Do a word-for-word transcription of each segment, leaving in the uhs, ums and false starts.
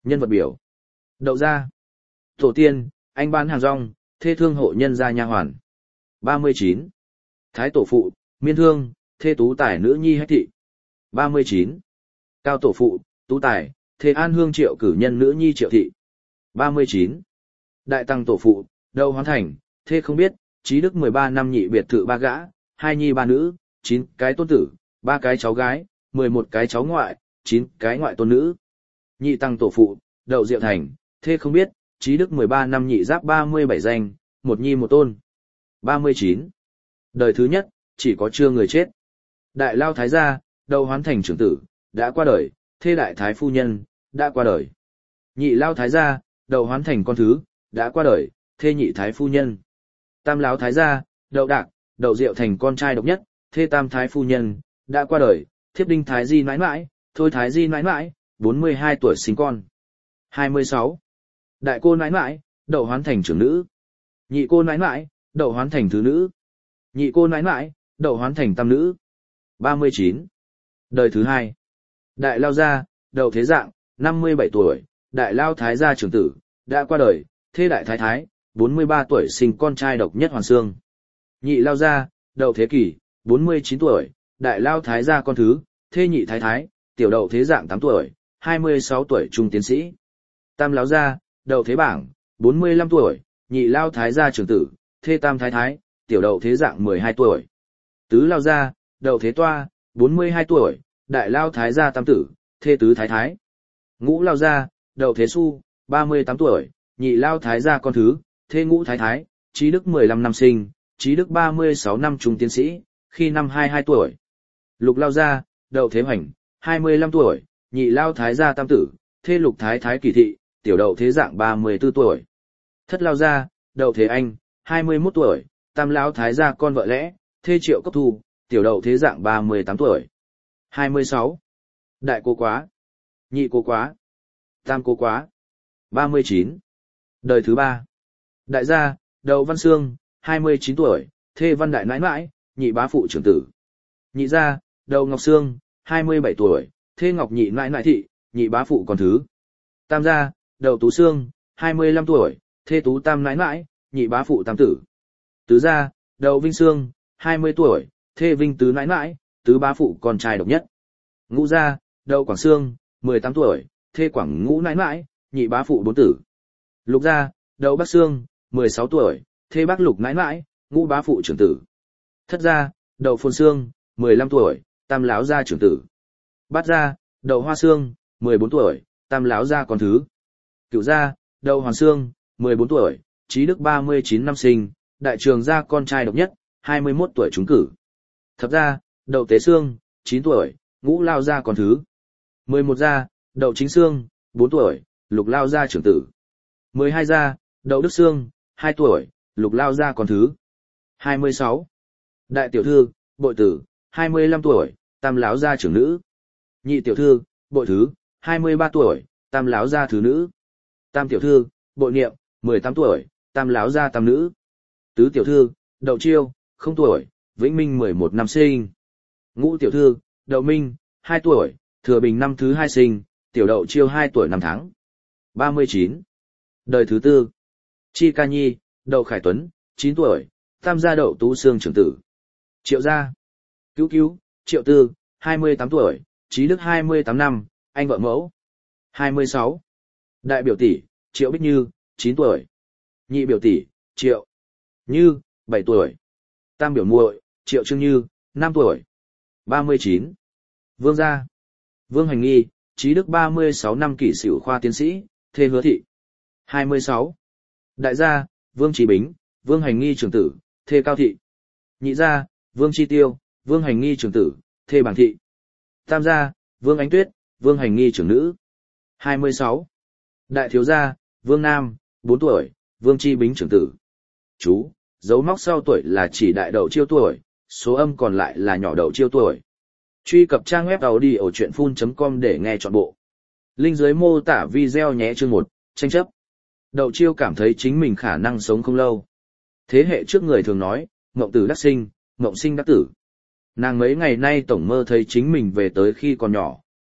Nhân vật biểu. Đậu gia. Tổ tiên, anh bán hàng rong, thê thương hộ nhân gia nha hoàn. ba mươi chín. Thái tổ phụ, miên thương, thê tú tài nữ nhi hách thị. ba mươi chín. Cao tổ phụ, tú tài, thê an hương triệu cử nhân nữ nhi triệu thị. ba mươi chín. Đại tăng tổ phụ, đậu hoán thành, thê không biết, trí đức mười ba năm nhị biệt thự ba gã, hai nhi ba nữ, chín cái tôn tử, ba cái cháu gái, mười một cái cháu ngoại, chín cái ngoại tôn nữ. Nhị tăng tổ phụ, đậu diệu thành, thê không biết, trí đức mười ba năm nhị giáp ba mươi bảy danh, một nhi một tôn. ba mươi chín. Đời thứ nhất, chỉ có chưa người chết. Đại lao thái gia, đậu hoán thành trưởng tử, đã qua đời, thê đại thái phu nhân, đã qua đời. Nhị lao thái gia, đậu hoán thành con thứ, đã qua đời, thê nhị thái phu nhân. Tam lão thái gia, đậu đạc, đậu diệu thành con trai độc nhất, thê tam thái phu nhân, đã qua đời, thiếp đinh thái di mãi mãi, thôi thái di mãi mãi, bốn mươi hai tuổi sinh con. hai mươi sáu. Đại cô nãi nãi, đậu hoán thành trưởng nữ. Nhị cô nãi nãi, đậu hoán thành thứ nữ. Nhị cô nãi nãi, đậu hoán thành tam nữ. ba mươi chín. Đời thứ hai. Đại lao gia, đậu thế dạng, năm mươi bảy tuổi, đại lao thái gia trưởng tử, đã qua đời, thê đại thái thái, bốn mươi ba tuổi sinh con trai độc nhất hoàn xương. Nhị lao gia, đậu thế kỷ, bốn mươi chín tuổi, đại lao thái gia con thứ, thê nhị thái thái, tiểu đậu thế dạng tám tuổi, hai mươi sáu tuổi trung tiến sĩ. Tam lão gia, đậu thế bảng, bốn mươi lăm tuổi, nhị lao thái gia trưởng tử, thê tam thái thái, tiểu đậu thế dạng mười hai tuổi. Tứ lao gia, đậu thế toa, bốn mươi hai tuổi, đại lao thái gia tam tử, thê tứ thái thái. Ngũ lao gia, đậu thế su, ba mươi tám tuổi, nhị lao thái gia con thứ, thê ngũ thái thái, trí đức mười lăm năm sinh, trí đức ba mươi sáu năm trung tiến sĩ, khi năm hai mươi hai tuổi. Lục lao gia, đậu thế hoành, hai mươi lăm tuổi, nhị lao thái gia tam tử, thê lục thái thái kỳ thị, tiểu đậu thế dạng ba mươi tư tuổi. Thất lao gia, đậu thế anh, hai mươi mốt tuổi, tam lão thái gia con vợ lẽ, thê triệu cấp thu, tiểu đậu thế dạng ba mươi tám tuổi. hai mươi sáu. Đại cô quá. Nhị cô quá. Tam cô quá. ba mươi chín. Đời thứ ba. Đại gia, đậu văn xương, hai mươi chín tuổi, thê văn đại nãi nãi, nhị bá phụ trưởng tử. Nhị gia, đậu ngọc xương, hai mươi bảy tuổi, thê ngọc nhị nãi nãi thị, nhị bá phụ con thứ. Tam gia, đậu tú xương, hai mươi lăm tuổi, thê tú tam nãi nãi, nhị bá phụ tam tử. Tứ gia, đậu vinh xương, hai mươi tuổi, thê vinh tứ nãi nãi, tứ bá phụ con trai độc nhất. Ngũ gia, đậu quảng xương, mười tám tuổi, thê quảng ngũ nãi nãi, nhị bá phụ bốn tử. Lục gia, đậu bắc xương, mười sáu tuổi, thê bác lục nãi nãi, ngũ bá phụ trưởng tử. Thất gia, đậu phồn xương, mười lăm tuổi, tam lão gia trưởng tử. Bát gia, đậu hoa xương, mười bốn tuổi, tam lão gia con thứ. Cửu gia, đậu hoàn xương, mười bốn tuổi, trí đức ba mươi chín năm sinh, đại trường gia con trai độc nhất, hai mươi mốt tuổi trúng cử. Thập gia, đậu tế xương, chín tuổi, ngũ lao gia con thứ. mười một gia, đậu chính xương, bốn tuổi, lục lao gia trưởng tử. mười hai gia, đậu đức xương, hai tuổi, lục lao gia con thứ. hai mươi sáu. Đại tiểu thư, bội tử, hai mươi lăm tuổi, tam lão gia trưởng nữ. Nhị tiểu thư, bội thứ, hai mươi ba tuổi, tam lão gia thứ nữ. Tam tiểu thư, bội niệm, mười tám tuổi, tam lão gia tam nữ. Tứ tiểu thư, đậu chiêu, không tuổi, vĩnh minh mười một năm sinh. Ngũ tiểu thư, đậu minh, hai tuổi, thừa bình năm thứ hai sinh, tiểu đậu chiêu hai tuổi năm tháng. ba mươi chín. Đời thứ tư. Chi ca nhi, đậu khải tuấn, chín tuổi, tam gia đậu tú xương trưởng tử. Triệu gia. Cứu cứu, triệu tư, hai mươi tám tuổi, trí đức hai mươi tám năm, anh vợ mẫu. hai mươi sáu. Đại biểu tỷ, triệu bích như, chín tuổi. Nhị biểu tỷ, triệu như, bảy tuổi. Tam biểu muội, triệu trương như, năm tuổi. ba mươi chín. Vương gia. Vương hành nghi, trí đức ba mươi sáu năm kỷ sửu khoa tiến sĩ, thê hứa thị. hai mươi sáu. Đại gia, Vương Trí Bính, Vương hành nghi trưởng tử, thê cao thị. Nhị gia, Vương Chi Tiêu, Vương hành nghi trưởng tử, thê bàng thị. Tam gia, Vương Ánh Tuyết, Vương hành nghi trưởng nữ. hai mươi sáu. Đại thiếu gia, Vương Nam, bốn tuổi, Vương Chi Bính trưởng tử. Chú, dấu móc sau tuổi là chỉ đại đậu chiêu tuổi, số âm còn lại là nhỏ đậu chiêu tuổi. Truy cập trang web audiochuyenphun chấm com để nghe trọn bộ. Link dưới mô tả video nhé. Chương một, tranh chấp. Đậu chiêu cảm thấy chính mình khả năng sống không lâu. Thế hệ trước người thường nói, mộng tử đắc sinh, mộng sinh đắc tử. Nàng mấy ngày nay tổng mơ thấy chính mình về tới khi còn nhỏ,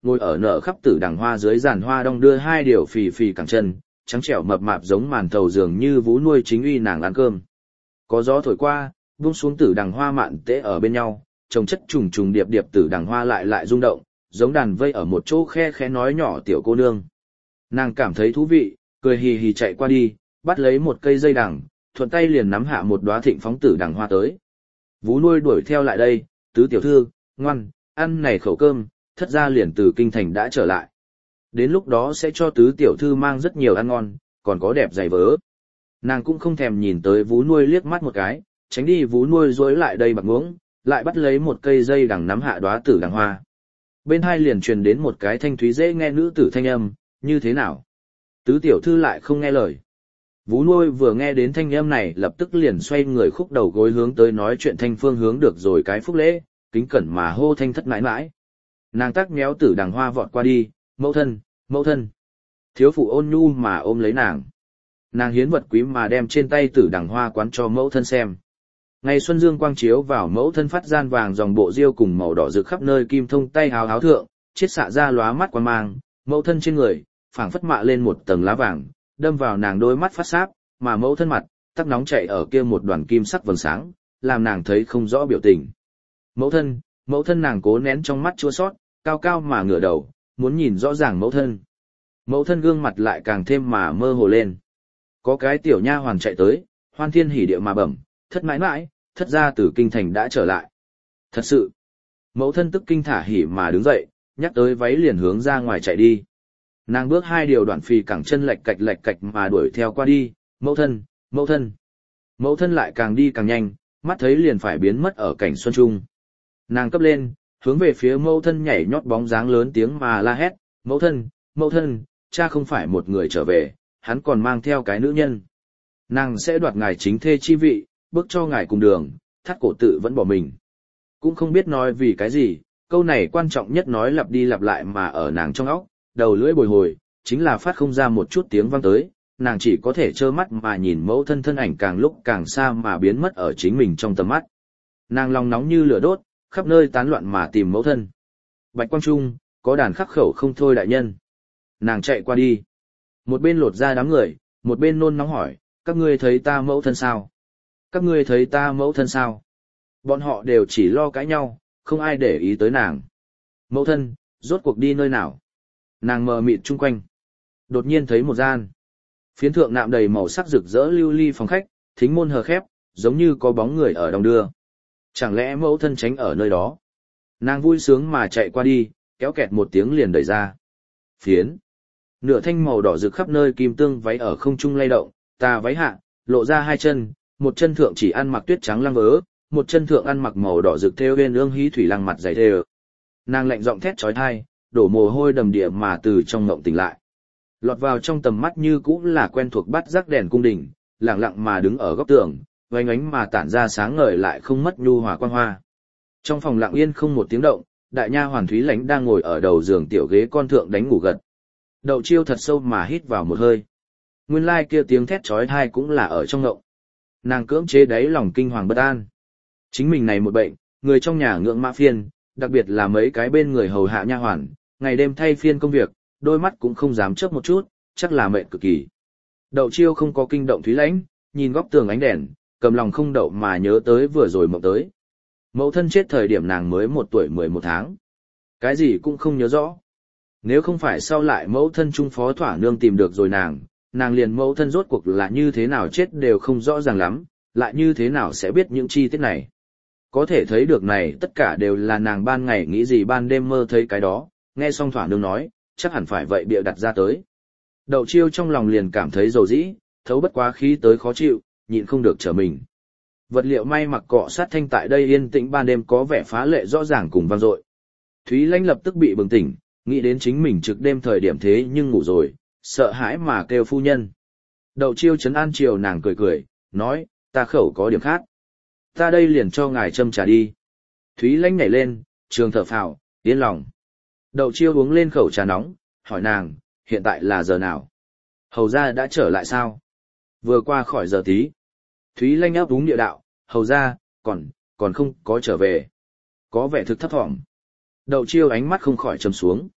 ngồi ở nở khắp tử đằng hoa dưới giàn hoa đong đưa hai điều phì phì cẳng chân, trắng trẻo mập mạp giống màn thầu dường như vú nuôi chính uy nàng ăn cơm. Có gió thổi qua, buông xuống tử đằng hoa mạn tễ ở bên nhau, trồng chất trùng trùng điệp điệp tử đằng hoa lại lại rung động, giống đàn vây ở một chỗ khe khẽ nói nhỏ tiểu cô nương. Nàng cảm thấy thú vị, cười hì hì chạy qua đi, bắt lấy một cây dây đằng, thuận tay liền nắm hạ một đóa thịnh phóng tử đằng hoa tới. Vú nuôi đuổi theo lại đây, tứ tiểu thư, ngoan, ăn này khẩu cơm, thất gia liền từ kinh thành đã trở lại. Đến lúc đó sẽ cho tứ tiểu thư mang rất nhiều ăn ngon, còn có đẹp giày vớ. Nàng cũng không thèm nhìn tới vú nuôi liếc mắt một cái, tránh đi vú nuôi dối lại đây bạc muỗng, lại bắt lấy một cây dây đằng nắm hạ đóa tử đằng hoa. Bên hai liền truyền đến một cái thanh thúy dễ nghe nữ tử thanh âm, như thế nào? Tứ tiểu thư lại không nghe lời. Vú nuôi vừa nghe đến thanh âm này lập tức liền xoay người khúc đầu gối hướng tới nói chuyện thanh phương hướng được rồi cái phúc lễ, kính cẩn mà hô thanh thất mãi mãi. Nàng tắc méo tử đằng hoa vọt qua đi, mẫu thân, mẫu thân. Thiếu phụ ôn nhu mà ôm lấy nàng. Nàng hiến vật quý mà đem trên tay tử đằng hoa quán cho mẫu thân xem. Ngày xuân dương quang chiếu vào mẫu thân phát gian vàng dòng bộ diêu cùng màu đỏ rực khắp nơi kim thông tay hào háo thượng, chiết xạ ra lóa mắt quan mang, mẫu thân trên người, phảng phất mạ lên một tầng lá vàng, đâm vào nàng đôi mắt phát sáp, mà mẫu thân mặt, tắc nóng chạy ở kia một đoàn kim sắc vầng sáng, làm nàng thấy không rõ biểu tình. Mẫu thân, mẫu thân nàng cố nén trong mắt chua sót, cao cao mà ngửa đầu, muốn nhìn rõ ràng mẫu thân. Mẫu thân gương mặt lại càng thêm mà mơ hồ lên. Có cái tiểu nha hoàn chạy tới, hoan thiên hỉ điệu mà bẩm, thất mãi mãi, thất gia từ kinh thành đã trở lại. Thật sự, mẫu thân tức kinh thả hỉ mà đứng dậy, nhắc tới váy liền hướng ra ngoài chạy đi. Nàng bước hai điều đoạn phì cẳng chân lệch cạch lệch cạch mà đuổi theo qua đi, mẫu thân, mẫu thân. Mẫu thân lại càng đi càng nhanh, mắt thấy liền phải biến mất ở cảnh xuân trung. Nàng cấp lên, hướng về phía mẫu thân nhảy nhót bóng dáng lớn tiếng mà la hét, mẫu thân, mẫu thân, cha không phải một người trở về, hắn còn mang theo cái nữ nhân. Nàng sẽ đoạt ngài chính thê chi vị, bước cho ngài cùng đường, thắt cổ tự vẫn bỏ mình. Cũng không biết nói vì cái gì, câu này quan trọng nhất nói lặp đi lặp lại mà ở nàng trong óc, đầu lưỡi bồi hồi, chính là phát không ra một chút tiếng vang tới, nàng chỉ có thể trơ mắt mà nhìn mẫu thân thân ảnh càng lúc càng xa mà biến mất ở chính mình trong tầm mắt. Nàng lòng nóng như lửa đốt, khắp nơi tán loạn mà tìm mẫu thân. Bạch Quang Trung, có đàn khắc khẩu không thôi đại nhân. Nàng chạy qua đi. Một bên lột ra đám người, một bên nôn nóng hỏi, các ngươi thấy ta mẫu thân sao? Các ngươi thấy ta mẫu thân sao? Bọn họ đều chỉ lo cãi nhau, không ai để ý tới nàng. Mẫu thân, rốt cuộc đi nơi nào? Nàng mờ mịt chung quanh. Đột nhiên thấy một gian. Phiến thượng nạm đầy màu sắc rực rỡ lưu ly phòng khách, thính môn hờ khép, giống như có bóng người ở đồng đưa. Chẳng lẽ mẫu thân tránh ở nơi đó? Nàng vui sướng mà chạy qua đi, kéo kẹt một tiếng liền đẩy ra. Phiến. Nửa thanh màu đỏ rực khắp nơi kim tương váy ở không trung lay động, tà váy hạ, lộ ra hai chân, một chân thượng chỉ ăn mặc tuyết trắng lăng vớ, một chân thượng ăn mặc màu đỏ rực thêu bên ương hí thủy lăng mặt dày thêu. Nàng lạnh giọng thét chói tai, đổ mồ hôi đầm địa mà từ trong ngộng tỉnh lại. Lọt vào trong tầm mắt như cũng là quen thuộc bắt rắc đèn cung đình, lặng lặng mà đứng ở góc tường, vánh ánh mà tản ra sáng ngời lại không mất nhu hòa quang hoa. Trong phòng lặng yên không một tiếng động, đại nha hoàn Thúy Lánh đang ngồi ở đầu giường tiểu ghế con thượng đánh ngủ gật. Đậu Chiêu thật sâu mà hít vào một hơi. Nguyên lai kia tiếng thét chói tai cũng là ở trong ngộng. Nàng cưỡng chế đáy lòng kinh hoàng bất an. Chính mình này một bệnh, người trong nhà ngưỡng mã phiên, đặc biệt là mấy cái bên người hầu hạ nha hoàn, ngày đêm thay phiên công việc, đôi mắt cũng không dám chớp một chút, chắc là mệt cực kỳ. Đậu Chiêu không có kinh động Thúy Lánh, nhìn góc tường ánh đèn, cầm lòng không đậu mà nhớ tới vừa rồi mộng tới. Mẫu thân chết thời điểm nàng mới một tuổi mười một tháng. Cái gì cũng không nhớ rõ. Nếu không phải sau lại mẫu thân trung phó thỏa nương tìm được rồi nàng, nàng liền mẫu thân rốt cuộc là như thế nào chết đều không rõ ràng lắm, lại như thế nào sẽ biết những chi tiết này. Có thể thấy được này tất cả đều là nàng ban ngày nghĩ gì ban đêm mơ thấy cái đó, nghe xong thỏa nương nói, chắc hẳn phải vậy bịa đặt ra tới. Đậu Chiêu trong lòng liền cảm thấy dầu dĩ, thấu bất quá khí tới khó chịu, nhịn không được trở mình. Vật liệu may mặc cọ sát thanh tại đây yên tĩnh ban đêm có vẻ phá lệ rõ ràng cùng vang dội. Thúy Lánh lập tức bị bừng tỉnh, nghĩ đến chính mình trực đêm thời điểm thế nhưng ngủ rồi, sợ hãi mà kêu phu nhân. Đậu Chiêu trấn an chiều nàng cười cười, nói, ta khẩu có điểm khác. Ta đây liền cho ngài châm trà đi. Thúy Lánh nhảy lên, trường thở phào, yên lòng. Đậu Chiêu uống lên khẩu trà nóng, hỏi nàng, hiện tại là giờ nào? Hầu gia đã trở lại sao? Vừa qua khỏi giờ tí. Thúy Lánh ấp úng địa đạo, hầu gia, còn, còn không có trở về. Có vẻ thực thấp thỏm. Đậu Chiêu ánh mắt không khỏi trầm xuống.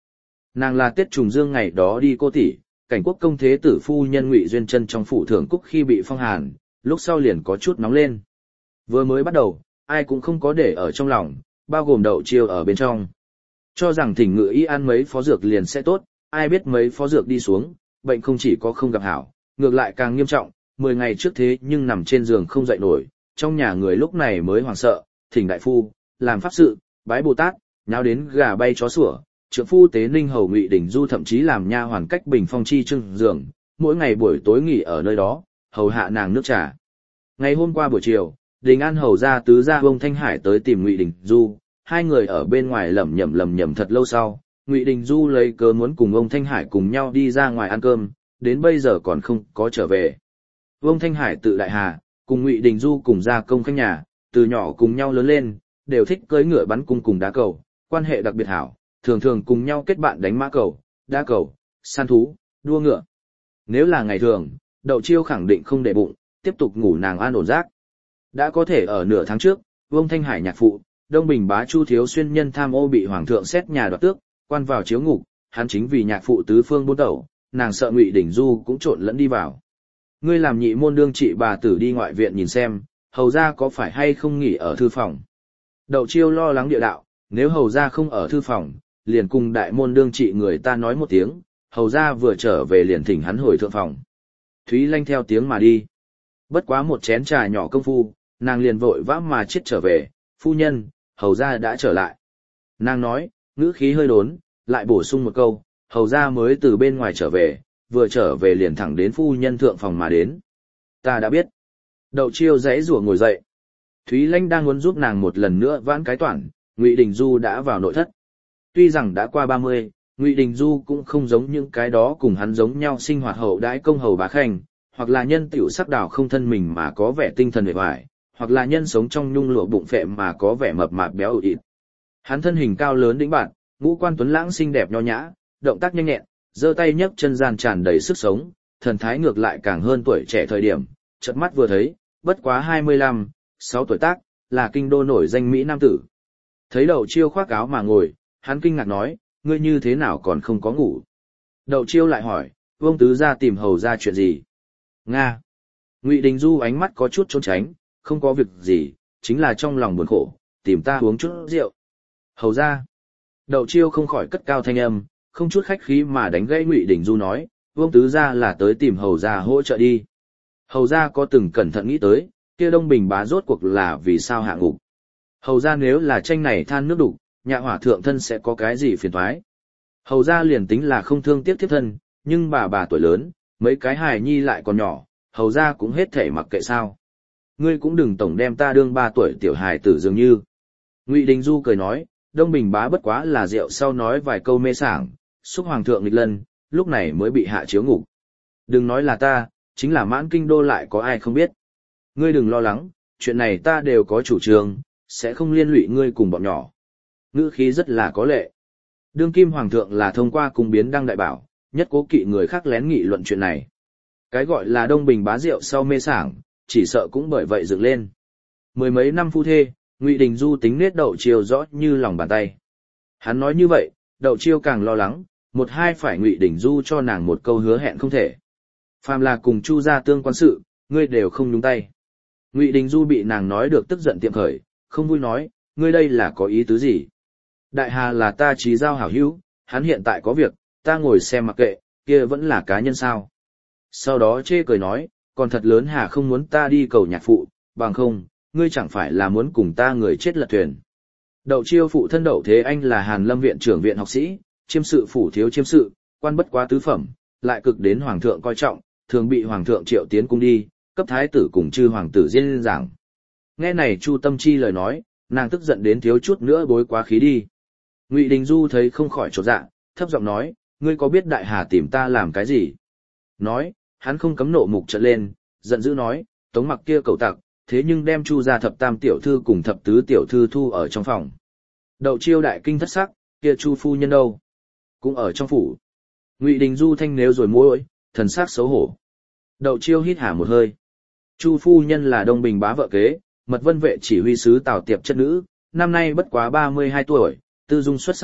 Nàng là Tết Trùng Dương ngày đó đi cô tỷ, cảnh quốc công thế tử phu nhân Ngụy Duyên Chân trong phủ thưởng cúc khi bị phong hàn, lúc sau liền có chút nóng lên. Vừa mới bắt đầu, ai cũng không có để ở trong lòng, bao gồm Đậu Chiêu ở bên trong. Cho rằng thỉnh ngự y ăn mấy phó dược liền sẽ tốt, ai biết mấy phó dược đi xuống, bệnh không chỉ có không gặp hảo, ngược lại càng nghiêm trọng, mười ngày trước thế nhưng nằm trên giường không dậy nổi, trong nhà người lúc này mới hoảng sợ, thỉnh đại phu, làm pháp sự, bái Bồ Tát, nháo đến gà bay chó sủa, trưởng phu Tế Ninh hầu Ngụy Đình Du thậm chí làm nha hoàn cách bình phong chi trưng giường, mỗi ngày buổi tối nghỉ ở nơi đó, hầu hạ nàng nước trà. Ngày hôm qua buổi chiều, Đình An hầu ra tứ gia ông Thanh Hải tới tìm Ngụy Đình Du, hai người ở bên ngoài lẩm nhẩm lẩm nhẩm thật lâu sau, Ngụy Đình Du lấy cớ muốn cùng ông Thanh Hải cùng nhau đi ra ngoài ăn cơm, đến bây giờ còn không có trở về. Ông Thanh Hải tự Đại Hà, cùng Ngụy Đình Du cùng ra công khanh nhà, từ nhỏ cùng nhau lớn lên, đều thích cưỡi ngựa bắn cung cùng đá cầu, quan hệ đặc biệt hảo, thường thường cùng nhau kết bạn đánh mã cầu, đá cầu, săn thú, đua ngựa. Nếu là ngày thường, Đậu Chiêu khẳng định không để bụng, tiếp tục ngủ nàng an ổn giấc. Đã có thể ở nửa tháng trước, Vương Thanh Hải nhạc phụ, Đông Bình bá Chu Thiếu Xuyên nhân tham ô bị hoàng thượng xét nhà đoạt tước, quan vào chiếu ngục, hắn chính vì nhạc phụ tứ phương buôn tẩu, nàng sợ Ngụy Đình Du cũng trộn lẫn đi vào. Ngươi làm nhị môn đương trị bà tử đi ngoại viện nhìn xem, hầu gia có phải hay không nghỉ ở thư phòng. Đậu Chiêu lo lắng địa đạo, nếu hầu gia không ở thư phòng, liền cùng đại môn đương trị người ta nói một tiếng, hầu gia vừa trở về liền thỉnh hắn hồi thượng phòng. Thúy Lanh theo tiếng mà đi. Bất quá một chén trà nhỏ công phu, nàng liền vội vã mà chết trở về, phu nhân, hầu gia đã trở lại. Nàng nói, ngữ khí hơi đốn, lại bổ sung một câu, hầu gia mới từ bên ngoài trở về, vừa trở về liền thẳng đến phu nhân thượng phòng mà đến. Ta đã biết. Đậu Chiêu giãy giụa ngồi dậy. Thúy Lanh đang muốn giúp nàng một lần nữa vãn cái toản, Ngụy Đình Du đã vào nội thất. Tuy rằng đã qua ba mươi, Ngụy Đình Du cũng không giống những cái đó cùng hắn giống nhau sinh hoạt hậu đãi công hầu bá khanh, hoặc là nhân tiểu sắc đảo không thân mình mà có vẻ tinh thần uể oải, hoặc là nhân sống trong nhung lụa bụng phệ mà có vẻ mập mạp béo ụ ịt. Hắn thân hình cao lớn đĩnh bạn, ngũ quan tuấn lãng xinh đẹp nho nhã, động tác nhanh nhẹn, giơ tay nhấc chân gian tràn đầy sức sống, thần thái ngược lại càng hơn tuổi trẻ thời điểm, chợt mắt vừa thấy, bất quá hai mươi lăm, sáu tuổi tác, là kinh đô nổi danh mỹ nam tử. Thấy Đậu Chiêu khoác áo mà ngồi, hắn kinh ngạc nói, ngươi như thế nào còn không có ngủ? Đậu Chiêu lại hỏi, Vương tứ gia tìm hầu ra chuyện gì? Nga. Ngụy Đình Du ánh mắt có chút trốn tránh, không có việc gì, chính là trong lòng buồn khổ, tìm ta uống chút rượu. Hầu ra. Đậu Chiêu không khỏi cất cao thanh âm, không chút khách khí mà đánh gãy Ngụy Đình Du nói, Vương tứ gia là tới tìm hầu ra hỗ trợ đi. Hầu ra có từng cẩn thận nghĩ tới, kia Đông Bình bá rốt cuộc là vì sao hạ ngục. Hầu ra nếu là tranh này than nước đục, nhạ hỏa thượng thân sẽ có cái gì phiền toái. Hầu ra liền tính là không thương tiếc thiếp thân, nhưng bà bà tuổi lớn, mấy cái hài nhi lại còn nhỏ, hầu ra cũng hết thể mặc kệ sao. Ngươi cũng đừng tổng đem ta đương ba tuổi tiểu hài tử dường như. Ngụy Đình Du cười nói, Đông Bình bá bất quá là rượu sau nói vài câu mê sảng, xúc hoàng thượng nghịch lân, lúc này mới bị hạ chiếu ngục. Đừng nói là ta, chính là mãn kinh đô lại có ai không biết. Ngươi đừng lo lắng, chuyện này ta đều có chủ trương, sẽ không liên lụy ngươi cùng bọn nhỏ. Ngữ khí rất là có lệ. Đương kim hoàng thượng là thông qua cung biến đăng đại bảo, nhất cố kỵ người khác lén nghị luận chuyện này. Cái gọi là Đông Bình bá rượu sau mê sảng, chỉ sợ cũng bởi vậy dựng lên. Mười mấy năm phu thê, Ngụy Đình Du tính nết Đậu Chiêu rõ như lòng bàn tay. Hắn nói như vậy, Đậu Chiêu càng lo lắng, một hai phải Ngụy Đình Du cho nàng một câu hứa hẹn không thể. Phàm là cùng Chu gia tương quan sự, ngươi đều không nhúng tay. Ngụy Đình Du bị nàng nói được tức giận tiệm khởi, không vui nói, ngươi đây là có ý tứ gì? Đại Hà là ta trí giao hảo hữu, hắn hiện tại có việc, ta ngồi xem mặc kệ, kia vẫn là cá nhân sao. Sau đó chê cười nói, còn thật lớn Hà không muốn ta đi cầu nhạc phụ, bằng không, ngươi chẳng phải là muốn cùng ta người chết lật thuyền. Đậu Chiêu phụ thân Đậu Thế Anh là Hàn Lâm viện trưởng viện học sĩ, chiêm sự phủ thiếu chiêm sự, quan bất quá tứ phẩm, lại cực đến hoàng thượng coi trọng, thường bị hoàng thượng triệu tiến cung đi, cấp thái tử cùng chư hoàng tử diễn giảng. Nghe này Chu Tâm Chi lời nói, nàng tức giận đến thiếu chút nữa bối quá khí đi. Ngụy Đình Du thấy không khỏi chột dạ, thấp giọng nói, ngươi có biết Đại Hà tìm ta làm cái gì? Nói, hắn không cấm nộ mục trợn lên, giận dữ nói, Tống Mặc kia cậu tặc, thế nhưng đem Chu gia thập tam tiểu thư cùng thập tứ tiểu thư thu ở trong phòng. Đậu Chiêu đại kinh thất sắc, kia Chu phu nhân đâu? Cũng ở trong phủ. Ngụy Đình Du thanh nếu rồi môi, thần sắc xấu hổ. Đậu Chiêu hít hà một hơi. Chu phu nhân là Đông Bình bá vợ kế, Mật Vân vệ chỉ huy sứ Tào Tiệp chất nữ, năm nay bất quá ba mươi hai tuổi, tư dung xuất sắc,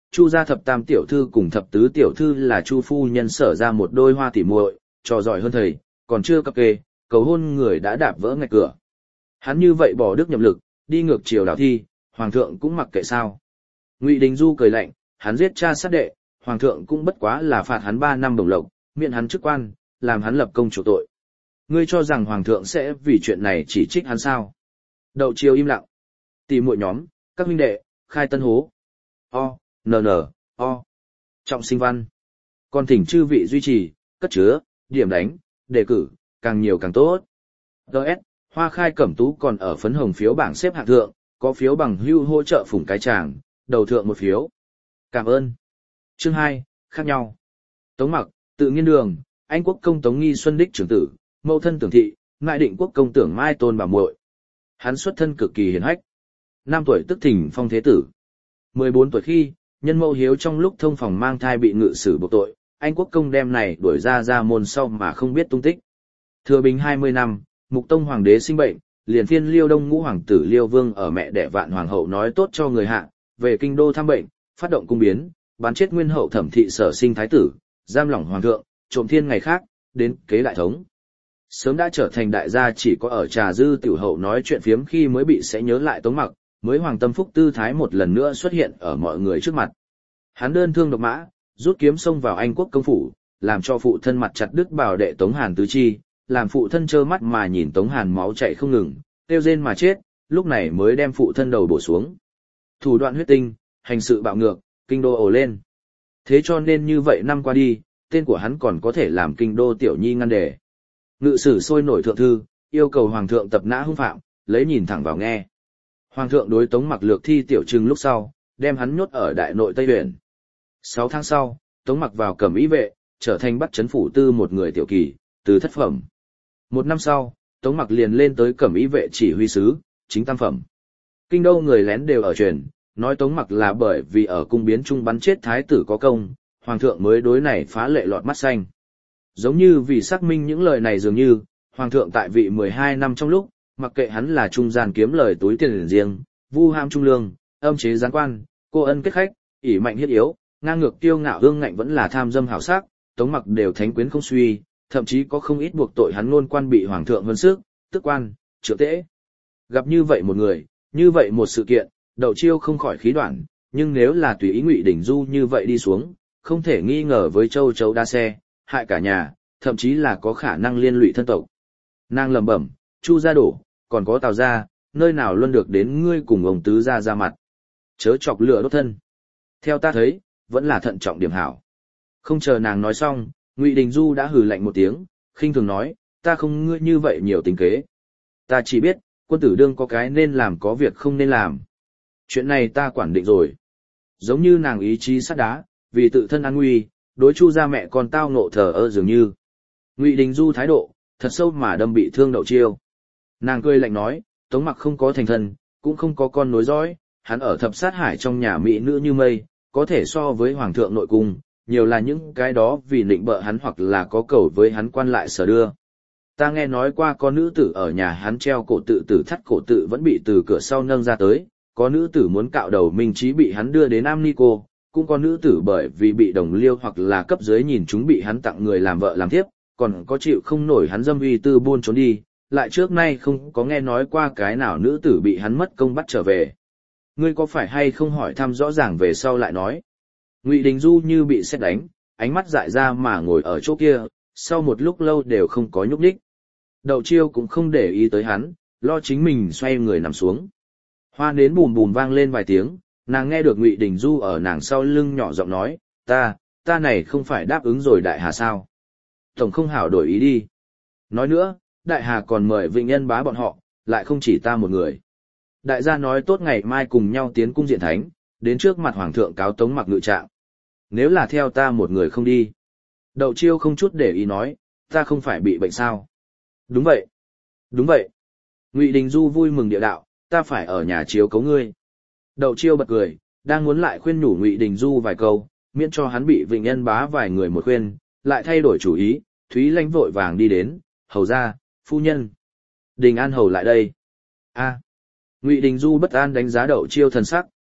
Chu gia thập tam tiểu thư cùng thập tứ tiểu thư là Chu phu nhân sở ra một đôi hoa tỉ muội, trò giỏi hơn thầy, còn chưa cập kê, cầu hôn người đã đạp vỡ ngạch cửa. Hắn như vậy bỏ đức nhậm lực, đi ngược chiều đảo thi, hoàng thượng cũng mặc kệ sao. Ngụy Đình Du cười lạnh, hắn giết cha sát đệ, hoàng thượng cũng bất quá là phạt hắn ba năm đồng lộc, miễn hắn chức quan, làm hắn lập công chủ tội. Ngươi cho rằng hoàng thượng sẽ vì chuyện này chỉ trích hắn sao? Đậu chiều im lặng. Tỷ muội nhóm, các huynh đệ, khai tân hố. O, n n, o. Trọng sinh văn. Còn thỉnh chư vị duy trì, cất chứa, điểm đánh, đề cử, càng nhiều càng tốt. Đợt, Hoa Khai Cẩm Tú còn ở phấn hồng phiếu bảng xếp hạng thượng, có phiếu bằng hưu hỗ trợ phủng cái chàng, đầu thượng một phiếu. Cảm ơn. Chương hai, khác nhau. Tống Mặc, tự nghiên đường, Anh quốc công Tống Nghi Xuân đích trưởng tử, mẫu thân Tưởng thị, ngại định quốc công Tưởng Mai Tôn bà muội. Hắn xuất thân cực kỳ hiền hách. Năm tuổi tức thỉnh phong thế tử. mười bốn tuổi khi, nhân mẫu hiếu trong lúc thông phòng mang thai bị ngự xử buộc tội, Anh quốc công đem này đuổi ra ra môn sau mà không biết tung tích. Thừa bình hai mươi năm, Mục Tông hoàng đế sinh bệnh, liền phiên Liêu Đông ngũ hoàng tử Liêu Vương ở mẹ đẻ Vạn hoàng hậu nói tốt cho người hạ, về kinh đô thăm bệnh, phát động cung biến, bắn chết nguyên hậu Thẩm thị sở sinh thái tử, giam lỏng hoàng thượng, trộm thiên ngày khác, đến kế đại thống. Sớm đã trở thành đại gia, chỉ có ở trà dư tiểu hậu nói chuyện phiếm khi mới bị sẽ nhớ lại Tống Mặc, mới hoàng tâm phúc tư thái một lần nữa xuất hiện ở mọi người trước mặt. Hắn đơn thương độc mã, rút kiếm xông vào Anh quốc công phủ, làm cho phụ thân mặt chặt đứt bảo đệ Tống Hàn tứ chi, làm phụ thân trơ mắt mà nhìn Tống Hàn máu chảy không ngừng, tiêu rên mà chết, lúc này mới đem phụ thân đầu bổ xuống. Thủ đoạn huyết tinh, hành sự bạo ngược, kinh đô ồ lên. Thế cho nên như vậy năm qua đi, tên của hắn còn có thể làm kinh đô tiểu nhi ngăn đề. Ngự sử sôi nổi thượng thư, yêu cầu hoàng thượng tập nã hung phạm, lấy nhìn thẳng vào nghe. Hoàng thượng đối Tống Mặc lược thi tiểu trừng lúc sau, đem hắn nhốt ở đại nội Tây Huyền. Sáu tháng sau, Tống Mặc vào cẩm ý vệ, trở thành bắt chấn phủ tư một người tiểu kỳ, từ thất phẩm. Một năm sau, Tống Mặc liền lên tới cẩm ý vệ chỉ huy sứ, chính tam phẩm. Kinh đô người lén đều ở truyền, nói Tống Mặc là bởi vì ở cung biến trung bắn chết thái tử có công, hoàng thượng mới đối này phá lệ lọt mắt xanh. Giống như vì xác minh những lời này dường như, hoàng thượng tại vị mười hai năm trong lúc, mặc kệ hắn là trung gian kiếm lời túi tiền riêng, vu ham trung lương, âm chế gián quan, cô ân kết khách, ỷ mạnh hiết yếu, ngang ngược kiêu ngạo hương ngạnh vẫn là tham dâm hảo sắc, Tống Mặc đều thánh quyến không suy, thậm chí có không ít buộc tội hắn luôn quan bị hoàng thượng vân sức, tức quan, trượng tễ. Gặp như vậy một người, như vậy một sự kiện, Đậu Chiêu không khỏi khí đoạn, nhưng nếu là tùy ý Ngụy Đình Du như vậy đi xuống, không thể nghi ngờ với châu chấu đa xe, hại cả nhà, thậm chí là có khả năng liên lụy thân tộc. Nàng lẩm bẩm, Chu gia đổ, còn có Tào gia, nơi nào luôn được đến ngươi cùng ông tứ gia ra mặt. Chớ chọc lửa đốt thân. Theo ta thấy, vẫn là thận trọng điểm hảo. Không chờ nàng nói xong, Ngụy Đình Du đã hừ lạnh một tiếng, khinh thường nói, ta không ngươi như vậy nhiều tính kế. Ta chỉ biết, quân tử đương có cái nên làm có việc không nên làm. Chuyện này ta quản định rồi. Giống như nàng ý chí sắt đá, vì tự thân an nguy, đối Chu gia mẹ con tao ngộ thờ ơ dường như. Ngụy Đình Du thái độ, thật sâu mà đâm bị thương Đậu Chiêu. Nàng cười lạnh nói, Tống Mặc không có thành thân, cũng không có con nối dõi, hắn ở thập sát hải trong nhà mỹ nữ như mây, có thể so với hoàng thượng nội cung, nhiều là những cái đó vì định bợ hắn hoặc là có cầu với hắn quan lại sở đưa. Ta nghe nói qua có nữ tử ở nhà hắn treo cổ tự tử thắt cổ tự vẫn bị từ cửa sau nâng ra tới, có nữ tử muốn cạo đầu minh trí bị hắn đưa đến Am Ni Cô, cũng có nữ tử bởi vì bị đồng liêu hoặc là cấp dưới nhìn chúng bị hắn tặng người làm vợ làm thiếp, còn có chịu không nổi hắn dâm uy tư buôn trốn đi, lại trước nay không có nghe nói qua cái nào nữ tử bị hắn mất công bắt trở về. Ngươi có phải hay không hỏi thăm rõ ràng về sau lại nói. Ngụy Đình Du như bị sét đánh, ánh mắt dại ra mà ngồi ở chỗ kia, sau một lúc lâu đều không có nhúc nhích. Đậu Chiêu cũng không để ý tới hắn, lo chính mình xoay người nằm xuống. Hoa nến bùm bùm vang lên vài tiếng, nàng nghe được Ngụy Đình Du ở nàng sau lưng nhỏ giọng nói, ta, ta này không phải đáp ứng rồi đại hà sao. Tổng không hảo đổi ý đi. Nói nữa, đại hà còn mời Vịnh Nhân bá bọn họ, lại không chỉ ta một người. Đại gia nói tốt ngày mai cùng nhau tiến cung diện thánh, đến trước mặt hoàng thượng cáo Tống Mặc ngự trạng. Nếu là theo ta một người không đi. Đậu Chiêu không chút để ý nói, ta không phải bị bệnh sao. Đúng vậy. Đúng vậy. Ngụy Đình Du vui mừng địa đạo, ta phải ở nhà chiếu cấu ngươi. Đậu Chiêu bật cười, đang muốn lại khuyên nhủ Ngụy Đình Du vài câu, miễn cho hắn bị Vịnh Nhân bá vài người một khuyên, lại thay đổi chủ ý, Thúy Lãnh vội vàng đi đến, hầu ra, phu nhân. Đình An hầu lại đây. A. Ngụy Đình Du bất an đánh giá Đậu Chiêu thần sắc.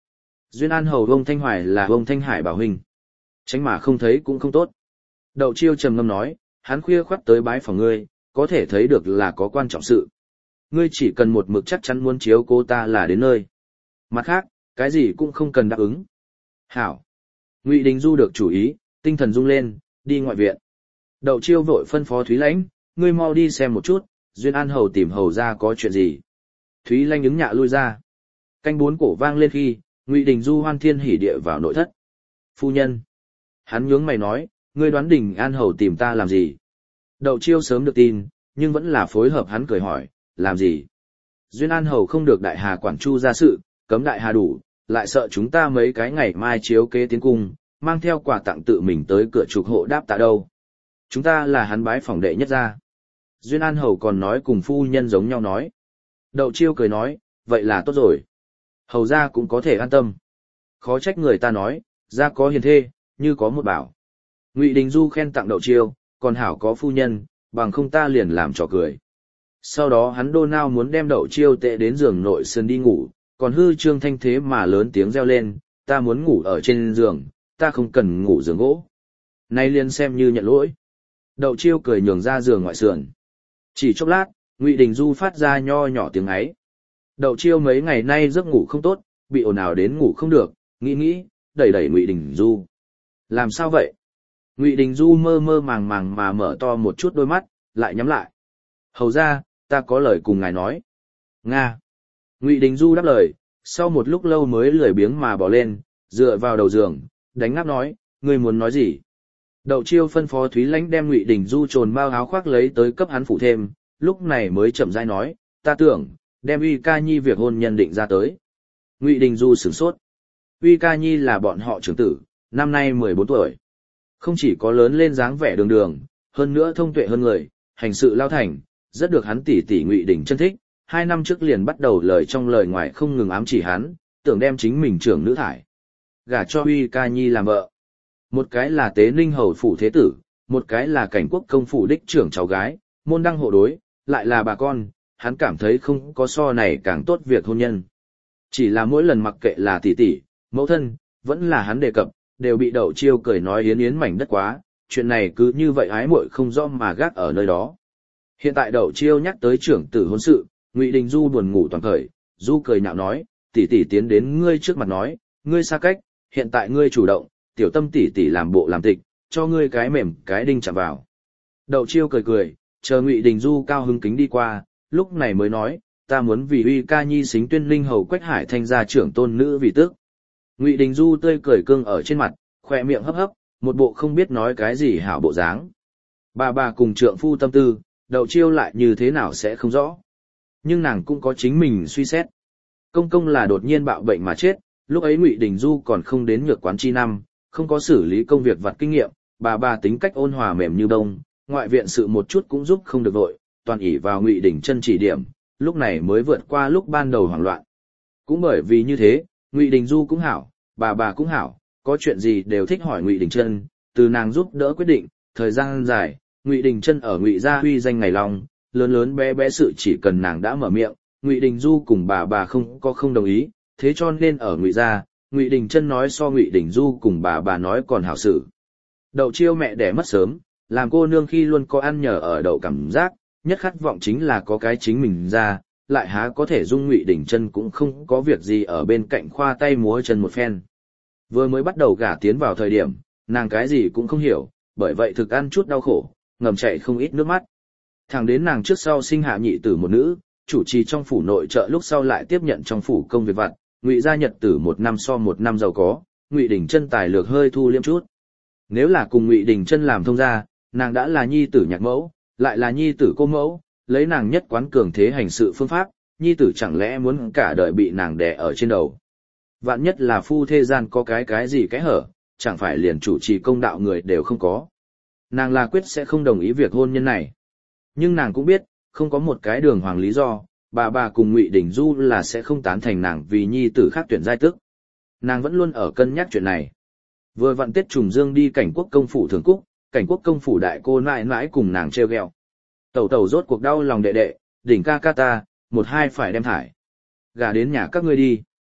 Duyên An Hầu Vương Thanh Hoài là Vương Thanh Hải bảo huynh. Tránh mà không thấy cũng không tốt. Đậu Chiêu trầm ngâm nói, hắn khuya khoắt tới bái phòng ngươi, có thể thấy được là có quan trọng sự. Ngươi chỉ cần một mực chắc chắn muốn chiếu cô ta là đến nơi. Mặt khác, cái gì cũng không cần đáp ứng. Hảo. Ngụy Đình Du được chủ ý, tinh thần rung lên, đi ngoại viện. Đậu Chiêu vội phân phó Thúy Lãnh, ngươi mau đi xem một chút, Duyên An Hầu tìm hầu ra có chuyện gì. Thúy Lãnh ứng nhạ lui ra. Canh bốn cổ vang lên khi, Ngụy Đình Du hoan thiên hỉ địa vào nội thất. Phu nhân. Hắn nhướng mày nói, ngươi đoán Đình An Hầu tìm ta làm gì? Đậu Chiêu sớm được tin, nhưng vẫn là phối hợp hắn cười hỏi, làm gì? Duyên An Hầu không được Đại Hà quản chu ra sự, cấm Đại Hà đủ, lại sợ chúng ta mấy cái ngày mai chiếu kế tiến cung, mang theo quà tặng tự mình tới cửa trục hộ đáp tạ đâu. Chúng ta là hắn bái phỏng đệ nhất gia. Duyên An Hầu còn nói cùng phu nhân giống nhau nói. Đậu Chiêu cười nói, vậy là tốt rồi. Hầu gia cũng có thể an tâm. Khó trách người ta nói, gia có hiền thê, như có một bảo. Ngụy Đình Du khen tặng Đậu Chiêu, còn hảo có phu nhân, bằng không ta liền làm trò cười. Sau đó hắn đô nao muốn đem Đậu Chiêu tệ đến giường nội sân đi ngủ, còn hư trương thanh thế mà lớn tiếng reo lên, ta muốn ngủ ở trên giường, ta không cần ngủ giường gỗ. Nay liền xem như nhận lỗi. Đậu Chiêu cười nhường ra giường ngoại sườn. Chỉ chốc lát, Ngụy Đình Du phát ra nho nhỏ tiếng ấy. Đậu Chiêu mấy ngày nay giấc ngủ không tốt, bị ồn ào đến ngủ không được, nghĩ nghĩ, đẩy đẩy Ngụy Đình Du. Làm sao vậy? Ngụy Đình Du mơ mơ màng màng mà mở to một chút đôi mắt, lại nhắm lại. Hầu ra, ta có lời cùng ngài nói. Nga. Ngụy Đình Du đáp lời, sau một lúc lâu mới lười biếng mà bỏ lên, dựa vào đầu giường, đánh ngáp nói, ngươi muốn nói gì? Đậu Chiêu phân phó Thúy Lãnh đem Ngụy Đình Du trồn bao áo khoác lấy tới cấp hắn phụ thêm, lúc này mới chậm rãi nói, ta tưởng, đem Uy Ca Nhi việc hôn nhân định ra tới. Ngụy Đình Du sửng sốt. Uy Ca Nhi là bọn họ trưởng tử, năm nay mười bốn tuổi. Không chỉ có lớn lên dáng vẻ đường đường, hơn nữa thông tuệ hơn người, hành sự lao thành, rất được hắn tỷ tỷ Ngụy Đình chân thích. Hai năm trước liền bắt đầu lời trong lời ngoài không ngừng ám chỉ hắn, tưởng đem chính mình trưởng nữ thải. Gả cho Uy Ca Nhi làm vợ. Một cái là Tế Ninh Hầu phủ thế tử, một cái là Cảnh Quốc công phủ đích trưởng cháu gái, môn đăng hộ đối, lại là bà con, hắn cảm thấy không có so này càng tốt việc hôn nhân. Chỉ là mỗi lần mặc kệ là tỷ tỷ, mẫu thân, vẫn là hắn đề cập, đều bị Đậu Chiêu cười nói yến yến mảnh đất quá, chuyện này cứ như vậy ái muội không rõ mà gác ở nơi đó. Hiện tại Đậu Chiêu nhắc tới trưởng tử hôn sự, Ngụy Đình Du buồn ngủ toàn khởi, Du cười nhạo nói, tỷ tỷ tiến đến ngươi trước mặt nói, ngươi xa cách, hiện tại ngươi chủ động, tiểu tâm tỷ tỷ làm bộ làm tịch, cho ngươi cái mềm cái đinh chạm vào. Đậu Chiêu cười cười, chờ Ngụy Đình Du cao hứng kính đi qua, lúc này mới nói, ta muốn vì Uy Ca Nhi xính tuyên linh hầu Quách Hải thanh gia trưởng tôn nữ vì tước. Ngụy Đình Du tươi cười cương ở trên mặt, khỏe miệng hấp hấp, một bộ không biết nói cái gì hảo bộ dáng. Bà bà cùng trượng phu tâm tư, Đậu Chiêu lại như thế nào sẽ không rõ. Nhưng nàng cũng có chính mình suy xét. Công công là đột nhiên bạo bệnh mà chết, lúc ấy Ngụy Đình Du còn không đến nhược quán chi năm, không có xử lý công việc vặt kinh nghiệm, bà bà tính cách ôn hòa mềm như bông, ngoại viện sự một chút cũng giúp không được vội, toàn ỷ vào Ngụy Đình Chân chỉ điểm, lúc này mới vượt qua lúc ban đầu hoảng loạn. Cũng bởi vì như thế, Ngụy Đình Du cũng hảo, bà bà cũng hảo, có chuyện gì đều thích hỏi Ngụy Đình Chân, từ nàng giúp đỡ quyết định, thời gian dài, Ngụy Đình Chân ở Ngụy gia huy danh ngày long, lớn lớn bé bé sự chỉ cần nàng đã mở miệng, Ngụy Đình Du cùng bà bà không có không đồng ý, thế cho nên ở Ngụy gia, Ngụy Đình Chân nói so Ngụy Đình Du cùng bà bà nói còn hảo sự. Đậu Chiêu mẹ đẻ mất sớm, làm cô nương khi luôn có ăn nhờ ở đậu cảm giác, nhất khát vọng chính là có cái chính mình ra, lại há có thể dung Ngụy Đình Chân cũng không có việc gì ở bên cạnh khoa tay múa chân một phen. Vừa mới bắt đầu gả tiến vào thời điểm, nàng cái gì cũng không hiểu, bởi vậy thực ăn chút đau khổ, ngầm chạy không ít nước mắt. Thẳng đến nàng trước sau sinh hạ nhị tử một nữ, chủ trì trong phủ nội trợ lúc sau lại tiếp nhận trong phủ công việc vặt, Ngụy gia nhật tử một năm so một năm giàu có, Ngụy Đình Chân tài lược hơi thu liêm chút. Nếu là cùng Ngụy Đình Chân làm thông gia, nàng đã là nhi tử nhạc mẫu, lại là nhi tử cô mẫu, lấy nàng nhất quán cường thế hành sự phương pháp, nhi tử chẳng lẽ muốn cả đời bị nàng đè ở trên đầu. Vạn nhất là phu thế gian có cái cái gì cái hở, chẳng phải liền chủ trì công đạo người đều không có. Nàng là quyết sẽ không đồng ý việc hôn nhân này. Nhưng nàng cũng biết, không có một cái đường hoàng lý do, bà bà cùng Ngụy Đình Du là sẽ không tán thành nàng vì nhi tử khác tuyển giai tức. Nàng vẫn luôn ở cân nhắc chuyện này. Vừa vặn Tết trùng dương đi Cảnh Quốc công phủ thưởng cúc, Cảnh Quốc công phủ đại cô nãi nãi cùng nàng trêu ghẹo. Tẩu tẩu rốt cuộc đau lòng đệ đệ, đỉnh ca ca ta, một hai phải đem thải. Gả đến nhà các ngươi đi.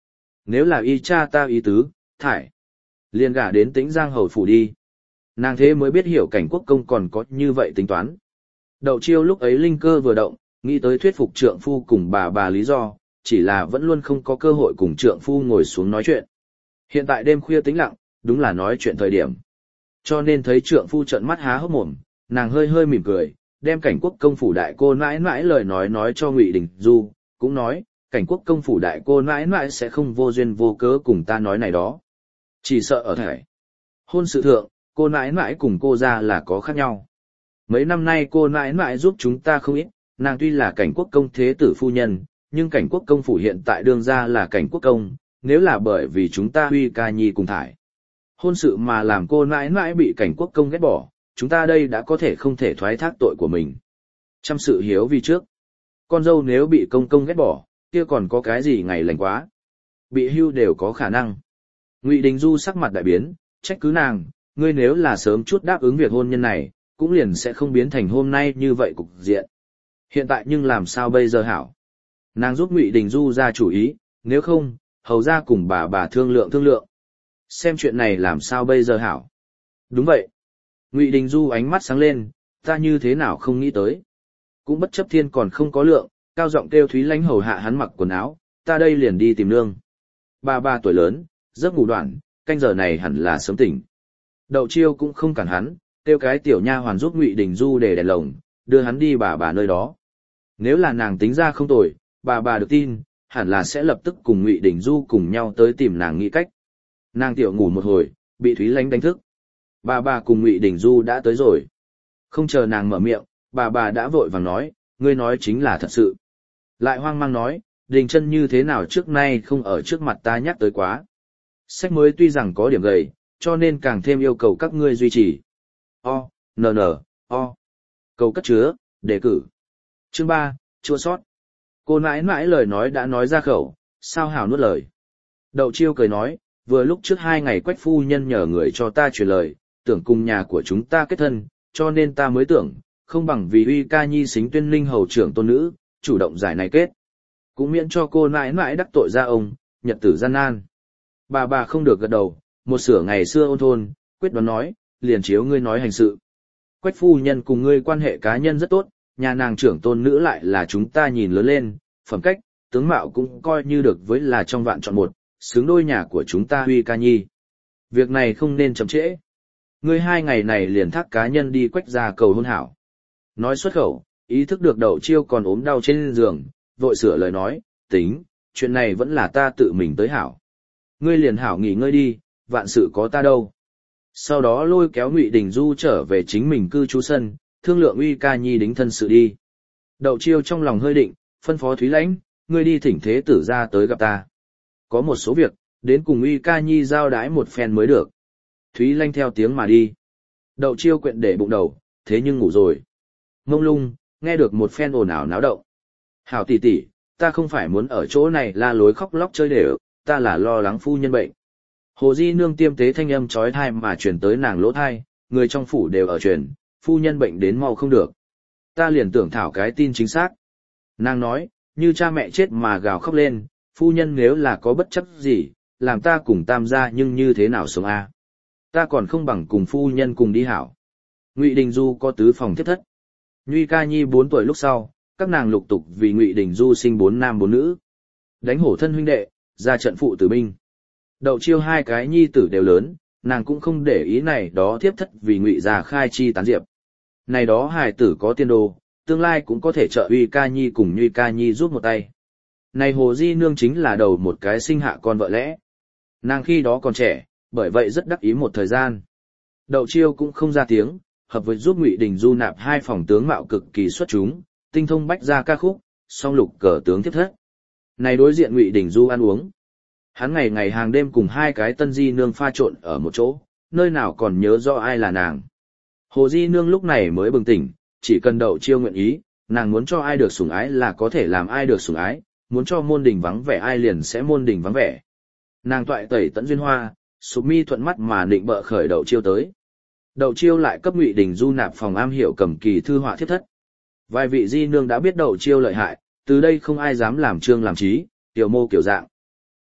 Nếu là y cha ta ý tứ, thải. Liền gả đến Tĩnh Giang hầu phủ đi. Nàng thế mới biết hiểu cảnh quốc công còn có như vậy tính toán. Đậu Chiêu lúc ấy linh cơ vừa động, nghĩ tới thuyết phục trượng phu cùng bà bà lý do, chỉ là vẫn luôn không có cơ hội cùng trượng phu ngồi xuống nói chuyện. Hiện tại đêm khuya tĩnh lặng, đúng là nói chuyện thời điểm. Cho nên thấy trượng phu trợn mắt há hốc mồm, nàng hơi hơi mỉm cười, đem cảnh quốc công phủ đại cô nãi nãi lời nói nói cho Ngụy Đình Du, cũng nói, cảnh quốc công phủ đại cô nãi nãi sẽ không vô duyên vô cớ cùng ta nói này đó. Chỉ sợ ở thể hôn sự thượng, cô nãi nãi cùng cô ra là có khác nhau. Mấy năm nay cô nãi nãi giúp chúng ta không ít, nàng tuy là cảnh quốc công thế tử phu nhân, nhưng cảnh quốc công phủ hiện tại đương ra là cảnh quốc công, nếu là bởi vì chúng ta Huy Ca Nhi cùng thải hôn sự mà làm cô nãi nãi bị cảnh quốc công ghét bỏ, chúng ta đây đã có thể không thể thoái thác tội của mình. Chăm sự hiếu vì trước. Con dâu nếu bị công công ghét bỏ, kia còn có cái gì ngày lành quá. Bị hưu đều có khả năng. Ngụy Đình Du sắc mặt đại biến, trách cứ nàng, ngươi nếu là sớm chút đáp ứng việc hôn nhân này, cũng liền sẽ không biến thành hôm nay như vậy cục diện. Hiện tại nhưng làm sao bây giờ hảo? Nàng giúp Ngụy Đình Du ra chủ ý, nếu không, hầu ra cùng bà bà thương lượng thương lượng. Xem chuyện này làm sao bây giờ hảo? Đúng vậy. Ngụy Đình Du ánh mắt sáng lên, ta như thế nào không nghĩ tới. Cũng bất chấp thiên còn không có lượng, cao giọng kêu Thúy Lánh hầu hạ hắn mặc quần áo, ta đây liền đi tìm nương. Bà ba tuổi lớn, giấc ngủ đoạn, canh giờ này hẳn là sớm tỉnh. Đậu Chiêu cũng không cản hắn, kêu cái tiểu nha hoàn giúp Ngụy Đình Du để đèn lồng, đưa hắn đi bà bà nơi đó. Nếu là nàng tính ra không tồi, bà bà được tin, hẳn là sẽ lập tức cùng Ngụy Đình Du cùng nhau tới tìm nàng nghĩ cách. Nàng tiểu ngủ một hồi, bị Thúy Lánh đánh thức. Bà bà cùng Ngụy Đình Du đã tới rồi. Không chờ nàng mở miệng, bà bà đã vội vàng nói, ngươi nói chính là thật sự. Lại hoang mang nói, Đình Chân như thế nào trước nay không ở trước mặt ta nhắc tới quá. Sách mới tuy rằng có điểm gầy, cho nên càng thêm yêu cầu các ngươi duy trì. O, N N, O. Cầu cất chứa, đề cử. Chương ba, chua sót. Cô nãi nãi lời nói đã nói ra khẩu, sao hảo nuốt lời. Đậu Chiêu cười nói, vừa lúc trước hai ngày Quách phu nhân nhờ người cho ta truyền lời, tưởng cùng nhà của chúng ta kết thân, cho nên ta mới tưởng, không bằng vì Uy Ca Nhi xính tuyên linh hầu trưởng tôn nữ, chủ động giải này kết. Cũng miễn cho cô nãi nãi đắc tội ra ông, nhật tử gian nan. Bà bà không được gật đầu, một sửa ngày xưa ôn thôn, quyết đoán nói, liền chiếu ngươi nói hành sự. Quách phu nhân cùng ngươi quan hệ cá nhân rất tốt, nhà nàng trưởng tôn nữ lại là chúng ta nhìn lớn lên, phẩm cách, tướng mạo cũng coi như được với là trong vạn chọn một, xứng đôi nhà của chúng ta Huy Ca Nhi. Việc này không nên chậm trễ. Ngươi hai ngày này liền thác cá nhân đi Quách gia cầu hôn hảo. Nói xuất khẩu, ý thức được Đậu Chiêu còn ốm đau trên giường, vội sửa lời nói, tính, chuyện này vẫn là ta tự mình tới hảo. Ngươi liền hảo nghỉ ngơi đi, vạn sự có ta đâu. Sau đó lôi kéo Ngụy Đình Du trở về chính mình cư trú sân, thương lượng Uy Ca Nhi đính thân sự đi. Đậu Chiêu trong lòng hơi định, phân phó Thúy Lánh, ngươi đi thỉnh thế tử ra tới gặp ta. Có một số việc, đến cùng Uy Ca Nhi giao đái một phen mới được. Thúy Lanh theo tiếng mà đi. Đậu Chiêu quyện để bụng đầu, thế nhưng ngủ rồi. Mông lung, nghe được một phen ồn ào náo động. Hảo tỷ tỷ, ta không phải muốn ở chỗ này la lối khóc lóc chơi đều, ta là lo lắng phu nhân bệnh. Hồ Di Nương tiêm tế thanh âm chói tai mà truyền tới nàng lỗ tai, người trong phủ đều ở truyền, phu nhân bệnh đến mau không được. Ta liền tưởng thảo cái tin chính xác. Nàng nói, như cha mẹ chết mà gào khóc lên, phu nhân nếu là có bất chấp gì, làm ta cùng tam gia nhưng như thế nào sống a? Ta còn không bằng cùng phu nhân cùng đi hảo. Ngụy Đình Du có tứ phòng thiết thất. Nhuy Ca Nhi bốn tuổi lúc sau, các nàng lục tục vì Ngụy Đình Du sinh bốn nam bốn nữ. Đánh hổ thân huynh đệ, ra trận phụ tử binh. Đậu Chiêu hai cái nhi tử đều lớn, nàng cũng không để ý này đó thiếp thất vì Ngụy gia khai chi tán diệp. Này đó hài tử có tiên đồ, tương lai cũng có thể trợ Uy Ca Nhi cùng Nhuy Ca Nhi giúp một tay. Này Hồ Di Nương chính là đầu một cái sinh hạ con vợ lẽ. Nàng khi đó còn trẻ, bởi vậy rất đắc ý một thời gian. Đậu Chiêu cũng không ra tiếng, hợp với giúp Ngụy Đình Du nạp hai phòng tướng mạo cực kỳ xuất chúng, tinh thông bách gia ca khúc, song lục cờ tướng tiếp thất. Này đối diện Ngụy Đình Du ăn uống. Hắn ngày ngày hàng đêm cùng hai cái tân di nương pha trộn ở một chỗ, nơi nào còn nhớ rõ ai là nàng. Hồ Di Nương lúc này mới bừng tỉnh, chỉ cần Đậu Chiêu nguyện ý, nàng muốn cho ai được sủng ái là có thể làm ai được sủng ái, muốn cho môn đình vắng vẻ ai liền sẽ môn đình vắng vẻ. Nàng toại tẩy tận duyên hoa, sụp mi thuận mắt mà định bợ khởi Đậu Chiêu tới. Đậu Chiêu lại cấp Ngụy Đình Du nạp phòng am hiểu cầm kỳ thư họa thiết thất. Vài vị di nương đã biết Đậu Chiêu lợi hại, từ đây không ai dám làm trương làm trí, tiểu mô kiểu dạng.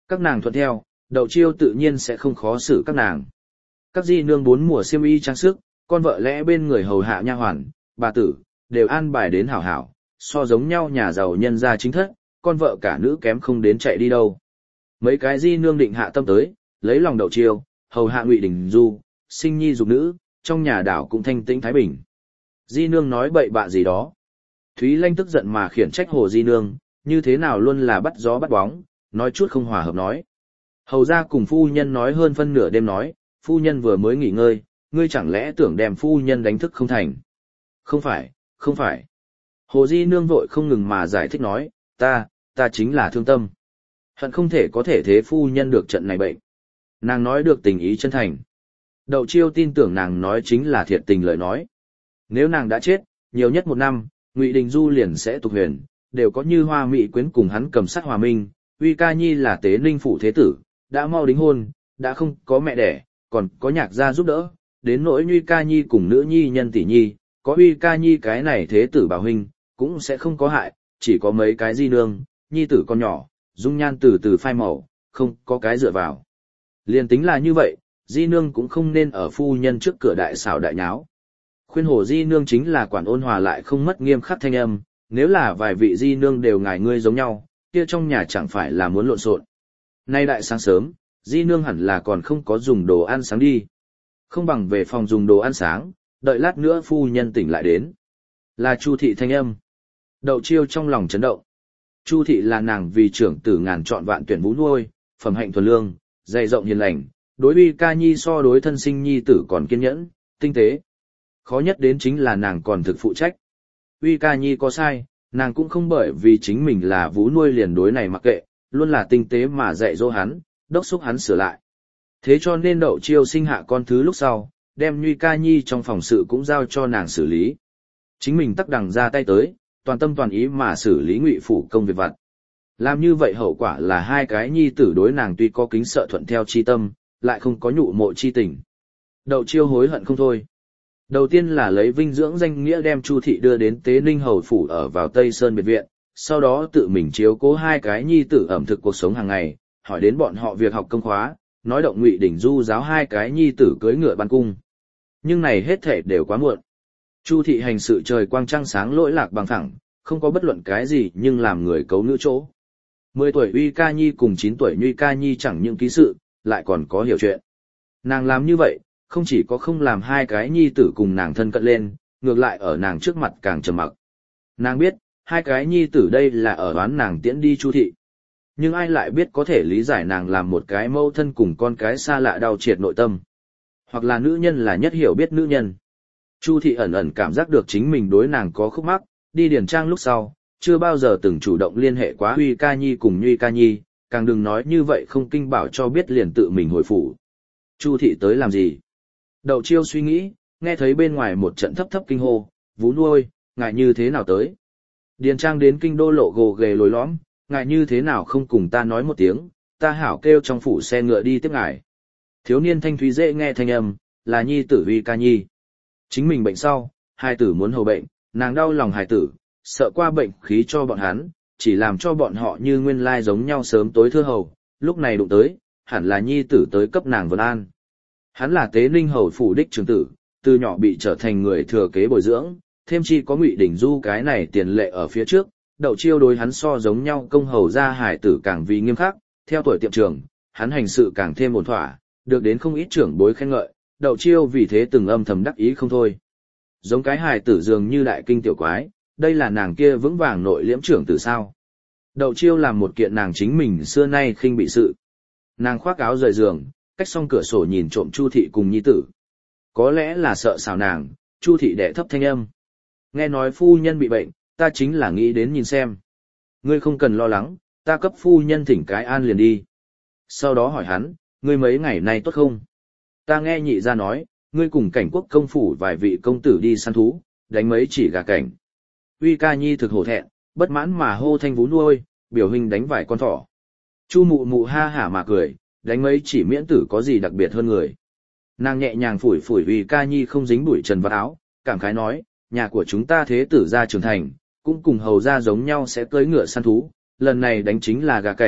Các nàng thuận theo, Đậu Chiêu tự nhiên sẽ không khó xử các nàng. Các di nương bốn mùa xiêm y trang sức, con vợ lẽ bên người hầu hạ nha hoàn, bà tử, đều an bài đến hảo hảo, so giống nhau nhà giàu nhân gia chính thất, con vợ cả nữ kém không đến chạy đi đâu. Mấy cái di nương định hạ tâm tới, lấy lòng Đậu Chiêu, hầu hạ Ngụy Đình Du, sinh nhi dục nữ, trong nhà đảo cũng thanh tĩnh thái bình. Di nương nói bậy bạ gì đó. Thúy Lanh tức giận mà khiển trách Hồ di nương, như thế nào luôn là bắt gió bắt bóng, nói chút không hòa hợp nói. Hầu ra cùng phu nhân nói hơn phân nửa đêm nói, phu nhân vừa mới nghỉ ngơi, ngươi chẳng lẽ tưởng đem phu nhân đánh thức không thành. Không phải, không phải. Hồ di nương vội không ngừng mà giải thích nói, ta, ta chính là thương tâm. Hận không thể có thể thế phu nhân được trận này bệnh. Nàng nói được tình ý chân thành. Đậu Chiêu tin tưởng nàng nói chính là thiệt tình lời nói. Nếu nàng đã chết, nhiều nhất một năm, Ngụy Đình Du liền sẽ tục huyền, đều có như Hoa Mỹ quyến cùng hắn cầm sát hòa minh, Uy Ca Nhi là Tế Ninh phủ thế tử, đã mau đính hôn, đã không có mẹ đẻ, còn có nhạc gia giúp đỡ, đến nỗi Uy Ca Nhi cùng nữ nhi nhân tỷ nhi, có Uy Ca Nhi cái này thế tử bảo huynh, cũng sẽ không có hại, chỉ có mấy cái di nương, nhi tử con nhỏ, dung nhan từ từ phai màu, không có cái dựa vào. Liên tính là như vậy, di nương cũng không nên ở phu nhân trước cửa đại xảo đại nháo. Khuyên Hồ di nương chính là quản ôn hòa lại không mất nghiêm khắc thanh âm, nếu là vài vị di nương đều ngài ngươi giống nhau, kia trong nhà chẳng phải là muốn lộn xộn. Nay đại sáng sớm, di nương hẳn là còn không có dùng đồ ăn sáng đi. Không bằng về phòng dùng đồ ăn sáng, đợi lát nữa phu nhân tỉnh lại đến. Là Chu thị thanh âm. Đậu Chiêu trong lòng chấn động. Chu thị là nàng vì trưởng tử ngàn chọn vạn tuyển vũ nuôi, phẩm hạnh thuần lương, dày rộng hiền lành, đối Uy Ca Nhi so đối thân sinh nhi tử còn kiên nhẫn, tinh tế. Khó nhất đến chính là nàng còn thực phụ trách. Uy Ca Nhi có sai, nàng cũng không bởi vì chính mình là vũ nuôi liền đối này mặc kệ, luôn là tinh tế mà dạy dỗ hắn, đốc xúc hắn sửa lại. Thế cho nên Đậu Chiêu sinh hạ con thứ lúc sau, đem Uy Ca Nhi trong phòng sự cũng giao cho nàng xử lý. Chính mình tắc đằng ra tay tới, toàn tâm toàn ý mà xử lý Ngụy phủ công việc vặt. Làm như vậy hậu quả là hai cái nhi tử đối nàng tuy có kính sợ thuận theo chi tâm, lại không có nhụ mộ chi tình. Đậu Chiêu hối hận không thôi. Đầu tiên là lấy vinh dưỡng danh nghĩa đem Chu thị đưa đến Tế Ninh hầu phủ ở vào Tây Sơn biệt viện, sau đó tự mình chiếu cố hai cái nhi tử ẩm thực cuộc sống hàng ngày, hỏi đến bọn họ việc học công khóa, nói động Ngụy Đình Du giáo hai cái nhi tử cưỡi ngựa ban cung. Nhưng này hết thể đều quá muộn. Chu thị hành sự trời quang trăng sáng lỗi lạc bằng thẳng, không có bất luận cái gì nhưng làm người cấu nữ chỗ. Mười tuổi Uy Ca Nhi cùng chín tuổi Nhuy Ca Nhi chẳng những ký sự, lại còn có hiểu chuyện. Nàng làm như vậy, không chỉ có không làm hai cái nhi tử cùng nàng thân cận lên, ngược lại ở nàng trước mặt càng trầm mặc. Nàng biết, hai cái nhi tử đây là ở đoán nàng tiễn đi Chu thị. Nhưng ai lại biết có thể lý giải nàng làm một cái mâu thân cùng con cái xa lạ đau triệt nội tâm. Hoặc là nữ nhân là nhất hiểu biết nữ nhân. Chu thị ẩn ẩn cảm giác được chính mình đối nàng có khúc mắc, đi điển trang lúc sau, chưa bao giờ từng chủ động liên hệ quá Uy Ca Nhi cùng Nhuy Ca Nhi, càng đừng nói như vậy không kinh bảo cho biết liền tự mình hồi phủ. Chu thị tới làm gì? Đậu Chiêu suy nghĩ, nghe thấy bên ngoài một trận thấp thấp kinh hô, Vú nuôi, ngài như thế nào tới? Điền trang đến kinh đô lộ gồ ghề lồi lõm, ngài như thế nào không cùng ta nói một tiếng, ta hảo kêu trong phủ xe ngựa đi tiếp ngài. Thiếu niên thanh thúy dễ nghe thanh âm, là nhi tử Uy Ca Nhi. Chính mình bệnh sau, hai tử muốn hầu bệnh, nàng đau lòng hài tử, sợ qua bệnh khí cho bọn hắn, chỉ làm cho bọn họ như nguyên lai giống nhau sớm tối thưa hầu, lúc này đụng tới, hẳn là nhi tử tới cấp nàng vân an. Hắn là Tế Ninh hầu phủ đích trưởng tử, từ nhỏ bị trở thành người thừa kế bồi dưỡng, thêm chi có Ngụy Đình Du cái này tiền lệ ở phía trước, Đậu Chiêu đối hắn so giống nhau công hầu gia hải tử càng vì nghiêm khắc, theo tuổi tiệm trường, hắn hành sự càng thêm ổn thỏa, được đến không ít trưởng bối khen ngợi, Đậu Chiêu vì thế từng âm thầm đắc ý không thôi. Giống cái hài tử dường như đại kinh tiểu quái, đây là nàng kia vững vàng nội liễm trưởng tử sao. Đậu Chiêu làm một kiện nàng chính mình xưa nay khinh bị sự. Nàng khoác áo rời giường, cách xong cửa sổ nhìn trộm Chu thị cùng nhi tử. Có lẽ là sợ xào nàng, Chu thị đẻ thấp thanh âm. Nghe nói phu nhân bị bệnh, ta chính là nghĩ đến nhìn xem. Ngươi không cần lo lắng, ta cấp phu nhân thỉnh cái an liền đi. Sau đó hỏi hắn, ngươi mấy ngày nay tốt không? Ta nghe nhị ra nói, ngươi cùng Cảnh Quốc công phủ vài vị công tử đi săn thú, đánh mấy chỉ gà cảnh. Uy Ca Nhi thực hổ thẹn, bất mãn mà hô thanh Vú nuôi, biểu hình đánh vài con thỏ. Chu mụ mụ ha hả mà cười, đánh mấy chỉ miễn tử có gì đặc biệt hơn người. Nàng nhẹ nhàng phủi phủi Uy Ca Nhi không dính bụi trần vào áo, cảm khái nói, nhà của chúng ta thế tử gia trưởng thành, cũng cùng hầu gia giống nhau sẽ cưỡi ngựa săn thú, lần này đánh chính là gà cảnh,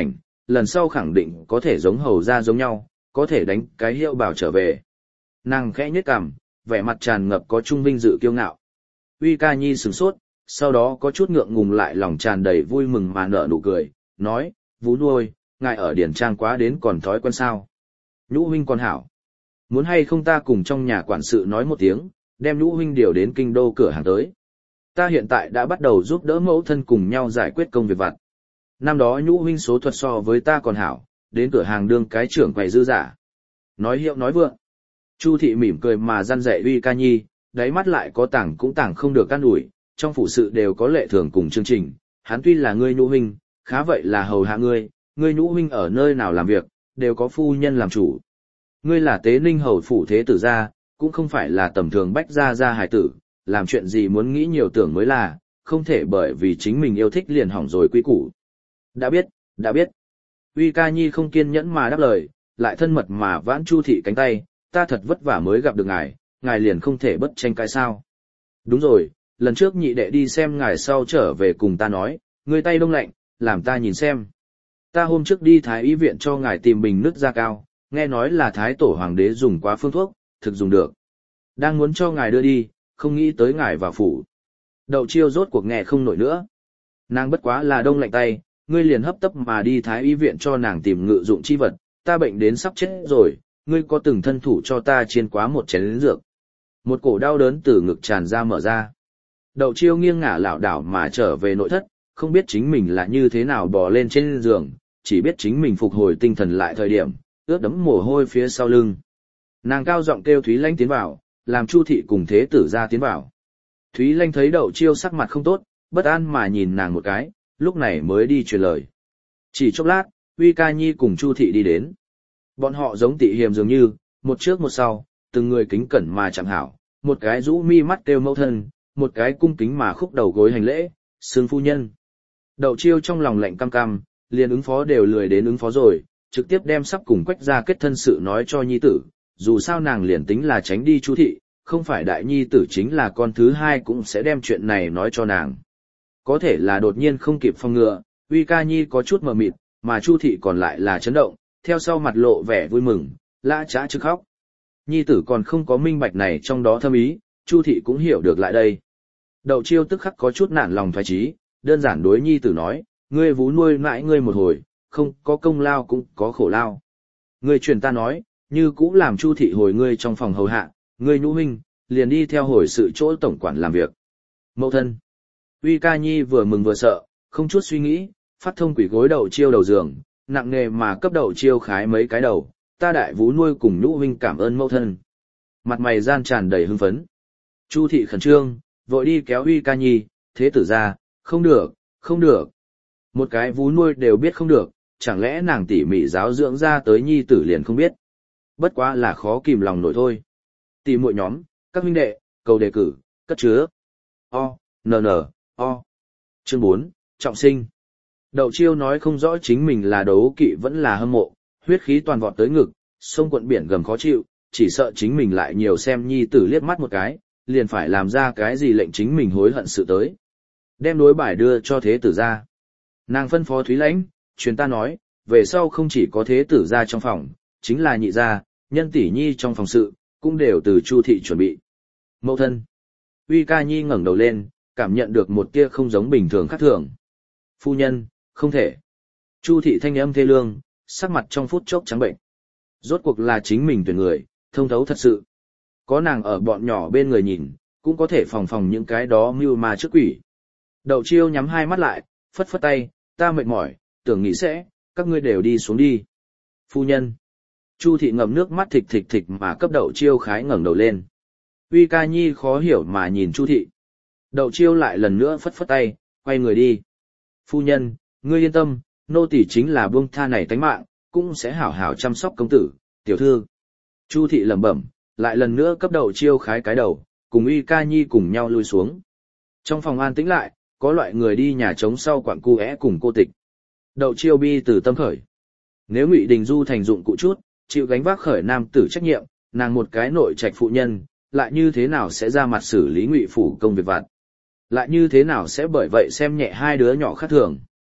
lần sau khẳng định có thể giống hầu ra giống nhau, có thể đánh cái hiệu bảo trở về. Nàng khẽ nhếch cằm, vẻ mặt tràn ngập có trung vinh dự kiêu ngạo. Uy Ca Nhi sửng sốt, sau đó có chút ngượng ngùng lại lòng tràn đầy vui mừng mà nở nụ cười, nói, Vú nuôi, ngài ở điển trang quá đến còn thói quen sao. Nhũ huynh còn hảo. Muốn hay không ta cùng trong nhà quản sự nói một tiếng, đem nhũ huynh điều đến kinh đô cửa hàng tới. Ta hiện tại đã bắt đầu giúp đỡ mẫu thân cùng nhau giải quyết công việc vặt. Năm đó nhũ huynh số thuật so với ta còn hảo, đến cửa hàng đương cái trưởng quầy dư giả. Nói hiệu nói vượng. Chu thị mỉm cười mà răn dạy Uy Ca Nhi, đáy mắt lại có tảng cũng tảng không được căn ủi, trong phủ sự đều có lệ thường cùng chương trình, hắn tuy là ngươi nhũ huynh, khá vậy là hầu hạ ngươi, ngươi nhũ huynh ở nơi nào làm việc, đều có phu nhân làm chủ. Ngươi là Tế Ninh hầu phủ thế tử gia, cũng không phải là tầm thường bách gia gia hài tử, làm chuyện gì muốn nghĩ nhiều tưởng mới là, không thể bởi vì chính mình yêu thích liền hỏng rồi quy củ. Đã biết, đã biết. Uy Ca Nhi không kiên nhẫn mà đáp lời, lại thân mật mà vãn Chu thị cánh tay, ta thật vất vả mới gặp được ngài, ngài liền không thể bất tranh cãi sao. Đúng rồi, lần trước nhị đệ đi xem ngài sau trở về cùng ta nói, ngươi tay đông lạnh, làm ta nhìn xem. Ta hôm trước đi thái y viện cho ngài tìm bình nước da cao, nghe nói là thái tổ hoàng đế dùng quá phương thuốc, thực dùng được. Đang muốn cho ngài đưa đi, không nghĩ tới ngài vào phủ. Đậu Chiêu rốt cuộc nghe không nổi nữa. Nàng bất quá là đông lạnh tay, ngươi liền hấp tấp mà đi thái y viện cho nàng tìm ngự dụng chi vật, ta bệnh đến sắp chết rồi, ngươi có từng thân thủ cho ta chiên quá một chén lính dược. Một cổ đau đớn từ ngực tràn ra mở ra. Đậu Chiêu nghiêng ngả lảo đảo mà trở về nội thất, không biết chính mình là như thế nào bò lên trên giường, chỉ biết chính mình phục hồi tinh thần lại thời điểm, ướt đẫm mồ hôi phía sau lưng. Nàng cao giọng kêu Thúy Lanh tiến vào, làm Chu thị cùng thế tử ra tiến vào. Thúy Lanh thấy Đậu Chiêu sắc mặt không tốt, bất an mà nhìn nàng một cái, lúc này mới đi truyền lời. Chỉ chốc lát, Uy Ca Nhi cùng Chu thị đi đến. Bọn họ giống tị hiềm dường như, một trước một sau, từng người kính cẩn mà chẳng hảo, một cái rũ mi mắt kêu mẫu thân, một cái cung kính mà khúc đầu gối hành lễ, xương phu nhân. Đậu Chiêu trong lòng lạnh cam cam, liền ứng phó đều lười đến ứng phó rồi, trực tiếp đem sắp cùng Quách gia kết thân sự nói cho nhi tử, dù sao nàng liền tính là tránh đi Chu thị, không phải đại nhi tử chính là con thứ hai cũng sẽ đem chuyện này nói cho nàng. Có thể là đột nhiên không kịp phòng ngừa, Uy Ca Nhi có chút mờ mịt, mà Chu thị còn lại là chấn động, theo sau mặt lộ vẻ vui mừng, lã chã chứ khóc. Nhi tử còn không có minh bạch này trong đó thâm ý, Chu thị cũng hiểu được lại đây. Đậu Chiêu tức khắc có chút nản lòng thoái chí, đơn giản đối nhi tử nói, ngươi vú nuôi mãi ngươi một hồi, không có công lao cũng có khổ lao. Ngươi truyền ta nói, như cũ làm Chu thị hồi ngươi trong phòng hầu hạ, ngươi nhũ huynh, liền đi theo hồi sự chỗ tổng quản làm việc. Mẫu thân. Uy Ca Nhi vừa mừng vừa sợ, không chút suy nghĩ, phát thông quỷ gối Đậu Chiêu đầu giường, nặng nề mà cấp Đậu Chiêu khái mấy cái đầu, ta đại vú nuôi cùng nhũ huynh cảm ơn mẫu thân. Mặt mày gian tràn đầy hưng phấn. Chu thị khẩn trương, vội đi kéo Uy Ca Nhi, thế tử ra, không được, không được. Một cái vú nuôi đều biết không được, chẳng lẽ nàng tỉ mỉ giáo dưỡng ra tới nhi tử liền không biết. Bất quá là khó kìm lòng nổi thôi. Tỷ muội nhóm, các huynh đệ, cầu đề cử, cất chứa. O, N N, O. Chương bốn, trọng sinh. Đậu Chiêu nói không rõ chính mình là đấu kỵ vẫn là hâm mộ, huyết khí toàn vọt tới ngực, sông quận biển gầm khó chịu, chỉ sợ chính mình lại nhiều xem nhi tử liếc mắt một cái, liền phải làm ra cái gì lệnh chính mình hối hận sự tới. Đem đối bài đưa cho thế tử ra. Nàng phân phó Thúy Lãnh, truyền ta nói, về sau không chỉ có thế tử ra trong phòng, chính là nhị gia, nhân tỷ nhi trong phòng sự, cũng đều từ Chu thị chuẩn bị. Mẫu thân. Uy Ca Nhi ngẩng đầu lên, cảm nhận được một tia không giống bình thường khác thường. Phu nhân, không thể. Chu thị thanh âm thê lương, sắc mặt trong phút chốc trắng bệnh. Rốt cuộc là chính mình tuyển người, thông thấu thật sự. Có nàng ở bọn nhỏ bên người nhìn, cũng có thể phòng phòng những cái đó mưu ma trước quỷ. Đậu Chiêu nhắm hai mắt lại, phất phất tay, ta mệt mỏi, tưởng nghĩ sẽ, các ngươi đều đi xuống đi. Phu nhân. Chu thị ngậm nước mắt thịch thịch thịch mà cấp Đậu Chiêu khái ngẩng đầu lên. Uy Ca Nhi khó hiểu mà nhìn Chu thị. Đậu Chiêu lại lần nữa phất phất tay, quay người đi. Phu nhân, ngươi yên tâm, nô tỳ chính là buông tha này tánh mạng, cũng sẽ hảo hảo chăm sóc công tử, tiểu thư. Chu thị lẩm bẩm, lại lần nữa cấp Đậu Chiêu khái cái đầu, cùng Uy Ca Nhi cùng nhau lui xuống. Trong phòng an tĩnh lại, có loại người đi nhà trống sau quặng cu é cùng cô tịch. Đậu Chiêu bi từ tâm khởi. Nếu Ngụy Đình Du thành dụng cụ chút, chịu gánh vác khởi nam tử trách nhiệm, nàng một cái nội trạch phụ nhân, lại như thế nào sẽ ra mặt xử lý Ngụy phủ công việc vặt? Lại như thế nào sẽ bởi vậy xem nhẹ hai đứa nhỏ khác thường?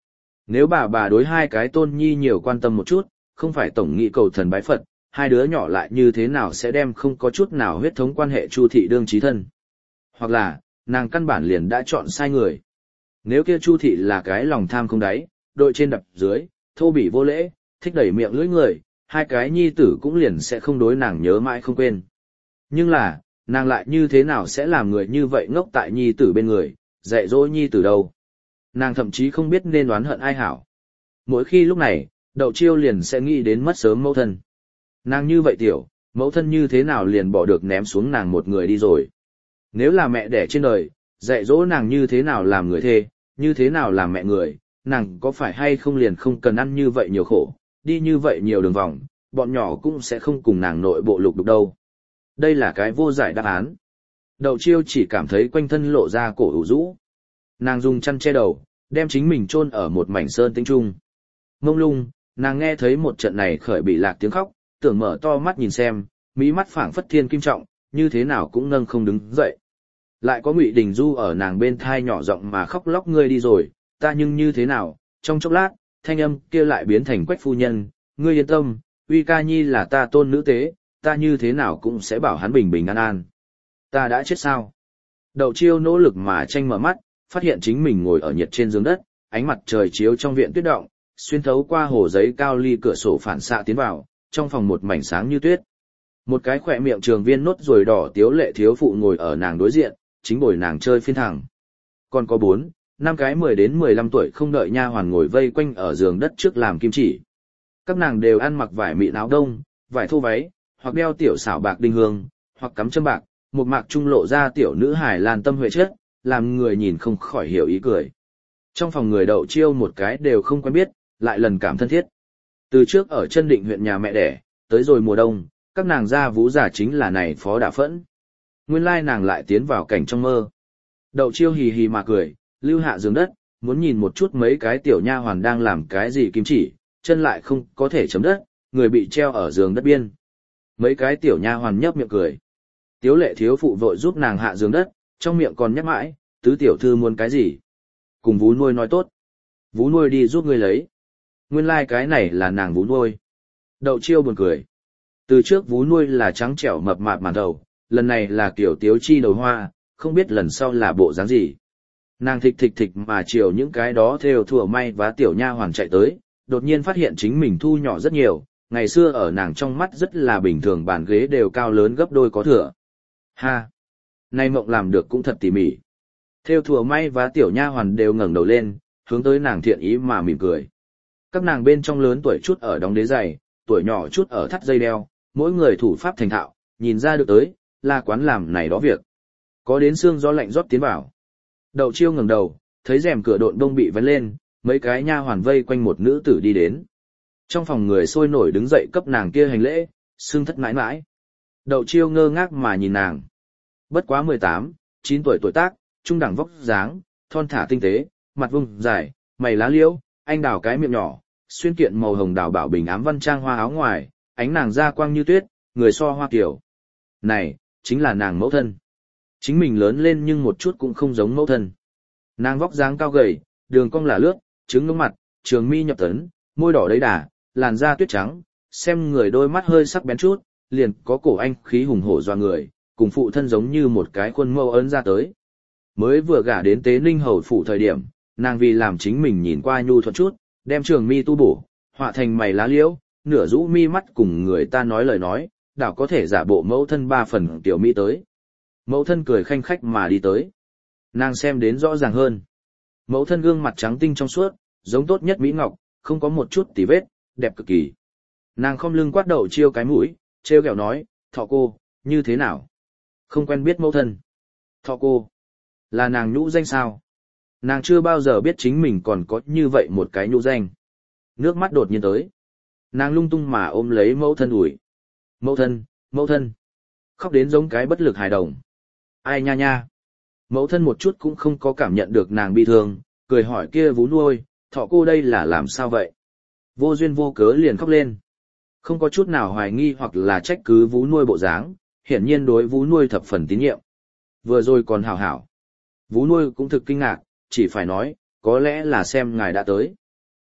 Nếu bà bà đối hai cái tôn nhi nhiều quan tâm một chút, không phải tổng nghị cầu thần bái Phật, hai đứa nhỏ lại như thế nào sẽ đem không có chút nào huyết thống quan hệ Chu thị đương chí thân. Hoặc là, nàng căn bản liền đã chọn sai người. Nếu kia Chu thị là cái lòng tham không đáy, đội trên đập dưới, thô bỉ vô lễ, thích đẩy miệng lưỡi người, hai cái nhi tử cũng liền sẽ không đối nàng nhớ mãi không quên. Nhưng là, nàng lại như thế nào sẽ làm người như vậy ngốc tại nhi tử bên người, dạy dỗ nhi tử đâu. Nàng thậm chí không biết nên oán hận ai hảo. Mỗi khi lúc này, Đậu Chiêu liền sẽ nghĩ đến mất sớm mẫu thân. Nàng như vậy tiểu, mẫu thân như thế nào liền bỏ được ném xuống nàng một người đi rồi. Nếu là mẹ đẻ trên đời, dạy dỗ nàng như thế nào làm người thê, như thế nào làm mẹ người, nàng có phải hay không liền không cần ăn như vậy nhiều khổ, đi như vậy nhiều đường vòng, bọn nhỏ cũng sẽ không cùng nàng nội bộ lục đục đâu. Đây là cái vô giải đáp án. Đậu Chiêu chỉ cảm thấy quanh thân lộ ra cổ ủ rũ. Nàng dùng chăn che đầu, đem chính mình chôn ở một mảnh sơn tĩnh trung. Mông lung, nàng nghe thấy một trận này khởi bị lạc tiếng khóc, tưởng mở to mắt nhìn xem, mí mắt phảng phất thiên kim trọng, như thế nào cũng nâng không đứng dậy. Lại có Ngụy Đình Du ở nàng bên thai nhỏ giọng mà khóc lóc ngươi đi rồi, ta nhưng như thế nào, trong chốc lát, thanh âm kia lại biến thành Quách phu nhân, ngươi yên tâm, Uy ca nhi là ta tôn nữ tế, ta như thế nào cũng sẽ bảo hắn bình bình an an. Ta đã chết sao? Đậu Chiêu nỗ lực mà tranh mở mắt, phát hiện chính mình ngồi ở nhiệt trên giường đất, ánh mặt trời chiếu trong viện tuyết động, xuyên thấu qua hồ giấy cao ly cửa sổ phản xạ tiến vào, trong phòng một mảnh sáng như tuyết. Một cái khỏe miệng trường viên nốt ruồi đỏ tiếu lệ thiếu phụ ngồi ở nàng đối diện, chính bồi nàng chơi phiên thẳng. Còn có bốn, năm cái mười đến mười lăm tuổi không đợi nha hoàn ngồi vây quanh ở giường đất trước làm kim chỉ. Các nàng đều ăn mặc vải mịn áo đông, vải thô váy, hoặc đeo tiểu xảo bạc đinh hương, hoặc cắm châm bạc, một mạc trung lộ ra tiểu nữ hài lan tâm huệ chất, làm người nhìn không khỏi hiểu ý cười. Trong phòng người Đậu Chiêu một cái đều không quen biết, lại lần cảm thân thiết. Từ trước ở Chân Định huyện nhà mẹ đẻ, tới rồi mùa đông, các nàng gia vũ giả chính là này Phó Đả Phẫn. Nguyên lai nàng lại tiến vào cảnh trong mơ. Đậu Chiêu hì hì mà cười, lưu hạ giường đất, muốn nhìn một chút mấy cái tiểu nha hoàn đang làm cái gì kim chỉ, chân lại không có thể chấm đất, người bị treo ở giường đất biên. Mấy cái tiểu nha hoàn nhấp miệng cười. Tiếu lệ thiếu phụ vội giúp nàng hạ giường đất, trong miệng còn nhắc mãi, tứ tiểu thư muốn cái gì? Cùng vú nuôi nói tốt. Vú nuôi đi giúp ngươi lấy. Nguyên lai like cái này là nàng vú nuôi. Đậu Chiêu buồn cười. Từ trước vú nuôi là trắng trẻo mập mạp màn đầu, lần này là kiểu tiếu chi đầu hoa, không biết lần sau là bộ dáng gì. Nàng thịch thịch thịch mà chiều những cái đó theo thùa may và tiểu nha hoàn chạy tới, đột nhiên phát hiện chính mình thu nhỏ rất nhiều, ngày xưa ở nàng trong mắt rất là bình thường, bàn ghế đều cao lớn gấp đôi có thừa. Ha! Nay mộng làm được cũng thật tỉ mỉ. Theo thùa may và tiểu nha hoàn đều ngẩng đầu lên, hướng tới nàng thiện ý mà mỉm cười. Các nàng bên trong lớn tuổi chút ở đóng đế giày, tuổi nhỏ chút ở thắt dây đeo, mỗi người thủ pháp thành thạo, nhìn ra được tới, là quán làm này đó việc. Có đến sương gió lạnh rót tiến vào. Đậu Chiêu ngẩng đầu, thấy rèm cửa độn đông bị vén lên, mấy cái nha hoàn vây quanh một nữ tử đi đến. Trong phòng người sôi nổi đứng dậy cấp nàng kia hành lễ, xưng thất mãi mãi. Đậu Chiêu ngơ ngác mà nhìn nàng. Bất quá mười tám, chín tuổi tuổi tác, trung đẳng vóc dáng, thon thả tinh tế, mặt vùng dài, mày lá liễu, anh đào cái miệng nhỏ, xuyên kiện màu hồng đào bảo bình ám văn trang hoa áo ngoài, ánh nàng da quang như tuyết, người so hoa kiểu. Này, chính là nàng mẫu thân. Chính mình lớn lên nhưng một chút cũng không giống mẫu thân. Nàng vóc dáng cao gầy, đường cong là lướt, trứng ngưỡng mặt, trường mi nhập tấn, môi đỏ đầy đà, làn da tuyết trắng, xem người đôi mắt hơi sắc bén chút, liền có cổ anh khí hùng hổ doa người, cùng phụ thân giống như một cái khuôn mẫu ấn ra tới. Mới vừa gả đến Tế Ninh hầu phủ thời điểm, nàng vì làm chính mình nhìn qua nhu thuận chút, đem trường mi tu bổ, họa thành mày lá liễu, nửa rũ mi mắt cùng người ta nói lời nói, đảo có thể giả bộ mẫu thân ba phần tiểu mỹ tới. Mẫu thân cười khanh khách mà đi tới. Nàng xem đến rõ ràng hơn. Mẫu thân gương mặt trắng tinh trong suốt, giống tốt nhất mỹ ngọc, không có một chút tì vết, đẹp cực kỳ. Nàng khom lưng quát Đậu Chiêu cái mũi, trêu ghẹo nói, thọ cô, như thế nào? Không quen biết mẫu thân. Thọ cô, là nàng nhũ danh sao? Nàng chưa bao giờ biết chính mình còn có như vậy một cái nhũ danh. Nước mắt đột nhiên tới. Nàng lung tung mà ôm lấy mẫu thân ủi. Mẫu thân, mẫu thân. Khóc đến giống cái bất lực hài đồng. Ai nha nha. Mẫu thân một chút cũng không có cảm nhận được nàng bi thương, cười hỏi kia vú nuôi, thọ cô đây là làm sao vậy? Vô duyên vô cớ liền khóc lên. Không có chút nào hoài nghi hoặc là trách cứ vú nuôi bộ dáng, hiển nhiên đối vú nuôi thập phần tín nhiệm. Vừa rồi còn hảo hảo. Vú nuôi cũng thực kinh ngạc, chỉ phải nói, có lẽ là xem ngài đã tới.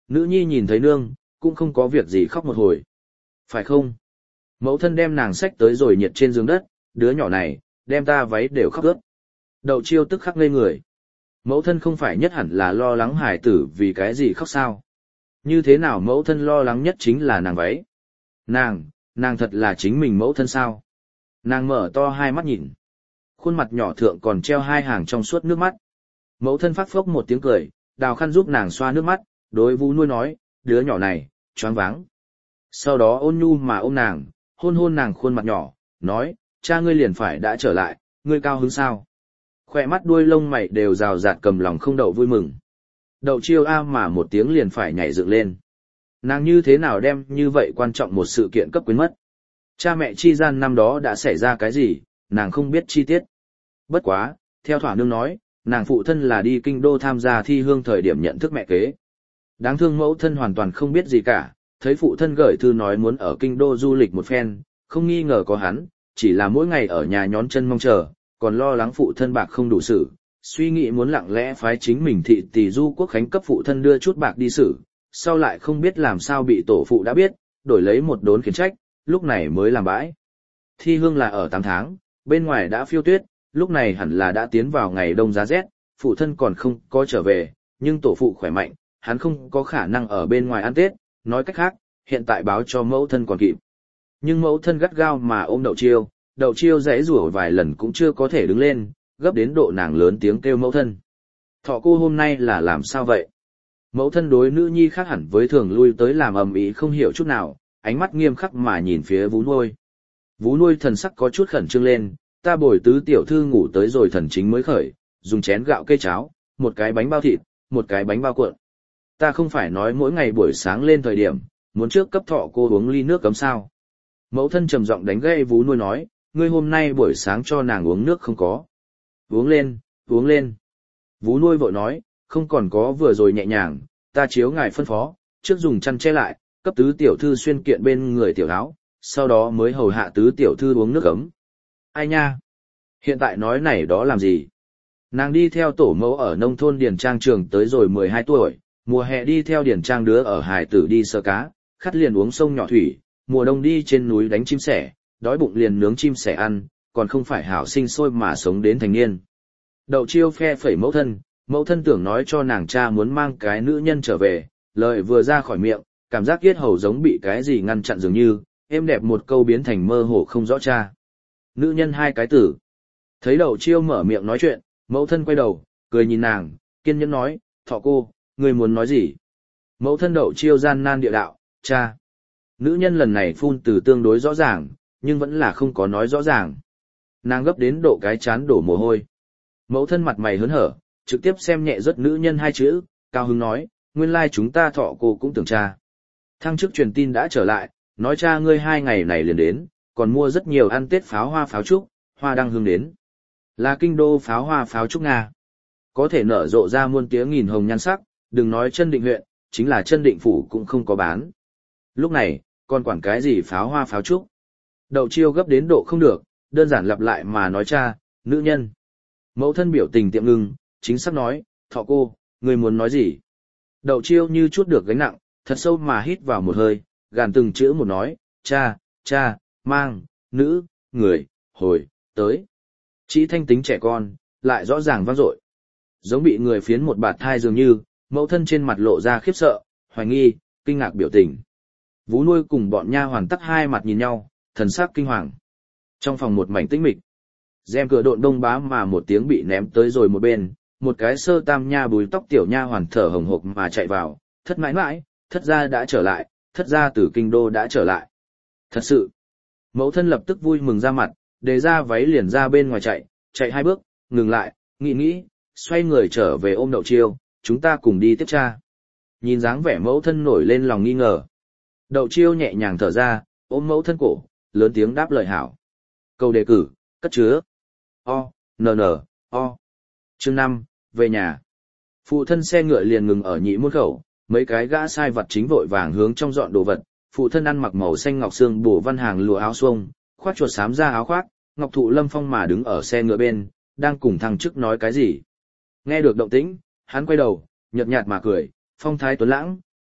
Nữ nhi nhìn thấy nương, cũng không có việc gì khóc một hồi. Phải không? Mẫu thân đem nàng xách tới rồi nhiệt trên giường đất, đứa nhỏ này, đem ta váy đều khóc ướt. Đậu chiêu tức khắc ngây người. Mẫu thân không phải nhất hẳn là lo lắng hải tử vì cái gì khóc sao? Như thế nào mẫu thân lo lắng nhất chính là nàng váy? Nàng, nàng thật là chính mình mẫu thân sao? Nàng mở to hai mắt nhìn. Khuôn mặt nhỏ thượng còn treo hai hàng trong suốt nước mắt. Mẫu thân phát phốc một tiếng cười, đào khăn giúp nàng xoa nước mắt, đối Vũ Nuôi nói, đứa nhỏ này, choáng váng. Sau đó ôn nhu mà ôm nàng, hôn hôn nàng khuôn mặt nhỏ, nói, cha ngươi liền phải đã trở lại, ngươi cao hứng sao? Khoe mắt đuôi lông mày đều rào rạt cầm lòng không đậu vui mừng. Đậu chiêu a mà một tiếng liền phải nhảy dựng lên. Nàng như thế nào đem như vậy quan trọng một sự kiện cấp quyến mất? Cha mẹ chi gian năm đó đã xảy ra cái gì, nàng không biết chi tiết. Bất quá, theo thỏa nương nói, nàng phụ thân là đi kinh đô tham gia thi hương thời điểm nhận thức mẹ kế. Đáng thương mẫu thân hoàn toàn không biết gì cả, thấy phụ thân gửi thư nói muốn ở kinh đô du lịch một phen, không nghi ngờ có hắn, chỉ là mỗi ngày ở nhà nhón chân mong chờ, còn lo lắng phụ thân bạc không đủ xử, suy nghĩ muốn lặng lẽ phái chính mình thị tỷ du quốc khánh cấp phụ thân đưa chút bạc đi xử, sau lại không biết làm sao bị tổ phụ đã biết, đổi lấy một đốn khiển trách, lúc này mới làm bãi. Thi hương là ở tám tháng, bên ngoài đã phiêu tuyết, lúc này hẳn là đã tiến vào ngày đông giá rét, phụ thân còn không có trở về, nhưng tổ phụ khỏe mạnh, hắn không có khả năng ở bên ngoài ăn Tết, nói cách khác, hiện tại báo cho mẫu thân còn kịp. Nhưng mẫu thân gắt gao mà ôm đậu chiêu, đậu chiêu giãy rủa vài lần cũng chưa có thể đứng lên, gấp đến độ nàng lớn tiếng kêu mẫu thân. Thọ cô hôm nay là làm sao vậy? Mẫu thân đối nữ nhi khác hẳn với thường lui tới làm ầm ĩ không hiểu chút nào, ánh mắt nghiêm khắc mà nhìn phía Vú Nuôi. Vú Nuôi thần sắc có chút khẩn trương lên, ta bồi tứ tiểu thư ngủ tới rồi thần chính mới khởi, dùng chén gạo cây cháo, một cái bánh bao thịt, một cái bánh bao cuộn. Ta không phải nói mỗi ngày buổi sáng lên thời điểm, muốn trước cấp thọ cô uống ly nước cấm sao. Mẫu thân trầm giọng đánh gãy Vú Nuôi nói, ngươi hôm nay buổi sáng cho nàng uống nước không có. Uống lên, uống lên. Vú Nuôi vội nói, không còn có vừa rồi nhẹ nhàng, ta chiếu ngài phân phó, trước dùng chăn che lại, cấp tứ tiểu thư xuyên kiện bên người tiểu áo, sau đó mới hầu hạ tứ tiểu thư uống nước ấm. Ai nha? Hiện tại nói này đó làm gì? Nàng đi theo tổ mẫu ở nông thôn Điền Trang trường tới rồi mười hai tuổi, mùa hè đi theo Điền Trang đứa ở hải tử đi sơ cá, khát liền uống sông nhỏ thủy, mùa đông đi trên núi đánh chim sẻ, đói bụng liền nướng chim sẻ ăn, còn không phải hảo sinh sôi mà sống đến thành niên. Đậu chiêu phe phẩy mẫu thân, mẫu thân tưởng nói cho nàng cha muốn mang cái nữ nhân trở về, lời vừa ra khỏi miệng, cảm giác yết hầu giống bị cái gì ngăn chặn dường như, êm đẹp một câu biến thành mơ hồ không rõ cha. Nữ nhân hai cái tử. Thấy đậu chiêu mở miệng nói chuyện, mẫu thân quay đầu, cười nhìn nàng, kiên nhẫn nói, thọ cô, người muốn nói gì? Mẫu thân đậu chiêu gian nan địa đạo, cha. Nữ nhân lần này phun từ tương đối rõ ràng, nhưng vẫn là không có nói rõ ràng. Nàng gấp đến độ cái chán đổ mồ hôi. Mẫu thân mặt mày hớn hở, trực tiếp xem nhẹ rất nữ nhân hai chữ, cao hứng nói, nguyên lai chúng ta thọ cô cũng tưởng cha. Thăng chức truyền tin đã trở lại, nói cha ngươi hai ngày này liền đến, còn mua rất nhiều ăn Tết pháo hoa pháo trúc, hoa đăng hương đến. Là kinh đô pháo hoa pháo trúc Nga. Có thể nở rộ ra muôn tiếng nghìn hồng nhan sắc, đừng nói chân định huyện, chính là chân định phủ cũng không có bán. Lúc này, còn quản cái gì pháo hoa pháo trúc. Đậu chiêu gấp đến độ không được, đơn giản lặp lại mà nói cha, nữ nhân. Mẫu thân biểu tình tiệm ngưng, chính xác nói, thọ cô, người muốn nói gì? Đậu chiêu như chút được gánh nặng, thật sâu mà hít vào một hơi, gàn từng chữ một nói, cha, cha, mang, nữ, người, hồi, tới. Chỉ thanh tính trẻ con, lại rõ ràng vang dội. Giống bị người phiến một bạt thai dường như, mẫu thân trên mặt lộ ra khiếp sợ, hoài nghi, kinh ngạc biểu tình. Vú Nuôi cùng bọn nha hoàn tắc hai mặt nhìn nhau, thần sắc kinh hoàng. Trong phòng một mảnh tĩnh mịch, rèm cửa độn đông bá mà một tiếng bị ném tới rồi một bên, một cái sơ tam nha bùi tóc tiểu nha hoàn thở hồng hộc mà chạy vào, thất mãi mãi, thất gia đã trở lại, thất gia từ kinh đô đã trở lại. Thật sự, mẫu thân lập tức vui mừng ra mặt, đề ra váy liền ra bên ngoài chạy, chạy hai bước, ngừng lại, nghĩ nghĩ, xoay người trở về ôm đậu chiêu, chúng ta cùng đi tiếp cha. Nhìn dáng vẻ mẫu thân nổi lên lòng nghi ngờ. Đậu chiêu nhẹ nhàng thở ra, ôm mẫu thân cổ, lớn tiếng đáp lời hảo. Câu đề cử, cất chứa. O, n n, o. Chương năm, về nhà. Phụ thân xe ngựa liền ngừng ở nhị môn khẩu, mấy cái gã sai vặt chính vội vàng hướng trong dọn đồ vật. Phụ thân ăn mặc màu xanh ngọc xương bổ văn hàng lụa áo xuông, khoác chuột xám ra áo khoác, ngọc thụ lâm phong mà đứng ở xe ngựa bên, đang cùng thằng chức nói cái gì. Nghe được động tĩnh, hắn quay đầu, nhợt nhạt mà cười, phong thái tuấn lãng,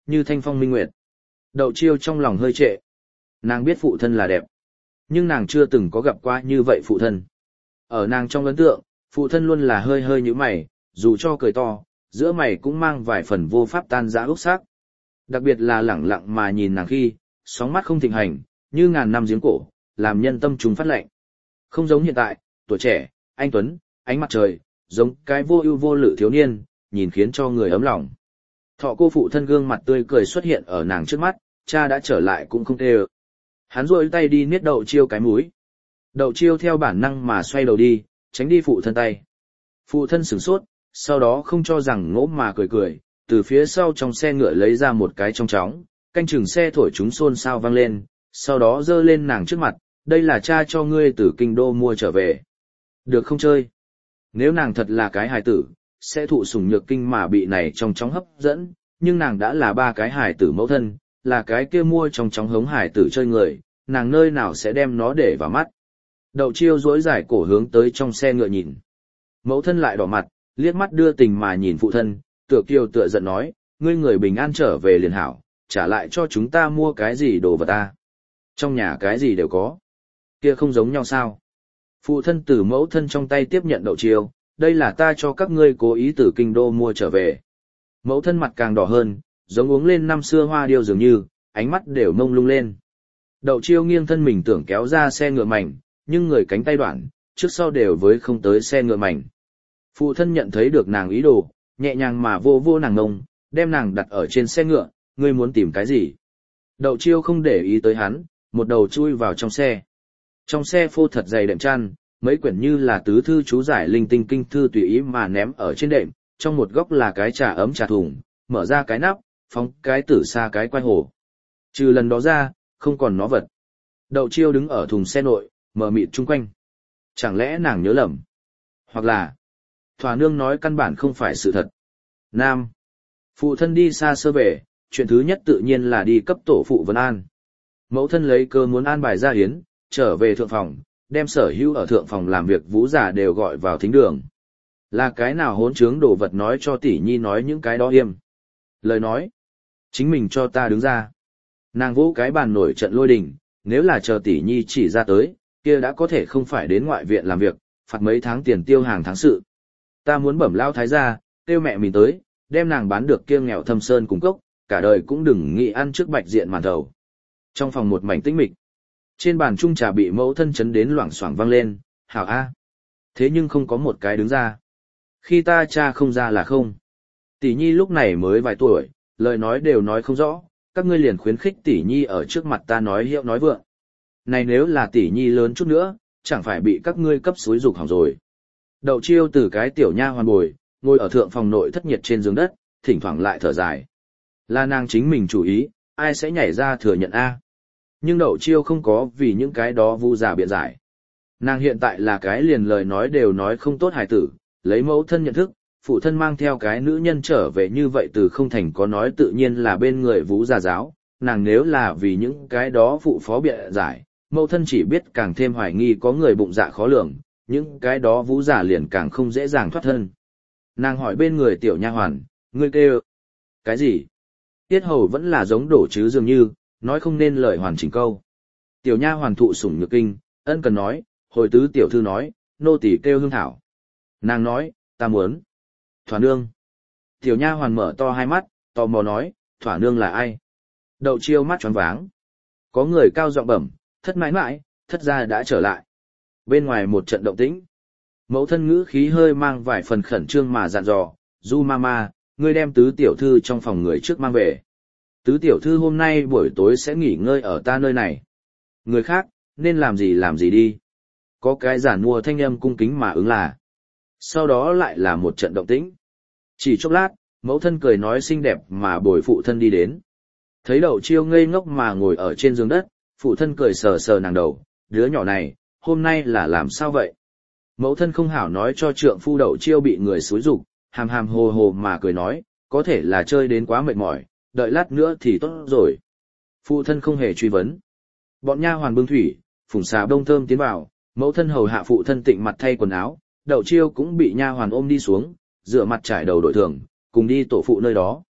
như thanh phong minh nguyệt. Đậu chiêu trong lòng hơi trệ. Nàng biết phụ thân là đẹp, nhưng nàng chưa từng có gặp qua như vậy phụ thân. Ở nàng trong ấn tượng, phụ thân luôn là hơi hơi như mày, dù cho cười to, giữa mày cũng mang vài phần vô pháp tan rã úc sắc. Đặc biệt là lẳng lặng mà nhìn nàng khi, sóng mắt không thịnh hành, như ngàn năm giếng cổ, làm nhân tâm trùng phát lạnh. Không giống hiện tại, tuổi trẻ, anh tuấn, ánh mặt trời, giống cái vô ưu vô lự thiếu niên, nhìn khiến cho người ấm lòng. Thọ cô phụ thân gương mặt tươi cười xuất hiện ở nàng trước mắt, cha đã trở lại cũng không tê ơ. Hắn rôi tay đi niết đậu chiêu cái mũi. Đậu chiêu theo bản năng mà xoay đầu đi, tránh đi phụ thân tay. Phụ thân sửng sốt, sau đó không cho rằng ngỗ mà cười cười, từ phía sau trong xe ngựa lấy ra một cái trong chóng, canh chừng xe thổi chúng xôn xao vang lên, sau đó giơ lên nàng trước mặt, đây là cha cho ngươi từ kinh đô mua trở về. Được không chơi? Nếu nàng thật là cái hài tử, sẽ thụ sủng nhược kinh mà bị này trong chóng hấp dẫn, nhưng nàng đã là ba cái hài tử mẫu thân, là cái kia mua trong chóng hống hài tử chơi người, nàng nơi nào sẽ đem nó để vào mắt. Đậu chiêu duỗi giải cổ hướng tới trong xe ngựa nhìn. Mẫu thân lại đỏ mặt, liếc mắt đưa tình mà nhìn phụ thân, tựa kiều tựa giận nói, ngươi người bình an trở về liền hảo, trả lại cho chúng ta mua cái gì đồ vật ta. Trong nhà cái gì đều có. Kia không giống nhau sao? Phụ thân từ mẫu thân trong tay tiếp nhận đậu chiêu, đây là ta cho các ngươi cố ý từ kinh đô mua trở về. Mẫu thân mặt càng đỏ hơn, giống uống lên năm xưa hoa điêu dường như, ánh mắt đều mông lung lên. Đậu chiêu nghiêng thân mình tưởng kéo ra xe ngựa mảnh, nhưng người cánh tay đoạn, trước sau đều với không tới xe ngựa mảnh. Phụ thân nhận thấy được nàng ý đồ, nhẹ nhàng mà vô vô nàng ngông, đem nàng đặt ở trên xe ngựa, ngươi muốn tìm cái gì? Đậu chiêu không để ý tới hắn, một đầu chui vào trong xe. Trong xe phô thật dày đệm chăn, mấy quyển như là tứ thư chú giải linh tinh kinh thư tùy ý mà ném ở trên đệm, trong một góc là cái trà ấm trà thùng, mở ra cái nắp, phóng cái tử xa cái quay hồ. Trừ lần đó ra, không còn nó vật. Đậu chiêu đứng ở thùng xe nội, mờ mịt chung quanh. Chẳng lẽ nàng nhớ lầm? Hoặc là, Thỏa nương nói căn bản không phải sự thật. Nam. Phụ thân đi xa xưa về, chuyện thứ nhất tự nhiên là đi cấp tổ phụ vấn an. Mẫu thân lấy cơ muốn an bài ra hiến, trở về thượng phòng, đem sở hữu ở thượng phòng làm việc vũ giả đều gọi vào thính đường. Là cái nào hỗn trướng đồ vật nói cho tỷ nhi nói những cái đó hiêm. Lời nói. Chính mình cho ta đứng ra. Nàng vỗ cái bàn nổi trận lôi đình, nếu là chờ tỷ nhi chỉ ra tới, kia đã có thể không phải đến ngoại viện làm việc, phạt mấy tháng tiền tiêu hàng tháng sự. Ta muốn bẩm lao thái gia, kêu mẹ mình tới, đem nàng bán được kia nghèo thâm sơn cùng cốc, cả đời cũng đừng nghĩ ăn trước bạch diện màn thầu. Trong phòng một mảnh tĩnh mịch, trên bàn chung trà bị mẫu thân chấn đến loảng xoảng vang lên, hảo a. Thế nhưng không có một cái đứng ra. Khi ta cha không ra là không. Tỷ nhi lúc này mới vài tuổi, lời nói đều nói không rõ, các ngươi liền khuyến khích tỷ nhi ở trước mặt ta nói hiệu nói vượng. Này nếu là tỷ nhi lớn chút nữa, chẳng phải bị các ngươi cấp xúi dục hỏng rồi. Đậu chiêu từ cái tiểu nha hoàn bồi, ngồi ở thượng phòng nội thất nhiệt trên giường đất, thỉnh thoảng lại thở dài. Là nàng chính mình chủ ý, ai sẽ nhảy ra thừa nhận a? Nhưng đậu chiêu không có vì những cái đó vu giả biện giải. Nàng hiện tại là cái liền lời nói đều nói không tốt hài tử, lấy mẫu thân nhận thức, phụ thân mang theo cái nữ nhân trở về như vậy từ không thành có nói tự nhiên là bên người vũ giả giáo, nàng nếu là vì những cái đó phụ phó biện giải, mẫu thân chỉ biết càng thêm hoài nghi có người bụng dạ khó lường, những cái đó vũ giả liền càng không dễ dàng thoát thân. Nàng hỏi bên người tiểu nha hoàn, ngươi kêu cái gì? Tiết hầu vẫn là giống đổ chứ dường như, nói không nên lời hoàn chỉnh câu. Tiểu nha hoàn thụ sủng nhược kinh, ân cần nói, hồi tứ tiểu thư nói, nô tỳ kêu hương thảo. Nàng nói, ta muốn. Thỏa nương. Tiểu nha hoàn mở to hai mắt, tò mò nói, thỏa nương là ai? Đậu chiêu mắt tròn váng. Có người cao giọng bẩm, thất mãi mãi, thất gia đã trở lại. Bên ngoài một trận động tĩnh. Mẫu thân ngữ khí hơi mang vài phần khẩn trương mà dặn dò, Du mama, ngươi đem tứ tiểu thư trong phòng người trước mang về. Tứ tiểu thư hôm nay buổi tối sẽ nghỉ ngơi ở ta nơi này. Người khác, nên làm gì làm gì đi. Có cái giản mua thanh âm cung kính mà ứng là. Sau đó lại là một trận động tĩnh. Chỉ chốc lát, mẫu thân cười nói xinh đẹp mà bồi phụ thân đi đến. Thấy đậu chiêu ngây ngốc mà ngồi ở trên giường đất, phụ thân cười sờ sờ nàng đầu, đứa nhỏ này, hôm nay là làm sao vậy? Mẫu thân không hảo nói cho trượng phu đậu chiêu bị người xúi rục, hàm hàm hồ hồ mà cười nói, có thể là chơi đến quá mệt mỏi, đợi lát nữa thì tốt rồi. Phụ thân không hề truy vấn. Bọn nha hoàn bưng thủy, phùng xà bông thơm tiến vào, mẫu thân hầu hạ phụ thân tịnh mặt thay quần áo, đậu chiêu cũng bị nha hoàn ôm đi xuống, rửa mặt trải đầu đổi thường, cùng đi tổ phụ nơi đó.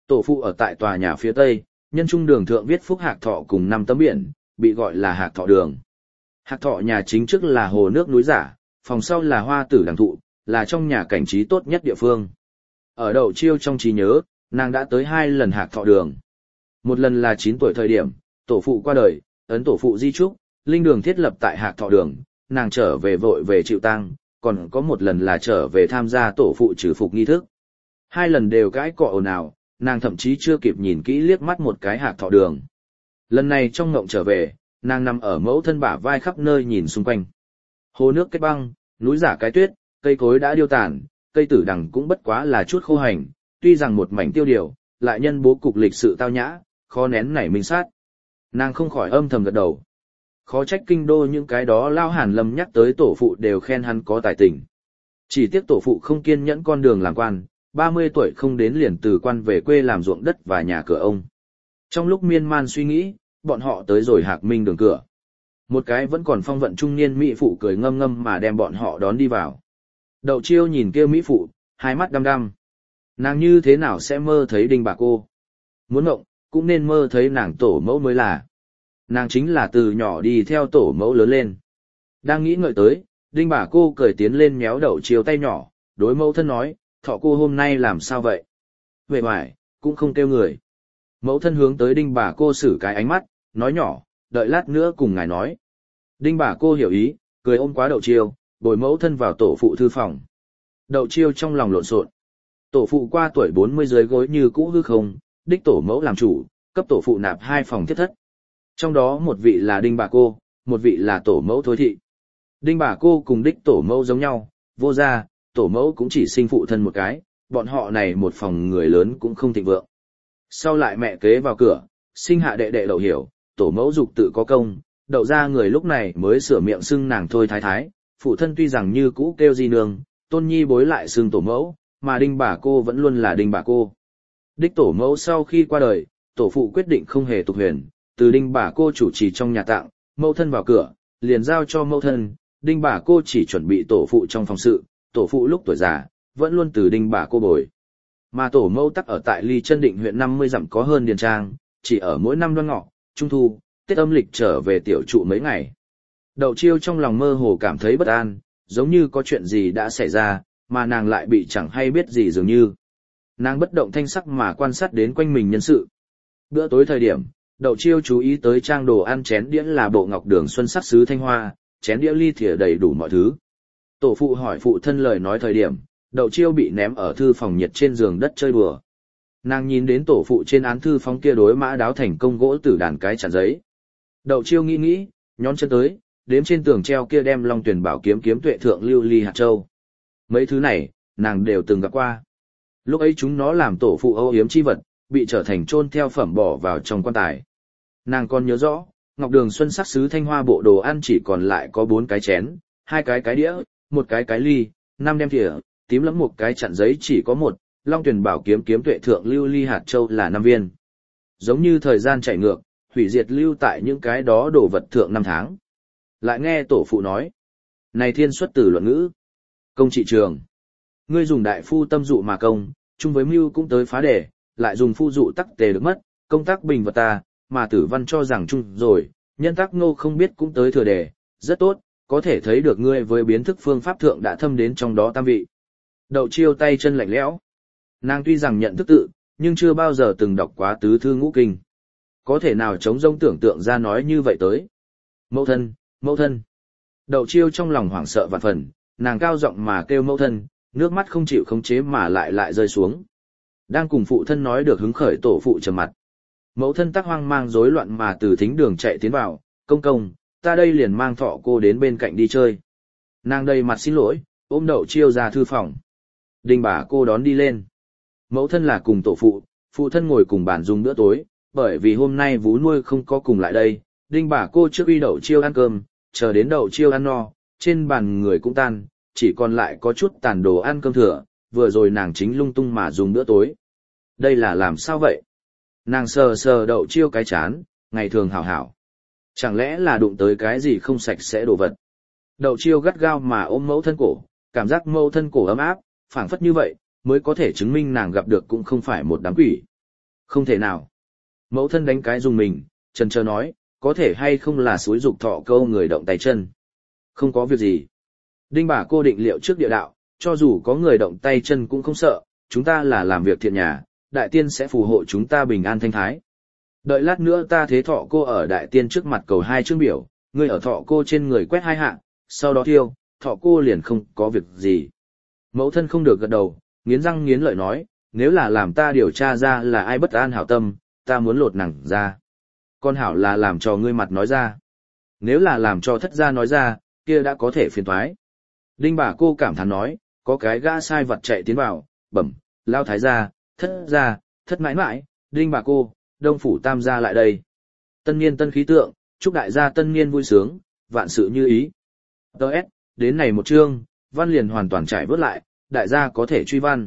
Tổ phụ ở tại tòa nhà phía tây, nhân trung đường thượng viết Phúc Hạc Thọ cùng năm tấm biển, bị gọi là Hạc Thọ đường. Hạc Thọ nhà chính trước là hồ nước núi giả, phòng sau là hoa tử đằng thụ, là trong nhà cảnh trí tốt nhất địa phương. Ở Đậu Chiêu trong trí nhớ, nàng đã tới hai lần Hạc Thọ đường. Một lần là chín tuổi thời điểm, tổ phụ qua đời, ấn tổ phụ di chúc, linh đường thiết lập tại Hạc Thọ đường, nàng trở về vội về chịu tang, còn có một lần là trở về tham gia tổ phụ trừ phục nghi thức. Hai lần đều cãi cọ ồn ào, nàng thậm chí chưa kịp nhìn kỹ liếc mắt một cái Hạc Thọ đường. Lần này trong ngộng trở về, nàng nằm ở mẫu thân bả vai khắp nơi nhìn xung quanh. Hồ nước kết băng, núi giả cái tuyết, cây cối đã điêu tàn, cây tử đằng cũng bất quá là chút khô hành, tuy rằng một mảnh tiêu điều, lại nhân bố cục lịch sự tao nhã, khó nén nảy minh sát. Nàng không khỏi âm thầm gật đầu. Khó trách kinh đô những cái đó Lao Hàn Lâm nhắc tới tổ phụ đều khen hắn có tài tình. Chỉ tiếc tổ phụ không kiên nhẫn con đường làm quan, ba mươi tuổi không đến liền từ quan về quê làm ruộng đất và nhà cửa ông. Trong lúc miên man suy nghĩ, bọn họ tới rồi Hạc Minh đường cửa. Một cái vẫn còn phong vận trung niên mỹ phụ cười ngâm ngâm mà đem bọn họ đón đi vào. Đậu Chiêu nhìn kia mỹ phụ, hai mắt đăm đăm. Nàng như thế nào sẽ mơ thấy Đinh bà cô? Muốn mộng, cũng nên mơ thấy nàng tổ mẫu mới là. Nàng chính là từ nhỏ đi theo tổ mẫu lớn lên. Đang nghĩ ngợi tới, Đinh bà cô cười tiến lên méo Đậu Chiêu tay nhỏ, đối mẫu thân nói, Thọ cô hôm nay làm sao vậy? Về ngoài, cũng không kêu người. Mẫu thân hướng tới Đinh bà cô xử cái ánh mắt, nói nhỏ, đợi lát nữa cùng ngài nói. Đinh bà cô hiểu ý, cười ôm quá Đậu Chiêu, bồi mẫu thân vào tổ phụ thư phòng. Đậu Chiêu trong lòng lộn xộn. Tổ phụ qua tuổi bốn mươi dưới gối như cũ hư không, đích tổ mẫu làm chủ, cấp tổ phụ nạp hai phòng thiết thất. Trong đó một vị là Đinh bà cô, một vị là tổ mẫu Thôi thị. Đinh bà cô cùng đích tổ mẫu giống nhau, vô gia, tổ mẫu cũng chỉ sinh phụ thân một cái, bọn họ này một phòng người lớn cũng không thịnh vượng. Sau lại mẹ kế vào cửa, sinh hạ đệ đệ Đậu Hiểu, tổ mẫu dục tự có công, Đậu ra người lúc này mới sửa miệng xưng nàng Thôi thái thái, phụ thân tuy rằng như cũ kêu di nương, tôn nhi bối lại xưng tổ mẫu, mà Đinh bà cô vẫn luôn là Đinh bà cô. Đích tổ mẫu sau khi qua đời, tổ phụ quyết định không hề tục huyền, từ Đinh bà cô chủ trì trong nhà tạng, mẫu thân vào cửa, liền giao cho mẫu thân, Đinh bà cô chỉ chuẩn bị tổ phụ trong phòng sự, tổ phụ lúc tuổi già, vẫn luôn từ Đinh bà cô bồi. Mà tổ mẫu tắc ở tại Ly Chân Định huyện năm mươi dặm có hơn điền trang, chỉ ở mỗi năm Đoan Ngọ, Trung Thu, Tết âm lịch trở về tiểu trụ mấy ngày. Đậu Chiêu trong lòng mơ hồ cảm thấy bất an, giống như có chuyện gì đã xảy ra, mà nàng lại bị chẳng hay biết gì dường như. Nàng bất động thanh sắc mà quan sát đến quanh mình nhân sự. Bữa tối thời điểm, Đậu Chiêu chú ý tới trang đồ ăn chén đĩa là bộ ngọc đường xuân sắc sứ thanh hoa, chén đĩa ly thìa đầy đủ mọi thứ. Tổ phụ hỏi phụ thân lời nói thời điểm, Đậu Chiêu bị ném ở thư phòng nhiệt trên giường đất chơi đùa. Nàng nhìn đến tổ phụ trên án thư phóng kia đối mã đáo thành công gỗ tử đàn cái chặn giấy. Đậu Chiêu nghĩ nghĩ, nhón chân tới, đếm trên tường treo kia đem Long Tuyển Bảo kiếm kiếm tuệ thượng lưu ly hạt châu. Mấy thứ này, nàng đều từng gặp qua. Lúc ấy chúng nó làm tổ phụ âu yếm chi vật, bị trở thành chôn theo phẩm bỏ vào trong quan tài. Nàng còn nhớ rõ, ngọc đường xuân sắc sứ thanh hoa bộ đồ ăn chỉ còn lại có bốn cái chén, hai cái cái đĩa, một cái cái ly, năm đem thìa, tím lẫm một cái chặn giấy chỉ có một, Long Tuyển Bảo kiếm kiếm tuệ thượng lưu ly hạt châu là năm viên. Giống như thời gian chạy ngược, hủy diệt lưu tại những cái đó đồ vật thượng năm tháng. Lại nghe tổ phụ nói, này thiên xuất từ luận ngữ, công trị trường, ngươi dùng đại phu tâm dụ mà công, chung với mưu cũng tới phá đề, lại dùng phu dụ tắc tề được mất, công tác bình vật ta, mà tử văn cho rằng chung rồi, nhân tác ngô không biết cũng tới thừa đề, rất tốt, có thể thấy được ngươi với biến thức phương pháp thượng đã thâm đến trong đó tam vị. Đậu Chiêu tay chân lạnh lẽo. Nàng tuy rằng nhận thức tự, nhưng chưa bao giờ từng đọc quá tứ thư ngũ kinh. Có thể nào chống rông tưởng tượng ra nói như vậy tới. Mẫu thân, mẫu thân. Đậu Chiêu trong lòng hoảng sợ vạn phần, nàng cao giọng mà kêu mẫu thân, nước mắt không chịu khống chế mà lại lại rơi xuống. Đang cùng phụ thân nói được hứng khởi tổ phụ trầm mặt. Mẫu thân tắc hoang mang rối loạn mà từ thính đường chạy tiến vào, công công, ta đây liền mang Thọ cô đến bên cạnh đi chơi. Nàng đầy mặt xin lỗi, ôm Đậu Chiêu ra thư phòng. Đinh bà cô đón đi lên. Mẫu thân là cùng tổ phụ, phụ thân ngồi cùng bàn dùng bữa tối, bởi vì hôm nay vú nuôi không có cùng lại đây, Đinh bà cô trước uy Đậu Chiêu ăn cơm, chờ đến Đậu Chiêu ăn no, trên bàn người cũng tan, chỉ còn lại có chút tàn đồ ăn cơm thừa, vừa rồi nàng chính lung tung mà dùng bữa tối. Đây là làm sao vậy? Nàng sờ sờ Đậu Chiêu cái chán, ngày thường hảo hảo. Chẳng lẽ là đụng tới cái gì không sạch sẽ đồ vật? Đậu Chiêu gắt gao mà ôm mẫu thân cổ, cảm giác mẫu thân cổ ấm áp, phảng phất như vậy, mới có thể chứng minh nàng gặp được cũng không phải một đám quỷ. Không thể nào. Mẫu thân đánh cái dùng mình, chần chờ nói, có thể hay không là xúi dục thọ câu người động tay chân. Không có việc gì. Đinh bà cô định liệu trước địa đạo, cho dù có người động tay chân cũng không sợ, chúng ta là làm việc thiện nhà, đại tiên sẽ phù hộ chúng ta bình an thanh thái. Đợi lát nữa ta thế thọ cô ở đại tiên trước mặt cầu hai chương biểu, ngươi ở thọ cô trên người quét hai hạ, sau đó thiêu, thọ cô liền không có việc gì. Mẫu thân không được gật đầu, nghiến răng nghiến lợi nói, nếu là làm ta điều tra ra là ai bất an hảo tâm, ta muốn lột nàng ra. Con hảo là làm cho ngươi mặt nói ra. Nếu là làm cho thất gia nói ra, kia đã có thể phiền toái. Đinh bà cô cảm thán nói, có cái gã sai vật chạy tiến vào, bẩm, lao thái gia, thất gia, thất mãi mãi, đinh bà cô, đông phủ tam gia lại đây. Tân niên tân khí tượng, chúc đại gia tân niên vui sướng, vạn sự như ý. Đợt, đến này một chương, văn liền hoàn toàn trải vớt lại, đại gia có thể truy văn.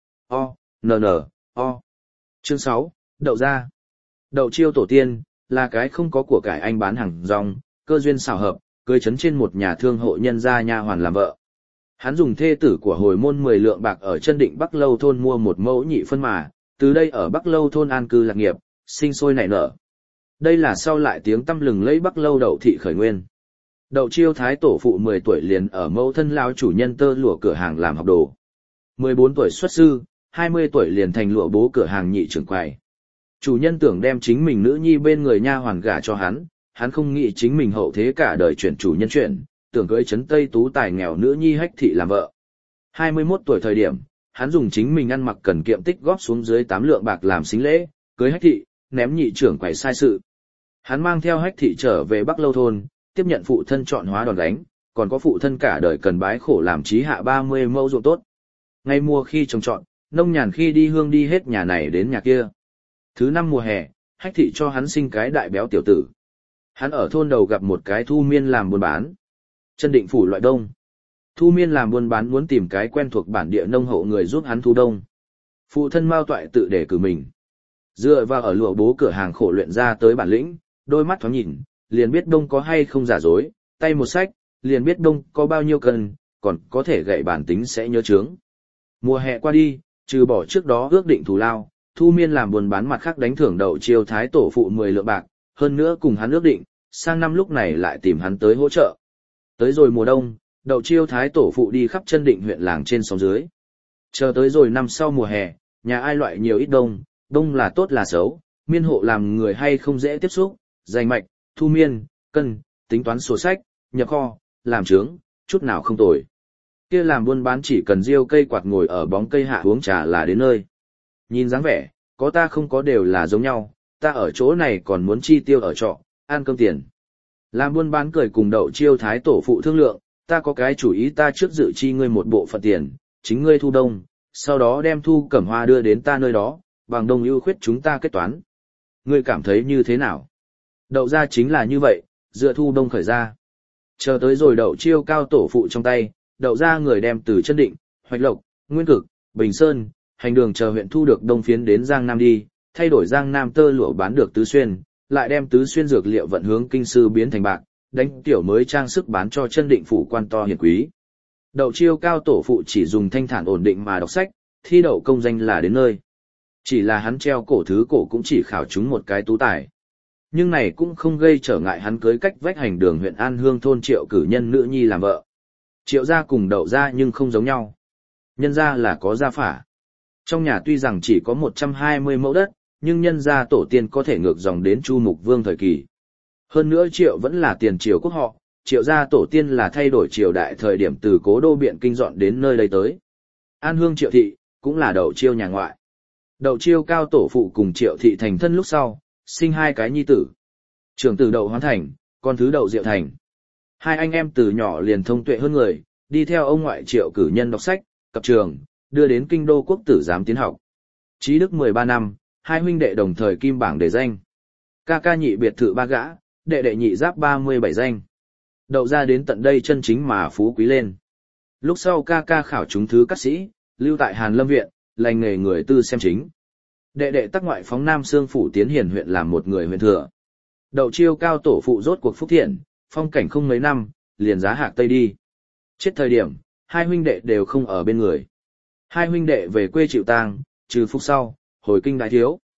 O, n n, o. Chương sáu, đậu gia. Đậu chiêu tổ tiên, là cái không có của cải anh bán hàng rong, cơ duyên xảo hợp, cưới chấn trên một nhà thương hộ nhân gia nha hoàn làm vợ. Hắn dùng thê tử của hồi môn mười lượng bạc ở chân định Bắc Lâu thôn mua một mẫu nhị phân mà, từ đây ở Bắc Lâu thôn an cư lạc nghiệp, sinh sôi nảy nở. Đây là sau lại tiếng tăm lừng lấy Bắc Lâu đậu thị khởi nguyên. Đậu chiêu thái tổ phụ mười tuổi liền ở mẫu thân lao chủ nhân tơ lụa cửa hàng làm học đồ. mười bốn tuổi xuất sư, hai mươi tuổi liền thành lụa bố cửa hàng nhị trưởng quầy. Chủ nhân tưởng đem chính mình nữ nhi bên người nha hoàn gả cho hắn, hắn không nghĩ chính mình hậu thế cả đời chuyển chủ nhân chuyển, tưởng cưới trấn Tây Tú tài nghèo nữ nhi Hách thị làm vợ. hai mươi mốt tuổi thời điểm, hắn dùng chính mình ăn mặc cần kiệm tích góp xuống dưới tám lượng bạc làm sính lễ, cưới Hách thị, ném nhị trưởng quầy sai sự. Hắn mang theo Hách thị trở về Bắc Lâu thôn, tiếp nhận phụ thân chọn hóa đòn đánh, còn có phụ thân cả đời cần bái khổ làm trí hạ ba mươi mẫu ruộng tốt. Ngay mùa khi trồng trọt, nông nhàn khi đi hương đi hết nhà này đến nhà kia. Thứ năm mùa hè, Hách thị cho hắn sinh cái đại béo tiểu tử. Hắn ở thôn đầu gặp một cái thu miên làm buôn bán. Chân định phủ loại đông. Thu miên làm buôn bán muốn tìm cái quen thuộc bản địa nông hộ người giúp hắn thu đông. Phụ thân Mao Toại tự để cử mình. Dựa vào ở lụa bố cửa hàng khổ luyện ra tới bản lĩnh, đôi mắt thoáng nhìn, liền biết đông có hay không giả dối, tay một sách, liền biết đông có bao nhiêu cân, còn có thể gậy bản tính sẽ nhớ chướng. Mùa hè qua đi, trừ bỏ trước đó ước định thù lao, Thu miên làm buôn bán mặt khác đánh thưởng đậu chiêu thái tổ phụ mười lượng bạc, hơn nữa cùng hắn ước định, sang năm lúc này lại tìm hắn tới hỗ trợ. Tới rồi mùa đông, đậu chiêu thái tổ phụ đi khắp chân định huyện làng trên sông dưới. Chờ tới rồi năm sau mùa hè, nhà ai loại nhiều ít đông, đông là tốt là xấu, miên hộ làm người hay không dễ tiếp xúc, danh mạch, thu miên, cân, tính toán sổ sách, nhập kho, làm trướng, chút nào không tồi. Kia làm buôn bán chỉ cần riêu cây quạt ngồi ở bóng cây hạ uống trà là đến nơi. Nhìn dáng vẻ, có ta không có đều là giống nhau, ta ở chỗ này còn muốn chi tiêu ở trọ, ăn cơm tiền. Làm buôn bán cười cùng đậu chiêu thái tổ phụ thương lượng, ta có cái chủ ý ta trước dự chi ngươi một bộ phận tiền, chính ngươi thu đông, sau đó đem thu cẩm hoa đưa đến ta nơi đó, bằng đồng ưu khuyết chúng ta kết toán. Ngươi cảm thấy như thế nào? Đậu ra chính là như vậy, dựa thu đông khởi ra. Chờ tới rồi đậu chiêu cao tổ phụ trong tay, đậu ra người đem từ chân định, Hoạch Lộc, Nguyên Cực, Bình Sơn, hành đường chờ huyện thu được đông phiến đến Giang Nam đi, thay đổi Giang Nam tơ lụa bán được tứ xuyên, lại đem tứ xuyên dược liệu vận hướng kinh sư biến thành bạc, đánh tiểu mới trang sức bán cho chân định phủ quan to hiển quý. Đậu chiêu cao tổ phụ chỉ dùng thanh thản ổn định mà đọc sách, thi đậu công danh là đến nơi. Chỉ là hắn treo cổ thứ cổ cũng chỉ khảo chúng một cái tú tài. Nhưng này cũng không gây trở ngại hắn cưới cách vách hành đường huyện An Hương thôn Triệu cử nhân nữ nhi làm vợ. Triệu gia cùng đậu gia nhưng không giống nhau. Nhân gia là có gia phả. Trong nhà tuy rằng chỉ có một trăm hai mươi mẫu đất, nhưng nhân gia tổ tiên có thể ngược dòng đến Chu Mục Vương thời kỳ. Hơn nữa Triệu vẫn là tiền triều quốc họ, Triệu gia tổ tiên là thay đổi triều đại thời điểm từ cố đô Biện Kinh dọn đến nơi đây tới. An Hương Triệu thị, cũng là đậu chiêu nhà ngoại. Đậu chiêu cao tổ phụ cùng Triệu thị thành thân lúc sau, sinh hai cái nhi tử. Trưởng tử đậu Hoán Thành, con thứ đậu Diệu Thành. Hai anh em từ nhỏ liền thông tuệ hơn người, đi theo ông ngoại Triệu cử nhân đọc sách, cập trường, đưa đến kinh đô quốc tử giám tiến học. Trí đức mười ba năm, hai huynh đệ đồng thời kim bảng đề danh. Ca ca nhị biệt thự ba gã, đệ đệ nhị giáp ba mươi bảy danh. Đậu ra đến tận đây chân chính mà phú quý lên. Lúc sau ca ca khảo chúng thứ các sĩ, lưu tại Hàn Lâm Viện, lành nghề người tư xem chính. Đệ đệ tắc ngoại phóng Nam Sương Phủ tiến hiển huyện làm một người huyện thừa. Đậu chiêu cao tổ phụ rốt cuộc phúc thiện, phong cảnh không mấy năm, liền giá hạc Tây đi. Chết thời điểm, hai huynh đệ đều không ở bên người. Hai huynh đệ về quê chịu tang, trừ phúc sau, hồi kinh đại thiếu.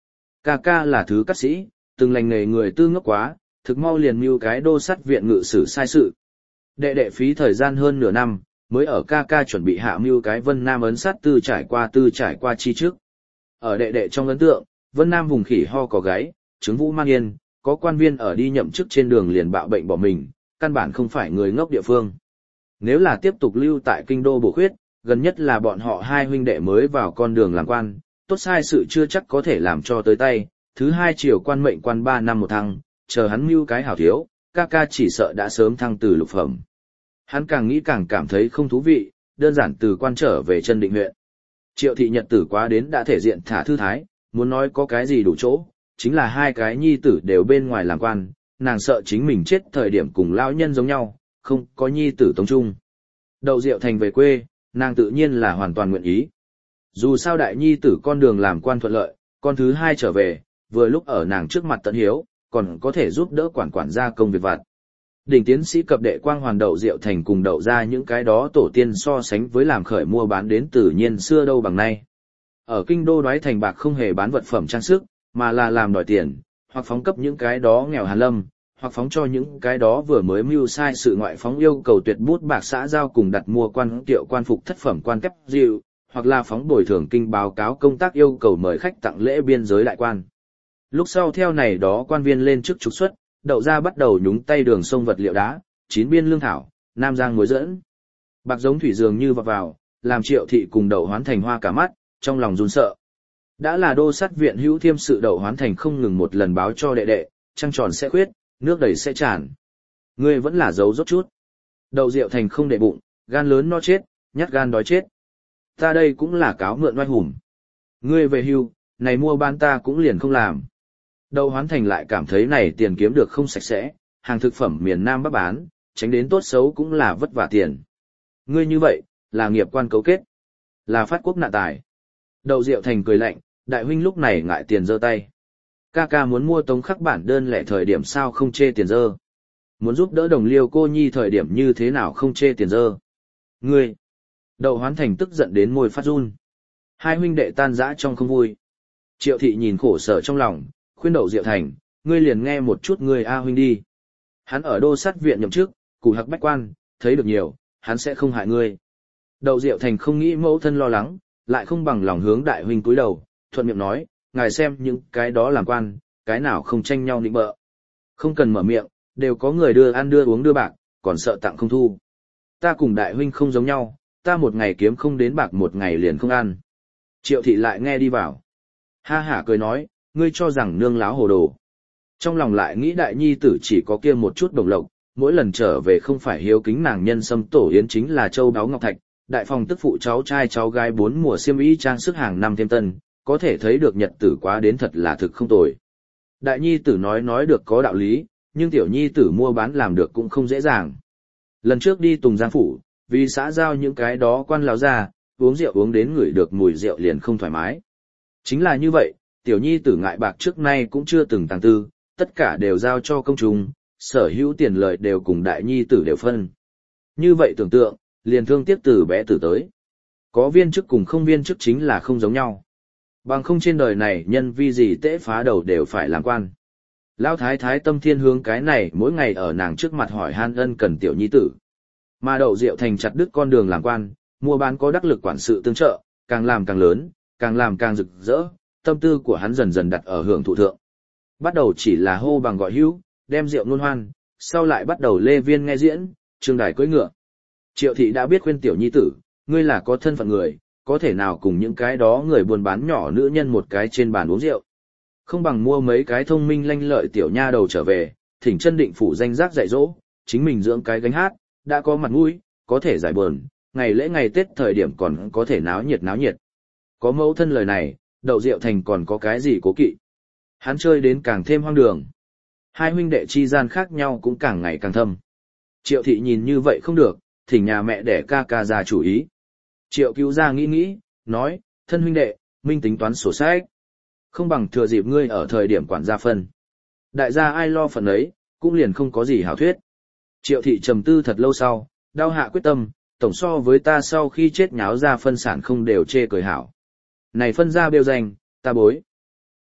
Ca ca là thứ cắt sĩ, từng lành nghề người tư ngốc quá, thực mau liền mưu cái đô sắt viện ngự sử sai sự. Đệ đệ phí thời gian hơn nửa năm, mới ở ca ca chuẩn bị hạ mưu cái Vân Nam ấn sát tư trải qua tư trải qua chi trước. Ở đệ đệ trong ấn tượng, Vân Nam vùng khỉ ho có gáy, trứng vũ man yên, có quan viên ở đi nhậm chức trên đường liền bạo bệnh bỏ mình, căn bản không phải người ngốc địa phương. Nếu là tiếp tục lưu tại kinh đô bổ khuyết, gần nhất là bọn họ hai huynh đệ mới vào con đường làm quan, tốt sai sự chưa chắc có thể làm cho tới tay, thứ hai triều quan mệnh quan ba năm một thăng, chờ hắn mưu cái hảo thiếu, ca ca chỉ sợ đã sớm thăng từ lục phẩm. Hắn càng nghĩ càng cảm thấy không thú vị, đơn giản từ quan trở về chân định huyện. Triệu thị nhật tử quá đến đã thể diện thả thư thái, muốn nói có cái gì đủ chỗ, chính là hai cái nhi tử đều bên ngoài làm quan, nàng sợ chính mình chết thời điểm cùng lão nhân giống nhau, không có nhi tử tống trung. Đậu Diệu Thành về quê, nàng tự nhiên là hoàn toàn nguyện ý. Dù sao đại nhi tử con đường làm quan thuận lợi, con thứ hai trở về, vừa lúc ở nàng trước mặt tận hiếu, còn có thể giúp đỡ quản quản gia công việc vặt. Đỉnh tiến sĩ cập đệ quang hoàn Đậu Diệu Thành cùng đậu ra những cái đó tổ tiên so sánh với làm khởi mua bán đến tự nhiên xưa đâu bằng nay. Ở kinh đô đoái thành bạc không hề bán vật phẩm trang sức, mà là làm đòi tiền, hoặc phóng cấp những cái đó nghèo hàn lâm, hoặc phóng cho những cái đó vừa mới mưu sai sự ngoại phóng yêu cầu tuyệt bút bạc xã giao cùng đặt mua quan tiệu quan phục thất phẩm quan kép dịu, hoặc là phóng bồi thường kinh báo cáo công tác yêu cầu mời khách tặng lễ biên giới đại quan. Lúc sau theo này đó quan viên lên chức trục xuất, Đậu ra bắt đầu nhúng tay đường sông vật liệu đá, chín biên lương thảo, nam giang muối dẫn. Bạc giống thủy dường như vào vào, làm Triệu thị cùng Đậu Hoán Thành hoa cả mắt, trong lòng run sợ. Đã là đô sát viện hữu thiêm sự Đậu Hoán Thành không ngừng một lần báo cho đệ đệ, trăng tròn sẽ khuyết, nước đầy sẽ tràn. Ngươi vẫn là giấu rốt chút. Đậu Diệu Thành không để bụng, gan lớn no chết, nhát gan đói chết. Ta đây cũng là cáo mượn oai hùng. Ngươi về hưu, này mua bán ta cũng liền không làm. Đậu Hoán Thành lại cảm thấy này tiền kiếm được không sạch sẽ, hàng thực phẩm miền Nam Bắc bán, tránh đến tốt xấu cũng là vất vả tiền. Ngươi như vậy, là nghiệp quan cấu kết, là phát quốc nạn tài. Đậu Diệu Thành cười lạnh, đại huynh lúc này ngại tiền giơ tay. Ca ca muốn mua tống khắc bản đơn lẻ thời điểm sao không chê tiền dơ. Muốn giúp đỡ đồng liêu cô nhi thời điểm như thế nào không chê tiền dơ. Ngươi! Đậu Hoán Thành tức giận đến môi phát run. Hai huynh đệ tan rã trong không vui. Triệu thị nhìn khổ sở trong lòng, khuyên Đậu Diệu Thành, ngươi liền nghe một chút ngươi A huynh đi. Hắn ở đô sát viện nhậm chức, củ hặc bách quan, thấy được nhiều, hắn sẽ không hại ngươi. Đậu Diệu Thành không nghĩ mẫu thân lo lắng, lại không bằng lòng hướng đại huynh cúi đầu, thuận miệng nói, ngài xem những cái đó làm quan, cái nào không tranh nhau nịnh bợ. Không cần mở miệng, đều có người đưa ăn đưa uống đưa bạc, còn sợ tặng không thu. Ta cùng đại huynh không giống nhau, ta một ngày kiếm không đến bạc một ngày liền không ăn. Triệu thị lại nghe đi vào. Ha hả cười nói, ngươi cho rằng nương láo hồ đồ. Trong lòng lại nghĩ đại nhi tử chỉ có kia một chút đồng lộc, mỗi lần trở về không phải hiếu kính nàng nhân sâm tổ yến chính là châu đáo ngọc thạch, đại phòng tức phụ cháu trai cháu gái bốn mùa xiêm y trang sức hàng năm thêm tân, có thể thấy được nhật tử quá đến thật là thực không tồi. Đại nhi tử nói nói được có đạo lý, nhưng tiểu nhi tử mua bán làm được cũng không dễ dàng. Lần trước đi Tùng Giang Phủ, vì xã giao những cái đó quan lão ra, uống rượu uống đến ngửi được mùi rượu liền không thoải mái. Chính là như vậy, tiểu nhi tử ngại bạc trước nay cũng chưa từng tàng tư, tất cả đều giao cho công chúng, sở hữu tiền lợi đều cùng đại nhi tử đều phân. Như vậy tưởng tượng, liền thương tiếc từ bé tử tới. Có viên chức cùng không viên chức chính là không giống nhau. Bằng không trên đời này nhân vi gì tễ phá đầu đều phải làm quan. Lão thái thái tâm thiên hướng cái này mỗi ngày ở nàng trước mặt hỏi han ân cần tiểu nhi tử. Mà Đậu Diệu Thành chặt đứt con đường làm quan, mua bán có đắc lực quản sự tương trợ, càng làm càng lớn, càng làm càng rực rỡ, tâm tư của hắn dần dần đặt ở hưởng thụ thượng. Bắt đầu chỉ là hô bằng gọi hữu, đem rượu nôn hoan, sau lại bắt đầu lê viên nghe diễn, trương đài cưỡi ngựa. Triệu thị đã biết khuyên tiểu nhi tử, ngươi là có thân phận người, có thể nào cùng những cái đó người buôn bán nhỏ nữ nhân một cái trên bàn uống rượu. Không bằng mua mấy cái thông minh lanh lợi tiểu nha đầu trở về, thỉnh chân định phủ danh giác dạy dỗ, chính mình dưỡng cái gánh hát, đã có mặt mũi, có thể giải buồn, ngày lễ ngày Tết thời điểm còn có thể náo nhiệt náo nhiệt. Có mẫu thân lời này, Đậu Diệu Thành còn có cái gì cố kỵ. Hắn chơi đến càng thêm hoang đường. Hai huynh đệ chi gian khác nhau cũng càng ngày càng thâm. Triệu thị nhìn như vậy không được, thỉnh nhà mẹ để ca ca ra chủ ý. Triệu cứu ra nghĩ nghĩ, nói, thân huynh đệ, minh tính toán sổ sách. Không bằng thừa dịp ngươi ở thời điểm quản gia phân. Đại gia ai lo phần ấy, cũng liền không có gì hảo thuyết. Triệu thị trầm tư thật lâu sau, đau hạ quyết tâm, tổng so với ta sau khi chết nháo ra phân sản không đều chê cười hảo. Này phân ra bêu danh, ta bối.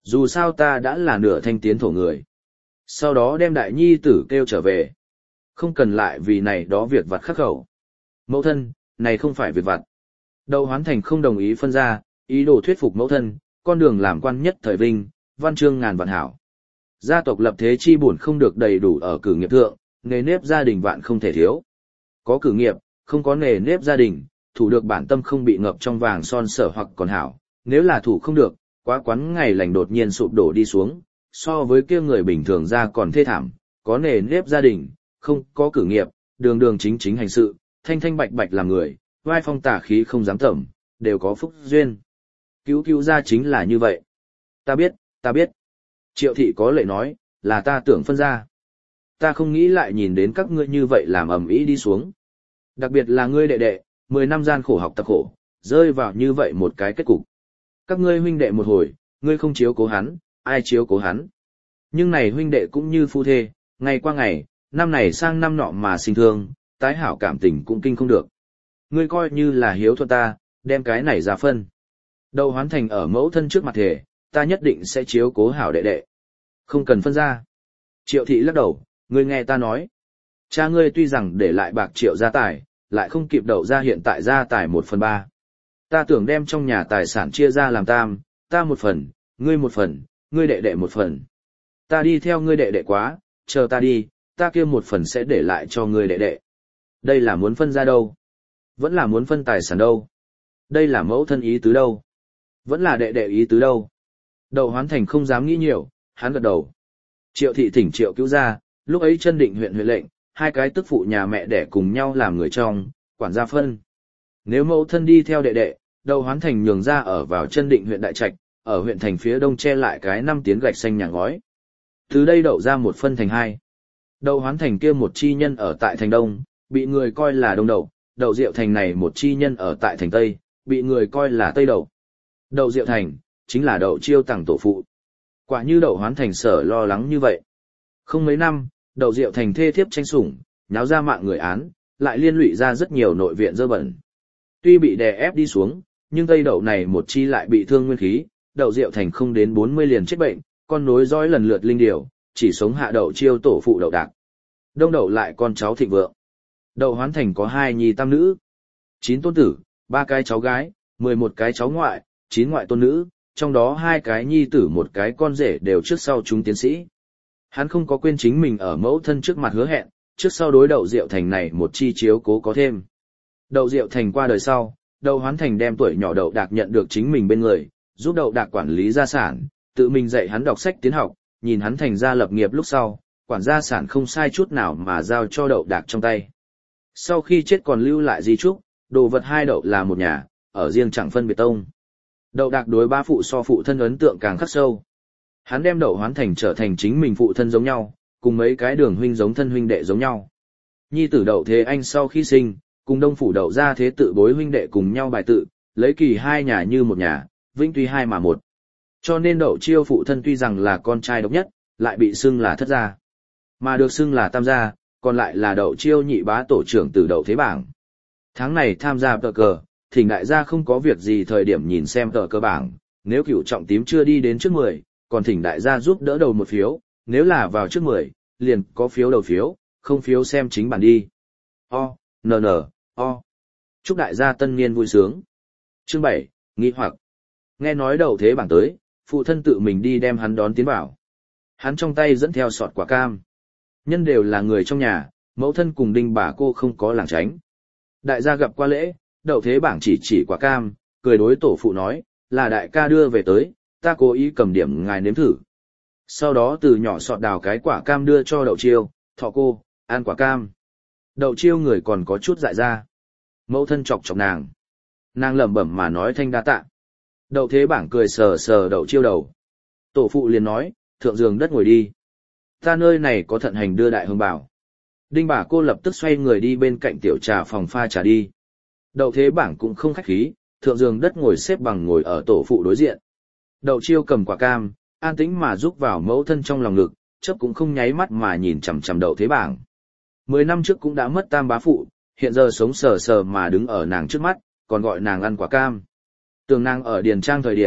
Dù sao ta đã là nửa thanh tiến thổ người. Sau đó đem đại nhi tử kêu trở về. Không cần lại vì này đó việc vặt khắc khẩu. Mẫu thân, này không phải việc vặt. Đậu Hoán Thành không đồng ý phân ra, ý đồ thuyết phục mẫu thân, con đường làm quan nhất thời vinh, văn chương ngàn vạn hảo. Gia tộc lập thế chi buồn không được đầy đủ ở cử nghiệp thượng, nề nếp gia đình vạn không thể thiếu. Có cử nghiệp, không có nề nếp gia đình, thủ được bản tâm không bị ngập trong vàng son sở hoặc còn hảo. Nếu là thủ không được, quá quán ngày lành đột nhiên sụp đổ đi xuống, so với kia người bình thường ra còn thê thảm, có nề nếp gia đình, không có cử nghiệp, đường đường chính chính hành sự, thanh thanh bạch bạch làm người, vai phong tả khí không dám tẩm, đều có phúc duyên. Cứu cứu ra chính là như vậy. Ta biết, ta biết. Triệu thị có lệ nói, là ta tưởng phân ra. Ta không nghĩ lại nhìn đến các ngươi như vậy làm ầm ĩ đi xuống. Đặc biệt là ngươi đệ đệ, mười năm gian khổ học tập khổ, rơi vào như vậy một cái kết cục. Các ngươi huynh đệ một hồi, ngươi không chiếu cố hắn, ai chiếu cố hắn. Nhưng này huynh đệ cũng như phu thê, ngày qua ngày, năm này sang năm nọ mà sinh thương, tái hảo cảm tình cũng kinh không được. Ngươi coi như là hiếu thuận ta, đem cái này ra phân. Đậu Hoán Thành ở mẫu thân trước mặt thể, ta nhất định sẽ chiếu cố hảo đệ đệ. Không cần phân ra. Triệu thị lắc đầu, ngươi nghe ta nói. Cha ngươi tuy rằng để lại bạc triệu gia tài, lại không kịp đậu ra hiện tại gia tài một phần ba. Ta tưởng đem trong nhà tài sản chia ra làm tam, ta một phần, ngươi một phần, ngươi đệ đệ một phần. Ta đi theo ngươi đệ đệ quá, chờ ta đi, ta kia một phần sẽ để lại cho ngươi đệ đệ. Đây là muốn phân ra đâu? Vẫn là muốn phân tài sản đâu? Đây là mẫu thân ý tứ đâu? Vẫn là đệ đệ ý tứ đâu? Đậu Hoán Thành không dám nghĩ nhiều, hắn gật đầu. Triệu thị thỉnh Triệu cứu ra, lúc ấy chân định huyện huyện lệnh, hai cái tức phụ nhà mẹ đẻ cùng nhau làm người trong, quản gia phân. Nếu mẫu thân đi theo đệ đệ, Đậu Hoán Thành nhường ra ở vào chân định huyện Đại Trạch, ở huyện thành phía đông che lại cái năm tiếng gạch xanh nhà ngói. Từ đây đậu ra một phân thành hai. Đậu Hoán Thành kia một chi nhân ở tại thành đông, bị người coi là đông đậu, Đậu Diệu Thành này một chi nhân ở tại thành tây, bị người coi là tây đậu. Đậu Diệu Thành, chính là Đậu Chiêu tặng tổ phụ. Quả như Đậu Hoán Thành sở lo lắng như vậy. Không mấy năm, Đậu Diệu Thành thê thiếp tranh sủng, nháo ra mạng người án, lại liên lụy ra rất nhiều nội viện dơ bẩn. Tuy bị đè ép đi xuống, nhưng tây đậu này một chi lại bị thương nguyên khí, Đậu Diệu Thành không đến bốn mươi liền chết bệnh, con nối dõi lần lượt linh điều, chỉ sống hạ Đậu Chiêu tổ phụ Đậu Đạc. Đông đậu lại con cháu thịnh vượng. Đậu Hoán Thành có hai nhi tam nữ, chín tôn tử, ba cái cháu gái, mười một cái cháu ngoại, chín ngoại tôn nữ, trong đó hai cái nhi tử một cái con rể đều trước sau chúng tiến sĩ. Hắn không có quên chính mình ở mẫu thân trước mặt hứa hẹn, trước sau đối Đậu Diệu Thành này một chi chiếu cố có thêm. Đậu Diệu Thành qua đời sau, Đậu Hoán Thành đem tuổi nhỏ Đậu Đạc nhận được chính mình bên người, giúp Đậu Đạc quản lý gia sản, tự mình dạy hắn đọc sách tiến học, nhìn hắn thành gia lập nghiệp lúc sau, quản gia sản không sai chút nào mà giao cho Đậu Đạc trong tay. Sau khi chết còn lưu lại di chúc, đồ vật hai Đậu là một nhà, ở riêng chẳng phân biệt tông. Đậu Đạc đối ba phụ so phụ thân ấn tượng càng khắc sâu. Hắn đem Đậu Hoán Thành trở thành chính mình phụ thân giống nhau, cùng mấy cái đường huynh giống thân huynh đệ giống nhau. Nhi tử Đậu Thế Anh sau khi sinh, cùng đông phủ Đậu gia thế tự bối huynh đệ cùng nhau bài tự, lấy kỳ hai nhà như một nhà, vĩnh tuy hai mà một. Cho nên Đậu Chiêu phụ thân tuy rằng là con trai độc nhất, lại bị xưng là thất gia. Mà được xưng là tam gia, còn lại là Đậu Chiêu nhị bá tổ trưởng từ Đậu Thế Bảng. Tháng này tham gia tờ cờ, thỉnh đại gia không có việc gì thời điểm nhìn xem tờ cờ bảng, nếu cửu trọng tím chưa đi đến trước mười, còn thỉnh đại gia giúp đỡ đầu một phiếu, nếu là vào trước mười, liền có phiếu đầu phiếu, không phiếu xem chính bản đi. O, n n, o. Chúc đại gia tân niên vui sướng. Chương bảy, nghi hoặc. Nghe nói Đậu Thế Bảng tới, phụ thân tự mình đi đem hắn đón tiến vào. Hắn trong tay dẫn theo sọt quả cam. Nhân đều là người trong nhà, mẫu thân cùng đinh bà cô không có làng tránh. Đại gia gặp qua lễ, Đậu Thế Bảng chỉ chỉ quả cam, cười đối tổ phụ nói, là đại ca đưa về tới, ta cố ý cầm điểm ngài nếm thử. Sau đó từ nhỏ sọt đào cái quả cam đưa cho Đậu Chiêu, thọ cô, ăn quả cam. Đậu Chiêu người còn có chút dại ra. Mẫu thân chọc chọc nàng. Nàng lẩm bẩm mà nói thanh đa tạ. Đậu Thế Bảng cười sờ sờ Đậu Chiêu đầu. Tổ phụ liền nói, thượng giường đất ngồi đi. Ta nơi này có thận hành đưa đại hương bảo. Đinh bà cô lập tức xoay người đi bên cạnh tiểu trà phòng pha trà đi. Đậu Thế Bảng cũng không khách khí, thượng giường đất ngồi xếp bằng ngồi ở tổ phụ đối diện. Đậu Chiêu cầm quả cam, an tĩnh mà rúc vào mẫu thân trong lòng ngực, chớp cũng không nháy mắt mà nhìn chằm chằm Đậu Thế Bảng. Mười năm trước cũng đã mất tam bá phụ, hiện giờ sống sờ sờ mà đứng ở nàng trước mắt, còn gọi nàng ăn quả cam. Tường nàng ở điền trang thời điểm,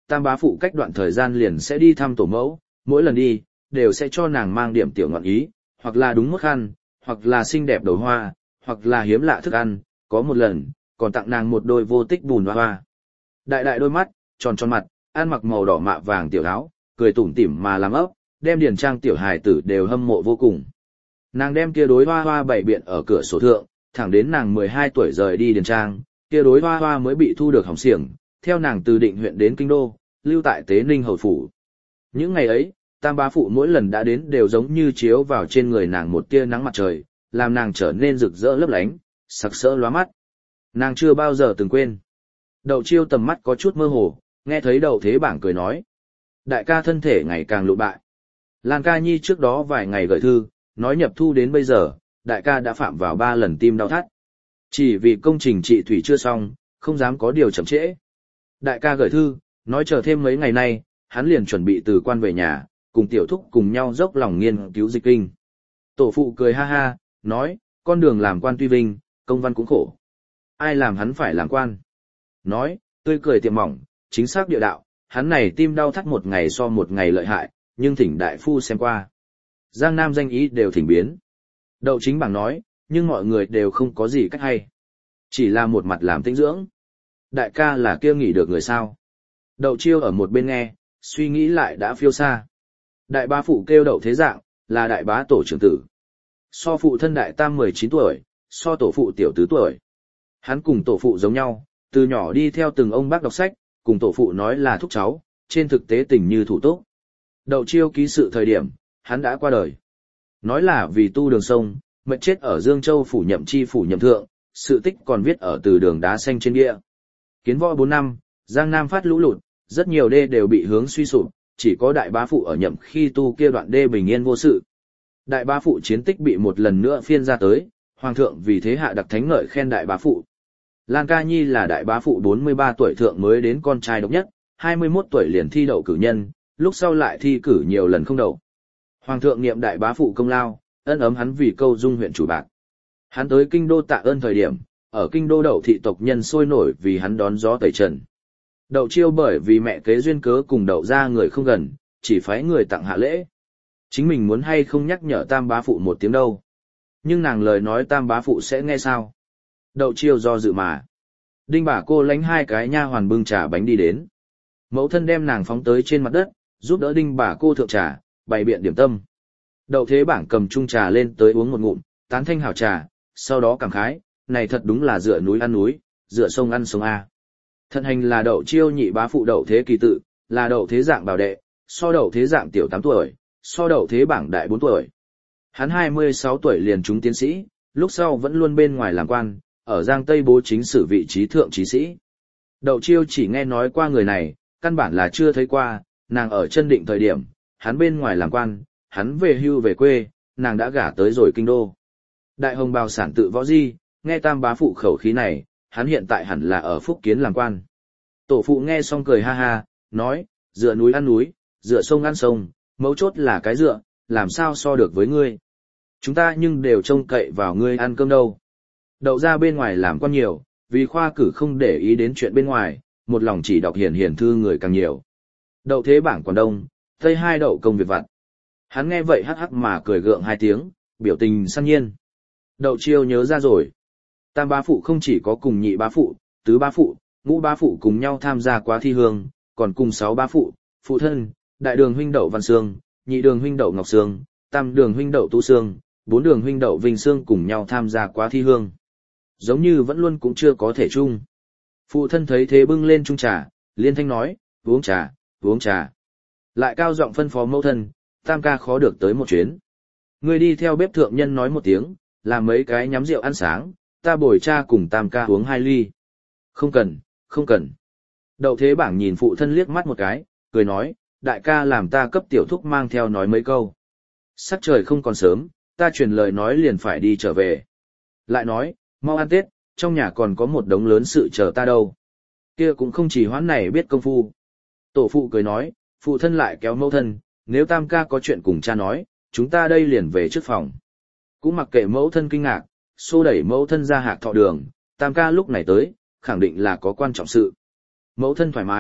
tam bá phụ cách đoạn thời gian liền sẽ đi thăm tổ mẫu, mỗi lần đi, đều sẽ cho nàng mang điểm tiểu ngọn ý, hoặc là đúng mức khăn, hoặc là xinh đẹp đầu hoa, hoặc là hiếm lạ thức ăn, có một lần, còn tặng nàng một đôi vô tích bùn hoa hoa. Đại đại đôi mắt, tròn tròn mặt, ăn mặc màu đỏ mạ vàng tiểu áo, cười tủm tỉm mà làm ấp, đem điển trang tiểu hài tử đều hâm mộ vô cùng. Nàng đem kia đối hoa hoa bày biện ở cửa sổ thượng, thẳng đến nàng mười hai tuổi rời đi điển trang, kia đối hoa hoa mới bị thu được hỏng xiềng, theo nàng từ Định huyện đến kinh đô, lưu tại Tế Ninh hầu phủ. Những ngày ấy, tam bá phụ mỗi lần đã đến đều giống như chiếu vào trên người nàng một tia nắng mặt trời, làm nàng trở nên rực rỡ lấp lánh, sặc sỡ lóa mắt. Nàng chưa bao giờ từng quên. Đậu Chiêu tầm mắt có chút mơ hồ, nghe thấy Đậu Thế Bảng cười nói: đại ca thân thể ngày càng lụ bại. Lan Ca Nhi trước đó vài ngày gửi thư, nói nhập thu đến bây giờ, đại ca đã phạm vào ba lần tim đau thắt. Chỉ vì công trình trị thủy chưa xong, không dám có điều chậm trễ. Đại ca gửi thư, nói chờ thêm mấy ngày nay, hắn liền chuẩn bị từ quan về nhà, cùng tiểu thúc cùng nhau dốc lòng nghiên cứu dịch kinh. Tổ phụ cười ha ha, nói, con đường làm quan tuy vinh, công văn cũng khổ. Ai làm hắn phải làm quan? Nói, tươi cười tiệm mỏng, chính xác địa đạo, hắn này tim đau thắt một ngày so một ngày lợi hại, nhưng thỉnh đại phu xem qua. Giang Nam danh ý đều thỉnh biến. Đậu Chính Bảng nói, nhưng mọi người đều không có gì cách hay. Chỉ là một mặt làm tĩnh dưỡng. Đại ca là kia nghỉ được người sao. Đậu Chiêu ở một bên nghe, suy nghĩ lại đã phiêu xa. Đại bá phụ kêu Đậu Thế Dạng, là đại bá tổ trưởng tử. So phụ thân đại tam mười chín tuổi, so tổ phụ tiểu tứ tuổi. Hắn cùng tổ phụ giống nhau, từ nhỏ đi theo từng ông bác đọc sách, cùng tổ phụ nói là thúc cháu, trên thực tế tình như thủ túc. Đậu Chiêu ký sự thời điểm, hắn đã qua đời. Nói là vì tu đường sông, mệnh chết ở Dương Châu phủ nhậm chi phủ nhậm thượng, sự tích còn viết ở từ đường đá xanh trên địa. Kiến võ bốn năm, Giang Nam phát lũ lụt, rất nhiều đê đều bị hướng suy sụp, chỉ có đại bá phụ ở nhậm khi tu kia đoạn đê bình yên vô sự. Đại bá phụ chiến tích bị một lần nữa phiên ra tới, hoàng thượng vì thế hạ đặc thánh ngợi khen đại bá phụ. Lan Ca Nhi là đại bá phụ bốn mươi ba tuổi thượng mới đến con trai độc nhất, hai mươi mốt tuổi liền thi đậu cử nhân, lúc sau lại thi cử nhiều lần không đậu. Hoàng thượng niệm đại bá phụ công lao, ân ấm hắn vì câu dung huyện chủ bạc. Hắn tới kinh đô tạ ơn thời điểm, ở kinh đô Đậu thị tộc nhân sôi nổi vì hắn đón gió tẩy trần. Đậu Chiêu bởi vì mẹ kế duyên cớ cùng Đậu ra người không gần, chỉ phái người tặng hạ lễ. Chính mình muốn hay không nhắc nhở tam bá phụ một tiếng đâu. Nhưng nàng lời nói tam bá phụ sẽ nghe sao. Đậu Chiêu do dự mà. Đinh bà cô lánh hai cái nha hoàn bưng trà bánh đi đến. Mẫu thân đem nàng phóng tới trên mặt đất, giúp đỡ đinh bà cô thượng trà, bày biện điểm tâm. Đậu Thế Bảng cầm chung trà lên tới uống một ngụm, tán thanh hảo trà, sau đó cảm khái, này thật đúng là dựa núi ăn núi, dựa sông ăn sông A. Thận hành là Đậu Chiêu nhị bá phụ Đậu Thế Kỳ tự, là Đậu Thế Dạng bảo đệ, so Đậu Thế Dạng tiểu tám tuổi, so Đậu Thế Bảng đại bốn tuổi. Hắn hai mươi sáu tuổi liền trúng tiến sĩ, lúc sau vẫn luôn bên ngoài làm quan, ở Giang Tây bố chính sử vị trí thượng trí sĩ. Đậu Chiêu chỉ nghe nói qua người này, căn bản là chưa thấy qua, nàng ở chân định thời điểm, hắn bên ngoài làm quan, hắn về hưu về quê, nàng đã gả tới rồi kinh đô. Đại hồng bào sản tự võ di, nghe tam bá phụ khẩu khí này, hắn hiện tại hẳn là ở Phúc Kiến làm quan. Tổ phụ nghe xong cười ha ha, nói, dựa núi ăn núi, dựa sông ăn sông, mấu chốt là cái dựa, làm sao so được với ngươi. Chúng ta nhưng đều trông cậy vào ngươi ăn cơm đâu. Đậu ra bên ngoài làm quan nhiều, vì khoa cử không để ý đến chuyện bên ngoài, một lòng chỉ đọc hiền hiền thư người càng nhiều. Đậu Thế Bảng Quảng Đông, Tây hai đậu công việc vặt. Hắn nghe vậy hắc hắc mà cười gượng hai tiếng, biểu tình săn nhiên. Đậu Chiêu nhớ ra rồi. Tam bá phụ không chỉ có cùng nhị bá phụ, tứ bá phụ, ngũ bá phụ cùng nhau tham gia quá thi hương, còn cùng sáu bá phụ, phụ thân, đại đường huynh Đậu Văn Sương, nhị đường huynh Đậu Ngọc Sương, tam đường huynh Đậu Tu Sương, bốn đường huynh Đậu Vinh Sương cùng nhau tham gia quá thi hương. Giống như vẫn luôn cũng chưa có thể chung. Phụ thân thấy thế bưng lên chung trà, liên thanh nói, uống trà, uống trà. Lại cao giọng phân phó mẫu thân, tam ca khó được tới một chuyến. Ngươi đi theo bếp thượng nhân nói một tiếng, làm mấy cái nhắm rượu ăn sáng, ta bồi cha cùng tam ca uống hai ly. Không cần, không cần. Đậu Thế Bảng nhìn phụ thân liếc mắt một cái, cười nói, đại ca làm ta cấp tiểu thúc mang theo nói mấy câu. Sắc trời không còn sớm, ta truyền lời nói liền phải đi trở về. Lại nói, mau ăn Tết, trong nhà còn có một đống lớn sự chờ ta đâu. Kia cũng không chỉ hoãn này biết công phu. Tổ phụ cười nói, phụ thân lại kéo mẫu thân, nếu tam ca có chuyện cùng cha nói, chúng ta đây liền về trước phòng. Cũng mặc kệ mẫu thân kinh ngạc, xô đẩy mẫu thân ra hạc thọ đường, tam ca lúc này tới, khẳng định là có quan trọng sự. Mẫu thân thoải mái,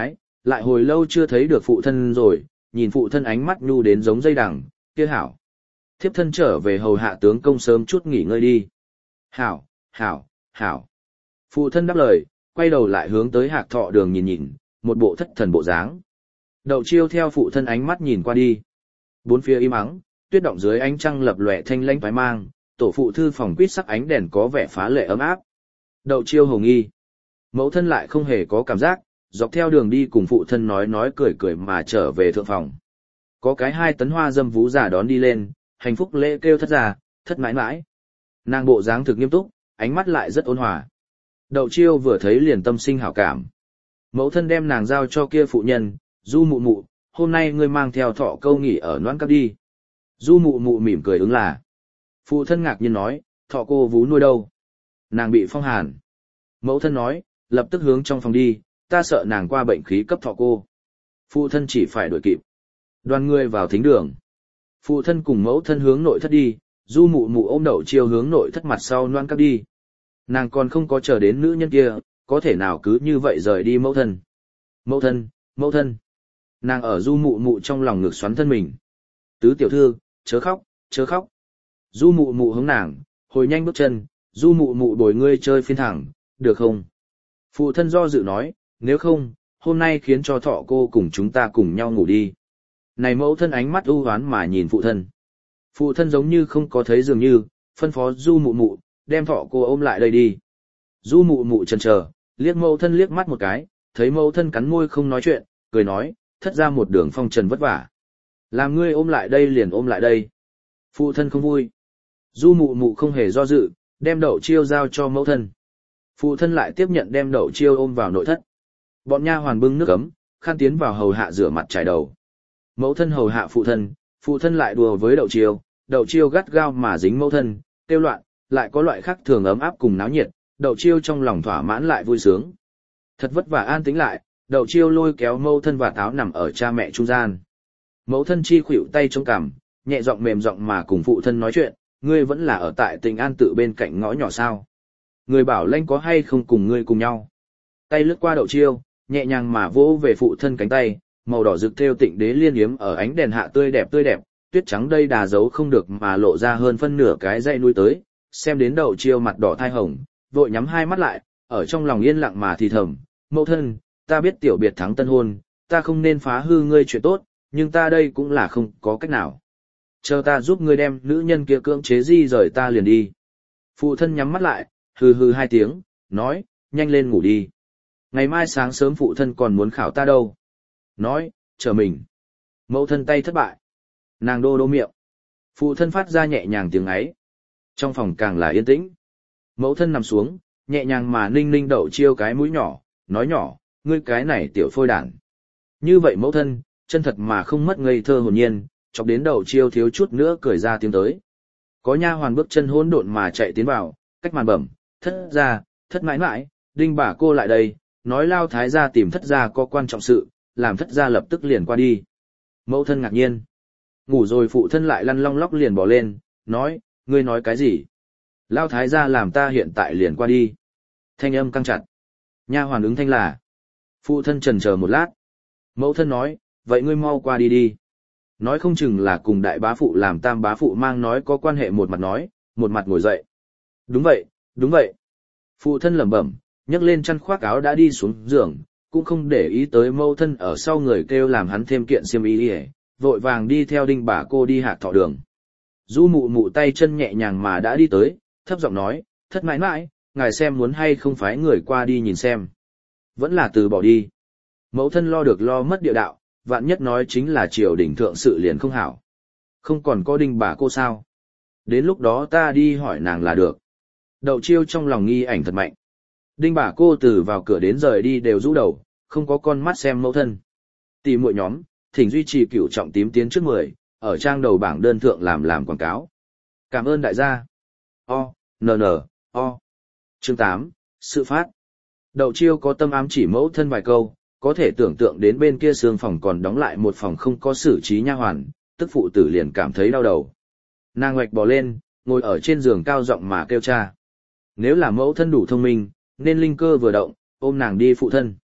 lại hồi lâu chưa thấy được phụ thân rồi, nhìn phụ thân ánh mắt nhu đến giống dây đằng, kia hảo. Thiếp thân trở về hầu hạ tướng công sớm chút nghỉ ngơi đi. Hảo, hảo, hảo. Phụ thân đáp lời, quay đầu lại hướng tới Hạc Thọ Đường nhìn nhìn, một bộ thất thần bộ dáng. Đậu Chiêu theo phụ thân ánh mắt nhìn qua đi. Bốn phía im ắng, tuyết động dưới ánh trăng lập lòe thanh lãnh phái mang, tổ phụ thư phòng quýt sắc ánh đèn có vẻ phá lệ ấm áp. Đậu Chiêu hồng nghi. Mẫu thân lại không hề có cảm giác, dọc theo đường đi cùng phụ thân nói nói cười cười mà trở về thượng phòng. Có cái hai tấn hoa dâm vú giả đón đi lên, hạnh phúc lễ kêu thất già, thất mãi mãi. Nàng bộ dáng thực nghiêm túc, ánh mắt lại rất ôn hòa. Đậu Chiêu vừa thấy liền tâm sinh hảo cảm. Mẫu thân đem nàng giao cho kia phụ nhân, Du mụ mụ, hôm nay ngươi mang theo Thọ Câu nghỉ ở Noãn Các đi. Du mụ mụ mỉm cười ứng là. Phụ thân ngạc nhiên nói, Thọ cô vú nuôi đâu? Nàng bị phong hàn. Mẫu thân nói, lập tức hướng trong phòng đi, ta sợ nàng qua bệnh khí cấp Thọ cô. Phụ thân chỉ phải đuổi kịp. Đoàn người vào thính đường. Phụ thân cùng mẫu thân hướng nội thất đi, Du mụ mụ ôm Đậu Chiêu hướng nội thất mặt sau Noãn Các đi. Nàng còn không có chờ đến nữ nhân kia, có thể nào cứ như vậy rời đi mẫu thân. Mẫu thân, mẫu thân. Nàng ở Du mụ mụ trong lòng ngực xoắn thân mình. Tứ tiểu thư, chớ khóc, chớ khóc. Du mụ mụ hướng nàng, hồi nhanh bước chân, Du mụ mụ bồi ngươi chơi phiên thẳng, được không? Phụ thân do dự nói, nếu không, hôm nay khiến cho Thọ cô cùng chúng ta cùng nhau ngủ đi. Này mẫu thân ánh mắt ưu hoán mà nhìn phụ thân. Phụ thân giống như không có thấy dường như, phân phó Du mụ mụ, đem Thọ cô ôm lại đây đi. Du mụ mụ chần chờ, liếc mẫu thân liếc mắt một cái, thấy mẫu thân cắn môi không nói chuyện, cười nói, thất ra một đường phong trần vất vả. Làm ngươi ôm lại đây liền ôm lại đây. Phụ thân không vui. Du mụ mụ không hề do dự, đem Đậu Chiêu giao cho mẫu thân. Phụ thân lại tiếp nhận đem Đậu Chiêu ôm vào nội thất. Bọn nha hoàn bưng nước ấm, khan tiến vào hầu hạ rửa mặt trải đầu. Mẫu thân hầu hạ phụ thân, phụ thân lại đùa với Đậu Chiêu, Đậu Chiêu gắt gao mà dính mẫu thân, kêu loạn, lại có loại khác thường ấm áp cùng náo nhiệt, Đậu Chiêu trong lòng thỏa mãn lại vui sướng. Thật vất vả an tĩnh lại, Đậu Chiêu lôi kéo mẫu thân và táo nằm ở cha mẹ trung gian. Mẫu thân chi khuỵu tay chống cằm, nhẹ giọng mềm giọng mà cùng phụ thân nói chuyện, ngươi vẫn là ở tại Tình An tự bên cạnh ngõ nhỏ sao? Người bảo Lanh có hay không cùng ngươi cùng nhau? Tay lướt qua Đậu Chiêu, nhẹ nhàng mà vỗ về phụ thân cánh tay, màu đỏ rực thêu Tịnh Đế liên yếm ở ánh đèn hạ tươi đẹp tươi đẹp, tuyết trắng đây đà giấu không được mà lộ ra hơn phân nửa cái dãy núi tới, xem đến Đậu Chiêu mặt đỏ thai hồng, vội nhắm hai mắt lại, ở trong lòng yên lặng mà thì thầm, mẫu thân, ta biết tiểu biệt thắng tân hôn, ta không nên phá hư ngươi chuyện tốt, nhưng ta đây cũng là không có cách nào. Chờ ta giúp ngươi đem nữ nhân kia cưỡng chế di rời ta liền đi. Phụ thân nhắm mắt lại, hừ hừ hai tiếng, nói, nhanh lên ngủ đi. Ngày mai sáng sớm phụ thân còn muốn khảo ta đâu. Nói, chờ mình. Mẫu thân tay thất bại. Nàng đô đô miệng. Phụ thân phát ra nhẹ nhàng tiếng ấy. Trong phòng càng là yên tĩnh. Mẫu thân nằm xuống, nhẹ nhàng mà ninh ninh Đậu Chiêu cái mũi nhỏ, nói nhỏ, ngươi cái này tiểu phôi đản. Như vậy mẫu thân, chân thật mà không mất ngây thơ hồn nhiên, chọc đến Đậu Chiêu thiếu chút nữa cười ra tiếng tới. Có nha hoàn bước chân hỗn độn mà chạy tiến vào, cách màn bẩm, thất gia, thất mãi mãi, Đinh bà cô lại đây, nói Lao thái gia tìm thất gia có quan trọng sự, làm thất gia lập tức liền qua đi. Mẫu thân ngạc nhiên. Ngủ rồi phụ thân lại lăn long lóc liền bỏ lên, nói, ngươi nói cái gì? Lao thái gia làm ta hiện tại liền qua đi. Thanh âm căng chặt. Nha hoàn ứng thanh là. Phụ thân chần chờ một lát. Mẫu thân nói, vậy ngươi mau qua đi đi. Nói không chừng là cùng đại bá phụ làm tam bá phụ mang nói có quan hệ, một mặt nói, một mặt ngồi dậy. Đúng vậy, đúng vậy. Phụ thân lẩm bẩm, nhấc lên chăn khoác áo đã đi xuống giường, cũng không để ý tới mẫu thân ở sau người kêu làm hắn thêm kiện xiêm y đi, vội vàng đi theo Đinh bà cô đi Hạc Thọ Đường. Du mụ mụ tay chân nhẹ nhàng mà đã đi tới, thấp giọng nói, thất mãi mãi, ngài xem muốn hay không phái người qua đi nhìn xem. Vẫn là từ bỏ đi. Mẫu thân lo được lo mất địa đạo, vạn nhất nói chính là triều đình thượng sự liền không hảo. Không còn có Đinh bà cô sao? Đến lúc đó ta đi hỏi nàng là được. Đậu Chiêu trong lòng nghi ảnh thật mạnh. Đinh bà cô từ vào cửa đến rời đi đều rũ đầu, không có con mắt xem mẫu thân. Tỷ muội nhóm, thỉnh duy trì cửu trọng tím tiến trước mười, ở trang đầu bảng đơn thượng làm làm quảng cáo. Cảm ơn đại gia. O, N N, O. Chương tám, sự phát. Đậu Chiêu có tâm ám chỉ mẫu thân vài câu, có thể tưởng tượng đến bên kia sương phòng còn đóng lại một phòng không có xử trí nha hoàn, tức phụ tử liền cảm thấy đau đầu. Nàng hoạch bò lên, ngồi ở trên giường cao giọng mà kêu cha. Nếu là mẫu thân đủ thông minh, nên linh cơ vừa động, ôm nàng đi phụ thân.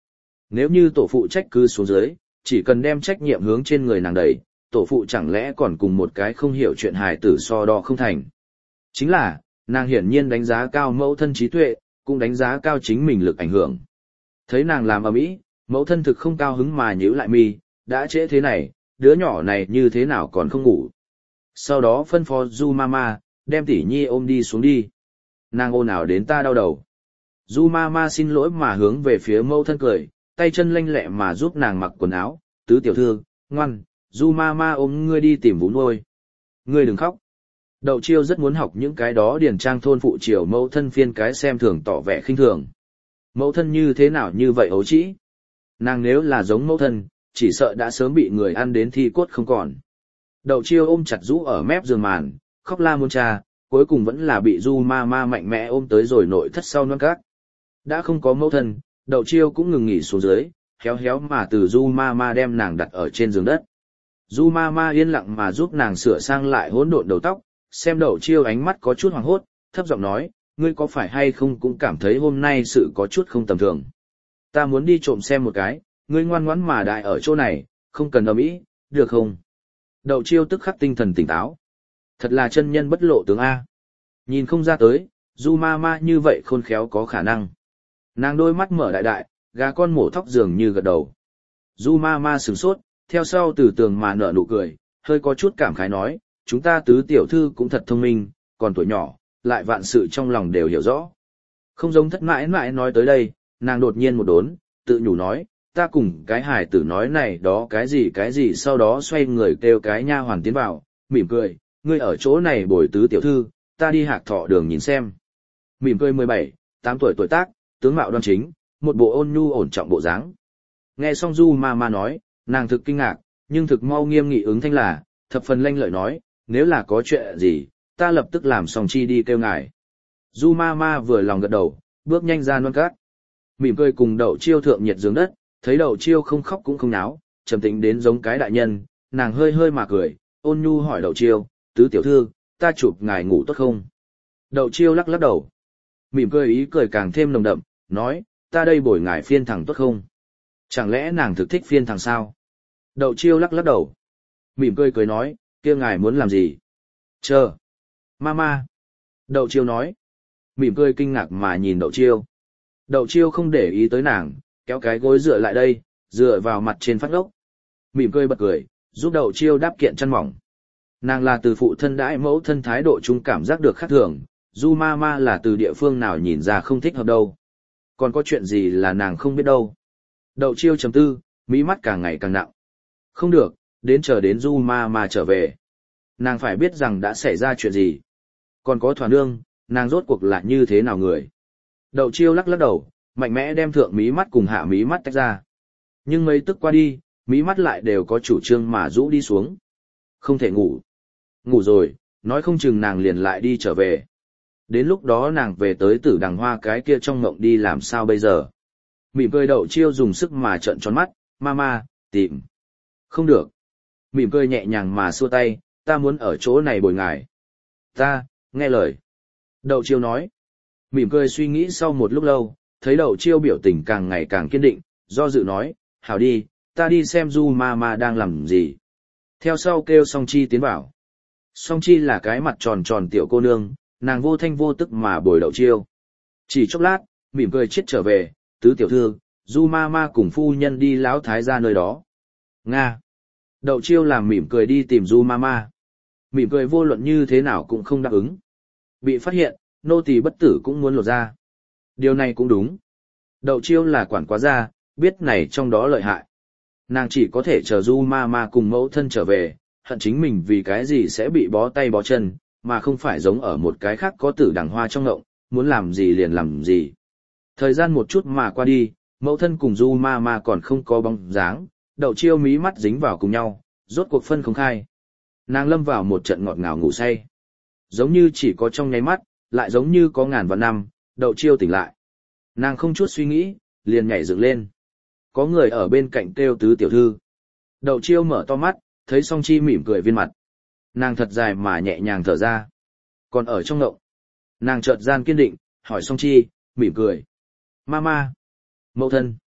Nếu như tổ phụ trách cứ xuống dưới, chỉ cần đem trách nhiệm hướng trên người nàng đẩy, tổ phụ chẳng lẽ còn cùng một cái không hiểu chuyện hài tử so đo không thành. Chính là, nàng hiển nhiên đánh giá cao mẫu thân trí tuệ, cũng đánh giá cao chính mình lực ảnh hưởng. Thấy nàng làm ầm ĩ, mẫu thân thực không cao hứng mà nhíu lại mi, đã trễ thế này, đứa nhỏ này như thế nào còn không ngủ. Sau đó phân phó Du Mama, đem tỷ nhi ôm đi xuống đi. Nàng ồn ào đến ta đau đầu. Du Mama xin lỗi mà hướng về phía mẫu thân cười, tay chân lanh lẹ mà giúp nàng mặc quần áo, tứ tiểu thư, ngoan, Du Mama ôm ngươi đi tìm vú nuôi. Ngươi đừng khóc. Đậu Chiêu rất muốn học những cái đó điển trang thôn phụ triều mẫu thân phiên cái xem thường tỏ vẻ khinh thường. Mẫu thân như thế nào như vậy ấu trĩ? Nàng nếu là giống mẫu thân, chỉ sợ đã sớm bị người ăn đến thi cốt không còn. Đậu Chiêu ôm chặt rũ ở mép giường màn, khóc la muôn cha, cuối cùng vẫn là bị Du Mama mạnh mẽ ôm tới rồi nội thất sau non cát. Đã không có mẫu thân, Đậu Chiêu cũng ngừng nghỉ xuống dưới, khéo héo mà từ Du Mama đem nàng đặt ở trên giường đất. Du Mama yên lặng mà giúp nàng sửa sang lại hỗn độn đầu tóc, xem Đậu Chiêu ánh mắt có chút hoảng hốt, thấp giọng nói, ngươi có phải hay không cũng cảm thấy hôm nay sự có chút không tầm thường. Ta muốn đi trộm xem một cái, ngươi ngoan ngoãn mà đại ở chỗ này, không cần ầm ĩ, được không? Đậu Chiêu tức khắc tinh thần tỉnh táo. Thật là chân nhân bất lộ tướng A. Nhìn không ra tới, Du Mama như vậy khôn khéo có khả năng. Nàng đôi mắt mở đại đại, gà con mổ thóc dường như gật đầu. Du Mama sửng sốt, theo sau từ tường mà nở nụ cười, hơi có chút cảm khái nói, chúng ta tứ tiểu thư cũng thật thông minh, còn tuổi nhỏ, lại vạn sự trong lòng đều hiểu rõ. Không giống thất mãi mãi nói tới đây, nàng đột nhiên một đốn, tự nhủ nói, ta cùng cái hài tử nói này đó cái gì cái gì sau đó xoay người kêu cái nha hoàn tiến vào, mỉm cười, ngươi ở chỗ này bồi tứ tiểu thư, ta đi hạc thọ đường nhìn xem. Mỉm cười mười bảy, tám tuổi tuổi tác, tướng mạo đoan chính, một bộ ôn nhu ổn trọng bộ dáng. Nghe xong Du Mama nói, nàng thực kinh ngạc, nhưng thực mau nghiêm nghị ứng thanh là, thập phần lanh lợi nói, nếu là có chuyện gì, ta lập tức làm xong chi đi kêu ngài. Du Mama vừa lòng gật đầu, bước nhanh ra non cát. Mỉm cười cùng Đậu Chiêu thượng nhiệt giường đất, thấy Đậu Chiêu không khóc cũng không náo, trầm tĩnh đến giống cái đại nhân, nàng hơi hơi mà cười, ôn nhu hỏi Đậu Chiêu, tứ tiểu thư, ta chụp ngài ngủ tốt không? Đậu Chiêu lắc lắc đầu. Mỉm cười ý cười càng thêm nồng đậm, nói, ta đây bồi ngài phiên thẳng tốt không? Chẳng lẽ nàng thực thích phiên thẳng sao? Đậu Chiêu lắc lắc đầu. Mỉm cười cười nói, kia ngài muốn làm gì? Chờ. Mama. Đậu Chiêu nói. Mỉm cười kinh ngạc mà nhìn Đậu Chiêu. Đậu Chiêu không để ý tới nàng, kéo cái gối dựa lại đây, dựa vào mặt trên phát ốc. Mỉm cười bật cười, giúp Đậu Chiêu đáp kiện chăn mỏng. Nàng là từ phụ thân đãi mẫu thân thái độ chung cảm giác được khác thường, Du Mama là từ địa phương nào nhìn ra không thích hợp đâu. Còn có chuyện gì là nàng không biết đâu. Đậu Chiêu trầm tư, mí mắt càng ngày càng nặng. Không được, đến chờ đến Du Mama trở về. Nàng phải biết rằng đã xảy ra chuyện gì. Còn có Thoả Nương, nàng rốt cuộc là như thế nào người. Đậu Chiêu lắc lắc đầu, mạnh mẽ đem thượng mí mắt cùng hạ mí mắt tách ra. Nhưng mấy tức qua đi, mí mắt lại đều có chủ trương mà rũ đi xuống. Không thể ngủ. Ngủ rồi, nói không chừng nàng liền lại đi trở về. Đến lúc đó nàng về tới Tử Đằng Hoa cái kia trong mộng đi làm sao bây giờ. Mỉm cười Đậu Chiêu dùng sức mà trợn tròn mắt, Mama, tìm. Không được. Mỉm cười nhẹ nhàng mà xua tay, ta muốn ở chỗ này bồi ngài. Ta, nghe lời. Đậu Chiêu nói. Mỉm cười suy nghĩ sau một lúc lâu, thấy Đậu Chiêu biểu tình càng ngày càng kiên định, do dự nói, hảo đi, ta đi xem Du Mama đang làm gì. Theo sau kêu Song Chi tiến vào. Song Chi là cái mặt tròn tròn tiểu cô nương, nàng vô thanh vô tức mà bồi Đậu Chiêu. Chỉ chốc lát, mỉm cười chết trở về, tứ tiểu thư, Du Mama cùng phu nhân đi lão thái gia nơi đó. Nga. Đậu Chiêu làm mỉm cười đi tìm Du Mama. Mỉm cười vô luận như thế nào cũng không đáp ứng. Bị phát hiện, nô tỳ bất tử cũng muốn lột ra. Điều này cũng đúng. Đậu Chiêu là quản quá gia, biết này trong đó lợi hại. Nàng chỉ có thể chờ Du Mama cùng mẫu thân trở về, hận chính mình vì cái gì sẽ bị bó tay bó chân, mà không phải giống ở một cái khác có Tử Đằng Hoa trong ngộng, muốn làm gì liền làm gì. Thời gian một chút mà qua đi, mẫu thân cùng Du Mama còn không có bóng dáng, Đậu Chiêu mí mắt dính vào cùng nhau, rốt cuộc phân không khai. Nàng lâm vào một trận ngọt ngào ngủ say. Giống như chỉ có trong nháy mắt, lại giống như có ngàn vạn năm, Đậu Chiêu tỉnh lại. Nàng không chút suy nghĩ, liền nhảy dựng lên. Có người ở bên cạnh kêu tứ tiểu thư. Đậu Chiêu mở to mắt, thấy Song Chi mỉm cười viên mặt. Nàng thật dài mà nhẹ nhàng thở ra. Còn ở trong ngộng, nàng chợt gian kiên định, hỏi Song Chi, mỉm cười. Mama. Mẫu thân.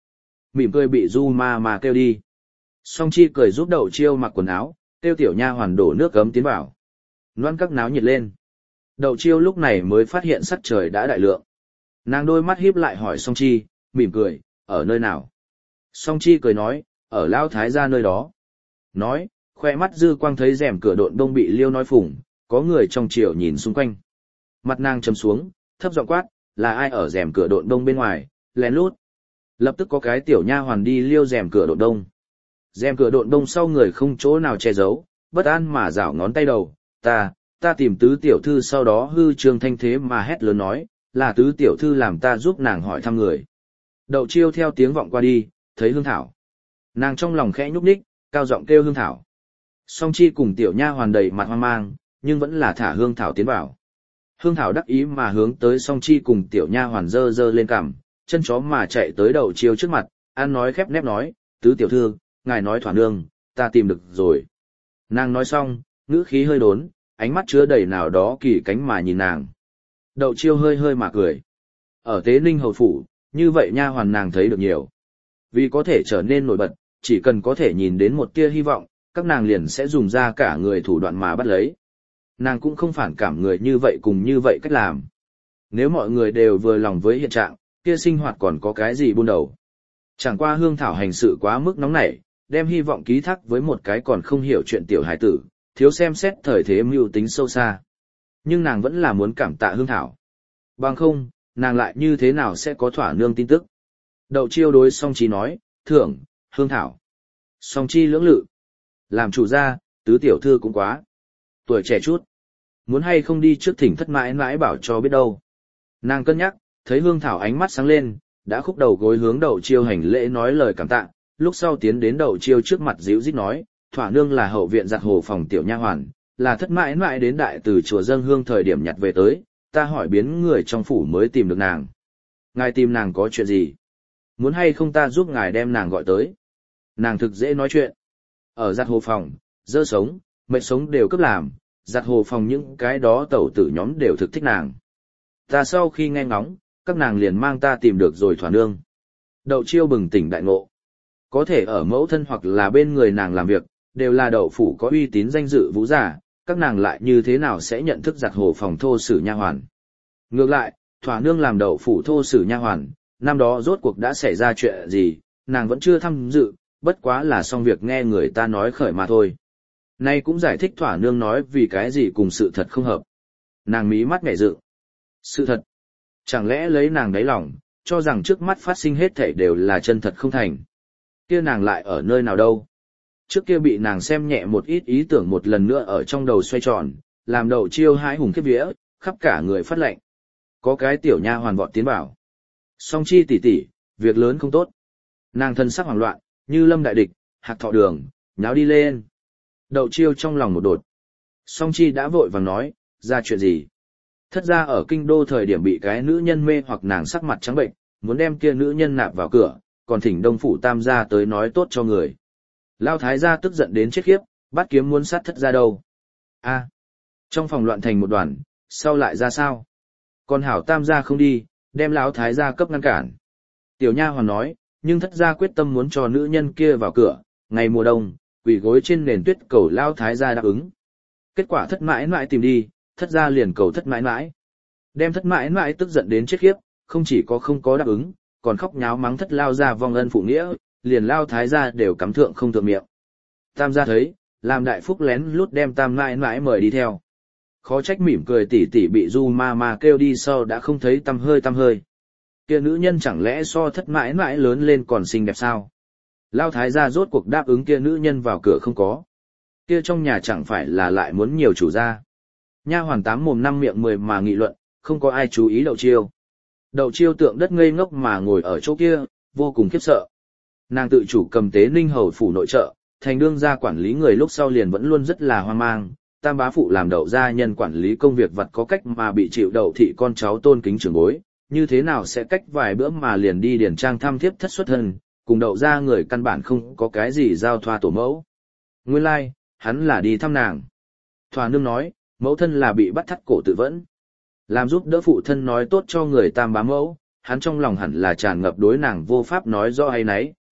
mỉm cười bị Du Ma Ma kêu đi. Song Chi cười giúp Đậu Chiêu mặc quần áo, kêu tiểu nha hoàn đổ nước cấm tiến vào. Loan các náo nhiệt lên. Đậu Chiêu lúc này mới phát hiện sắc trời đã đại lượng. Nàng đôi mắt híp lại hỏi Song Chi, mỉm cười, ở nơi nào? Song Chi cười nói, ở Lão Thái gia nơi đó. Nói, khoe mắt dư quang thấy rèm cửa độn đông bị liêu nói phủng, có người trong triều nhìn xung quanh. Mặt nàng trầm xuống, thấp giọng quát, là ai ở rèm cửa độn đông bên ngoài, lén lút. Lập tức có cái tiểu nha hoàn đi liêu rèm cửa độn đông. Rèm cửa độn đông sau người không chỗ nào che giấu, bất an mà rảo ngón tay đầu, ta, ta tìm tứ tiểu thư sau đó hư trương thanh thế mà hét lớn nói, là tứ tiểu thư làm ta giúp nàng hỏi thăm người. Đậu Chiêu theo tiếng vọng qua đi, thấy Hương Thảo. Nàng trong lòng khẽ nhúc nhích, cao giọng kêu Hương Thảo. Song Chi cùng tiểu nha hoàn đầy mặt hoang mang, nhưng vẫn là thả Hương Thảo tiến vào. Hương Thảo đắc ý mà hướng tới Song Chi cùng tiểu nha hoàn dơ dơ lên cằm, chân chó mà chạy tới Đậu Chiêu trước mặt, ăn nói khép nép nói, tứ tiểu thư, ngài nói thỏa nương, ta tìm được rồi. Nàng nói xong, ngữ khí hơi đốn, ánh mắt chứa đầy nào đó kỳ cánh mà nhìn nàng. Đậu Chiêu hơi hơi mà cười. Ở Tế Ninh hầu phủ, như vậy nha hoàn nàng thấy được nhiều. Vì có thể trở nên nổi bật, chỉ cần có thể nhìn đến một tia hy vọng, các nàng liền sẽ dùng ra cả người thủ đoạn mà bắt lấy. Nàng cũng không phản cảm người như vậy cùng như vậy cách làm. Nếu mọi người đều vừa lòng với hiện trạng, kia sinh hoạt còn có cái gì buôn đầu. Chẳng qua Hương Thảo hành sự quá mức nóng nảy, đem hy vọng ký thác với một cái còn không hiểu chuyện tiểu hải tử, thiếu xem xét thời thế mưu tính sâu xa. Nhưng nàng vẫn là muốn cảm tạ Hương Thảo. Bằng không, nàng lại như thế nào sẽ có thỏa nương tin tức. Đậu Chiêu đối Song Chi nói, thưởng, Hương Thảo. Song Chi lưỡng lự. Làm chủ gia, tứ tiểu thư cũng quá. Tuổi trẻ chút. Muốn hay không đi trước thỉnh thất mãi mãi bảo cho biết đâu. Nàng cân nhắc, thấy Hương Thảo ánh mắt sáng lên, đã khúc đầu gối hướng Đậu Chiêu hành lễ nói lời cảm tạ, lúc sau tiến đến Đậu Chiêu trước mặt díu dít nói, thỏa nương là hậu viện giặt hồ phòng tiểu nha hoàn, là thất mãi mãi đến đại từ chùa dâng hương thời điểm nhặt về tới, ta hỏi biến người trong phủ mới tìm được nàng. Ngài tìm nàng có chuyện gì? Muốn hay không ta giúp ngài đem nàng gọi tới? Nàng thực dễ nói chuyện. Ở giặt hồ phòng, dơ sống, mệt sống đều cấp làm, giặt hồ phòng những cái đó tẩu tử nhóm đều thực thích nàng. Ta sau khi nghe ngóng, các nàng liền mang ta tìm được rồi thỏa nương. Đậu Chiêu bừng tỉnh đại ngộ. Có thể ở mẫu thân hoặc là bên người nàng làm việc, đều là đậu phủ có uy tín danh dự vũ giả, các nàng lại như thế nào sẽ nhận thức giặt hồ phòng thô sử nha hoàn. Ngược lại, thỏa nương làm đậu phủ thô sử nha hoàn, năm đó rốt cuộc đã xảy ra chuyện gì, nàng vẫn chưa tham dự, bất quá là xong việc nghe người ta nói khởi mà thôi. Nay cũng giải thích thỏa nương nói vì cái gì cùng sự thật không hợp. Nàng mí mắt nhảy dựng. Sự thật. Chẳng lẽ lấy nàng đáy lòng, cho rằng trước mắt phát sinh hết thảy đều là chân thật không thành. Kia nàng lại ở nơi nào đâu. Trước kia bị nàng xem nhẹ một ít ý tưởng một lần nữa ở trong đầu xoay tròn, làm Đậu Chiêu hãi hùng khiếp vía, khắp cả người phát lệnh. Có cái tiểu nha hoàn vọt tiến bảo. Song Chi tỷ tỷ, việc lớn không tốt. Nàng thân sắc hoảng loạn, như lâm đại địch, hạc thọ đường, nháo đi lên. Đậu Chiêu trong lòng một đột. Song Chi đã vội vàng nói, ra chuyện gì? Thất ra ở kinh đô thời điểm bị cái nữ nhân mê hoặc nàng sắc mặt trắng bệnh, muốn đem kia nữ nhân nạp vào cửa, còn thỉnh Đông phủ Tam gia tới nói tốt cho người. Lao Thái gia tức giận đến chết khiếp, bắt kiếm muốn sát thất ra đâu. A, trong phòng loạn thành một đoàn, sau lại ra sao? Còn hảo Tam gia không đi, đem Lão Thái gia cấp ngăn cản. Tiểu nha hoàn nói, nhưng thất gia quyết tâm muốn cho nữ nhân kia vào cửa, ngày mùa đông, quỳ gối trên nền tuyết cầu Lão Thái gia đáp ứng. Kết quả thất mãi mãi tìm đi, thất gia liền cầu thất mãi mãi. Đem thất mãi mãi tức giận đến chết khiếp, không chỉ có không có đáp ứng, còn khóc nháo mắng thất lao gia vong ân phụ nghĩa, liền Lao Thái gia đều cắm thượng không thượng miệng. Tam gia thấy, làm đại phúc lén lút đem tam mãi mãi mời đi theo. Khó trách mỉm cười tỉ tỉ bị Du Ma Ma kêu đi sau đã không thấy tăm hơi tăm hơi. Kia nữ nhân chẳng lẽ so thất mãi mãi lớn lên còn xinh đẹp sao? Lao Thái gia rốt cuộc đáp ứng kia nữ nhân vào cửa không có. Kia trong nhà chẳng phải là lại muốn nhiều chủ gia. Nha hoàn tám mồm năm miệng mười mà nghị luận, không có ai chú ý Đậu Chiêu. Đậu Chiêu tượng đất ngây ngốc mà ngồi ở chỗ kia, vô cùng khiếp sợ. Nàng tự chủ cầm Tế Ninh hầu phủ nội trợ, thành đương gia quản lý người lúc sau liền vẫn luôn rất là hoang mang. Tam bá phụ làm Đậu gia nhân quản lý công việc vật có cách mà bị chịu Đậu thị con cháu tôn kính trưởng bối, như thế nào sẽ cách vài bữa mà liền đi điển trang thăm thiếp thất xuất thân, cùng Đậu gia người căn bản không có cái gì giao thoa tổ mẫu. Nguyên lai, like, hắn là đi thăm nàng. Thỏa nương nói, mẫu thân là bị bắt thắt cổ tự vẫn. Làm giúp đỡ phụ thân nói tốt cho người tam bá mẫu, hắn trong lòng hẳn là tràn ngập đối nàng vô pháp nói rõ hay nấy,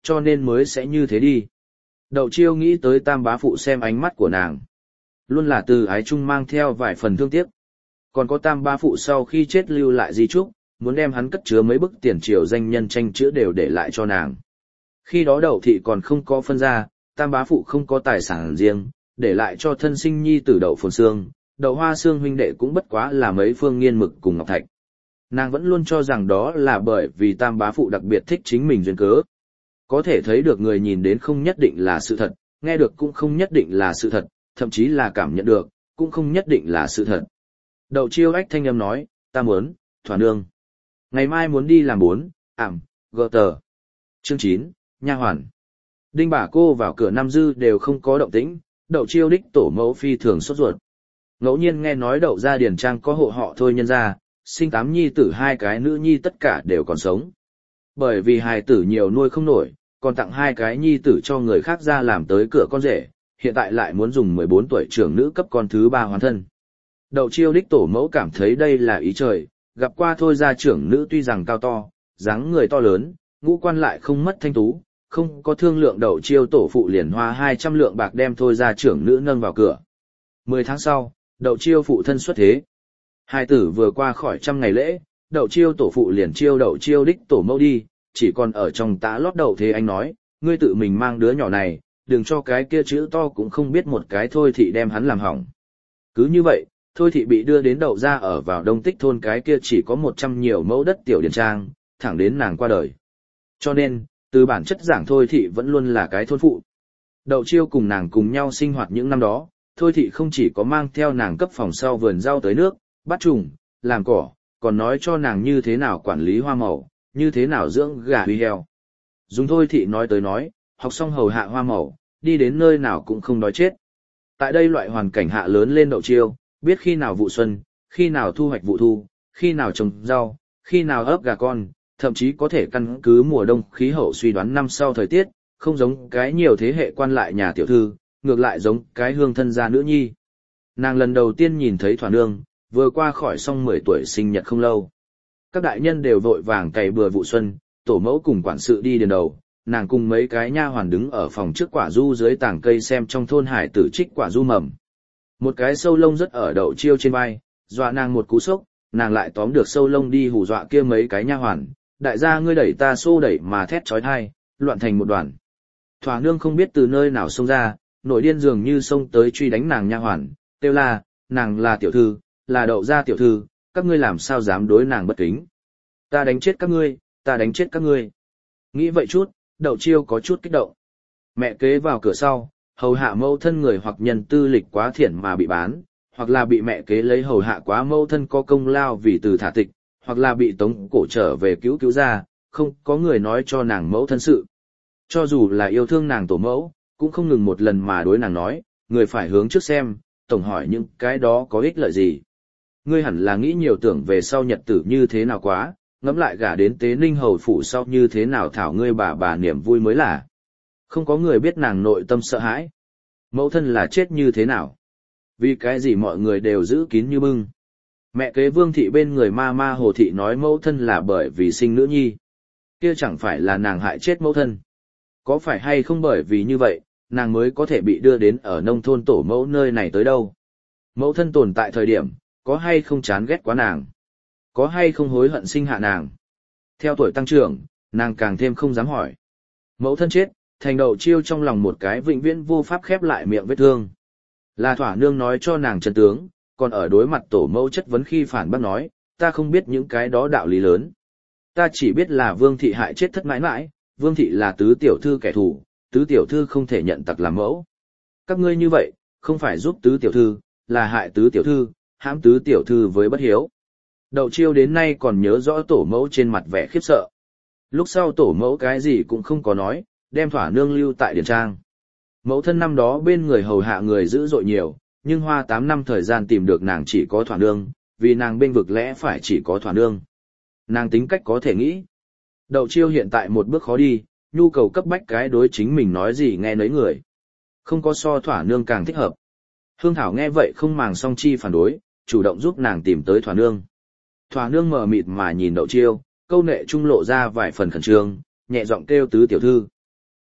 cho nên mới sẽ như thế đi. Đậu chiêu nghĩ tới tam bá phụ xem ánh mắt của nàng. Luôn là từ ái chung mang theo vài phần thương tiếc. Còn có tam bá phụ sau khi chết lưu lại di chúc, muốn đem hắn cất chứa mấy bức tiền triều danh nhân tranh chữa đều để lại cho nàng. Khi đó đậu thị còn không có phân ra, tam bá phụ không có tài sản riêng, để lại cho thân sinh nhi tử đậu phồn xương, đậu hoa xương huynh đệ cũng bất quá là mấy phương nghiên mực cùng ngọc thạch. Nàng vẫn luôn cho rằng đó là bởi vì tam bá phụ đặc biệt thích chính mình duyên cớ. Có thể thấy được người nhìn đến không nhất định là sự thật, nghe được cũng không nhất định là sự thật, thậm chí là cảm nhận được, cũng không nhất định là sự thật. Đậu chiêu ách thanh âm nói, ta muốn, thỏa nương. Ngày mai muốn đi làm bốn, ảm, gờ tờ. Chương chín, nha hoàn. Đinh bà cô vào cửa năm dư đều không có động tĩnh, đậu chiêu đích tổ mẫu phi thường sốt ruột. Ngẫu nhiên nghe nói đậu gia điển trang có hộ họ thôi nhân ra, sinh tám nhi tử hai cái nữ nhi tất cả đều còn sống. Bởi vì hài tử nhiều nuôi không nổi, còn tặng hai cái nhi tử cho người khác ra làm tới cửa con rể, hiện tại lại muốn dùng mười bốn tuổi trưởng nữ cấp con thứ ba hoàn thân. Đậu chiêu đích tổ mẫu cảm thấy đây là ý trời, gặp qua thôi gia trưởng nữ tuy rằng cao to, dáng người to lớn, ngũ quan lại không mất thanh tú, không có thương lượng đậu chiêu tổ phụ liền hoa hai trăm lượng bạc đem thôi gia trưởng nữ nâng vào cửa. Mười tháng sau, đậu chiêu phụ thân xuất thế. Hai tử vừa qua khỏi trăm ngày lễ, đậu chiêu tổ phụ liền chiêu đậu chiêu đích tổ mẫu đi, chỉ còn ở trong tã lót đậu thế anh nói, ngươi tự mình mang đứa nhỏ này, đừng cho cái kia chữ to cũng không biết một cái thôi thị đem hắn làm hỏng. Cứ như vậy, thôi thị bị đưa đến đậu ra ở vào đông tích thôn cái kia chỉ có một trăm nhiều mẫu đất tiểu điển trang, thẳng đến nàng qua đời. Cho nên, từ bản chất giảng thôi thị vẫn luôn là cái thôn phụ. Đậu chiêu cùng nàng cùng nhau sinh hoạt những năm đó, thôi thị không chỉ có mang theo nàng cấp phòng sau vườn rau tới nước, bắt trùng, làm cỏ, còn nói cho nàng như thế nào quản lý hoa màu, như thế nào dưỡng gà huy heo. Dùng thôi thị nói tới nói, học xong hầu hạ hoa màu, đi đến nơi nào cũng không đói chết. Tại đây loại hoàn cảnh hạ lớn lên đậu chiêu, biết khi nào vụ xuân, khi nào thu hoạch vụ thu, khi nào trồng rau, khi nào ấp gà con, thậm chí có thể căn cứ mùa đông khí hậu suy đoán năm sau thời tiết, không giống cái nhiều thế hệ quan lại nhà tiểu thư, ngược lại giống cái hương thân gia nữ nhi. Nàng lần đầu tiên nhìn thấy thỏa nương, vừa qua khỏi xong mười tuổi sinh nhật không lâu. Các đại nhân đều vội vàng cày bừa vụ xuân, tổ mẫu cùng quản sự đi điền đầu, nàng cùng mấy cái nha hoàn đứng ở phòng trước quả du dưới tảng cây xem trong thôn hải tử trích quả du mầm. Một cái sâu lông rất ở đậu chiêu trên vai, dọa nàng một cú sốc, nàng lại tóm được sâu lông đi hù dọa kia mấy cái nha hoàn, đại gia ngươi đẩy ta xô đẩy mà thét chói tai, loạn thành một đoàn. Thỏa nương không biết từ nơi nào xông ra, nổi điên dường như xông tới truy đánh nàng nha hoàn, kêu la, nàng là tiểu thư, là đậu gia tiểu thư, các ngươi làm sao dám đối nàng bất kính. Ta đánh chết các ngươi, ta đánh chết các ngươi. Nghĩ vậy chút, đậu chiêu có chút kích động. Mẹ kế vào cửa sau, hầu hạ mâu thân người hoặc nhân tư lịch quá thiển mà bị bán, hoặc là bị mẹ kế lấy hầu hạ quá mâu thân có công lao vì từ thả tịch, hoặc là bị tống cổ trở về cứu cứu ra, không có người nói cho nàng mẫu thân sự. Cho dù là yêu thương nàng tổ mẫu, cũng không ngừng một lần mà đối nàng nói, người phải hướng trước xem, tổng hỏi những cái đó có ích lợi gì. Ngươi hẳn là nghĩ nhiều tưởng về sau nhật tử như thế nào quá, ngẫm lại gả đến tế ninh hầu phủ sau như thế nào thảo ngươi bà bà niềm vui mới là. Không có người biết nàng nội tâm sợ hãi. Mẫu thân là chết như thế nào? Vì cái gì mọi người đều giữ kín như bưng? Mẹ kế Vương thị bên người ma ma Hồ thị nói mẫu thân là bởi vì sinh nữ nhi. Kia chẳng phải là nàng hại chết mẫu thân. Có phải hay không bởi vì như vậy, nàng mới có thể bị đưa đến ở nông thôn tổ mẫu nơi này tới đâu? Mẫu thân tồn tại thời điểm, có hay không chán ghét quá nàng? Có hay không hối hận sinh hạ nàng? Theo tuổi tăng trưởng, nàng càng thêm không dám hỏi. Mẫu thân chết, thành đậu chiêu trong lòng một cái vĩnh viễn vô pháp khép lại miệng vết thương. Là thỏa nương nói cho nàng chân tướng, còn ở đối mặt tổ mẫu chất vấn khi phản bác nói, ta không biết những cái đó đạo lý lớn. Ta chỉ biết là Vương thị hại chết thất mãi mãi, Vương thị là tứ tiểu thư kẻ thù, tứ tiểu thư không thể nhận tặc làm mẫu. Các ngươi như vậy, không phải giúp tứ tiểu thư, là hại tứ tiểu thư, hãm tứ tiểu thư với bất hiếu. Đậu chiêu đến nay còn nhớ rõ tổ mẫu trên mặt vẻ khiếp sợ. Lúc sau tổ mẫu cái gì cũng không có nói, đem thỏa nương lưu tại điển trang. Mẫu thân năm đó bên người hầu hạ người dữ dội nhiều, nhưng hoa tám năm thời gian tìm được nàng chỉ có thỏa nương, vì nàng bên vực lẽ phải chỉ có thỏa nương. Nàng tính cách có thể nghĩ. Đậu chiêu hiện tại một bước khó đi, nhu cầu cấp bách cái đối chính mình nói gì nghe nấy người. Không có so thỏa nương càng thích hợp. Hương Thảo nghe vậy không màng song chi phản đối, chủ động giúp nàng tìm tới thỏa nương. Thỏa nương mờ mịt mà nhìn đậu chiêu, câu nệ trung lộ ra vài phần khẩn trương, nhẹ giọng kêu tứ tiểu thư.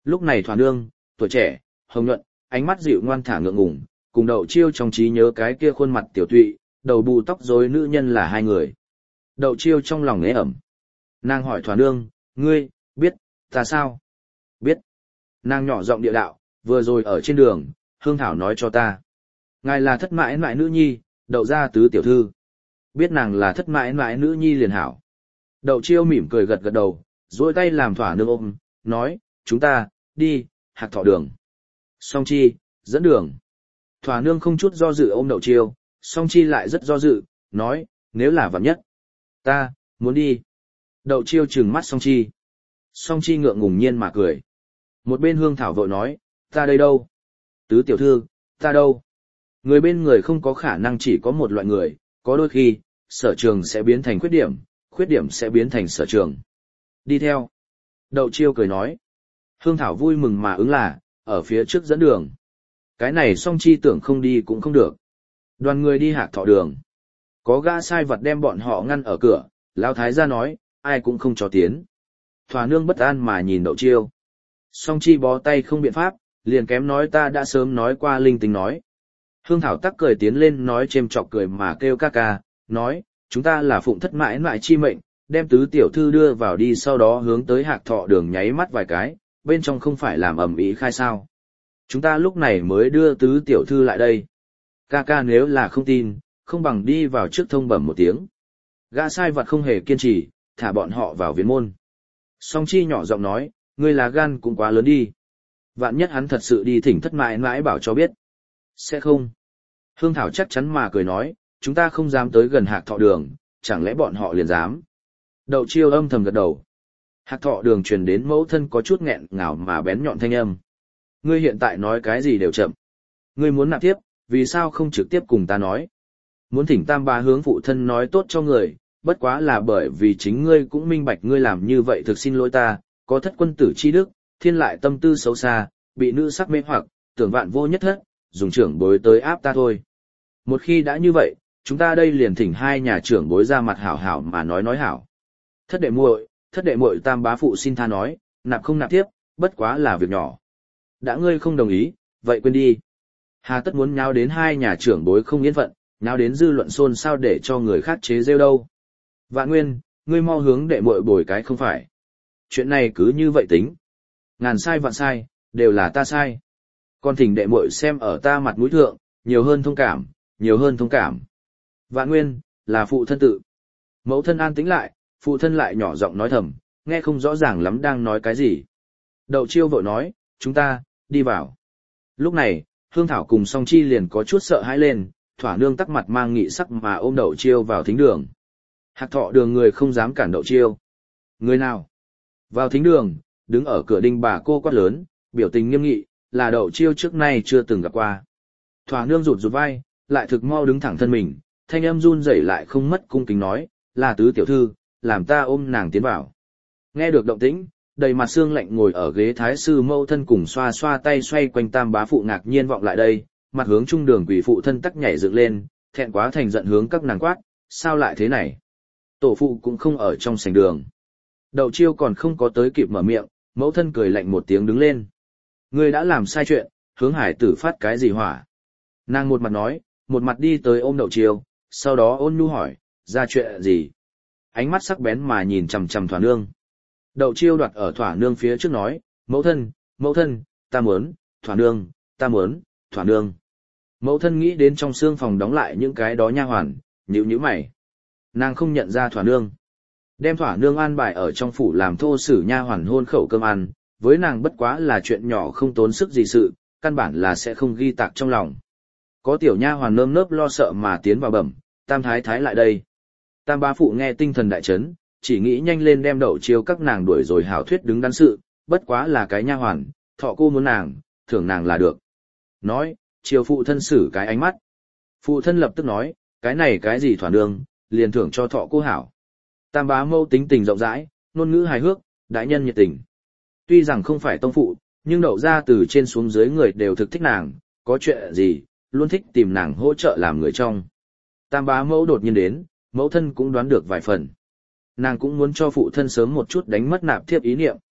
Lúc này Thỏa Nương, tuổi trẻ, hồng nhuận, ánh mắt dịu ngoan thả ngượng ngùng, cùng Đậu Chiêu trong trí nhớ cái kia khuôn mặt tiểu tụy, đầu bù tóc rối nữ nhân là hai người. Đậu Chiêu trong lòng ế ẩm. Nàng hỏi Thỏa Nương, ngươi, biết, ta sao? Biết. Nàng nhỏ giọng địa đạo, vừa rồi ở trên đường, Hương Thảo nói cho ta. Ngài là thất mãi mãi nữ nhi, Đậu gia tứ tiểu thư. Biết nàng là thất mãi mãi nữ nhi liền hảo. Đậu Chiêu mỉm cười gật gật đầu, duỗi tay làm Thỏa Nương ôm, nói, chúng ta, đi, Hạc Thọ đường. Song Chi, dẫn đường. Thỏa Nương không chút do dự ôm Đậu Chiêu, Song Chi lại rất do dự, nói, nếu là vạn nhất. Ta, muốn đi. Đậu Chiêu trừng mắt Song Chi. Song Chi ngượng ngùng nhiên mà cười. Một bên Hương Thảo vội nói, ta đây đâu? Tứ tiểu thư, ta đâu? Người bên người không có khả năng chỉ có một loại người, có đôi khi, sở trường sẽ biến thành khuyết điểm, khuyết điểm sẽ biến thành sở trường. Đi theo. Đậu Chiêu cười nói. Hương Thảo vui mừng mà ứng là, ở phía trước dẫn đường. Cái này Song Chi tưởng không đi cũng không được. Đoàn người đi Hạc Thọ đường. Có gã sai vật đem bọn họ ngăn ở cửa, Lão Thái gia nói, ai cũng không cho tiến. Thỏa Nương bất an mà nhìn Đậu Chiêu. Song Chi bó tay không biện pháp, liền kém nói ta đã sớm nói qua linh tinh nói. Hương Thảo tắc cười tiến lên nói chêm chọc cười mà kêu ca ca, nói, chúng ta là phụng thất mãi mãi chi mệnh, đem tứ tiểu thư đưa vào đi sau đó hướng tới Hạc Thọ đường nháy mắt vài cái, bên trong không phải làm ầm ĩ khai sao. Chúng ta lúc này mới đưa tứ tiểu thư lại đây. Ca ca nếu là không tin, không bằng đi vào trước thông bẩm một tiếng. Gã sai vật không hề kiên trì, thả bọn họ vào viện môn. Song Chi nhỏ giọng nói, ngươi là gan cũng quá lớn đi. Vạn nhất hắn thật sự đi thỉnh thất mãi mãi bảo cho biết. Sẽ không. Hương Thảo chắc chắn mà cười nói, chúng ta không dám tới gần Hạc Thọ đường, chẳng lẽ bọn họ liền dám. Đậu Chiêu âm thầm gật đầu. Hạc Thọ đường truyền đến mẫu thân có chút nghẹn ngào mà bén nhọn thanh âm. Ngươi hiện tại nói cái gì đều chậm. Ngươi muốn nạp tiếp, vì sao không trực tiếp cùng ta nói. Muốn thỉnh tam ba hướng phụ thân nói tốt cho người, bất quá là bởi vì chính ngươi cũng minh bạch ngươi làm như vậy thực xin lỗi ta, có thất quân tử chi đức, thiên lại tâm tư xấu xa, bị nữ sắc mê hoặc, tưởng vạn vô nhất thất, dùng trưởng bối tới áp ta thôi. Một khi đã như vậy, chúng ta đây liền thỉnh hai nhà trưởng bối ra mặt hảo hảo mà nói nói hảo. Thất đệ muội, thất đệ muội tam bá phụ xin tha nói, nạp không nạp tiếp, bất quá là việc nhỏ. Đã ngươi không đồng ý, vậy quên đi. Hà tất muốn nháo đến hai nhà trưởng bối không yên phận, nháo đến dư luận xôn xao để cho người khác chế rêu đâu. Vạn Nguyên, ngươi mau hướng đệ muội bồi cái không phải. Chuyện này cứ như vậy tính. Ngàn sai vạn sai, đều là ta sai. Còn thỉnh đệ muội xem ở ta mặt mũi thượng, nhiều hơn thông cảm, nhiều hơn thông cảm. Vạn Nguyên, là phụ thân tự. Mẫu thân an tĩnh lại, phụ thân lại nhỏ giọng nói thầm, nghe không rõ ràng lắm đang nói cái gì. Đậu Chiêu vội nói, chúng ta, đi vào. Lúc này, Hương Thảo cùng Song Chi liền có chút sợ hãi lên, Thỏa Nương tắc mặt mang nghị sắc mà ôm Đậu Chiêu vào thính đường. Hạc Thọ đường người không dám cản Đậu Chiêu. Người nào? Vào thính đường, đứng ở cửa đinh bà cô quát lớn, biểu tình nghiêm nghị, là Đậu Chiêu trước nay chưa từng gặp qua. Thỏa Nương rụt rụt vai, lại thực mau đứng thẳng thân mình, thanh âm run rẩy lại không mất cung kính nói, là tứ tiểu thư, làm ta ôm nàng tiến vào. Nghe được động tĩnh, đầy mặt xương lạnh ngồi ở ghế thái sư mẫu thân cùng xoa xoa tay xoay quanh tam bá phụ ngạc nhiên vọng lại đây, mặt hướng trung đường quỷ phụ thân tắc nhảy dựng lên, thẹn quá thành giận hướng các nàng quát, sao lại thế này? Tổ phụ cũng không ở trong sảnh đường. Đậu Chiêu còn không có tới kịp mở miệng, mẫu thân cười lạnh một tiếng đứng lên. Ngươi đã làm sai chuyện, hướng hải tử phát cái gì hỏa? Nàng một mặt nói, một mặt đi tới ôm Đậu Chiêu, sau đó ôn nhu hỏi, ra chuyện gì? Ánh mắt sắc bén mà nhìn chằm chằm Thỏa Nương. Đậu Chiêu đoạt ở Thỏa Nương phía trước nói, mẫu thân, mẫu thân, ta muốn, Thỏa Nương, ta muốn, Thỏa Nương. Mẫu thân nghĩ đến trong xương phòng đóng lại những cái đó nha hoàn, nhíu nhíu mày. Nàng không nhận ra Thỏa Nương. Đem Thỏa Nương an bài ở trong phủ làm thô sử nha hoàn hôn khẩu cơm ăn, với nàng bất quá là chuyện nhỏ không tốn sức gì sự, căn bản là sẽ không ghi tạc trong lòng. Có tiểu nha hoàn nơm nớp lo sợ mà tiến vào bẩm, tam thái thái lại đây. Tam bá phụ nghe tinh thần đại chấn, chỉ nghĩ nhanh lên đem Đậu Chiêu các nàng đuổi rồi hảo thuyết đứng đắn sự, bất quá là cái nha hoàn, thọ cô muốn nàng, thưởng nàng là được. Nói, Chiêu phụ thân xử cái ánh mắt. Phụ thân lập tức nói, cái này cái gì Thỏa Nương, liền thưởng cho thọ cô hảo. Tam bá mâu tính tình rộng rãi, ngôn ngữ hài hước, đại nhân nhiệt tình. Tuy rằng không phải tông phụ, nhưng Đậu ra từ trên xuống dưới người đều thực thích nàng, có chuyện gì, luôn thích tìm nàng hỗ trợ làm người trong. Tam bá mẫu đột nhiên đến, mẫu thân cũng đoán được vài phần. Nàng cũng muốn cho phụ thân sớm một chút đánh mất nạp thiếp ý niệm.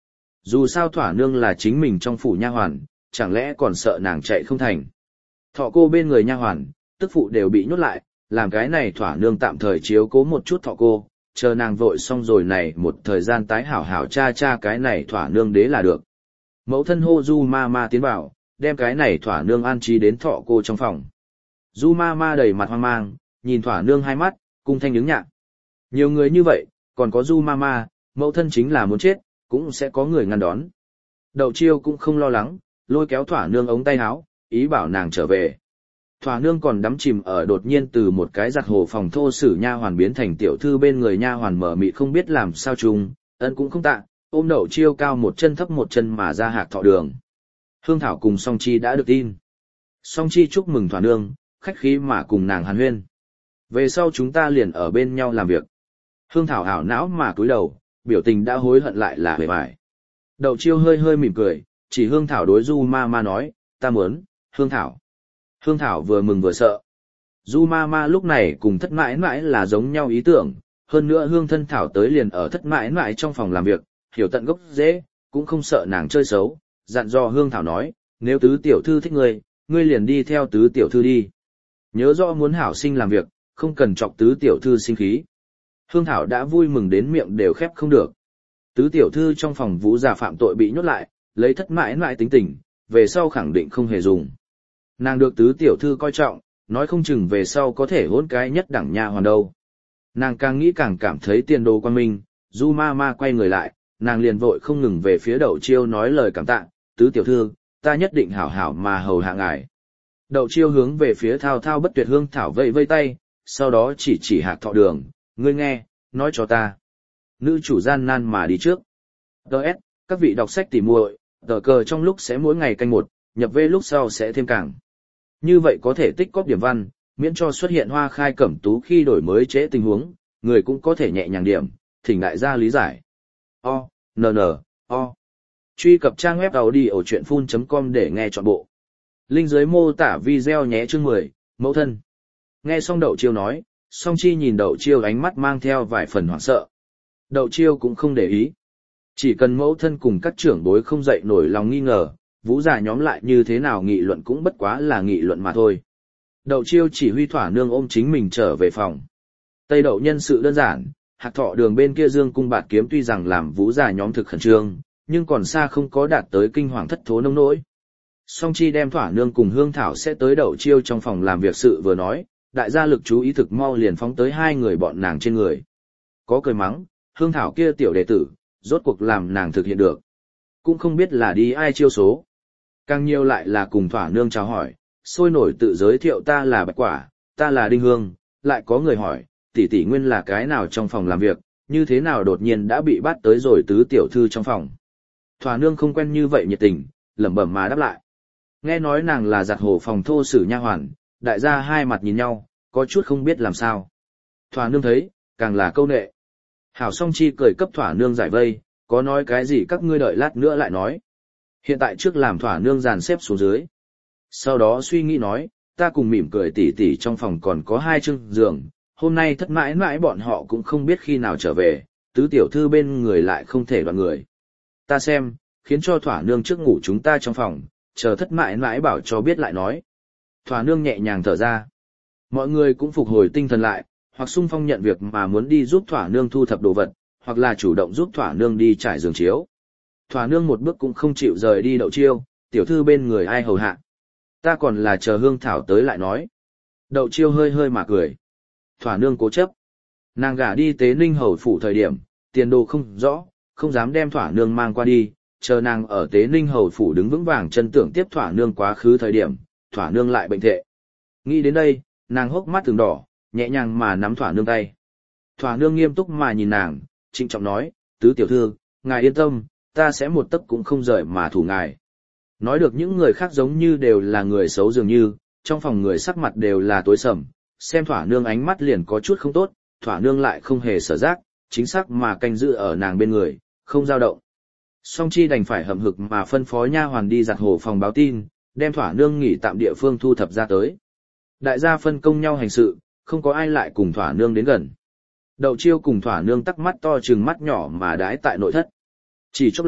Dù sao thỏa nương là chính mình trong phủ nha hoàn, chẳng lẽ còn sợ nàng chạy không thành. Thọ cô bên người nha hoàn, tức phụ đều bị nhốt lại, làm cái này thỏa nương tạm thời chiếu cố một chút thọ cô, chờ nàng vội xong rồi này một thời gian tái hảo hảo cha cha cái này thỏa nương đế là được. Mẫu thân hô Du ma ma tiến vào, đem cái này thỏa nương an trí đến thọ cô trong phòng. Du ma ma đầy mặt hoang mang, nhìn thỏa nương hai mắt, cung thanh ứng nhạc. Nhiều người như vậy, còn có Du ma ma, mẫu thân chính là muốn chết, cũng sẽ có người ngăn đón. Đậu chiêu cũng không lo lắng, lôi kéo thỏa nương ống tay áo, ý bảo nàng trở về. Thỏa nương còn đắm chìm ở đột nhiên từ một cái giặt hồ phòng thô sử nha hoàn biến thành tiểu thư bên người nha hoàn mở mịt không biết làm sao chung, ân cũng không tạ, ôm đậu chiêu cao một chân thấp một chân mà ra hạc thọ đường. Hương Thảo cùng Song Chi đã được tin. Song Chi chúc mừng thỏa nương, khách khí mà cùng nàng hàn huyên. Về sau chúng ta liền ở bên nhau làm việc. Hương Thảo ảo não mà cúi đầu, biểu tình đã hối hận lại là hề bại. Đậu chiêu hơi hơi mỉm cười, chỉ Hương Thảo đối Du ma ma nói, ta muốn, Hương Thảo. Hương Thảo vừa mừng vừa sợ. Du ma ma lúc này cùng thất mãi mãi là giống nhau ý tưởng, hơn nữa Hương thân Thảo tới liền ở thất mãi mãi trong phòng làm việc, hiểu tận gốc dễ, cũng không sợ nàng chơi xấu, dặn dò Hương Thảo nói, nếu tứ tiểu thư thích ngươi, ngươi liền đi theo tứ tiểu thư đi. Nhớ rõ muốn hảo sinh làm việc, không cần chọc tứ tiểu thư sinh khí. Hương Thảo đã vui mừng đến miệng đều khép không được. Tứ tiểu thư trong phòng vũ già phạm tội bị nhốt lại, lấy thất mãi mãi tính tình, về sau khẳng định không hề dùng. Nàng được tứ tiểu thư coi trọng, nói không chừng về sau có thể hôn cái nhất đẳng nha hoàn đâu. Nàng càng nghĩ càng cảm thấy tiền đồ quan minh, Du ma ma quay người lại, nàng liền vội không ngừng về phía Đậu chiêu nói lời cảm tạ, tứ tiểu thư, ta nhất định hảo hảo mà hầu hạ ngài. Đậu chiêu hướng về phía thao thao bất tuyệt Hương Thảo vây vây tay, sau đó chỉ chỉ hạc thọ đường, ngươi nghe, nói cho ta. Nữ chủ gian nan mà đi trước. Đợt, các vị đọc sách tỉ muội, tờ cờ trong lúc sẽ mỗi ngày canh một, nhập về lúc sau sẽ thêm càng. Như vậy có thể tích cóp điểm văn, miễn cho xuất hiện hoa khai cẩm tú khi đổi mới trễ tình huống, người cũng có thể nhẹ nhàng điểm, thỉnh đại gia lý giải. O, N N, O. Truy cập trang web audiochuyenphun chấm com để nghe trọn bộ. Link dưới mô tả video nhé chương mười, mẫu thân. Nghe xong Đậu chiêu nói, Song Chi nhìn Đậu chiêu ánh mắt mang theo vài phần hoảng sợ. Đậu chiêu cũng không để ý. Chỉ cần mẫu thân cùng các trưởng bối không dậy nổi lòng nghi ngờ, vũ già nhóm lại như thế nào nghị luận cũng bất quá là nghị luận mà thôi. Đậu chiêu chỉ huy thỏa nương ôm chính mình trở về phòng. Tây Đậu nhân sự đơn giản, hạc thọ đường bên kia dương cung bạt kiếm tuy rằng làm vũ già nhóm thực khẩn trương, nhưng còn xa không có đạt tới kinh hoàng thất thố nông nỗi. Song Chi đem thỏa nương cùng Hương Thảo sẽ tới Đậu chiêu trong phòng làm việc sự vừa nói, đại gia lực chú ý thực mau liền phóng tới hai người bọn nàng trên người. Có cười mắng, Hương Thảo kia tiểu đệ tử, rốt cuộc làm nàng thực hiện được. Cũng không biết là đi ai chiêu số. Càng nhiều lại là cùng thỏa nương chào hỏi, sôi nổi tự giới thiệu ta là Bạch Quả, ta là Đinh Hương, lại có người hỏi, tỷ tỷ nguyên là cái nào trong phòng làm việc, như thế nào đột nhiên đã bị bắt tới rồi tứ tiểu thư trong phòng. Thỏa nương không quen như vậy nhiệt tình, lẩm bẩm mà đáp lại. Nghe nói nàng là giặt hồ phòng thô sử nha hoàn, đại gia hai mặt nhìn nhau, có chút không biết làm sao. Thỏa nương thấy, càng là câu nệ. Hảo Song Chi cười cấp thỏa nương giải vây, có nói cái gì các ngươi đợi lát nữa lại nói. Hiện tại trước làm thỏa nương dàn xếp xuống dưới. Sau đó suy nghĩ nói, ta cùng mỉm cười tỉ tỉ trong phòng còn có hai chương giường, hôm nay thất mãi mãi bọn họ cũng không biết khi nào trở về, tứ tiểu thư bên người lại không thể đoạn người. Ta xem, khiến cho thỏa nương trước ngủ chúng ta trong phòng, chờ thất mãi mãi bảo cho biết lại nói. Thỏa nương nhẹ nhàng thở ra. Mọi người cũng phục hồi tinh thần lại, hoặc sung phong nhận việc mà muốn đi giúp thỏa nương thu thập đồ vật, hoặc là chủ động giúp thỏa nương đi trải giường chiếu. Thỏa nương một bước cũng không chịu rời đi Đậu chiêu, tiểu thư bên người ai hầu hạ. Ta còn là chờ Hương Thảo tới lại nói. Đậu chiêu hơi hơi mà cười. Thỏa nương cố chấp. Nàng gả đi Tế Ninh hầu phủ thời điểm, tiền đồ không rõ, không dám đem thỏa nương mang qua đi, chờ nàng ở Tế Ninh hầu phủ đứng vững vàng chân tưởng tiếp thỏa nương quá khứ thời điểm, thỏa nương lại bệnh thệ. Nghĩ đến đây, nàng hốc mắt từng đỏ, nhẹ nhàng mà nắm thỏa nương tay. Thỏa nương nghiêm túc mà nhìn nàng, trịnh trọng nói, tứ tiểu thư, ngài yên tâm, ta sẽ một tấc cũng không rời mà thủ ngài. Nói được những người khác giống như đều là người xấu dường như, trong phòng người sắc mặt đều là tối sầm, xem thỏa nương ánh mắt liền có chút không tốt, thỏa nương lại không hề sở giác, chính xác mà canh giữ ở nàng bên người, không dao động. Song Chi đành phải hậm hực mà phân phó nha hoàn đi giặt hồ phòng báo tin, đem thỏa nương nghỉ tạm địa phương thu thập ra tới. Đại gia phân công nhau hành sự, không có ai lại cùng thỏa nương đến gần. Đậu chiêu cùng thỏa nương tắc mắt to trừng mắt nhỏ mà đái tại nội thất. Chỉ chốc lát,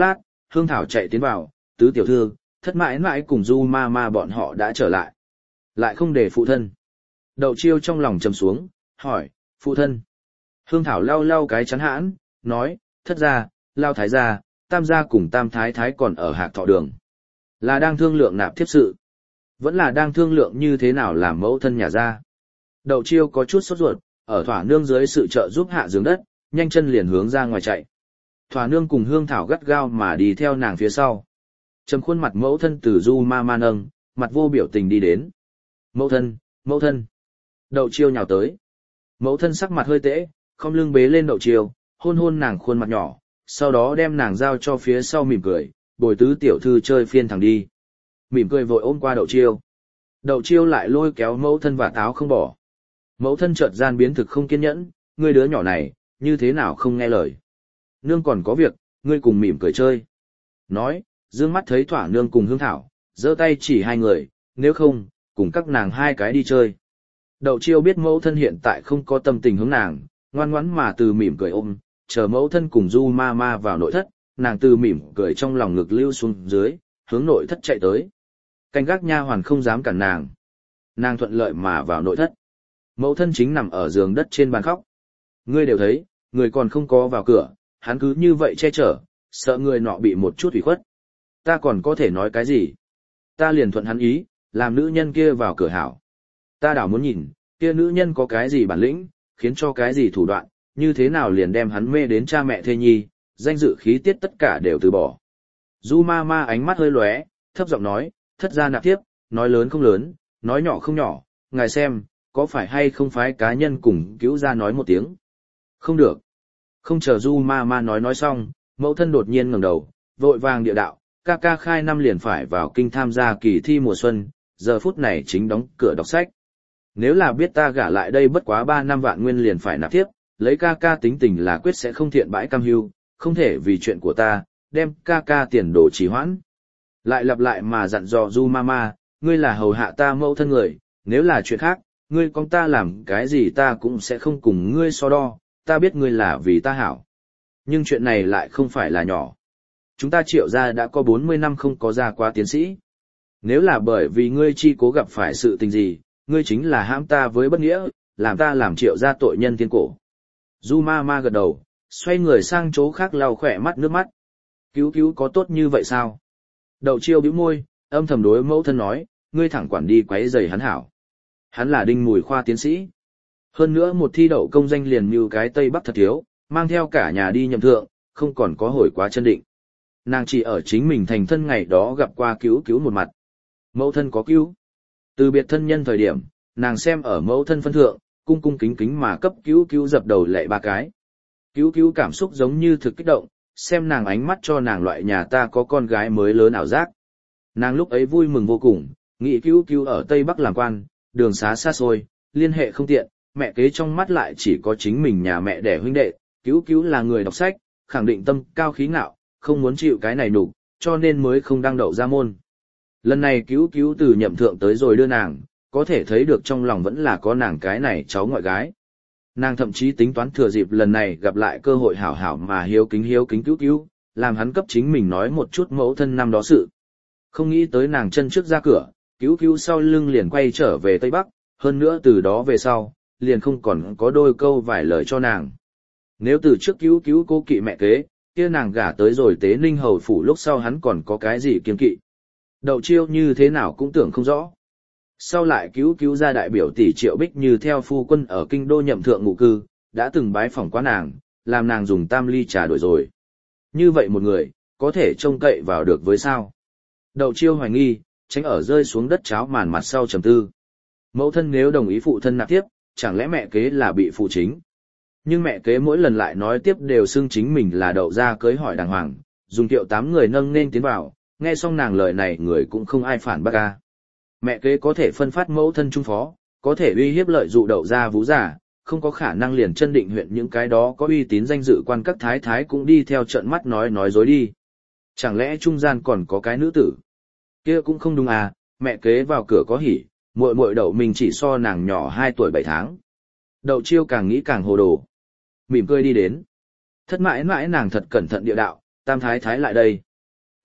Hương Thảo chạy tiến vào, tứ tiểu thư, thất mãi mãi cùng Du ma ma bọn họ đã trở lại. Lại không để phụ thân. Đậu Chiêu trong lòng trầm xuống, hỏi, phụ thân. Hương Thảo lau lau cái chắn hãn, nói, thất gia, lao thái gia, tam gia cùng tam thái thái còn ở Hạc Thọ Đường. Là đang thương lượng nạp thiếp sự. Vẫn là đang thương lượng như thế nào làm mẫu thân nhà ra. Đậu Chiêu có chút sốt ruột, ở Thỏa Nương dưới sự trợ giúp hạ giường đất, nhanh chân liền hướng ra ngoài chạy. Thỏa Nương cùng Hương Thảo gắt gao mà đi theo nàng phía sau. Trầm khuôn mặt mẫu thân từ Du ma ma nâng, mặt vô biểu tình đi đến. Mẫu thân, mẫu thân. Đậu Chiêu nhào tới. Mẫu thân sắc mặt hơi tễ, không lưng bế lên Đậu Chiêu, hôn hôn nàng khuôn mặt nhỏ, sau đó đem nàng giao cho phía sau mỉm cười, bồi tứ tiểu thư chơi phiên thẳng đi. Mỉm cười vội ôm qua Đậu Chiêu. Đậu Chiêu lại lôi kéo mẫu thân và táo không bỏ. Mẫu thân chợt gian biến thực không kiên nhẫn, ngươi đứa nhỏ này, như thế nào không nghe lời. Nương còn có việc, ngươi cùng mỉm cười chơi. Nói, dương mắt thấy Thỏa Nương cùng Hương Thảo, giơ tay chỉ hai người, nếu không, cùng các nàng hai cái đi chơi. Đậu Chiêu biết mẫu thân hiện tại không có tâm tình hướng nàng, ngoan ngoãn mà từ mỉm cười ôm, chờ mẫu thân cùng Du ma ma vào nội thất, nàng từ mỉm cười trong lòng ngực lưu xuống dưới, hướng nội thất chạy tới. Canh gác nha hoàn không dám cản nàng. Nàng thuận lợi mà vào nội thất. Mẫu thân chính nằm ở giường đất trên bàn khóc. Ngươi đều thấy, người còn không có vào cửa, hắn cứ như vậy che chở, sợ người nọ bị một chút ủy khuất. Ta còn có thể nói cái gì? Ta liền thuận hắn ý, làm nữ nhân kia vào cửa hảo. Ta đảo muốn nhìn, kia nữ nhân có cái gì bản lĩnh, khiến cho cái gì thủ đoạn, như thế nào liền đem hắn mê đến cha mẹ thê nhi, danh dự khí tiết tất cả đều từ bỏ. Du ma ma ánh mắt hơi lóe, thấp giọng nói, thất gia nạp tiếp, nói lớn không lớn, nói nhỏ không nhỏ, ngài xem, có phải hay không phái cá nhân cùng cứu ra nói một tiếng. Không được. Không chờ Du ma ma nói nói xong, mẫu thân đột nhiên ngẩng đầu, vội vàng địa đạo, ca ca khai năm liền phải vào kinh tham gia kỳ thi mùa xuân, giờ phút này chính đóng cửa đọc sách. Nếu là biết ta gả lại đây bất quá ba năm vạn nguyên liền phải nạp tiếp, lấy ca ca tính tình là quyết sẽ không thiện bãi cam hưu, không thể vì chuyện của ta, đem ca ca tiền đồ trì hoãn. Lại lặp lại mà dặn dò Du Mama, ngươi là hầu hạ ta mẫu thân người, nếu là chuyện khác, ngươi con ta làm cái gì ta cũng sẽ không cùng ngươi so đo, ta biết ngươi là vì ta hảo. Nhưng chuyện này lại không phải là nhỏ. Chúng ta Triệu gia đã có bốn mươi năm không có ra qua tiến sĩ. Nếu là bởi vì ngươi chi cố gặp phải sự tình gì, ngươi chính là hãm ta với bất nghĩa, làm ta làm Triệu gia tội nhân thiên cổ. Du ma ma gật đầu, xoay người sang chỗ khác lau khỏe mắt nước mắt. Cứu cứu có tốt như vậy sao? Đậu Chiêu bĩu môi, âm thầm đối mẫu thân nói, ngươi thẳng quản đi quấy rầy hắn hảo. Hắn là đinh mùi khoa tiến sĩ. Hơn nữa một thi đậu công danh liền như cái Tây Bắc thật thiếu, mang theo cả nhà đi nhậm thượng, không còn có hồi quá chân định. Nàng chỉ ở chính mình thành thân ngày đó gặp qua cứu cứu một mặt. Mẫu thân có cứu. Từ biệt thân nhân thời điểm, nàng xem ở mẫu thân phân thượng, cung cung kính kính mà cấp cứu cứu dập đầu lệ ba cái. Cứu cứu cảm xúc giống như thực kích động, xem nàng ánh mắt cho nàng loại nhà ta có con gái mới lớn ảo giác. Nàng lúc ấy vui mừng vô cùng, nghĩ cứu cứu ở Tây Bắc làm quan, đường xá xa xôi, liên hệ không tiện, mẹ kế trong mắt lại chỉ có chính mình nhà mẹ đẻ huynh đệ, cứu cứu là người đọc sách, khẳng định tâm cao khí ngạo, không muốn chịu cái này nhục, cho nên mới không đăng đậu ra môn. Lần này cứu cứu từ nhậm thượng tới rồi đưa nàng, có thể thấy được trong lòng vẫn là có nàng cái này cháu ngoại gái. Nàng thậm chí tính toán thừa dịp lần này gặp lại cơ hội hảo hảo mà hiếu kính hiếu kính cứu cứu, làm hắn cấp chính mình nói một chút mẫu thân năm đó sự. Không nghĩ tới nàng chân trước ra cửa, cứu cứu sau lưng liền quay trở về Tây Bắc, hơn nữa từ đó về sau, liền không còn có đôi câu vài lời cho nàng. Nếu từ trước cứu cứu cô kỵ mẹ kế, kia nàng gả tới rồi Tế Ninh hầu phủ lúc sau hắn còn có cái gì kiêng kỵ. Đậu Chiêu như thế nào cũng tưởng không rõ. Sau lại cứu cứu ra đại biểu tỷ Triệu Bích Như theo phu quân ở kinh đô nhậm thượng ngụ cư, đã từng bái phỏng qua nàng, làm nàng dùng tam ly trà đổi rồi. Như vậy một người, có thể trông cậy vào được với sao? Đậu Chiêu hoài nghi, tránh ở rơi xuống đất cháo màn mặt sau trầm tư. Mẫu thân nếu đồng ý phụ thân nạp tiếp, chẳng lẽ mẹ kế là bị phụ chính? Nhưng mẹ kế mỗi lần lại nói tiếp đều xưng chính mình là đậu ra cưới hỏi đàng hoàng, dùng tiệu tám người nâng nên tiến vào, nghe xong nàng lời này người cũng không ai phản bác ca. Mẹ kế có thể phân phát mẫu thân trung phó, có thể uy hiếp lợi dụ đậu ra vú giả, không có khả năng liền chân định huyện những cái đó có uy tín danh dự quan các thái thái cũng đi theo trận mắt nói nói dối đi. Chẳng lẽ trung gian còn có cái nữ tử? Kia cũng không đúng à, mẹ kế vào cửa có hỉ, muội muội đậu mình chỉ so nàng nhỏ hai tuổi bảy tháng. Đậu Chiêu càng nghĩ càng hồ đồ. Mỉm cười đi đến. Thất mãi mãi nàng thật cẩn thận địa đạo, tam thái thái lại đây.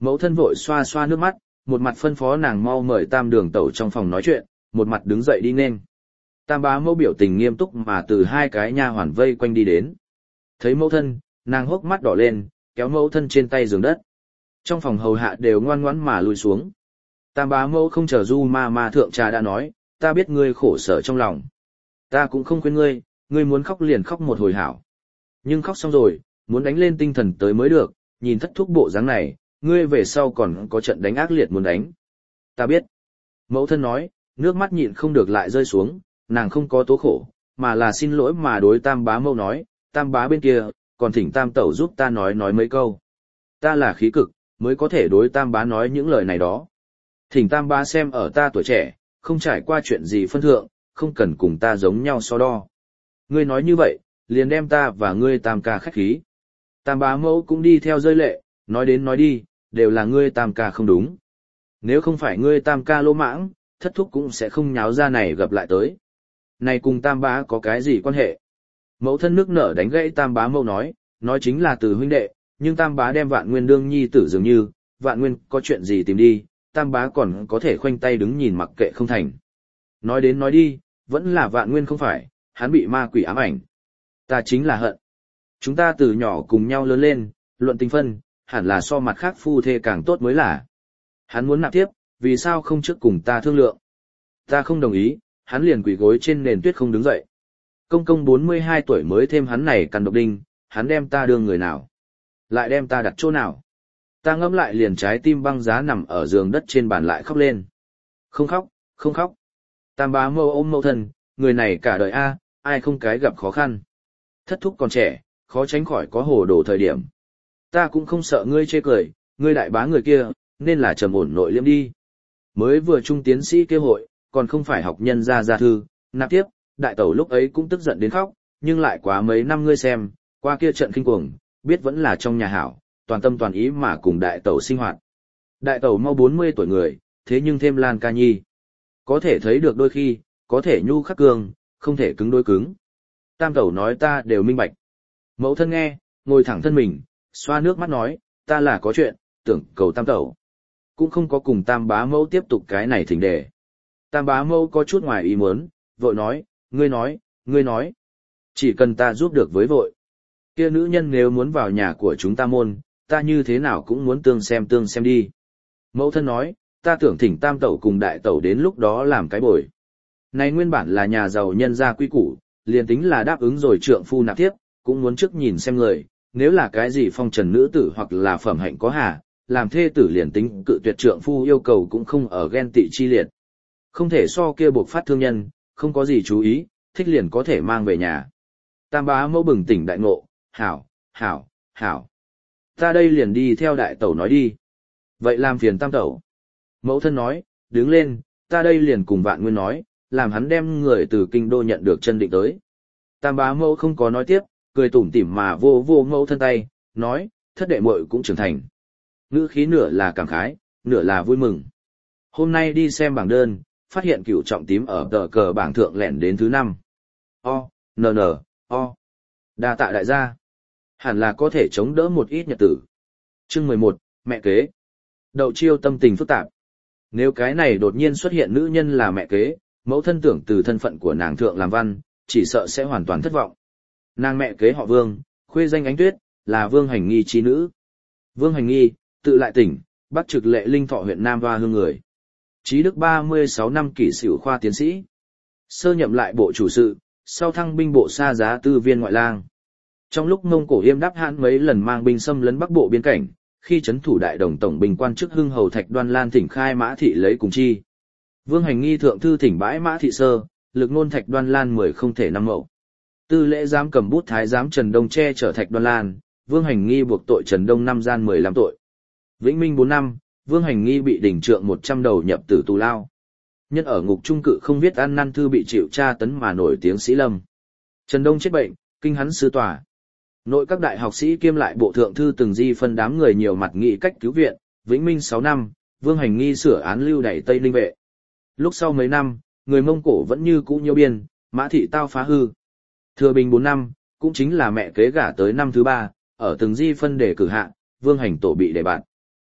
Mẫu thân vội xoa xoa nước mắt, một mặt phân phó nàng mau mời tam đường tẩu trong phòng nói chuyện, một mặt đứng dậy đi nên. Tam bá mẫu biểu tình nghiêm túc mà từ hai cái nha hoàn vây quanh đi đến. Thấy mẫu thân, nàng hốc mắt đỏ lên, kéo mẫu thân trên tay giường đất. Trong phòng hầu hạ đều ngoan ngoãn mà lùi xuống. Tam bá mẫu không chờ du ma ma thượng trà đã nói, ta biết ngươi khổ sở trong lòng. Ta cũng không khuyên ngươi, ngươi muốn khóc liền khóc một hồi hảo. Nhưng khóc xong rồi, muốn đánh lên tinh thần tới mới được, nhìn thất thúc bộ dáng này, ngươi về sau còn có trận đánh ác liệt muốn đánh. Ta biết. Mẫu thân nói, nước mắt nhịn không được lại rơi xuống, nàng không có tố khổ, mà là xin lỗi mà đối tam bá mẫu nói, tam bá bên kia, còn thỉnh tam tẩu giúp ta nói nói mấy câu. Ta là khí cực, mới có thể đối tam bá nói những lời này đó. Thỉnh tam bá xem ở ta tuổi trẻ, không trải qua chuyện gì phân thượng, không cần cùng ta giống nhau so đo. Ngươi nói như vậy, liền đem ta và ngươi tam ca khách khí. Tam bá mẫu cũng đi theo rơi lệ, nói đến nói đi, đều là ngươi tam ca không đúng. Nếu không phải ngươi tam ca lỗ mãng, thất thúc cũng sẽ không nháo ra này gặp lại tới. Này cùng tam bá có cái gì quan hệ? Mẫu thân nước nở đánh gãy tam bá mẫu nói, nói chính là từ huynh đệ, nhưng tam bá đem vạn nguyên đương nhi tử dường như, vạn nguyên có chuyện gì tìm đi, tam bá còn có thể khoanh tay đứng nhìn mặc kệ không thành. Nói đến nói đi, vẫn là vạn nguyên không phải, hắn bị ma quỷ ám ảnh. Ta chính là hận. Chúng ta từ nhỏ cùng nhau lớn lên, luận tình phân, hẳn là so mặt khác phu thê càng tốt mới là. Hắn muốn nạp tiếp, vì sao không trước cùng ta thương lượng? Ta không đồng ý, hắn liền quỳ gối trên nền tuyết không đứng dậy. Công công bốn mươi hai tuổi mới thêm hắn này căn độc đinh, hắn đem ta đưa người nào? Lại đem ta đặt chỗ nào? Ta ngẫm lại liền trái tim băng giá nằm ở giường đất trên bàn lại khóc lên. Không khóc, không khóc. Tam bá mâu ôm mâu thân, người này cả đời a, ai không cái gặp khó khăn. Thất thúc còn trẻ, khó tránh khỏi có hồ đồ thời điểm. Ta cũng không sợ ngươi chê cười, ngươi đại bá người kia, nên là trầm ổn nội liêm đi. Mới vừa trung tiến sĩ kế hội, còn không phải học nhân gia gia thư, nạp tiếp, đại tẩu lúc ấy cũng tức giận đến khóc, nhưng lại quá mấy năm ngươi xem, qua kia trận kinh cuồng, biết vẫn là trong nhà hảo, toàn tâm toàn ý mà cùng đại tẩu sinh hoạt. Đại tẩu mau bốn mươi tuổi người, thế nhưng thêm Lan Ca Nhi. Có thể thấy được đôi khi, có thể nhu khắc cường, không thể cứng đôi cứng. Tam tẩu nói ta đều minh bạch. Mẫu thân nghe, ngồi thẳng thân mình, xoa nước mắt nói, ta là có chuyện, tưởng cầu tam tẩu. Cũng không có cùng tam bá mẫu tiếp tục cái này thỉnh đề. Tam bá mẫu có chút ngoài ý muốn, vội nói, ngươi nói, ngươi nói. Chỉ cần ta giúp được với vội. Kia nữ nhân nếu muốn vào nhà của chúng ta môn, ta như thế nào cũng muốn tương xem tương xem đi. Mẫu thân nói, ta tưởng thỉnh tam tẩu cùng đại tẩu đến lúc đó làm cái bồi. Này nguyên bản là nhà giàu nhân gia quy củ, liền tính là đáp ứng rồi trượng phu nạp tiếp, cũng muốn trước nhìn xem người, nếu là cái gì phong trần nữ tử hoặc là phẩm hạnh có hà, làm thê tử liền tính cự tuyệt trượng phu yêu cầu cũng không ở ghen tị chi liệt. Không thể so kia buộc phát thương nhân, không có gì chú ý, thích liền có thể mang về nhà. Tam bá mẫu bừng tỉnh đại ngộ, hảo, hảo, hảo. Ta đây liền đi theo đại tẩu nói đi. Vậy làm phiền tam tẩu. Mẫu thân nói, đứng lên, ta đây liền cùng vạn nguyên nói, làm hắn đem người từ kinh đô nhận được chân định tới. Tam bá mẫu không có nói tiếp, cười tủm tỉm mà vô vô mẫu thân tay, nói, thất đệ muội cũng trưởng thành. Ngữ khí nửa là cảm khái, nửa là vui mừng. Hôm nay đi xem bảng đơn, phát hiện cửu trọng tím ở tờ cờ bảng thượng lẻn đến thứ năm. O, n n, o. Đa tạ đại gia. Hẳn là có thể chống đỡ một ít nhật tử. Chương mười một, mẹ kế. Đậu chiêu tâm tình phức tạp. Nếu cái này đột nhiên xuất hiện nữ nhân là mẹ kế, mẫu thân tưởng từ thân phận của nàng thượng làm văn, chỉ sợ sẽ hoàn toàn thất vọng. Nàng mẹ kế họ Vương, khuê danh Ánh Tuyết, là Vương Hành Nghi chi nữ. Vương Hành Nghi, tự lại tỉnh, Bắc Trực Lệ Linh Thọ huyện Nam Hoa Hương người. Trí đức ba mươi sáu năm kỷ sửu khoa tiến sĩ. Sơ nhậm lại bộ chủ sự, sau thăng binh bộ xa giá tư viên ngoại lang. Trong lúc Mông Cổ Yêm Đáp Hãn mấy lần mang binh xâm lấn Bắc Bộ biên cảnh, khi trấn thủ đại đồng tổng binh quan chức hưng hầu Thạch Đoan Lan thỉnh khai Mã Thị lấy cùng chi. Vương Hành Nghi thượng thư thỉnh bãi Mã Thị sơ, lực ngôn Thạch Đoan Lan mười không thể năm mậu. Tư lễ giám cầm bút thái giám Trần Đông che chở Thạch Đoan Lan, Vương Hành Nghi buộc tội Trần Đông năm gian mười lăm tội. Vĩnh Minh bốn năm, Vương Hành Nghi bị đỉnh trượng một trăm đầu nhập tử tù lao. Nhân ở ngục trung cự không viết ăn năn thư bị chịu tra tấn mà nổi tiếng sĩ lâm. Trần Đông chết bệnh, kinh hắn sứ tòa. Nội các đại học sĩ kiêm lại bộ thượng thư từng di phân đám người nhiều mặt nghị cách cứu viện. Vĩnh Minh sáu năm, Vương Hành Nghi sửa án lưu đày Tây Ninh vệ. Lúc sau mấy năm, người Mông Cổ vẫn như cũ nhiêu biên, Mã Thị tao phá hư. Thừa Bình bốn năm, cũng chính là mẹ kế gả tới năm thứ ba, ở từng di phân đề cử hạ, Vương Hành Tổ bị đề bạt.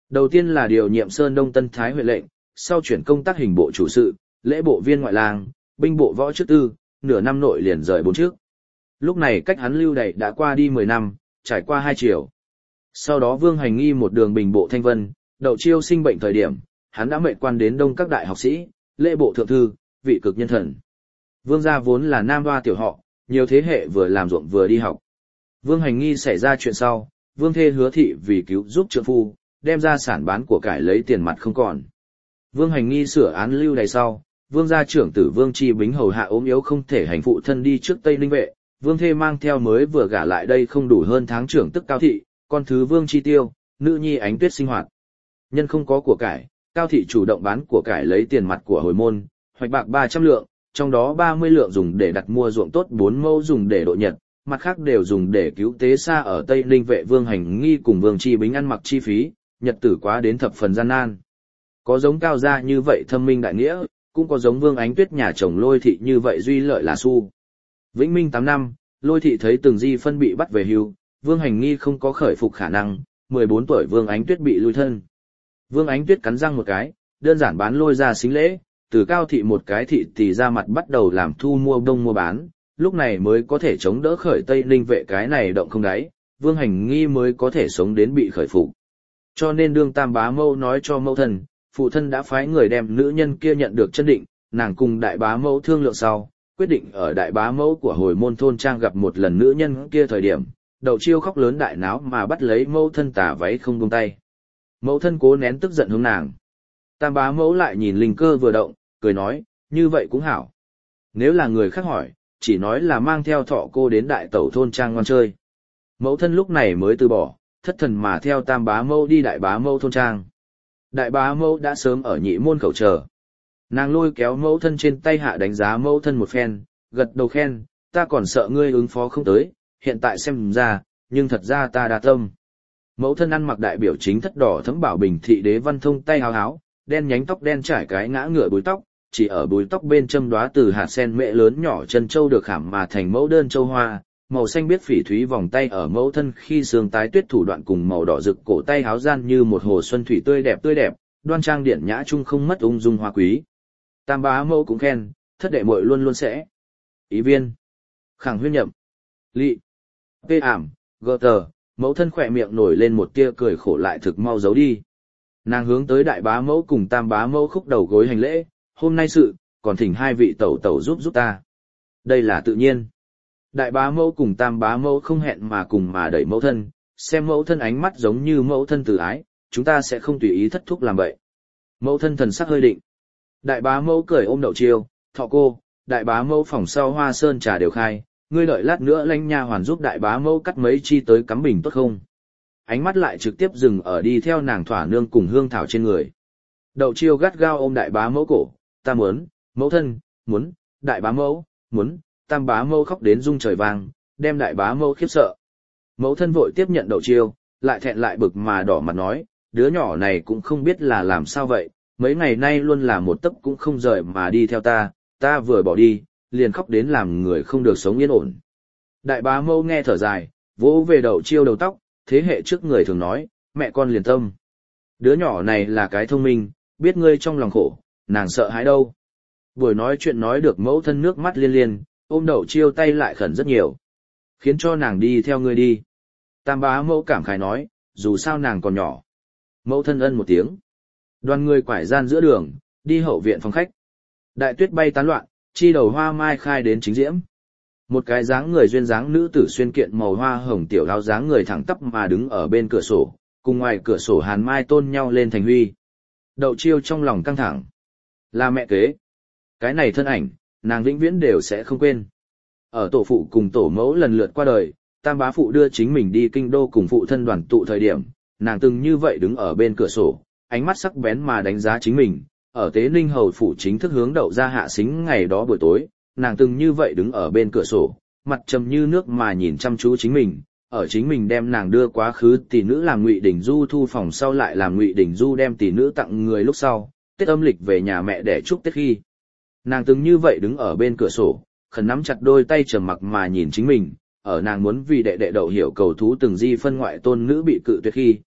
Đầu tiên là điều nhiệm Sơn Đông Tân Thái huyện lệnh, sau chuyển công tác hình bộ chủ sự, lễ bộ viên ngoại lang, binh bộ võ chức tư, nửa năm nội liền rời bốn trước. Lúc này cách hắn lưu đày đã qua đi mười năm, trải qua hai chiều. Sau đó Vương Hành Nghi một đường bình bộ thanh vân, Đậu Chiêu sinh bệnh thời điểm, hắn đã mệnh quan đến đông các đại học sĩ, lễ bộ thượng thư, vị cực nhân thần. Vương gia vốn là nam hoa tiểu họ, nhiều thế hệ vừa làm ruộng vừa đi học. Vương Hành Nghi xảy ra chuyện sau, Vương Thê Hứa thị vì cứu giúp trượng phu, đem ra sản bán của cải lấy tiền mặt không còn. Vương Hành Nghi sửa án lưu đày sau, Vương gia trưởng tử Vương Chi Bính hầu hạ ốm yếu không thể hành phụ thân đi trước Tây Ninh vệ, Vương Thê mang theo mới vừa gả lại đây không đủ hơn tháng trưởng tức Cao thị, con thứ Vương Chi Tiêu, nữ nhi Ánh Tuyết sinh hoạt. Nhân không có của cải, Cao thị chủ động bán của cải lấy tiền mặt của hồi môn, hoạch bạc ba trăm lượng, trong đó ba mươi lượng dùng để đặt mua ruộng tốt bốn mẫu dùng để độ nhật, mặt khác đều dùng để cứu tế xa ở Tây Ninh vệ Vương Hành Nghi cùng Vương Chi Bính ăn mặc chi phí, nhật tử quá đến thập phần gian nan. Có giống Cao gia như vậy thâm minh đại nghĩa, cũng có giống Vương Ánh Tuyết nhà chồng Lôi thị như vậy duy lợi là su. Vĩnh Minh tám năm, Lôi thị thấy Từng Di phân bị bắt về hưu, Vương Hành Nghi không có khởi phục khả năng, mười bốn tuổi Vương Ánh Tuyết bị lui thân. Vương Ánh Tuyết cắn răng một cái, đơn giản bán Lôi ra xính lễ, từ Cao thị một cái thị tỷ ra mặt bắt đầu làm thu mua đông mua bán, lúc này mới có thể chống đỡ khởi Tây Ninh vệ cái này động không đáy, Vương Hành Nghi mới có thể sống đến bị khởi phục. Cho nên đương Tam Bá Mẫu nói cho mẫu thân, phụ thân đã phái người đem nữ nhân kia nhận được chân định, nàng cùng Đại Bá Mẫu thương lượng sau, quyết định ở Đại Bá Mẫu của hồi môn thôn trang gặp một lần nữ nhân kia thời điểm, Đậu Chiêu khóc lớn đại náo mà bắt lấy mẫu thân tà váy không buông tay. Mẫu thân cố nén tức giận hướng nàng. Tam Bá Mẫu lại nhìn linh cơ vừa động, cười nói, như vậy cũng hảo. Nếu là người khác hỏi, chỉ nói là mang theo thọ cô đến đại tẩu thôn trang ngoan chơi. Mẫu thân lúc này mới từ bỏ, thất thần mà theo Tam Bá Mẫu đi Đại Bá Mẫu thôn trang. Đại Bá Mẫu đã sớm ở nhị môn khẩu chờ. Nàng lôi kéo mẫu thân trên tay hạ đánh giá mẫu thân một phen, gật đầu khen, ta còn sợ ngươi ứng phó không tới, hiện tại xem ra, nhưng thật ra ta đa tâm. Mẫu thân ăn mặc đại biểu chính thất đỏ thấm bảo bình thị đế văn thông tay háo háo, đen nhánh tóc đen trải cái ngã ngựa búi tóc, chỉ ở búi tóc bên châm đóa từ hạt sen mẹ lớn nhỏ chân châu được khảm mà thành mẫu đơn châu hoa, màu xanh biếc phỉ thúy vòng tay ở mẫu thân khi sương tái tuyết thủ đoạn cùng màu đỏ rực cổ tay háo gian như một hồ xuân thủy tươi đẹp tươi đẹp, đoan trang điển nhã chung không mất ung dung hoa quý. Tam Bá Mẫu cũng khen, thất đệ muội luôn luôn sẽ. Ý viên, khẳng huyên nhậm, lị, tê ảm, gờ tờ, mẫu thân khỏe miệng nổi lên một tia cười khổ lại thực mau giấu đi. Nàng hướng tới Đại Bá Mẫu cùng Tam Bá Mẫu khúc đầu gối hành lễ, hôm nay sự, còn thỉnh hai vị tẩu tẩu giúp giúp ta. Đây là tự nhiên. Đại Bá Mẫu cùng Tam Bá Mẫu không hẹn mà cùng mà đẩy mẫu thân, xem mẫu thân ánh mắt giống như mẫu thân từ ái, chúng ta sẽ không tùy ý thất thúc làm vậy. Mẫu thân thần sắc hơi định. Đại Bá Mẫu cười ôm Đậu Chiêu, thọ cô, Đại Bá Mẫu phòng sau hoa sơn trà đều khai, ngươi đợi lát nữa lãnh nha hoàn giúp Đại Bá Mẫu cắt mấy chi tới cắm bình tốt không? Ánh mắt lại trực tiếp dừng ở đi theo nàng thỏa nương cùng hương thảo trên người. Đậu Chiêu gắt gao ôm Đại Bá Mẫu cổ, ta muốn, mẫu thân, muốn, Đại Bá Mẫu, muốn, Tam Bá Mẫu khóc đến rung trời vang, đem Đại Bá Mẫu khiếp sợ. Mẫu thân vội tiếp nhận Đậu Chiêu, lại thẹn lại bực mà đỏ mặt nói, đứa nhỏ này cũng không biết là làm sao vậy, mấy ngày nay luôn là một tấc cũng không rời mà đi theo ta, ta vừa bỏ đi, liền khóc đến làm người không được sống yên ổn. Đại Bá Mẫu nghe thở dài, vỗ về Đậu Chiêu đầu tóc, thế hệ trước người thường nói, mẹ con liền tâm. Đứa nhỏ này là cái thông minh, biết ngươi trong lòng khổ, nàng sợ hãi đâu. Buổi nói chuyện nói được mẫu thân nước mắt liên liên, ôm Đậu Chiêu tay lại khẩn rất nhiều. Khiến cho nàng đi theo ngươi đi. Tam Bá Mẫu cảm khái nói, dù sao nàng còn nhỏ. Mẫu thân ân một tiếng. Đoàn người quải gian giữa đường, đi hậu viện phòng khách. Đại tuyết bay tán loạn, chi đầu hoa mai khai đến chính diễm. Một cái dáng người duyên dáng nữ tử xuyên kiện màu hoa hồng tiểu áo dáng người thẳng tắp mà đứng ở bên cửa sổ, cùng ngoài cửa sổ hàn mai tôn nhau lên thành huy. Đậu Chiêu trong lòng căng thẳng. Là mẹ kế. Cái này thân ảnh, nàng vĩnh viễn đều sẽ không quên. Ở tổ phụ cùng tổ mẫu lần lượt qua đời, Tam Bá phụ đưa chính mình đi kinh đô cùng phụ thân đoàn tụ thời điểm, nàng từng như vậy đứng ở bên cửa sổ, ánh mắt sắc bén mà đánh giá chính mình. Ở Tế Ninh hầu phủ chính thức hướng Đậu ra hạ xính ngày đó buổi tối, nàng từng như vậy đứng ở bên cửa sổ, mặt trầm như nước mà nhìn chăm chú chính mình, ở chính mình đem nàng đưa quá khứ tỷ nữ làm Ngụy Đình Du thu phòng sau lại làm Ngụy Đình Du đem tỷ nữ tặng người lúc sau, Tết âm lịch về nhà mẹ để chúc Tết khi. Nàng từng như vậy đứng ở bên cửa sổ, khẩn nắm chặt đôi tay trầm mặc mà nhìn chính mình, ở nàng muốn vì đệ đệ Đậu Hiểu cầu thú từng di phân ngoại tôn nữ bị cự tuyệt khi,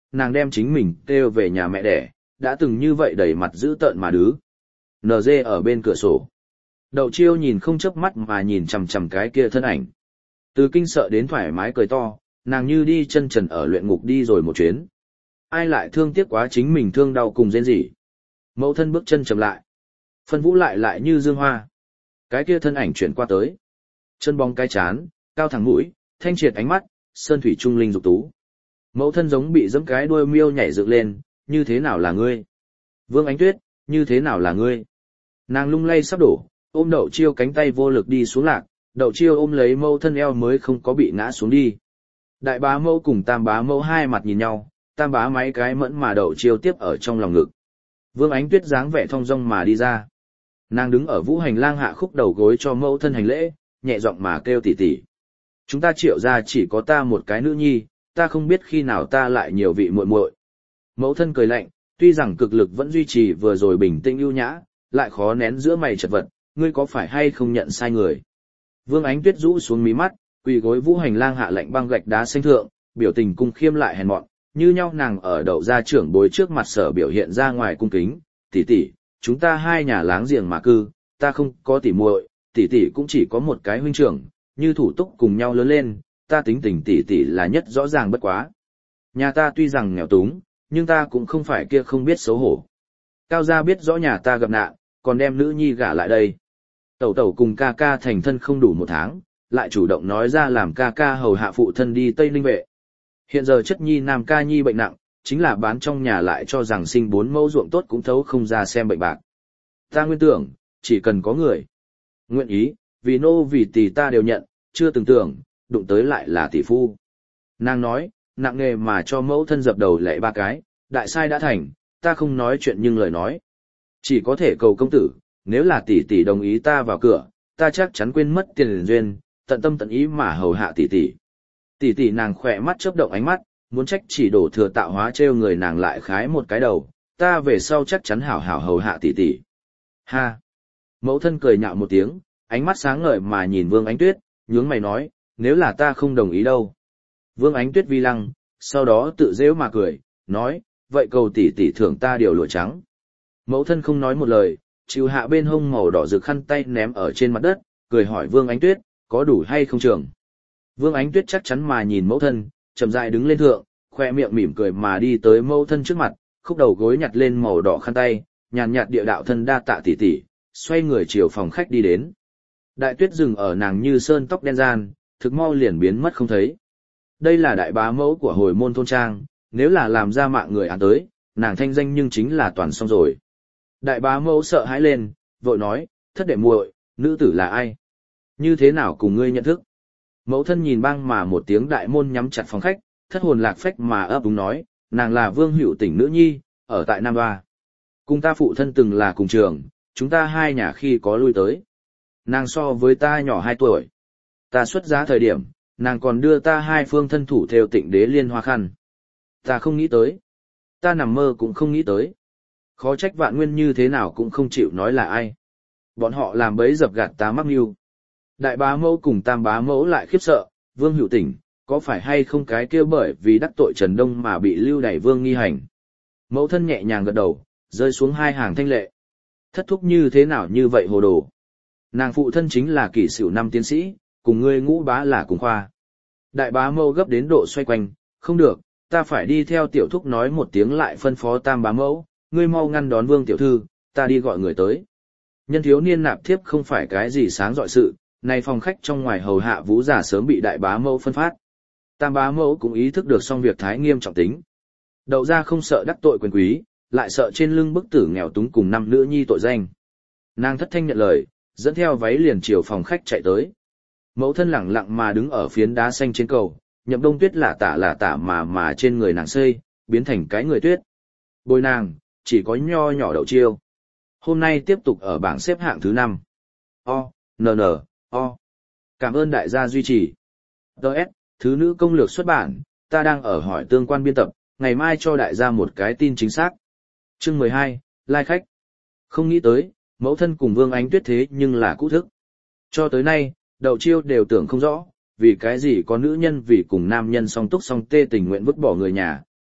nàng đem chính mình kêu về nhà mẹ đẻ, đã từng như vậy đầy mặt dữ tợn mà đứ. en giê ở bên cửa sổ. Đậu Chiêu nhìn không chớp mắt mà nhìn chằm chằm cái kia thân ảnh. Từ kinh sợ đến thoải mái cười to, nàng như đi chân trần ở luyện ngục đi rồi một chuyến. Ai lại thương tiếc quá chính mình thương đau cùng rên rỉ. Mẫu thân bước chân chậm lại. Phân vũ lại lại như dương hoa. Cái kia thân ảnh chuyển qua tới. Chân bóng cái chán, cao thẳng mũi, thanh triệt ánh mắt, sơn thủy trung linh dục tú. Mẫu thân giống bị giẫm cái đuôi miêu nhảy dựng lên, như thế nào là ngươi? Vương Ánh Tuyết, như thế nào là ngươi? Nàng lung lay sắp đổ, ôm Đậu Chiêu cánh tay vô lực đi xuống lạc, Đậu Chiêu ôm lấy mẫu thân eo mới không có bị ngã xuống đi. Đại bá mẫu cùng tam bá mẫu hai mặt nhìn nhau, tam bá mấy cái mẫn mà Đậu Chiêu tiếp ở trong lòng ngực. Vương Ánh Tuyết dáng vẻ thong dong mà đi ra. Nàng đứng ở vũ hành lang hạ khúc đầu gối cho mẫu thân hành lễ, nhẹ giọng mà kêu tỉ tỉ. Chúng ta Triệu gia chỉ có ta một cái nữ nhi, ta không biết khi nào ta lại nhiều vị muội muội. Mẫu thân cười lạnh, tuy rằng cực lực vẫn duy trì vừa rồi bình tĩnh ưu nhã, lại khó nén giữa mày chật vật, ngươi có phải hay không nhận sai người. Vương Ánh Tuyết rũ xuống mí mắt, quỳ gối vũ hành lang hạ lạnh băng gạch đá xanh thượng, biểu tình cung khiêm lại hèn mọn, như nhau nàng ở Đậu gia trưởng bối trước mặt sở biểu hiện ra ngoài cung kính, tỷ tỷ, chúng ta hai nhà láng giềng mà cư, ta không có tỷ muội, tỷ tỷ cũng chỉ có một cái huynh trưởng, như thủ túc cùng nhau lớn lên, ta tính tình tỷ tỷ là nhất rõ ràng bất quá. Nhà ta tuy rằng nghèo túng, nhưng ta cũng không phải kia không biết xấu hổ. Cao gia biết rõ nhà ta gặp nạn, còn đem nữ nhi gả lại đây. Tẩu tẩu cùng ca ca thành thân không đủ một tháng, lại chủ động nói ra làm ca ca hầu hạ phụ thân đi Tây Ninh vệ. Hiện giờ chất nhi nam ca nhi bệnh nặng, chính là bán trong nhà lại cho rằng sinh bốn mẫu ruộng tốt cũng thấu không ra xem bệnh bạc. Ta nguyên tưởng, chỉ cần có người nguyện ý, vì nô vì tỷ ta đều nhận, chưa từng tưởng, đụng tới lại là tỷ phu. Nàng nói, nặng nề mà cho mẫu thân dập đầu lệ ba cái, đại sai đã thành, ta không nói chuyện nhưng lời nói. Chỉ có thể cầu công tử, nếu là tỷ tỷ đồng ý ta vào cửa, ta chắc chắn quên mất tiền duyên, tận tâm tận ý mà hầu hạ tỷ tỷ. Tỷ tỷ nàng khỏe mắt chớp động ánh mắt, muốn trách chỉ đổ thừa tạo hóa trêu người nàng lại khái một cái đầu, ta về sau chắc chắn hảo hảo hầu hạ tỷ tỷ. Ha! Mẫu thân cười nhạo một tiếng, ánh mắt sáng ngời mà nhìn Vương Ánh Tuyết, nhướng mày nói, nếu là ta không đồng ý đâu. Vương Ánh Tuyết vi lăng, sau đó tự dễu mà cười, nói, vậy cầu tỷ tỷ thưởng ta điều lụa trắng. Mẫu thân không nói một lời, chịu hạ bên hông màu đỏ rực khăn tay ném ở trên mặt đất, cười hỏi Vương Ánh Tuyết, có đủ hay không trường? Vương Ánh Tuyết chắc chắn mà nhìn mẫu thân, chậm rãi đứng lên thượng, khoe miệng mỉm cười mà đi tới mẫu thân trước mặt, khúc đầu gối nhặt lên màu đỏ khăn tay, nhàn nhạt địa đạo thân đa tạ tỷ tỷ, xoay người chiều phòng khách đi đến. Đại tuyết dừng ở nàng như sơn tóc đen gian, thực mau liền biến mất không thấy. Đây là đại bá mẫu của hồi môn thôn trang, nếu là làm ra mạng người án tới, nàng thanh danh nhưng chính là toàn xong rồi. Đại bá mẫu sợ hãi lên, vội nói, thất đệ muội, nữ tử là ai? Như thế nào cùng ngươi nhận thức? Mẫu thân nhìn băng mà một tiếng đại môn nhắm chặt phòng khách, thất hồn lạc phách mà ấp úng nói, nàng là Vương Hữu Tỉnh nữ nhi, ở tại Nam Ba. Cùng ta phụ thân từng là cùng trường, chúng ta hai nhà khi có lui tới. Nàng so với ta nhỏ hai tuổi. Ta xuất giá thời điểm, nàng còn đưa ta hai phương thân thủ theo Tịnh đế liên hoa khăn. Ta không nghĩ tới. Ta nằm mơ cũng không nghĩ tới. Khó trách Vạn Nguyên như thế nào cũng không chịu nói là ai. Bọn họ làm bấy dập gạt ta mắc mưu. Đại bá mẫu cùng tam bá mẫu lại khiếp sợ, Vương Hữu Tỉnh, có phải hay không cái kia bởi vì đắc tội Trần Đông mà bị lưu đày Vương nghi hành. Mẫu thân nhẹ nhàng gật đầu, rơi xuống hai hàng thanh lệ. Thất thúc như thế nào như vậy hồ đồ. Nàng phụ thân chính là kỷ sửu năm tiến sĩ, cùng ngươi ngũ bá là cùng khoa. Đại bá mẫu gấp đến độ xoay quanh, không được, ta phải đi theo tiểu thúc nói một tiếng lại phân phó tam bá mẫu, ngươi mau ngăn đón Vương tiểu thư, ta đi gọi người tới. Nhân thiếu niên nạp thiếp không phải cái gì sáng dọi sự, này phòng khách trong ngoài hầu hạ vũ giả sớm bị đại bá mẫu phân phát. Tam bá mẫu cũng ý thức được xong việc thái nghiêm trọng tính. Đậu ra không sợ đắc tội quyền quý, lại sợ trên lưng bức tử nghèo túng cùng năm nữ nhi tội danh. Nàng thất thanh nhận lời, dẫn theo váy liền chiều phòng khách chạy tới. Mẫu thân lẳng lặng mà đứng ở phiến đá xanh trên cầu, Nhậm Đông Tuyết lả tả lả tả mà mà trên người nàng xây, biến thành cái người tuyết. Bồi nàng, chỉ có nho nhỏ Đậu Chiêu. Hôm nay tiếp tục ở bảng xếp hạng thứ năm. O, N N, O. Cảm ơn đại gia duy trì. đê ét, thứ nữ công lược xuất bản, ta đang ở hỏi tương quan biên tập, ngày mai cho đại gia một cái tin chính xác. Chương mười hai, lai khách. Không nghĩ tới, mẫu thân cùng Vương Ánh Tuyết thế nhưng là cũ thức. Cho tới nay, Đậu Chiêu đều tưởng không rõ, vì cái gì có nữ nhân vì cùng nam nhân song túc song tê tình nguyện vứt bỏ người nhà,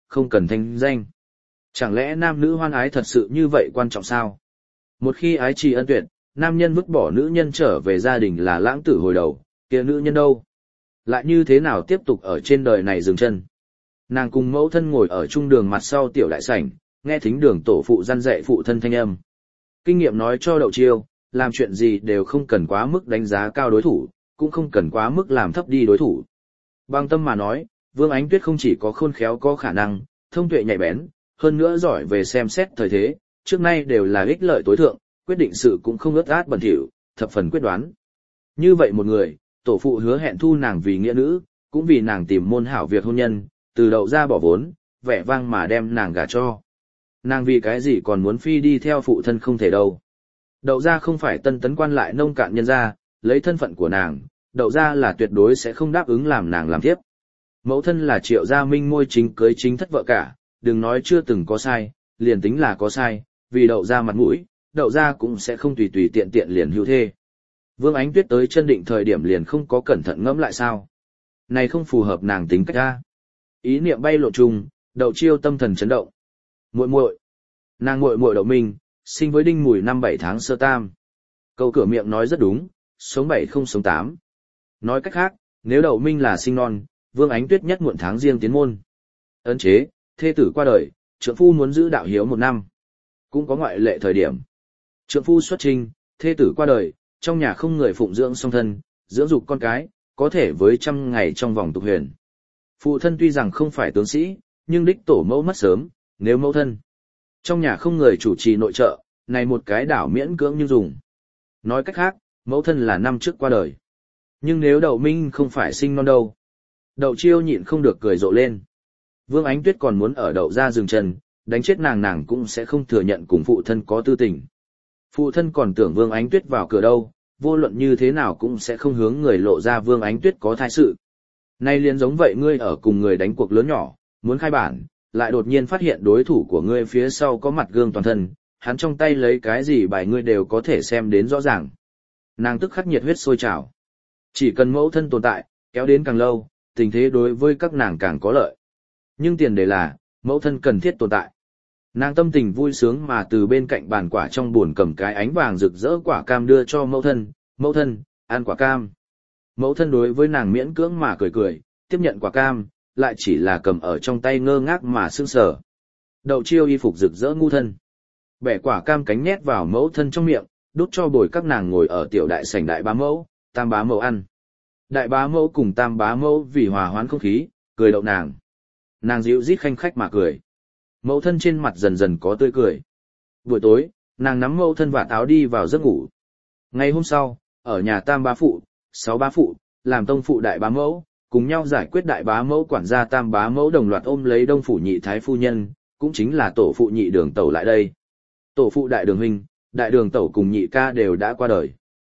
không cần thanh danh. Chẳng lẽ nam nữ hoan ái thật sự như vậy quan trọng sao? Một khi ái trì ân tuyệt, nam nhân vứt bỏ nữ nhân trở về gia đình là lãng tử hồi đầu, kia nữ nhân đâu? Lại như thế nào tiếp tục ở trên đời này dừng chân? Nàng cùng mẫu thân ngồi ở trung đường mặt sau tiểu đại sảnh, nghe thính đường tổ phụ răn dạy phụ thân thanh âm. Kinh nghiệm nói cho Đậu Chiêu, làm chuyện gì đều không cần quá mức đánh giá cao đối thủ, cũng không cần quá mức làm thấp đi đối thủ. Bằng tâm mà nói, Vương Ánh Tuyết không chỉ có khôn khéo có khả năng, thông tuệ nhạy bén, hơn nữa giỏi về xem xét thời thế, trước nay đều là ích lợi tối thượng, quyết định sự cũng không ướt át bẩn thỉu, thập phần quyết đoán. Như vậy một người, tổ phụ hứa hẹn thu nàng vì nghĩa nữ, cũng vì nàng tìm môn hảo việc hôn nhân, từ Đậu ra bỏ vốn, vẻ vang mà đem nàng gả cho. Nàng vì cái gì còn muốn phi đi theo phụ thân không thể đâu. Đậu ra không phải tân tấn quan lại nông cạn nhân gia, lấy thân phận của nàng, Đậu ra là tuyệt đối sẽ không đáp ứng làm nàng làm thiếp. Mẫu thân là Triệu Gia Minh môi chính cưới chính thất vợ cả, đừng nói chưa từng có sai, liền tính là có sai, vì Đậu ra mặt mũi, Đậu ra cũng sẽ không tùy tùy tiện tiện liền hưu thê. Vương Ánh Tuyết tới chân định thời điểm liền không có cẩn thận ngẫm lại sao. Này không phù hợp nàng tính cách ra. Ý niệm bay lộ trùng, Đậu Chiêu tâm thần chấn động. Muội muội, nàng muội muội Đậu Minh, sinh với đinh mùi năm bảy tháng sơ tam. Câu cửa miệng nói rất đúng, sống bảy không sống tám. Nói cách khác, nếu Đậu Minh là sinh non, Vương Ánh Tuyết nhất muộn tháng riêng tiến môn. Ấn chế, thê tử qua đời, trượng phu muốn giữ đạo hiếu một năm. Cũng có ngoại lệ thời điểm. Trượng phu xuất trinh, thê tử qua đời, trong nhà không người phụng dưỡng song thân, dưỡng dục con cái, có thể với trăm ngày trong vòng tục huyền. Phụ thân tuy rằng không phải tướng sĩ, nhưng đích tổ mẫu mất sớm, nếu mẫu thân. Trong nhà không người chủ trì nội trợ, này một cái đảo miễn cưỡng như dùng. Nói cách khác, mẫu thân là năm trước qua đời. Nhưng nếu Đậu Minh không phải sinh non đâu. Đậu Chiêu nhịn không được cười rộ lên. Vương Ánh Tuyết còn muốn ở Đậu ra dừng chân, đánh chết nàng nàng cũng sẽ không thừa nhận cùng phụ thân có tư tình. Phụ thân còn tưởng Vương Ánh Tuyết vào cửa đâu, vô luận như thế nào cũng sẽ không hướng người lộ ra Vương Ánh Tuyết có thai sự. Nay liền giống vậy ngươi ở cùng người đánh cuộc lớn nhỏ, muốn khai bản, lại đột nhiên phát hiện đối thủ của ngươi phía sau có mặt gương toàn thân, hắn trong tay lấy cái gì bài ngươi đều có thể xem đến rõ ràng. Nàng tức khắc nhiệt huyết sôi trào. Chỉ cần mẫu thân tồn tại, kéo đến càng lâu, tình thế đối với các nàng càng có lợi. Nhưng tiền đề là, mẫu thân cần thiết tồn tại. Nàng tâm tình vui sướng mà từ bên cạnh bàn quả trong buồn cầm cái ánh vàng rực rỡ quả cam đưa cho mẫu thân, mẫu thân, ăn quả cam. Mẫu thân đối với nàng miễn cưỡng mà cười cười, tiếp nhận quả cam, lại chỉ là cầm ở trong tay ngơ ngác mà sững sờ. Đậu Chiêu y phục rực rỡ ngu thân. Bẻ quả cam cánh nhét vào mẫu thân trong miệng, đút cho bồi các nàng ngồi ở tiểu đại sảnh đại bá mẫu, tam bá mẫu ăn. Đại bá mẫu cùng tam bá mẫu vì hòa hoãn không khí, cười đậu nàng. Nàng dịu rít khanh khách mà cười. Mẫu thân trên mặt dần dần có tươi cười. Buổi tối, nàng nắm mẫu thân và táo đi vào giấc ngủ. Ngày hôm sau, ở nhà tam bá phụ, sáu bá phụ, làm tông phụ đại bá mẫu, cùng nhau giải quyết đại bá mẫu quản gia tam bá mẫu đồng loạt ôm lấy đông phủ nhị thái phu nhân, cũng chính là tổ phụ nhị đường tẩu lại đây. Tổ phụ đại đường huynh, đại đường tẩu cùng nhị ca đều đã qua đời.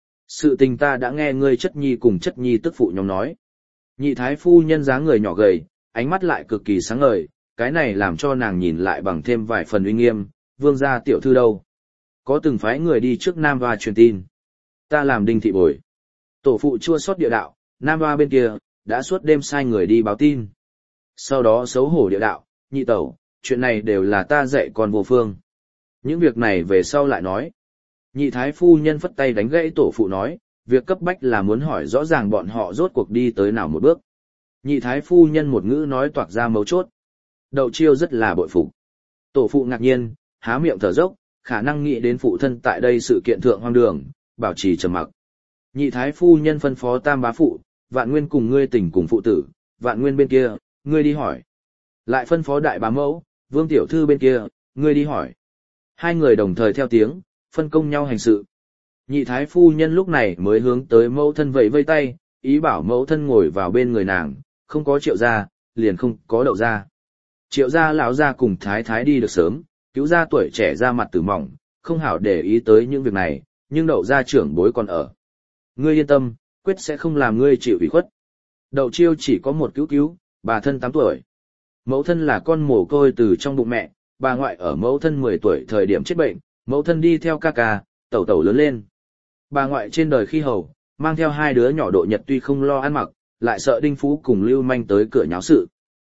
Sự tình ta đã nghe ngươi chất nhi cùng chất nhi tức phụ nhóm nói. Nhị thái phu nhân dáng người nhỏ gầy, ánh mắt lại cực kỳ sáng ngời, cái này làm cho nàng nhìn lại bằng thêm vài phần uy nghiêm, vương gia tiểu thư đâu. Có từng phái người đi trước Nam Hoa truyền tin. Ta làm đinh thị bồi. Tổ phụ chua xót địa đạo, Nam Hoa bên kia, đã suốt đêm sai người đi báo tin. Sau đó xấu hổ địa đạo, nhị tẩu, chuyện này đều là ta dạy con vô phương. Những việc này về sau lại nói. Nhị thái phu nhân phất tay đánh gãy tổ phụ nói, việc cấp bách là muốn hỏi rõ ràng bọn họ rốt cuộc đi tới nào một bước. Nhị thái phu nhân một ngữ nói toạc ra mấu chốt. Đậu Chiêu rất là bội phục. Tổ phụ ngạc nhiên, há miệng thở dốc, khả năng nghĩ đến phụ thân tại đây sự kiện thượng hoang đường, bảo trì trầm mặc. Nhị thái phu nhân phân phó tam bá phụ, Vạn Nguyên cùng ngươi tỉnh cùng phụ tử, Vạn Nguyên bên kia, ngươi đi hỏi. Lại phân phó đại bá mẫu, Vương tiểu thư bên kia, ngươi đi hỏi. Hai người đồng thời theo tiếng, phân công nhau hành sự. Nhị thái phu nhân lúc này mới hướng tới mẫu thân vẫy vây tay, ý bảo mẫu thân ngồi vào bên người nàng, không có Triệu gia, liền không có Đậu gia. Triệu gia lão gia cùng thái thái đi được sớm, cứu gia tuổi trẻ ra mặt tử mỏng, không hảo để ý tới những việc này, nhưng Đậu gia trưởng bối còn ở. Ngươi yên tâm, quyết sẽ không làm ngươi chịu ủy khuất. Đậu Chiêu chỉ có một cứu cứu, bà thân tám tuổi. Mẫu thân là con mồ côi từ trong bụng mẹ, bà ngoại ở mẫu thân mười tuổi thời điểm chết bệnh, mẫu thân đi theo ca ca, tẩu tẩu lớn lên. Bà ngoại trên đời khi hầu, mang theo hai đứa nhỏ độ nhật tuy không lo ăn mặc, lại sợ Đinh Phú cùng Lưu Manh tới cửa nháo sự.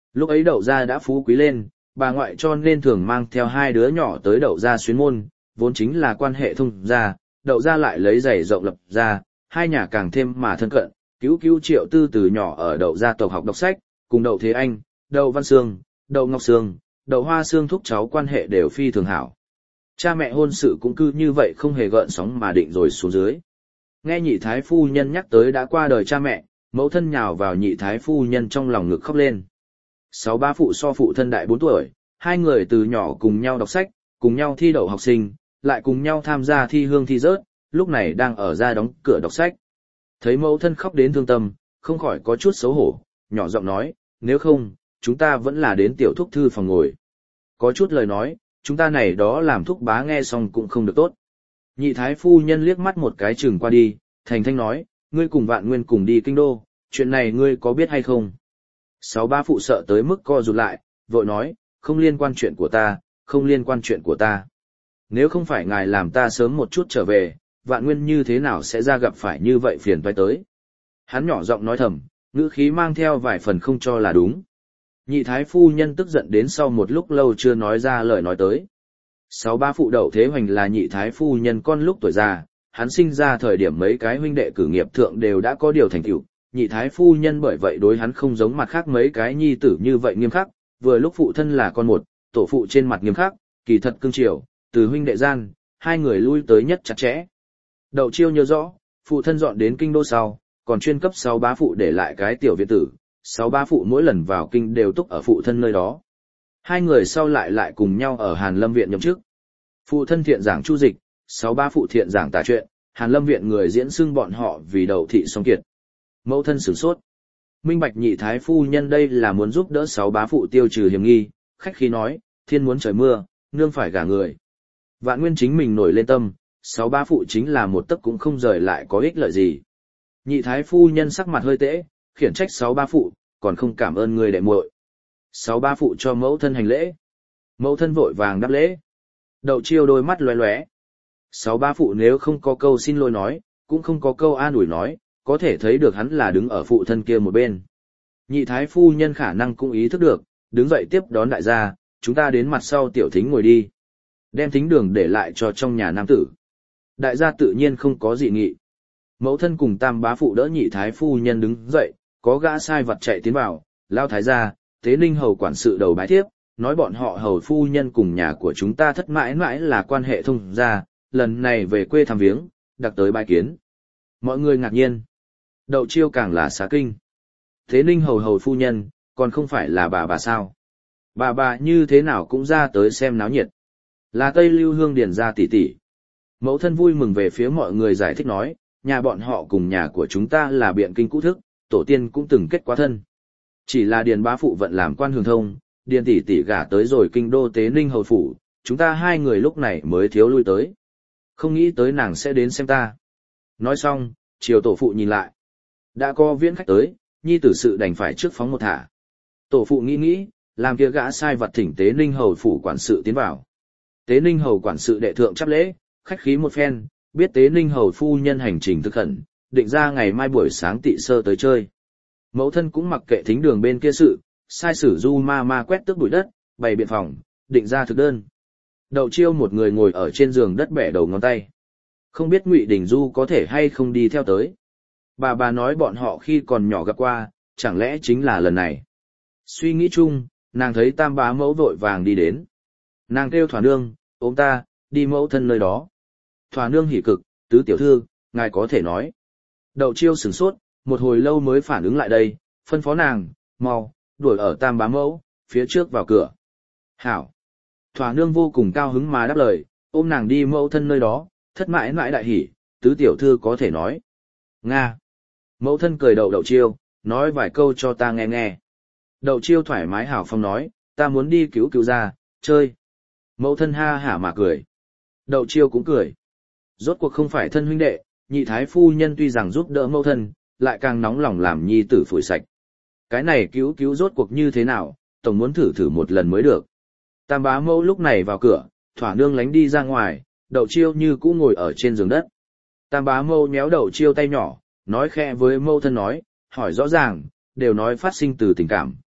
Lúc ấy đậu gia đã phú quý lên, bà ngoại cho nên thường mang theo hai đứa nhỏ tới đậu gia xuyến môn, vốn chính là quan hệ thông gia, đậu gia lại lấy giày rộng lập ra, hai nhà càng thêm mà thân cận, cứu cứu Triệu Tư từ nhỏ ở đậu gia tộc học đọc sách, cùng đậu Thế Anh, đậu Văn Sương, đậu Ngọc Sương, đậu Hoa Sương thúc cháu quan hệ đều phi thường hảo. Cha mẹ hôn sự cũng cứ như vậy không hề gợn sóng mà định rồi xuống dưới. Nghe nhị thái phu nhân nhắc tới đã qua đời cha mẹ, mẫu thân nhào vào nhị thái phu nhân trong lòng ngực khóc lên. Sáu ba phụ so phụ thân đại bốn tuổi, hai người từ nhỏ cùng nhau đọc sách, cùng nhau thi đậu học sinh, lại cùng nhau tham gia thi hương thi rớt, lúc này đang ở ra đóng cửa đọc sách. Thấy mẫu thân khóc đến thương tâm, không khỏi có chút xấu hổ, nhỏ giọng nói, nếu không, chúng ta vẫn là đến tiểu thúc thư phòng ngồi. Có chút lời nói, chúng ta này đó làm thúc bá nghe xong cũng không được tốt. Nhị thái phu nhân liếc mắt một cái chừng qua đi, thành thanh nói, ngươi cùng Vạn Nguyên cùng đi kinh đô, chuyện này ngươi có biết hay không? Sáu ba phụ sợ tới mức co rụt lại, vội nói, không liên quan chuyện của ta, không liên quan chuyện của ta. Nếu không phải ngài làm ta sớm một chút trở về, Vạn Nguyên như thế nào sẽ ra gặp phải như vậy phiền toái tới. Hắn nhỏ giọng nói thầm, ngữ khí mang theo vài phần không cho là đúng. Nhị thái phu nhân tức giận đến sau một lúc lâu chưa nói ra lời nói tới. Sáu ba phụ Đậu Thế Hoành là nhị thái phu nhân con lúc tuổi già, hắn sinh ra thời điểm mấy cái huynh đệ cử nghiệp thượng đều đã có điều thành tựu, nhị thái phu nhân bởi vậy đối hắn không giống mặt khác mấy cái nhi tử như vậy nghiêm khắc, vừa lúc phụ thân là con một, tổ phụ trên mặt nghiêm khắc, kỳ thật cương triều, từ huynh đệ gian, hai người lui tới nhất chặt chẽ. Đậu Chiêu nhớ rõ, phụ thân dọn đến kinh đô sau, còn chuyên cấp sáu bá phụ để lại cái tiểu viện tử, sáu bá phụ mỗi lần vào kinh đều túc ở phụ thân nơi đó. Hai người sau lại lại cùng nhau ở Hàn Lâm viện nhậm chức. Phụ thân thiện giảng chu dịch, sáu bá phụ thiện giảng tả truyện, Hàn Lâm viện người diễn xưng bọn họ vì Đậu thị song kiệt. Mẫu thân sửng sốt. Minh bạch nhị thái phu nhân đây là muốn giúp đỡ sáu bá phụ tiêu trừ hiểm nghi, khách khí nói, thiên muốn trời mưa, nương phải gả người. Vạn Nguyên chính mình nổi lên tâm, sáu bá phụ chính là một tấc cũng không rời lại có ích lợi gì. Nhị thái phu nhân sắc mặt hơi tễ, khiển trách sáu bá phụ, còn không cảm ơn người đệ muội. Sáu bá phụ cho mẫu thân hành lễ. Mẫu thân vội vàng đáp lễ. Đậu Chiêu đôi mắt lóe lóe. Sáu bá phụ nếu không có câu xin lỗi nói, cũng không có câu an ủi nói, có thể thấy được hắn là đứng ở phụ thân kia một bên. Nhị thái phu nhân khả năng cũng ý thức được, đứng dậy tiếp đón đại gia, chúng ta đến mặt sau tiểu thính ngồi đi. Đem thính đường để lại cho trong nhà nam tử. Đại gia tự nhiên không có dị nghị. Mẫu thân cùng tam bá phụ đỡ nhị thái phu nhân đứng dậy, có gã sai vật chạy tiến vào, lao thái gia, Tế Ninh hầu quản sự đầu bái tiếp, nói bọn họ hầu phu nhân cùng nhà của chúng ta thất mãi mãi là quan hệ thông gia, lần này về quê thăm viếng, đặc tới bái kiến. Mọi người ngạc nhiên. Đậu Chiêu càng là xá kinh. Thế Ninh hầu hầu phu nhân, còn không phải là bà bà sao? Bà bà như thế nào cũng ra tới xem náo nhiệt. Là Tây Lưu Hương Điền gia tỷ tỷ. Mẫu thân vui mừng về phía mọi người giải thích nói, nhà bọn họ cùng nhà của chúng ta là biện kinh cũ thức, tổ tiên cũng từng kết quá thân. Chỉ là Điền bá phụ vận làm quan hương thông, Điền tỷ tỷ gả tới rồi kinh đô Tế Ninh hầu phủ, chúng ta hai người lúc này mới thiếu lui tới. Không nghĩ tới nàng sẽ đến xem ta. Nói xong, chiều tổ phụ nhìn lại. Đã có viễn khách tới, nhi tử sự đành phải trước phóng một thả. Tổ phụ nghĩ nghĩ, làm kia gã sai vật thỉnh Tế Ninh hầu phủ quản sự tiến vào. Tế Ninh hầu quản sự đệ thượng chắp lễ, khách khí một phen, biết Tế Ninh hầu phu nhân hành trình thực khẩn, định ra ngày mai buổi sáng tị sơ tới chơi. Mẫu thân cũng mặc kệ thính đường bên kia sự, sai sử du ma ma quét tước bụi đất, bày biện phòng, định ra thực đơn. Đậu Chiêu một người ngồi ở trên giường đất bẻ đầu ngón tay. Không biết Ngụy Đình Du có thể hay không đi theo tới. Bà bà nói bọn họ khi còn nhỏ gặp qua, chẳng lẽ chính là lần này. Suy nghĩ chung, nàng thấy tam bá mẫu vội vàng đi đến. Nàng kêu Thỏa nương, ôm ta, đi mẫu thân nơi đó. Thỏa nương hỉ cực, tứ tiểu thư, ngài có thể nói. Đậu Chiêu sửng sốt, một hồi lâu mới phản ứng lại đây, phân phó nàng, mau, đuổi ở tam bá mẫu, phía trước vào cửa. Hảo. Thỏa nương vô cùng cao hứng mà đáp lời, ôm nàng đi mẫu thân nơi đó, thất mãi mãi đại hỉ, tứ tiểu thư có thể nói. Nga. Mẫu thân cười đậu Đậu Chiêu, nói vài câu cho ta nghe nghe. Đậu Chiêu thoải mái hảo phong nói, ta muốn đi cứu cứu ra, chơi. Mẫu thân ha hả mà cười. Đậu Chiêu cũng cười. Rốt cuộc không phải thân huynh đệ, nhị thái phu nhân tuy rằng giúp đỡ mẫu thân, lại càng nóng lòng làm nhi tử phủi sạch. Cái này cứu cứu rốt cuộc như thế nào, tổng muốn thử thử một lần mới được. Tam bá mẫu lúc này vào cửa, Thỏa nương lánh đi ra ngoài, Đậu Chiêu như cũ ngồi ở trên giường đất. Tam bá mẫu méo Đậu Chiêu tay nhỏ, nói khẽ với mẫu thân nói, hỏi rõ ràng, đều nói phát sinh từ tình cảm,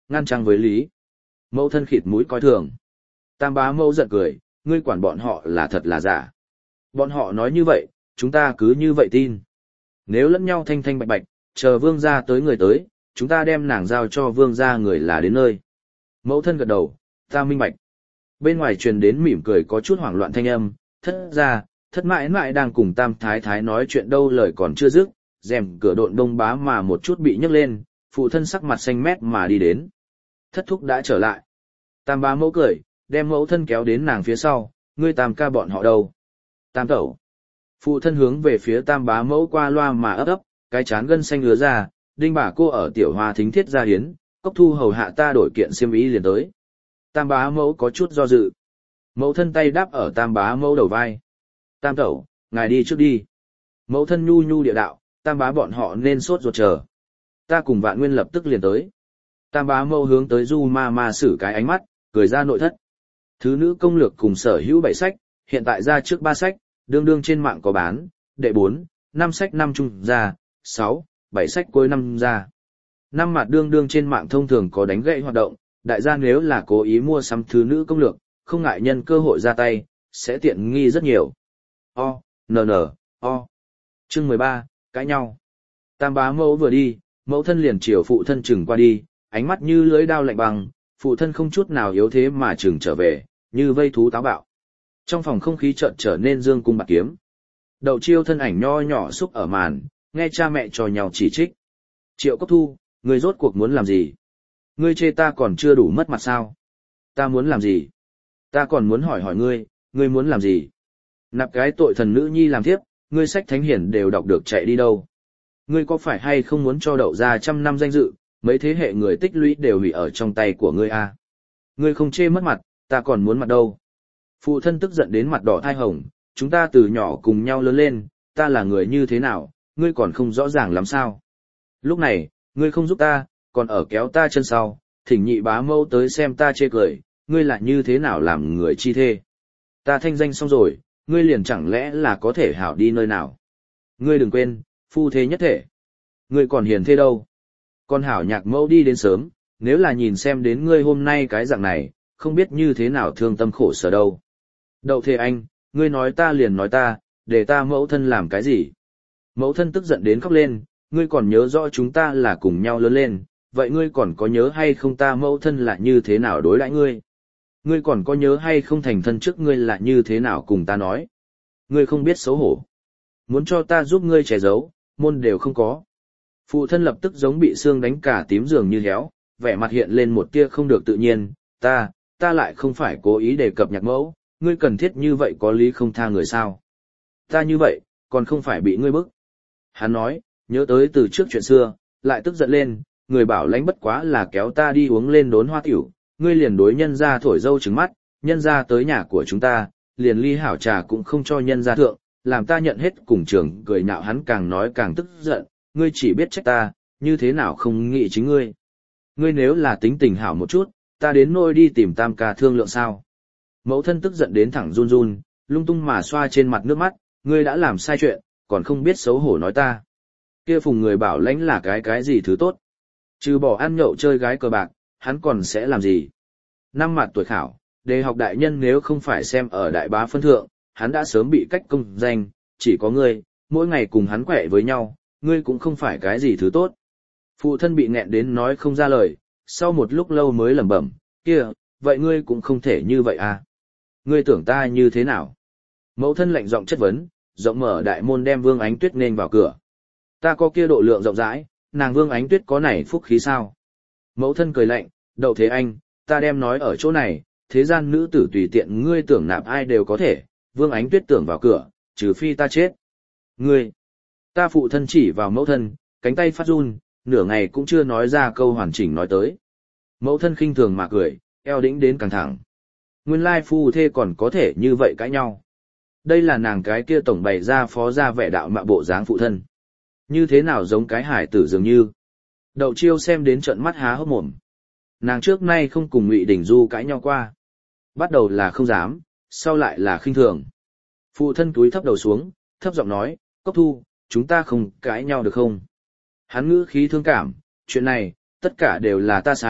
ngăn chăng với lý. Mẫu thân khịt mũi coi thường. Tam bá mẫu giận cười, ngươi quản bọn họ là thật là giả. Bọn họ nói như vậy, chúng ta cứ như vậy tin. Nếu lẫn nhau thanh thanh bạch bạch, chờ vương gia tới người tới, chúng ta đem nàng giao cho vương gia người là đến nơi. Mẫu thân gật đầu, ta minh bạch. Bên ngoài truyền đến mỉm cười có chút hoảng loạn thanh âm, thất ra, thất mãi mãi đang cùng tam thái thái nói chuyện đâu lời còn chưa dứt, rèm cửa độn đông bá mà một chút bị nhấc lên, phụ thân sắc mặt xanh mét mà đi đến. Thất thúc đã trở lại. Tam bá mẫu cười, đem mẫu thân kéo đến nàng phía sau, ngươi tam ca bọn họ đâu? Tam tẩu. Phụ thân hướng về phía tam bá mẫu qua loa mà ấp ấp, cái chán gân xanh ứa ra, đinh bà cô ở tiểu hoa thính thiết gia hiến, cốc thu hầu hạ ta đổi kiện xiêm ý liền tới. Tam bá mẫu có chút do dự. Mẫu thân tay đáp ở tam bá mẫu đầu vai. Tam tẩu, ngài đi trước đi. Mẫu thân nhu nhu địa đạo, tam bá bọn họ nên sốt ruột chờ. Ta cùng vạn nguyên lập tức liền tới. Tam bá mẫu hướng tới du ma ma xử cái ánh mắt, cười ra nội thất. Thứ nữ công lược cùng sở hữu bảy sách, hiện tại ra trước ba sách, đương đương trên mạng có bán, đệ bốn, năm sách năm chung ra, sáu, bảy sách cuối năm ra. Năm mặt đương đương trên mạng thông thường có đánh gậy hoạt động, đại gia nếu là cố ý mua sắm thứ nữ công lược, không ngại nhân cơ hội ra tay, sẽ tiện nghi rất nhiều. O, n n, o. Chương mười ba, cãi nhau. Tam bá mẫu vừa đi, mẫu thân liền chiều phụ thân chừng qua đi, ánh mắt như lưỡi dao lạnh băng, phụ thân không chút nào yếu thế mà chừng trở về, như vây thú táo bạo. Trong phòng không khí chợt trở nên dương cung bạc kiếm. Đậu Chiêu thân ảnh nho nhỏ xúc ở màn, nghe cha mẹ trò nhau chỉ trích. Triệu Cốc Thu, ngươi rốt cuộc muốn làm gì? Ngươi chê ta còn chưa đủ mất mặt sao? Ta muốn làm gì? Ta còn muốn hỏi hỏi ngươi, ngươi muốn làm gì? Nạp cái tội thần nữ nhi làm thiếp, ngươi sách thánh hiển đều đọc được chạy đi đâu? Ngươi có phải hay không muốn cho đậu ra trăm năm danh dự, mấy thế hệ người tích lũy đều hủy ở trong tay của ngươi à? Ngươi không chê mất mặt, ta còn muốn mặt đâu? Phụ thân tức giận đến mặt đỏ thai hồng, chúng ta từ nhỏ cùng nhau lớn lên, ta là người như thế nào, ngươi còn không rõ ràng lắm sao? Lúc này, ngươi không giúp ta, còn ở kéo ta chân sau, thỉnh nhị bá mâu tới xem ta chê cười, ngươi lại như thế nào làm người chi thê? Ta thanh danh xong rồi, ngươi liền chẳng lẽ là có thể hảo đi nơi nào? Ngươi đừng quên, phu thế nhất thể. Ngươi còn hiền thế đâu? Con hảo nhạc mẫu đi đến sớm, nếu là nhìn xem đến ngươi hôm nay cái dạng này, không biết như thế nào thương tâm khổ sở đâu. Đậu thế anh, ngươi nói ta liền nói ta, để ta mẫu thân làm cái gì? Mẫu thân tức giận đến khóc lên, ngươi còn nhớ rõ chúng ta là cùng nhau lớn lên, vậy ngươi còn có nhớ hay không ta mẫu thân là như thế nào đối đãi ngươi? Ngươi còn có nhớ hay không thành thân trước ngươi là như thế nào cùng ta nói? Ngươi không biết xấu hổ. Muốn cho ta giúp ngươi che giấu, môn đều không có. Phụ thân lập tức giống bị xương đánh cả tím dường như héo, vẻ mặt hiện lên một tia không được tự nhiên, ta, ta lại không phải cố ý đề cập nhạc mẫu, ngươi cần thiết như vậy có lý không tha người sao? Ta như vậy, còn không phải bị ngươi bức. Hắn nói, nhớ tới từ trước chuyện xưa, lại tức giận lên, người bảo lãnh bất quá là kéo ta đi uống lên đốn hoa tiểu, ngươi liền đối nhân ra thổi dâu trứng mắt, nhân ra tới nhà của chúng ta, liền ly hảo trà cũng không cho nhân ra thượng, làm ta nhận hết cùng trường cười nhạo hắn càng nói càng tức giận, ngươi chỉ biết trách ta, như thế nào không nghĩ chính ngươi. Ngươi nếu là tính tình hảo một chút, ta đến nôi đi tìm tam ca thương lượng sao. Mẫu thân tức giận đến thẳng run run, lung tung mà xoa trên mặt nước mắt, ngươi đã làm sai chuyện, còn không biết xấu hổ nói ta. Kia phùng người bảo lãnh là cái cái gì thứ tốt. Trừ bỏ ăn nhậu chơi gái cờ bạc, hắn còn sẽ làm gì? Năm mặt tuổi khảo, đề học đại nhân nếu không phải xem ở đại bá phân thượng, hắn đã sớm bị cách công danh, chỉ có ngươi, mỗi ngày cùng hắn quẹ với nhau, ngươi cũng không phải cái gì thứ tốt. Phụ thân bị nghẹn đến nói không ra lời, sau một lúc lâu mới lẩm bẩm, kia, vậy ngươi cũng không thể như vậy à? Ngươi tưởng ta như thế nào? Mẫu thân lạnh giọng chất vấn, rộng mở đại môn đem Vương Ánh Tuyết nên vào cửa. Ta có kia độ lượng rộng rãi, nàng Vương Ánh Tuyết có này phúc khí sao? Mẫu thân cười lạnh, Đậu Thế Anh, ta đem nói ở chỗ này, thế gian nữ tử tùy tiện ngươi tưởng nạp ai đều có thể, Vương Ánh Tuyết tưởng vào cửa, trừ phi ta chết. Ngươi, ta phụ thân chỉ vào mẫu thân, cánh tay phát run, nửa ngày cũng chưa nói ra câu hoàn chỉnh nói tới. Mẫu thân khinh thường mà cười, eo đĩnh đến căng thẳng. Nguyên lai phu thê còn có thể như vậy cãi nhau. Đây là nàng cái kia tổng bày ra phó ra vẻ đạo mạ bộ dáng phụ thân. Như thế nào giống cái hải tử dường như. Đậu Chiêu xem đến trợn mắt há hốc mồm. Nàng trước nay không cùng Ngụy Đình Du cãi nhau qua. Bắt đầu là không dám, sau lại là khinh thường. Phụ thân túi thấp đầu xuống, thấp giọng nói, Cốc Thu, chúng ta không cãi nhau được không? Hắn ngữ khí thương cảm, chuyện này, tất cả đều là ta sai,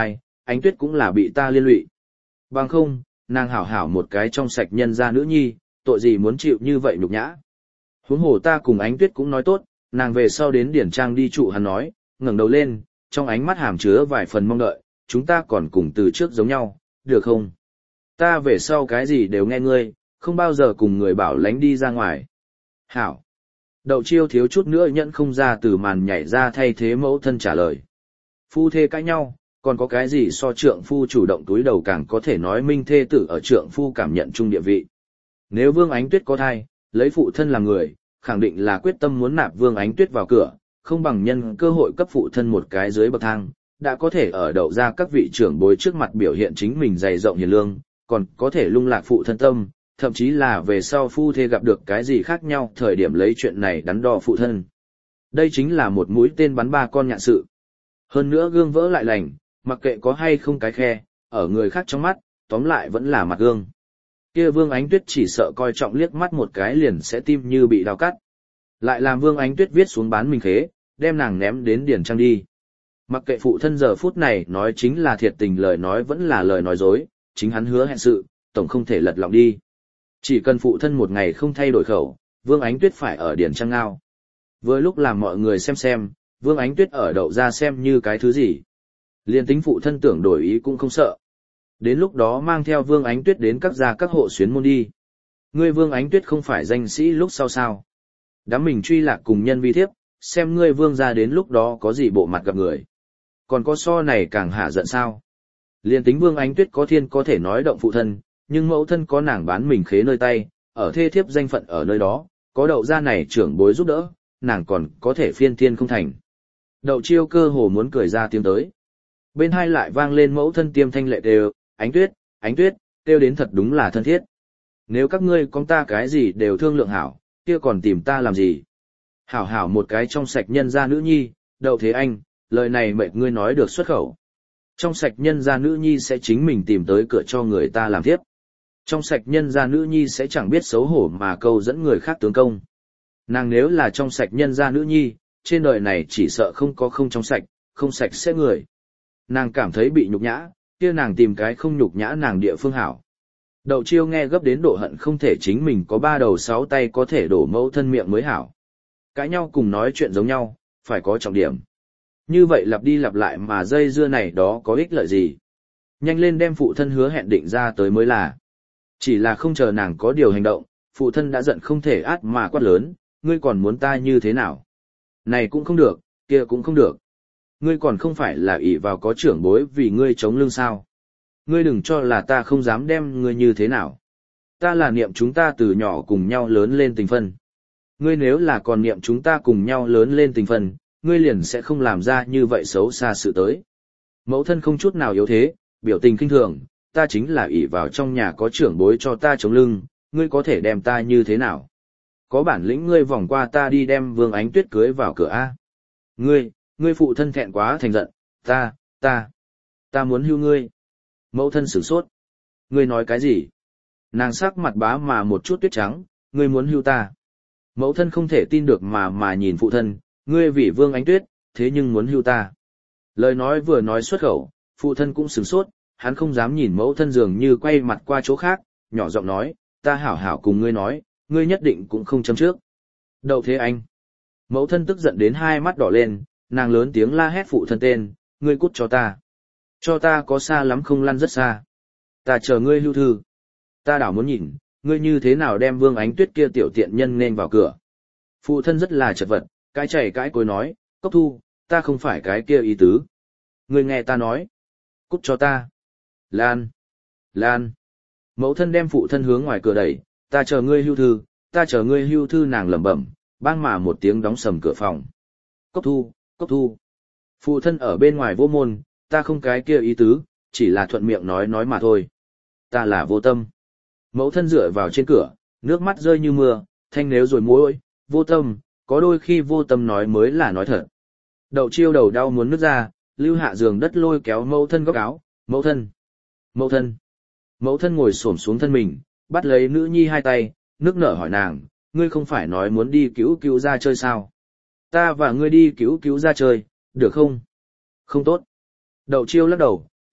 Ánh Tuyết cũng là bị ta liên lụy. Bằng không, nàng hảo hảo một cái trong sạch nhân gia nữ nhi, tội gì muốn chịu như vậy nhục nhã. Huống hồ ta cùng Ánh Tuyết cũng nói tốt, nàng về sau đến điển trang đi trụ hắn nói, ngẩng đầu lên, trong ánh mắt hàm chứa vài phần mong đợi, chúng ta còn cùng từ trước giống nhau, được không? Ta về sau cái gì đều nghe ngươi, không bao giờ cùng người bảo lánh đi ra ngoài. Hảo. Đậu Chiêu thiếu chút nữa nhận không ra từ màn nhảy ra thay thế mẫu thân trả lời. Phu thê cãi nhau, còn có cái gì so trượng phu chủ động túi đầu càng có thể nói minh thê tử ở trượng phu cảm nhận chung địa vị. Nếu Vương Ánh Tuyết có thai, lấy phụ thân làm người, khẳng định là quyết tâm muốn nạp Vương Ánh Tuyết vào cửa, không bằng nhân cơ hội cấp phụ thân một cái dưới bậc thang, đã có thể ở đậu ra các vị trưởng bối trước mặt biểu hiện chính mình dày rộng hiền lương, còn có thể lung lạc phụ thân tâm, thậm chí là về sau phu thê gặp được cái gì khác nhau thời điểm lấy chuyện này đắn đo phụ thân. Đây chính là một mũi tên bắn ba con nhạn sự. Hơn nữa gương vỡ lại lành, mặc kệ có hay không cái khe, ở người khác trong mắt, tóm lại vẫn là mặt gương. Kia Vương Ánh Tuyết chỉ sợ coi trọng liếc mắt một cái liền sẽ tim như bị đào cắt. Lại làm Vương Ánh Tuyết viết xuống bán mình khế, đem nàng ném đến điển trang đi. Mặc kệ phụ thân giờ phút này nói chính là thiệt tình lời nói vẫn là lời nói dối, chính hắn hứa hẹn sự, tổng không thể lật lọng đi. Chỉ cần phụ thân một ngày không thay đổi khẩu, Vương Ánh Tuyết phải ở điển trang ngao. Vừa lúc làm mọi người xem xem, Vương Ánh Tuyết ở đậu ra xem như cái thứ gì. Liên tính phụ thân tưởng đổi ý cũng không sợ. Đến lúc đó mang theo Vương Ánh Tuyết đến các gia các hộ xuyến môn đi. Ngươi Vương Ánh Tuyết không phải danh sĩ lúc sau sao. Đám mình truy lạc cùng nhân vi thiếp, xem ngươi Vương ra đến lúc đó có gì bộ mặt gặp người. Còn có so này càng hạ giận sao. Liên tính Vương Ánh Tuyết có thiên có thể nói động phụ thân, nhưng mẫu thân có nàng bán mình khế nơi tay, ở thê thiếp danh phận ở nơi đó, có đậu ra này trưởng bối giúp đỡ, nàng còn có thể phiên thiên không thành. Đậu Chiêu cơ hồ muốn cười ra tiếng tới. Bên hai lại vang lên mẫu thân tiêm thanh lệ đều, Ánh Tuyết, Ánh Tuyết, kêu đến thật đúng là thân thiết. Nếu các ngươi con ta cái gì đều thương lượng hảo, kia còn tìm ta làm gì? Hảo hảo một cái trong sạch nhân gia nữ nhi, Đậu Thế Anh, lời này mệt ngươi nói được xuất khẩu. Trong sạch nhân gia nữ nhi sẽ chính mình tìm tới cửa cho người ta làm tiếp. Trong sạch nhân gia nữ nhi sẽ chẳng biết xấu hổ mà câu dẫn người khác tướng công. Nàng nếu là trong sạch nhân gia nữ nhi, trên đời này chỉ sợ không có không trong sạch, không sạch sẽ người. Nàng cảm thấy bị nhục nhã, kia nàng tìm cái không nhục nhã nàng địa phương hảo. Đậu Chiêu nghe gấp đến độ hận không thể chính mình có ba đầu sáu tay có thể đổ mẫu thân miệng mới hảo. Cãi nhau cùng nói chuyện giống nhau, phải có trọng điểm. Như vậy lặp đi lặp lại mà dây dưa này đó có ích lợi gì? Nhanh lên đem phụ thân hứa hẹn định ra tới mới là. Chỉ là không chờ nàng có điều hành động, phụ thân đã giận không thể át mà quát lớn, ngươi còn muốn ta như thế nào? Này cũng không được, kia cũng không được. Ngươi còn không phải là ỷ vào có trưởng bối vì ngươi chống lưng sao? Ngươi đừng cho là ta không dám đem ngươi như thế nào. Ta là niệm chúng ta từ nhỏ cùng nhau lớn lên tình phân. Ngươi nếu là còn niệm chúng ta cùng nhau lớn lên tình phân, ngươi liền sẽ không làm ra như vậy xấu xa sự tới. Mẫu thân không chút nào yếu thế, biểu tình kinh thường, ta chính là ỷ vào trong nhà có trưởng bối cho ta chống lưng, ngươi có thể đem ta như thế nào? Có bản lĩnh ngươi vòng qua ta đi đem Vương Ánh Tuyết cưới vào cửa A. Ngươi, ngươi phụ thân thẹn quá thành giận, ta, ta, ta muốn hưu ngươi. Mẫu thân sửng sốt. Ngươi nói cái gì? Nàng sắc mặt bá mà một chút tuyết trắng, ngươi muốn hưu ta. Mẫu thân không thể tin được mà mà nhìn phụ thân, ngươi vì Vương Ánh Tuyết, thế nhưng muốn hưu ta. Lời nói vừa nói xuất khẩu, phụ thân cũng sửng sốt, hắn không dám nhìn mẫu thân dường như quay mặt qua chỗ khác, nhỏ giọng nói, ta hảo hảo cùng ngươi nói, ngươi nhất định cũng không chấm trước. Đậu Thế Anh. Mẫu thân tức giận đến hai mắt đỏ lên, nàng lớn tiếng la hét phụ thân tên, ngươi cút cho ta. Cho ta có xa lắm không lăn rất xa. Ta chờ ngươi hưu thư. Ta đảo muốn nhìn, ngươi như thế nào đem Vương Ánh Tuyết kia tiểu tiện nhân nên vào cửa. Phụ thân rất là chật vật, cái chảy cái cối nói, Cốc Thu, ta không phải cái kia ý tứ. Ngươi nghe ta nói. Cút cho ta. Lan. Lan. Mẫu thân đem phụ thân hướng ngoài cửa đẩy, ta chờ ngươi hưu thư, ta chờ ngươi hưu thư nàng lẩm bẩm, bang mà một tiếng đóng sầm cửa phòng. Cốc Thu, Cốc Thu. Phụ thân ở bên ngoài vô môn, ta không cái kia ý tứ, chỉ là thuận miệng nói nói mà thôi. Ta là vô tâm. Mẫu thân dựa vào trên cửa, nước mắt rơi như mưa, thanh nếu rồi môi, vô tâm, có đôi khi vô tâm nói mới là nói thật. Đậu Chiêu đầu đau muốn nứt ra, lưu hạ giường đất lôi kéo mẫu thân góc áo, mẫu thân, mẫu thân. Mẫu thân ngồi xổm xuống thân mình, bắt lấy nữ nhi hai tay, nước nở hỏi nàng, ngươi không phải nói muốn đi cứu cứu ra chơi sao? Ta và ngươi đi cứu cứu ra chơi, được không? Không tốt. Đậu Chiêu lắc đầu,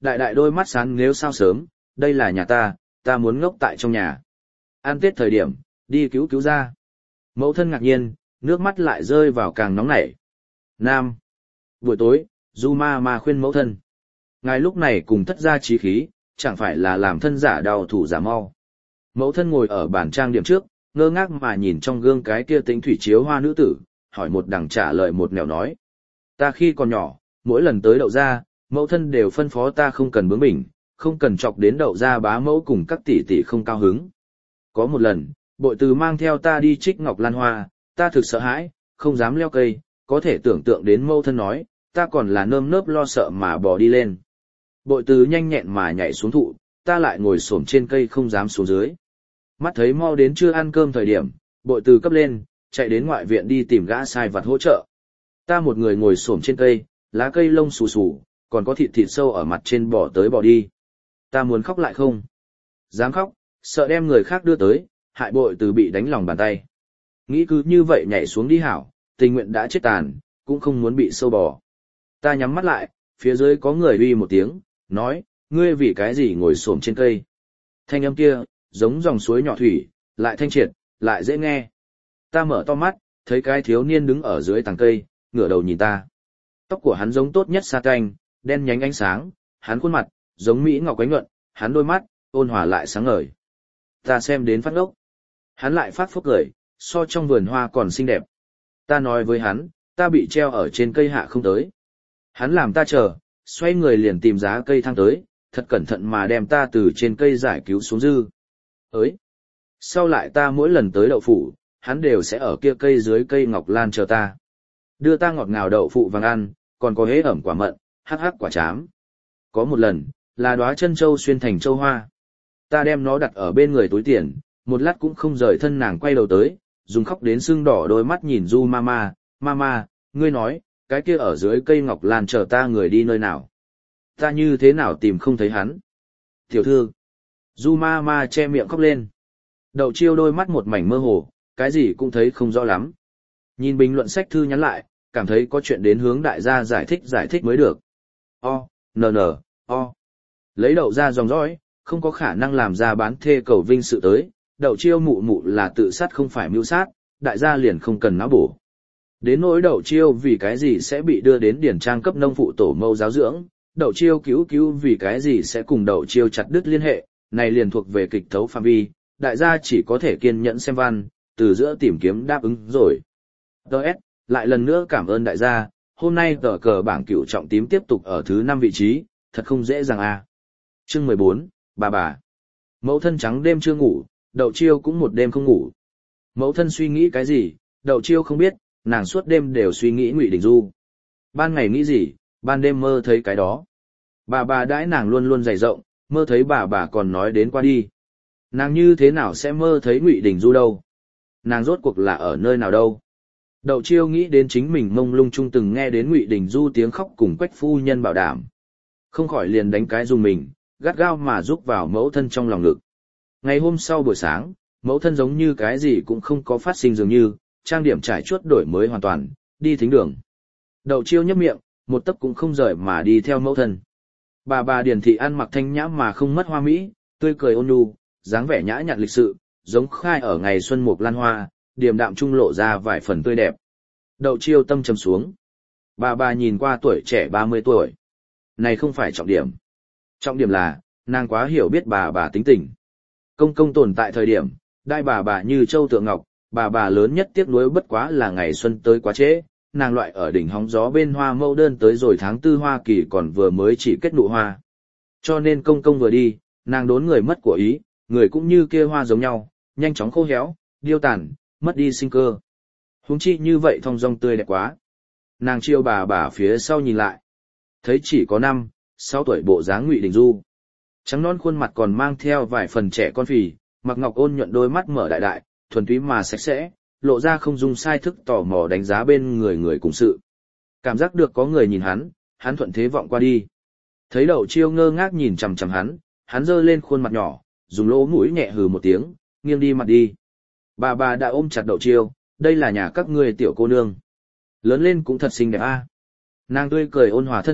đại đại đôi mắt sáng nếu sao sớm, đây là nhà ta, ta muốn ngốc tại trong nhà. Ăn Tết thời điểm, đi cứu cứu ra. Mẫu thân ngạc nhiên, nước mắt lại rơi vào càng nóng nảy. Nam. Buổi tối, Du ma ma khuyên mẫu thân. Ngài lúc này cùng thất gia trí khí, chẳng phải là làm thân giả đau thủ giả mau. Mẫu thân ngồi ở bàn trang điểm trước, ngơ ngác mà nhìn trong gương cái kia tính thủy chiếu hoa nữ tử, hỏi một đằng trả lời một nẻo nói. Ta khi còn nhỏ, mỗi lần tới đậu gia, mẫu thân đều phân phó ta không cần bướng bỉnh, không cần chọc đến đậu gia bá mẫu cùng các tỷ tỷ không cao hứng. Có một lần, bội từ mang theo ta đi trích ngọc lan hoa, ta thực sợ hãi, không dám leo cây, có thể tưởng tượng đến mẫu thân nói, ta còn là nơm nớp lo sợ mà bò đi lên. Bội từ nhanh nhẹn mà nhảy xuống thụ, ta lại ngồi xổm trên cây không dám xuống dưới. Mắt thấy mau đến chưa ăn cơm thời điểm, bội từ cấp lên, chạy đến ngoại viện đi tìm gã sai vặt hỗ trợ. Ta một người ngồi xổm trên cây, lá cây lông xù xù, còn có thịt thịt sâu ở mặt trên bò tới bò đi. Ta muốn khóc lại không? Dám khóc, sợ đem người khác đưa tới, hại bội từ bị đánh lòng bàn tay. Nghĩ cứ như vậy nhảy xuống đi hảo, tình nguyện đã chết tàn, cũng không muốn bị sâu bò. Ta nhắm mắt lại, phía dưới có người uy một tiếng, nói, ngươi vì cái gì ngồi xổm trên cây. Thanh âm kia, giống dòng suối nhỏ thủy, lại thanh triệt, lại dễ nghe. Ta mở to mắt, thấy cái thiếu niên đứng ở dưới tàng cây, ngửa đầu nhìn ta. Tóc của hắn giống tốt nhất sa canh, đen nhánh ánh sáng, hắn khuôn mặt, giống mỹ ngọc ánh nhuận, hắn đôi mắt, ôn hòa lại sáng ngời. Ta xem đến phát ngốc. Hắn lại phát phúc cười, so trong vườn hoa còn xinh đẹp. Ta nói với hắn, ta bị treo ở trên cây hạ không tới. Hắn làm ta chờ, xoay người liền tìm giá cây thang tới, thật cẩn thận mà đem ta từ trên cây giải cứu xuống dư. Ới! Sau lại ta mỗi lần tới đậu phủ, hắn đều sẽ ở kia cây dưới cây ngọc lan chờ ta. Đưa ta ngọt ngào đậu phụ vàng ăn, còn có hế ẩm quả mận, hắc hắc quả chám. Có một lần, là đóa chân châu xuyên thành châu hoa. Ta đem nó đặt ở bên người túi tiền, một lát cũng không rời thân nàng quay đầu tới, dùng khóc đến sưng đỏ đôi mắt nhìn Du Mama, Mama, ngươi nói, cái kia ở dưới cây ngọc lan chờ ta người đi nơi nào. Ta như thế nào tìm không thấy hắn. Tiểu thư. Du Mama che miệng khóc lên. Đậu chiêu đôi mắt một mảnh mơ hồ, cái gì cũng thấy không rõ lắm. Nhìn bình luận sách thư nhắn lại, cảm thấy có chuyện đến hướng đại gia giải thích giải thích mới được. O, nờ nờ, o. Lấy đậu ra dòng dõi, không có khả năng làm ra bán thê cầu vinh sự tới, đậu chiêu mụ mụ là tự sát không phải mưu sát, đại gia liền không cần não bổ. Đến nỗi đậu chiêu vì cái gì sẽ bị đưa đến điển trang cấp nông phụ tổ mâu giáo dưỡng, đậu chiêu cứu cứu vì cái gì sẽ cùng đậu chiêu chặt đứt liên hệ, này liền thuộc về kịch thấu phạm vi, đại gia chỉ có thể kiên nhẫn xem văn, từ giữa tìm kiếm đáp ứng rồi. đê ét, lại lần nữa cảm ơn đại gia, hôm nay tờ cờ bảng cựu trọng tím tiếp tục ở thứ năm vị trí, thật không dễ dàng à. Chương mười bốn, bà bà. Mẫu thân trắng đêm chưa ngủ, đậu chiêu cũng một đêm không ngủ. Mẫu thân suy nghĩ cái gì, đậu chiêu không biết, nàng suốt đêm đều suy nghĩ Ngụy Đình Du. Ban ngày nghĩ gì, ban đêm mơ thấy cái đó. Bà bà đãi nàng luôn luôn dày rộng, mơ thấy bà bà còn nói đến qua đi. Nàng như thế nào sẽ mơ thấy Ngụy Đình Du đâu? Nàng rốt cuộc là ở nơi nào đâu? Đậu chiêu nghĩ đến chính mình mông lung chung từng nghe đến Ngụy Đình Du tiếng khóc cùng Quách phu nhân bảo đảm. Không khỏi liền đánh cái dùng mình, gắt gao mà rúc vào mẫu thân trong lòng ngực. Ngày hôm sau buổi sáng, mẫu thân giống như cái gì cũng không có phát sinh dường như, trang điểm trải chuốt đổi mới hoàn toàn, đi thính đường. Đậu chiêu nhấp miệng, một tấc cũng không rời mà đi theo mẫu thân. Bà bà Điền thị ăn mặc thanh nhã mà không mất hoa mỹ, tươi cười ôn nhu, dáng vẻ nhã nhặn lịch sự, giống khai ở ngày xuân mục lan hoa, điềm đạm trung lộ ra vài phần tươi đẹp. Đậu chiêu tâm trầm xuống. Bà bà nhìn qua tuổi trẻ ba mươi tuổi. Này không phải trọng điểm. Trọng điểm là, nàng quá hiểu biết bà bà tính tình. Công công tồn tại thời điểm, đai bà bà như châu tượng ngọc, bà bà lớn nhất tiếc nuối bất quá là ngày xuân tới quá trễ, nàng loại ở đỉnh hóng gió bên hoa mẫu đơn tới rồi tháng tư hoa kỳ còn vừa mới chỉ kết nụ hoa. Cho nên công công vừa đi, nàng đốn người mất của ý, người cũng như kia hoa giống nhau, nhanh chóng khô héo, điêu tàn, mất đi sinh cơ. Huống chi như vậy thong dong tươi đẹp quá. Nàng chiêu bà bà phía sau nhìn lại, thấy chỉ có năm, sáu tuổi bộ dáng Ngụy Đình Du. Trắng non khuôn mặt còn mang theo vài phần trẻ con phì, mặc ngọc ôn nhuận đôi mắt mở đại đại, thuần túy mà sạch sẽ, lộ ra không dùng sai thức tò mò đánh giá bên người người cùng sự. Cảm giác được có người nhìn hắn, hắn thuận thế vọng qua đi. Thấy đậu chiêu ngơ ngác nhìn chằm chằm hắn, hắn giơ lên khuôn mặt nhỏ, dùng lỗ mũi nhẹ hừ một tiếng, nghiêng đi mặt đi. Bà bà đã ôm chặt đậu chiêu, đây là nhà các ngươi tiểu cô nương. Lớn lên cũng thật xinh đẹp a. Nàng tươi cười ôn hòa thân thiết,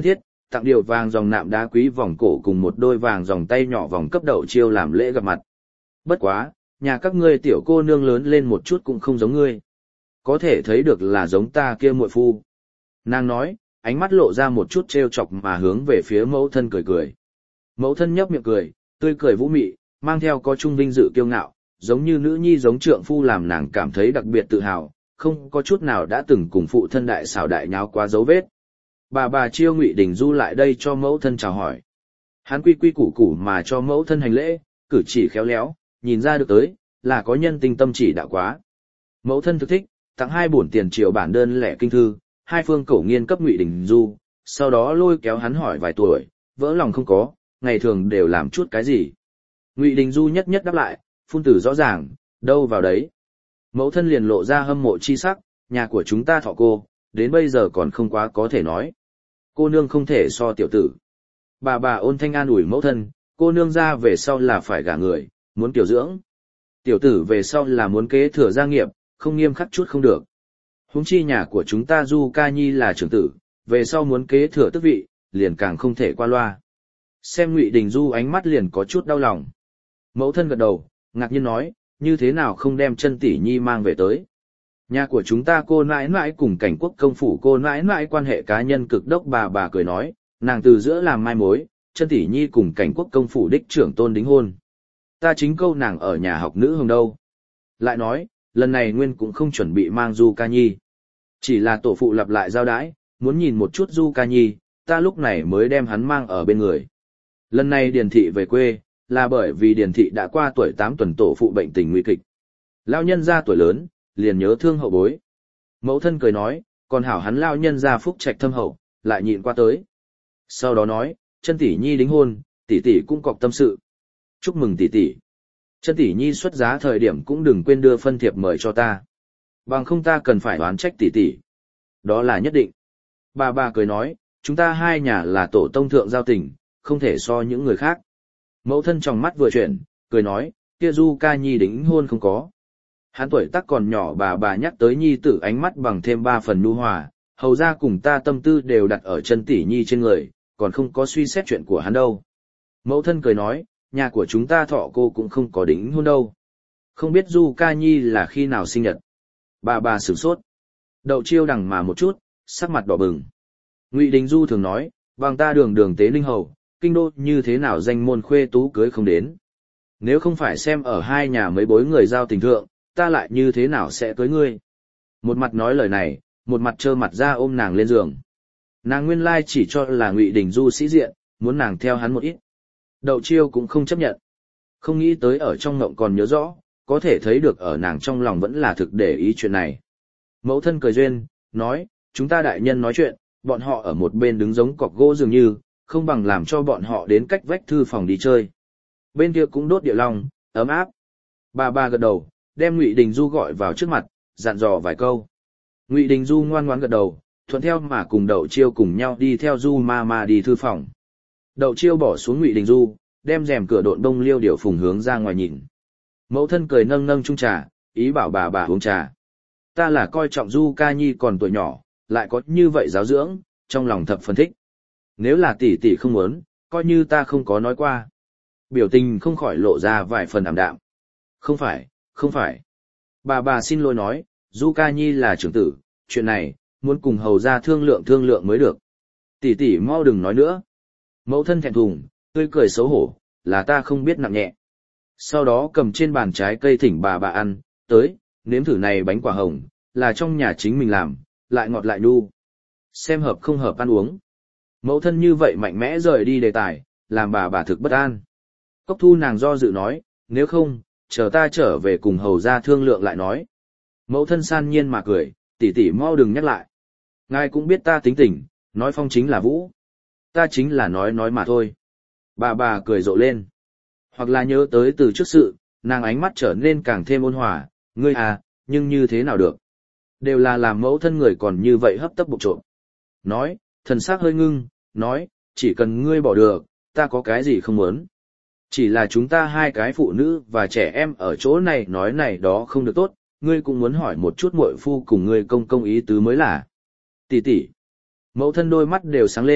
tặng điều vàng dòng nạm đá quý vòng cổ cùng một đôi vàng dòng tay nhỏ vòng cấp đậu chiêu làm lễ gặp mặt. Bất quá, nhà các ngươi tiểu cô nương lớn lên một chút cũng không giống ngươi. Có thể thấy được là giống ta kia muội phu. Nàng nói, ánh mắt lộ ra một chút trêu chọc mà hướng về phía mẫu thân cười cười. Mẫu thân nhấp miệng cười, tươi cười vũ mị, mang theo có trung vinh dự kiêu ngạo, giống như nữ nhi giống trượng phu làm nàng cảm thấy đặc biệt tự hào, không có chút nào đã từng cùng phụ thân đại xảo đại nháo qua dấu vết. Bà bà Chiêu Ngụy Đình Du lại đây cho mẫu thân chào hỏi. Hắn quy quy củ củ mà cho mẫu thân hành lễ, cử chỉ khéo léo, nhìn ra được tới, là có nhân tình tâm chỉ đạo quá. Mẫu thân thực thích, tặng hai bổn tiền triệu bản đơn lẻ kinh thư, hai phương cổ nghiên cấp Ngụy Đình Du, sau đó lôi kéo hắn hỏi vài tuổi, vỡ lòng không có, ngày thường đều làm chút cái gì. Ngụy Đình Du nhất nhất đáp lại, phun tử rõ ràng, đâu vào đấy. Mẫu thân liền lộ ra hâm mộ chi sắc, nhà của chúng ta thọ cô, đến bây giờ còn không quá có thể nói. Cô nương không thể so tiểu tử. Bà bà ôn thanh an ủi mẫu thân, cô nương ra về sau là phải gả người, muốn tiểu dưỡng. Tiểu tử về sau là muốn kế thừa gia nghiệp, không nghiêm khắc chút không được. Huống chi nhà của chúng ta Du Ca Nhi là trưởng tử, về sau muốn kế thừa tước vị, liền càng không thể qua loa. Xem Ngụy Đình Du ánh mắt liền có chút đau lòng. Mẫu thân gật đầu, ngạc nhiên nói, như thế nào không đem chân tỷ nhi mang về tới. Nhà của chúng ta cô nãi nãi cùng cảnh quốc công phủ cô nãi nãi quan hệ cá nhân cực đốc bà bà cười nói, nàng từ giữa làm mai mối, chân tỷ nhi cùng cảnh quốc công phủ đích trưởng tôn đính hôn. Ta chính câu nàng ở nhà học nữ hồng đâu. Lại nói, lần này Nguyên cũng không chuẩn bị mang Du Ca Nhi. Chỉ là tổ phụ lặp lại giao đãi, muốn nhìn một chút Du Ca Nhi, ta lúc này mới đem hắn mang ở bên người. Lần này Điền Thị về quê, là bởi vì Điền Thị đã qua tuổi tám tuần tổ phụ bệnh tình nguy kịch. Lao nhân ra tuổi lớn, liền nhớ thương hậu bối. Mẫu thân cười nói, còn hảo hắn lao nhân ra phúc trạch thâm hậu, lại nhịn qua tới. Sau đó nói, chân tỷ nhi đính hôn, tỷ tỷ cũng cọc tâm sự. Chúc mừng tỷ tỷ. Chân tỷ nhi xuất giá thời điểm cũng đừng quên đưa phân thiệp mời cho ta. Bằng không ta cần phải đoán trách tỷ tỷ. Đó là nhất định. Bà bà cười nói, chúng ta hai nhà là tổ tông thượng giao tình, không thể so những người khác. Mẫu thân trong mắt vừa chuyển, cười nói, kia Du Ca Nhi đính hôn không có. Hắn tuổi tác còn nhỏ, bà bà nhắc tới nhi tử ánh mắt bằng thêm ba phần nhu hòa, hầu ra cùng ta tâm tư đều đặt ở chân tỷ nhi trên người, còn không có suy xét chuyện của hắn đâu. Mẫu thân cười nói, nhà của chúng ta thọ cô cũng không có đính hôn đâu. Không biết Du Ca Nhi là khi nào sinh nhật. Bà bà sửng sốt. Đậu Chiêu đằng mà một chút, sắc mặt đỏ bừng. Ngụy Đình Du thường nói, bằng ta đường đường tế ninh hầu, kinh đô như thế nào danh môn khuê tú cưới không đến. Nếu không phải xem ở hai nhà mấy bối người giao tình thượng, ta lại như thế nào sẽ cưới ngươi. Một mặt nói lời này, một mặt trơ mặt ra ôm nàng lên giường. Nàng nguyên lai chỉ cho là Ngụy Đình Du sĩ diện, muốn nàng theo hắn một ít. Đậu Chiêu cũng không chấp nhận. Không nghĩ tới ở trong ngộng còn nhớ rõ, có thể thấy được ở nàng trong lòng vẫn là thực để ý chuyện này. Mẫu thân cười duyên, nói, chúng ta đại nhân nói chuyện, bọn họ ở một bên đứng giống cọc gỗ dường như, không bằng làm cho bọn họ đến cách vách thư phòng đi chơi. Bên kia cũng đốt địa long, ấm áp. Bà bà gật đầu, đem Ngụy Đình Du gọi vào trước mặt, dặn dò vài câu. Ngụy Đình Du ngoan ngoãn gật đầu, thuận theo mà cùng Đậu Chiêu cùng nhau đi theo Du ma ma đi thư phòng. Đậu Chiêu bỏ xuống Ngụy Đình Du, đem rèm cửa độn đông liêu điểu phùng hướng ra ngoài nhìn. Mẫu thân cười nâng nâng chung trà, ý bảo bà bà uống trà. Ta là coi trọng Du Ca Nhi còn tuổi nhỏ, lại có như vậy giáo dưỡng, trong lòng thập phân thích. Nếu là tỷ tỷ không muốn, coi như ta không có nói qua. Biểu tình không khỏi lộ ra vài phần ảm đạm. Không phải, không phải. Bà bà xin lỗi nói, Du Ca Nhi là trưởng tử, chuyện này, muốn cùng hầu ra thương lượng thương lượng mới được. Tỷ tỷ mau đừng nói nữa. Mẫu thân thẹn thùng, tươi cười xấu hổ, là ta không biết nặng nhẹ. Sau đó cầm trên bàn trái cây thỉnh bà bà ăn, tới, nếm thử này bánh quả hồng, là trong nhà chính mình làm, lại ngọt lại nhu. Xem hợp không hợp ăn uống. Mẫu thân như vậy mạnh mẽ rời đi đề tài, làm bà bà thực bất an. Cốc Thu nàng do dự nói, nếu không, chờ ta trở về cùng hầu ra thương lượng lại nói. Mẫu thân san nhiên mà cười, tỷ tỷ mau đừng nhắc lại. Ngài cũng biết ta tính tình, nói phong chính là vũ. Ta chính là nói nói mà thôi. Bà bà cười rộ lên. Hoặc là nhớ tới từ trước sự, nàng ánh mắt trở nên càng thêm ôn hòa, ngươi à, nhưng như thế nào được. Đều là làm mẫu thân người còn như vậy hấp tấp bục trộm. Nói, thần sắc hơi ngưng, nói, chỉ cần ngươi bỏ được, ta có cái gì không muốn. Chỉ là chúng ta hai cái phụ nữ và trẻ em ở chỗ này nói này đó không được tốt, ngươi cũng muốn hỏi một chút muội phu cùng ngươi công công ý tứ mới là. Tỷ tỷ. Mẫu thân đôi mắt đều sáng lên,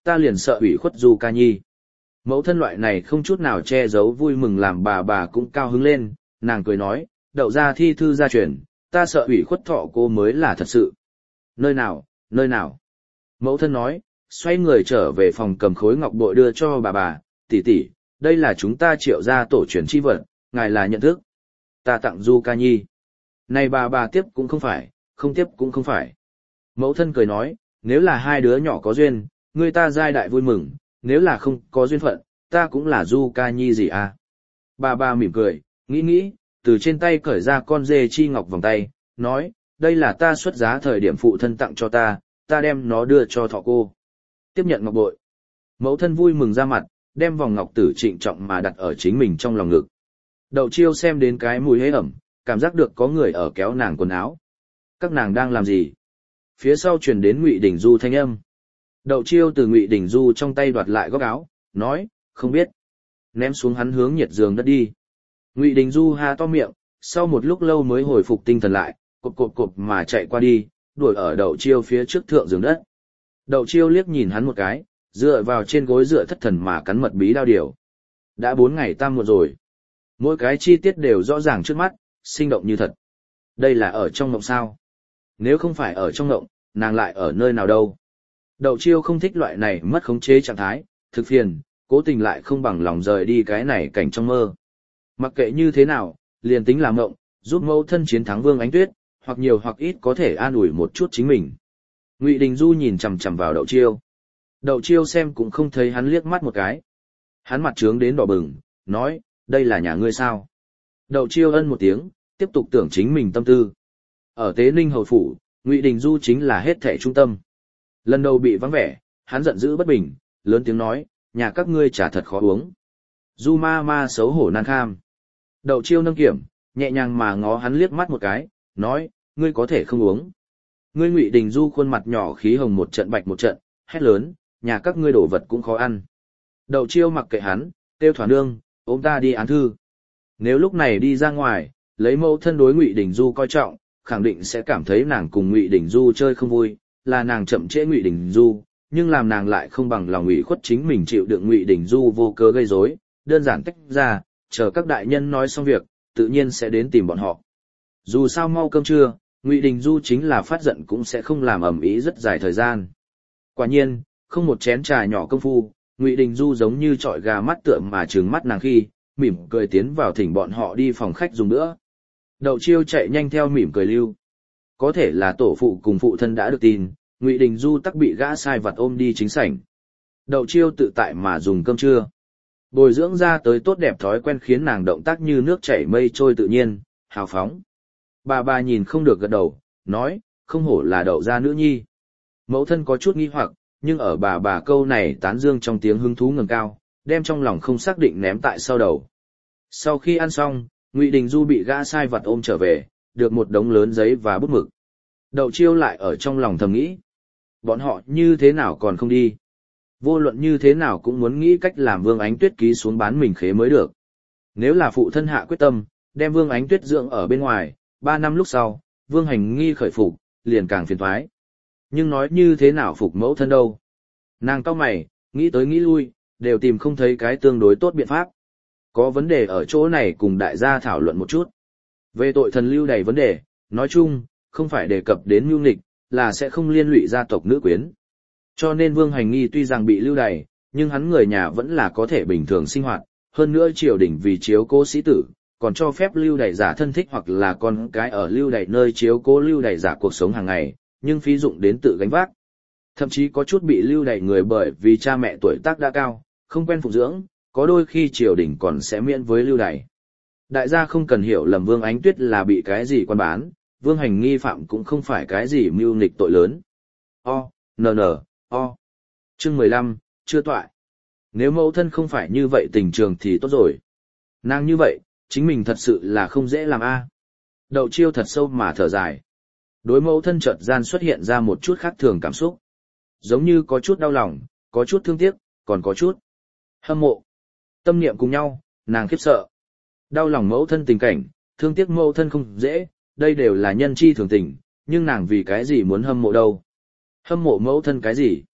ta liền sợ ủy khuất Du Ca Nhi. Mẫu thân loại này không chút nào che giấu vui mừng làm bà bà cũng cao hứng lên, nàng cười nói, đậu ra thi thư gia truyền, ta sợ ủy khuất thọ cô mới là thật sự. Nơi nào, nơi nào? Mẫu thân nói, xoay người trở về phòng cầm khối ngọc bội đưa cho bà bà, tỷ tỷ, đây là chúng ta Triệu gia tổ truyền chi vật, ngài là nhận thức. Ta tặng Du Ca Nhi. Này bà bà tiếp cũng không phải, không tiếp cũng không phải. Mẫu thân cười nói, nếu là hai đứa nhỏ có duyên, người ta giai đại vui mừng, nếu là không có duyên phận, ta cũng là Du Ca Nhi gì à. Bà bà mỉm cười, nghĩ nghĩ, từ trên tay cởi ra con dê chi ngọc vòng tay, nói, đây là ta xuất giá thời điểm phụ thân tặng cho ta, ta đem nó đưa cho thọ cô. Tiếp nhận ngọc bội. Mẫu thân vui mừng ra mặt, đem vòng ngọc tử trịnh trọng mà đặt ở chính mình trong lòng ngực. Đậu Chiêu xem đến cái mùi hế ẩm, cảm giác được có người ở kéo nàng quần áo. Các nàng đang làm gì? Phía sau truyền đến Ngụy Đình Du thanh âm. Đậu Chiêu từ Ngụy Đình Du trong tay đoạt lại góc áo, nói, không biết. Ném xuống hắn hướng nhiệt giường đất đi. Ngụy Đình Du ha to miệng, sau một lúc lâu mới hồi phục tinh thần lại, cộp cộp cộp mà chạy qua đi, đuổi ở Đậu Chiêu phía trước thượng giường đất. Đậu Chiêu liếc nhìn hắn một cái, dựa vào trên gối dựa thất thần mà cắn mật bí đao điều. Đã bốn ngày tam muộn rồi. Mỗi cái chi tiết đều rõ ràng trước mắt, sinh động như thật. Đây là ở trong mộng sao? Nếu không phải ở trong mộng, nàng lại ở nơi nào đâu? Đậu Chiêu không thích loại này mất khống chế trạng thái, thực phiền, cố tình lại không bằng lòng rời đi cái này cảnh trong mơ. Mặc kệ như thế nào, liền tính làm mộng, giúp mẫu thân chiến thắng Vương Ánh Tuyết, hoặc nhiều hoặc ít có thể an ủi một chút chính mình. Ngụy Đình Du nhìn chằm chằm vào Đậu Chiêu. Đậu Chiêu xem cũng không thấy hắn liếc mắt một cái. Hắn mặt trướng đến đỏ bừng, nói, đây là nhà ngươi sao? Đậu Chiêu ân một tiếng, tiếp tục tưởng chính mình tâm tư. Ở Tế Ninh hầu phủ, Ngụy Đình Du chính là hết thảy trung tâm. Lần đầu bị vắng vẻ, hắn giận dữ bất bình, lớn tiếng nói, nhà các ngươi trà thật khó uống. Du ma ma xấu hổ nan kham. Đậu Chiêu nâng kiểm, nhẹ nhàng mà ngó hắn liếc mắt một cái, nói, ngươi có thể không uống. Ngươi Ngụy Đình Du khuôn mặt nhỏ khí hồng một trận bạch một trận, hét lớn, nhà các ngươi đổ vật cũng khó ăn. Đậu Chiêu mặc kệ hắn, kêu thỏa nương, ôm ta đi án thư. Nếu lúc này đi ra ngoài, lấy mẫu thân đối Ngụy Đình Du coi trọng, khẳng định sẽ cảm thấy nàng cùng Ngụy Đình Du chơi không vui, là nàng chậm trễ Ngụy Đình Du, nhưng làm nàng lại không bằng lòng ủy khuất chính mình chịu đựng Ngụy Đình Du vô cớ gây rối, đơn giản tách ra, chờ các đại nhân nói xong việc, tự nhiên sẽ đến tìm bọn họ. Dù sao mau cơm trưa, Ngụy Đình Du chính là phát giận cũng sẽ không làm ầm ĩ rất dài thời gian. Quả nhiên, không một chén trà nhỏ công phu, Ngụy Đình Du giống như trọi gà mắt tựa mà trừng mắt nàng khi, mỉm cười tiến vào thỉnh bọn họ đi phòng khách dùng nữa. Đậu Chiêu chạy nhanh theo mỉm cười lưu. Có thể là tổ phụ cùng phụ thân đã được tin, Ngụy Đình Du tắc bị gã sai vặt ôm đi chính sảnh. Đậu Chiêu tự tại mà dùng cơm trưa. Bồi dưỡng ra tới tốt đẹp thói quen khiến nàng động tác như nước chảy mây trôi tự nhiên, hào phóng. Bà bà nhìn không được gật đầu, nói, không hổ là Đậu gia nữ nhi. Mẫu thân có chút nghi hoặc, nhưng ở bà bà câu này tán dương trong tiếng hứng thú ngẩng cao, đem trong lòng không xác định ném tại sau đầu. Sau khi ăn xong, Ngụy Đình Du bị gã sai vặt ôm trở về, được một đống lớn giấy và bút mực. Đậu Chiêu lại ở trong lòng thầm nghĩ, bọn họ như thế nào còn không đi? Vô luận như thế nào cũng muốn nghĩ cách làm Vương Ánh Tuyết ký xuống bán mình khế mới được. Nếu là phụ thân hạ quyết tâm, đem Vương Ánh Tuyết dưỡng ở bên ngoài, ba năm lúc sau, Vương Hành Nghi khởi phục, liền càng phiền toái. Nhưng nói như thế nào phục mẫu thân đâu? Nàng cau mày, nghĩ tới nghĩ lui, đều tìm không thấy cái tương đối tốt biện pháp. Có vấn đề ở chỗ này cùng đại gia thảo luận một chút. Về tội thần lưu đầy vấn đề, nói chung, không phải đề cập đến mưu nghịch, là sẽ không liên lụy gia tộc nữ quyến. Cho nên Vương Hành Nghi tuy rằng bị lưu đày, nhưng hắn người nhà vẫn là có thể bình thường sinh hoạt, hơn nữa triều đình vì chiếu cố sĩ tử, còn cho phép lưu đày giả thân thích hoặc là con cái ở lưu đày nơi chiếu cố lưu đày giả cuộc sống hàng ngày, nhưng phí dụng đến tự gánh vác. Thậm chí có chút bị lưu đày người bởi vì cha mẹ tuổi tác đã cao, không quen phục dưỡng, có đôi khi triều đình còn sẽ miễn với lưu đày. Đại gia không cần hiểu lầm Vương Ánh Tuyết là bị cái gì quan bán, Vương Hành Nghi phạm cũng không phải cái gì mưu nghịch tội lớn. O, n n, o. Chương mười lăm, chưa toại. Nếu mẫu thân không phải như vậy tình trường thì tốt rồi. Nàng như vậy, chính mình thật sự là không dễ làm a. Đậu Chiêu thật sâu mà thở dài. Đối mẫu thân chợt gian xuất hiện ra một chút khác thường cảm xúc. Giống như có chút đau lòng, có chút thương tiếc, còn có chút hâm mộ. Tâm niệm cùng nhau, nàng khiếp sợ. Đau lòng mẫu thân tình cảnh, thương tiếc mẫu thân không dễ, đây đều là nhân chi thường tình, nhưng nàng vì cái gì muốn hâm mộ đâu? Hâm mộ mẫu thân cái gì?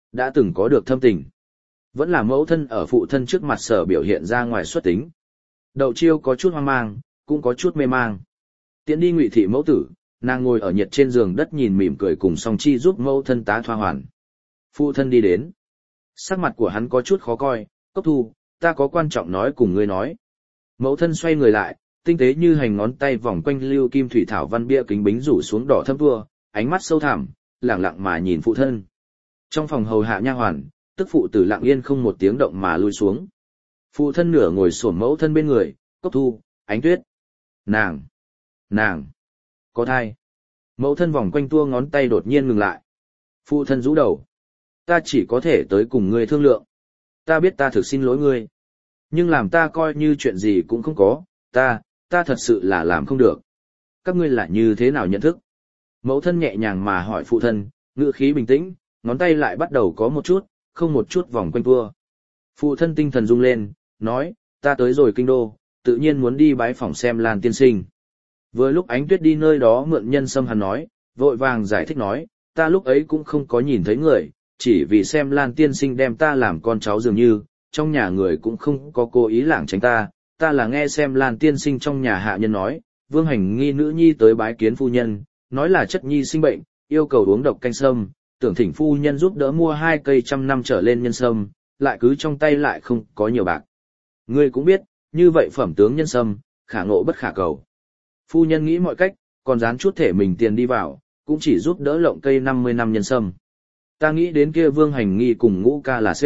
đã từng có được thâm tình. Vẫn là mẫu thân ở phụ thân trước mặt sở biểu hiện ra ngoài xuất tính. Đậu Chiêu có chút hoang mang, cũng có chút mê mang. Tiễn đi Ngụy thị mẫu tử, nàng ngồi ở nhiệt trên giường đất nhìn mỉm cười cùng Song Chi giúp mẫu thân tá thoa hoàn. Phụ thân đi đến. Sắc mặt của hắn có chút khó coi, Cốc Thu, ta có quan trọng nói cùng ngươi nói. Mẫu thân xoay người lại, tinh tế như hành ngón tay vòng quanh lưu kim thủy thảo văn bia kính bính rủ xuống đỏ thâm tua, ánh mắt sâu thẳm, lẳng lặng mà nhìn phụ thân. Trong phòng hầu hạ nha hoàn, tức phụ tử lặng yên không một tiếng động mà lui xuống. Phụ thân nửa ngồi xổm mẫu thân bên người, Cốc Thu, Ánh Tuyết. Nàng, nàng, có thai. Mẫu thân vòng quanh tua ngón tay đột nhiên ngừng lại. Phụ thân rũ đầu. Ta chỉ có thể tới cùng ngươi thương lượng. Ta biết ta thực xin lỗi ngươi. Nhưng làm ta coi như chuyện gì cũng không có, ta, ta thật sự là làm không được. Các ngươi là như thế nào nhận thức? Mẫu thân nhẹ nhàng mà hỏi phụ thân, ngữ khí bình tĩnh, ngón tay lại bắt đầu có một chút, không một chút vòng quanh tua. Phụ thân tinh thần rung lên, nói, ta tới rồi kinh đô, tự nhiên muốn đi bái phỏng xem Lan tiên sinh. Vừa lúc Ánh Tuyết đi nơi đó mượn nhân sâm hắn nói, vội vàng giải thích nói, ta lúc ấy cũng không có nhìn thấy người, chỉ vì xem Lan tiên sinh đem ta làm con cháu dường như, trong nhà người cũng không có cố ý lảng tránh ta, ta là nghe xem Lan tiên sinh trong nhà hạ nhân nói, Vương Hành Nghi nữ nhi tới bái kiến phu nhân, nói là chất nhi sinh bệnh, yêu cầu uống độc canh sâm, tưởng thỉnh phu nhân giúp đỡ mua hai cây trăm năm trở lên nhân sâm, lại cứ trong tay lại không có nhiều bạc. Ngươi cũng biết, như vậy phẩm tướng nhân sâm, khả ngộ bất khả cầu. Phu nhân nghĩ mọi cách, còn dán chút thể mình tiền đi vào, cũng chỉ giúp đỡ lộng cây năm mươi năm nhân sâm. Ta nghĩ đến kia Vương Hành Nghi cùng Ngũ ca là C.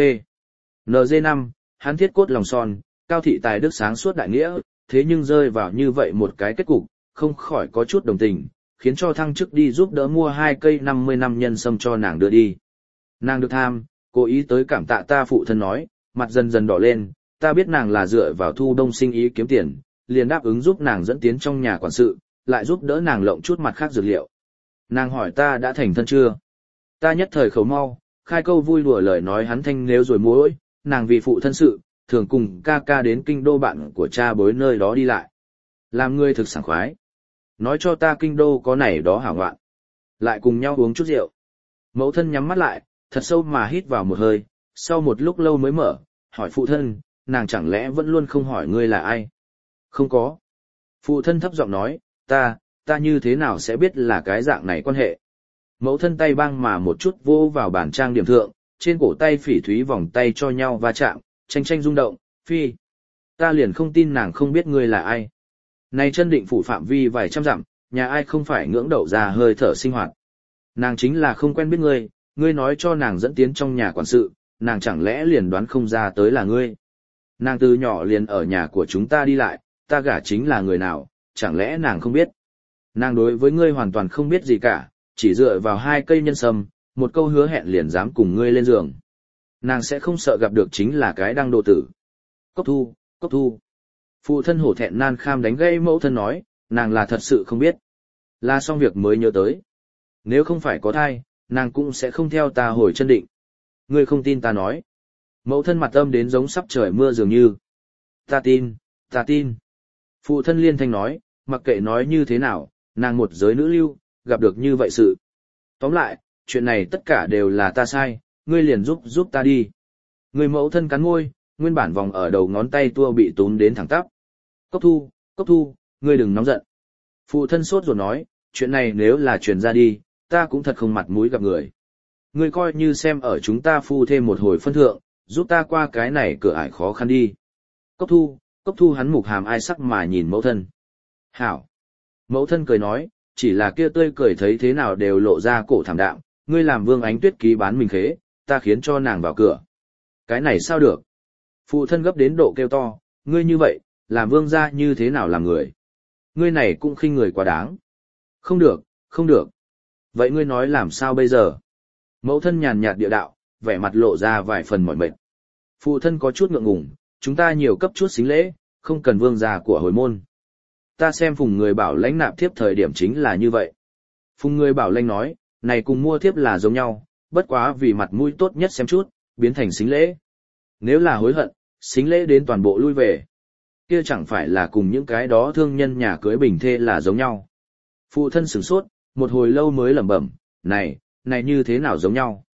en giê năm, hắn thiết cốt lòng son, cao thị tài đức sáng suốt đại nghĩa, thế nhưng rơi vào như vậy một cái kết cục, không khỏi có chút đồng tình, khiến cho thăng chức đi giúp đỡ mua hai cây năm mươi năm nhân sâm cho nàng đưa đi. Nàng được tham, cố ý tới cảm tạ ta phụ thân nói, mặt dần dần đỏ lên, ta biết nàng là dựa vào thu đông sinh ý kiếm tiền, liền đáp ứng giúp nàng dẫn tiến trong nhà quản sự, lại giúp đỡ nàng lộng chút mặt khác dược liệu. Nàng hỏi ta đã thành thân chưa? Ta nhất thời khẩu mau, khai câu vui đùa lời nói hắn thanh nếu rồi mối, nàng vì phụ thân sự, thường cùng ca ca đến kinh đô bạn của cha bối nơi đó đi lại. Làm ngươi thực sảng khoái. Nói cho ta kinh đô có này đó hảo ngoạn. Lại cùng nhau uống chút rượu. Mẫu thân nhắm mắt lại, thật sâu mà hít vào một hơi, sau một lúc lâu mới mở, hỏi phụ thân, nàng chẳng lẽ vẫn luôn không hỏi ngươi là ai? Không có. Phụ thân thấp giọng nói, ta, ta như thế nào sẽ biết là cái dạng này quan hệ? Mẫu thân tay băng mà một chút vô vào bàn trang điểm thượng, trên cổ tay phỉ thúy vòng tay cho nhau va chạm, tranh tranh rung động, phi. Ta liền không tin nàng không biết ngươi là ai. Này chân định phủ phạm vi vài trăm dặm, nhà ai không phải ngưỡng đậu ra hơi thở sinh hoạt. Nàng chính là không quen biết ngươi, ngươi nói cho nàng dẫn tiến trong nhà quản sự, nàng chẳng lẽ liền đoán không ra tới là ngươi. Nàng từ nhỏ liền ở nhà của chúng ta đi lại, ta gả chính là người nào, chẳng lẽ nàng không biết. Nàng đối với ngươi hoàn toàn không biết gì cả, chỉ dựa vào hai cây nhân sâm, một câu hứa hẹn liền dám cùng ngươi lên giường. Nàng sẽ không sợ gặp được chính là cái đăng độ tử. Cốc Thu, Cốc Thu. Phụ thân hổ thẹn nan kham đánh gây mẫu thân nói, nàng là thật sự không biết. Là xong việc mới nhớ tới. Nếu không phải có thai, nàng cũng sẽ không theo ta hồi chân định. Ngươi không tin ta nói. Mẫu thân mặt âm đến giống sắp trời mưa dường như. Ta tin, ta tin. Phụ thân liên thanh nói, mặc kệ nói như thế nào, nàng một giới nữ lưu, gặp được như vậy sự. Tóm lại, chuyện này tất cả đều là ta sai, ngươi liền giúp giúp ta đi. Người mẫu thân cắn môi, nguyên bản vòng ở đầu ngón tay tua bị túm đến thẳng tắp. Cốc Thu, Cốc Thu, ngươi đừng nóng giận. Phụ thân sốt ruột nói, chuyện này nếu là truyền ra đi, ta cũng thật không mặt mũi gặp người. Ngươi coi như xem ở chúng ta phu thêm một hồi phân thượng, giúp ta qua cái này cửa ải khó khăn đi. Cốc Thu, Cốc Thu hắn mục hàm ai sắc mà nhìn mẫu thân. Hảo. Mẫu thân cười nói, chỉ là kia tươi cười thấy thế nào đều lộ ra cổ thảm đạm, ngươi làm Vương Ánh Tuyết ký bán mình khế, ta khiến cho nàng vào cửa. Cái này sao được? Phụ thân gấp đến độ kêu to, ngươi như vậy, làm vương gia như thế nào làm người? Ngươi này cũng khinh người quá đáng. Không được, không được. Vậy ngươi nói làm sao bây giờ? Mẫu thân nhàn nhạt địa đạo, vẻ mặt lộ ra vài phần mỏi mệt. Phụ thân có chút ngượng ngùng, chúng ta nhiều cấp chút xính lễ, không cần vương gia của hồi môn. Ta xem Phùng Người Bảo Lãnh nạp thiếp thời điểm chính là như vậy. Phùng Người Bảo Lãnh nói, này cùng mua thiếp là giống nhau, bất quá vì mặt mũi tốt nhất xem chút, biến thành xính lễ. Nếu là hối hận, xính lễ đến toàn bộ lui về. Kia chẳng phải là cùng những cái đó thương nhân nhà cưới bình thê là giống nhau. Phụ thân sửng sốt, một hồi lâu mới lẩm bẩm, này, này như thế nào giống nhau?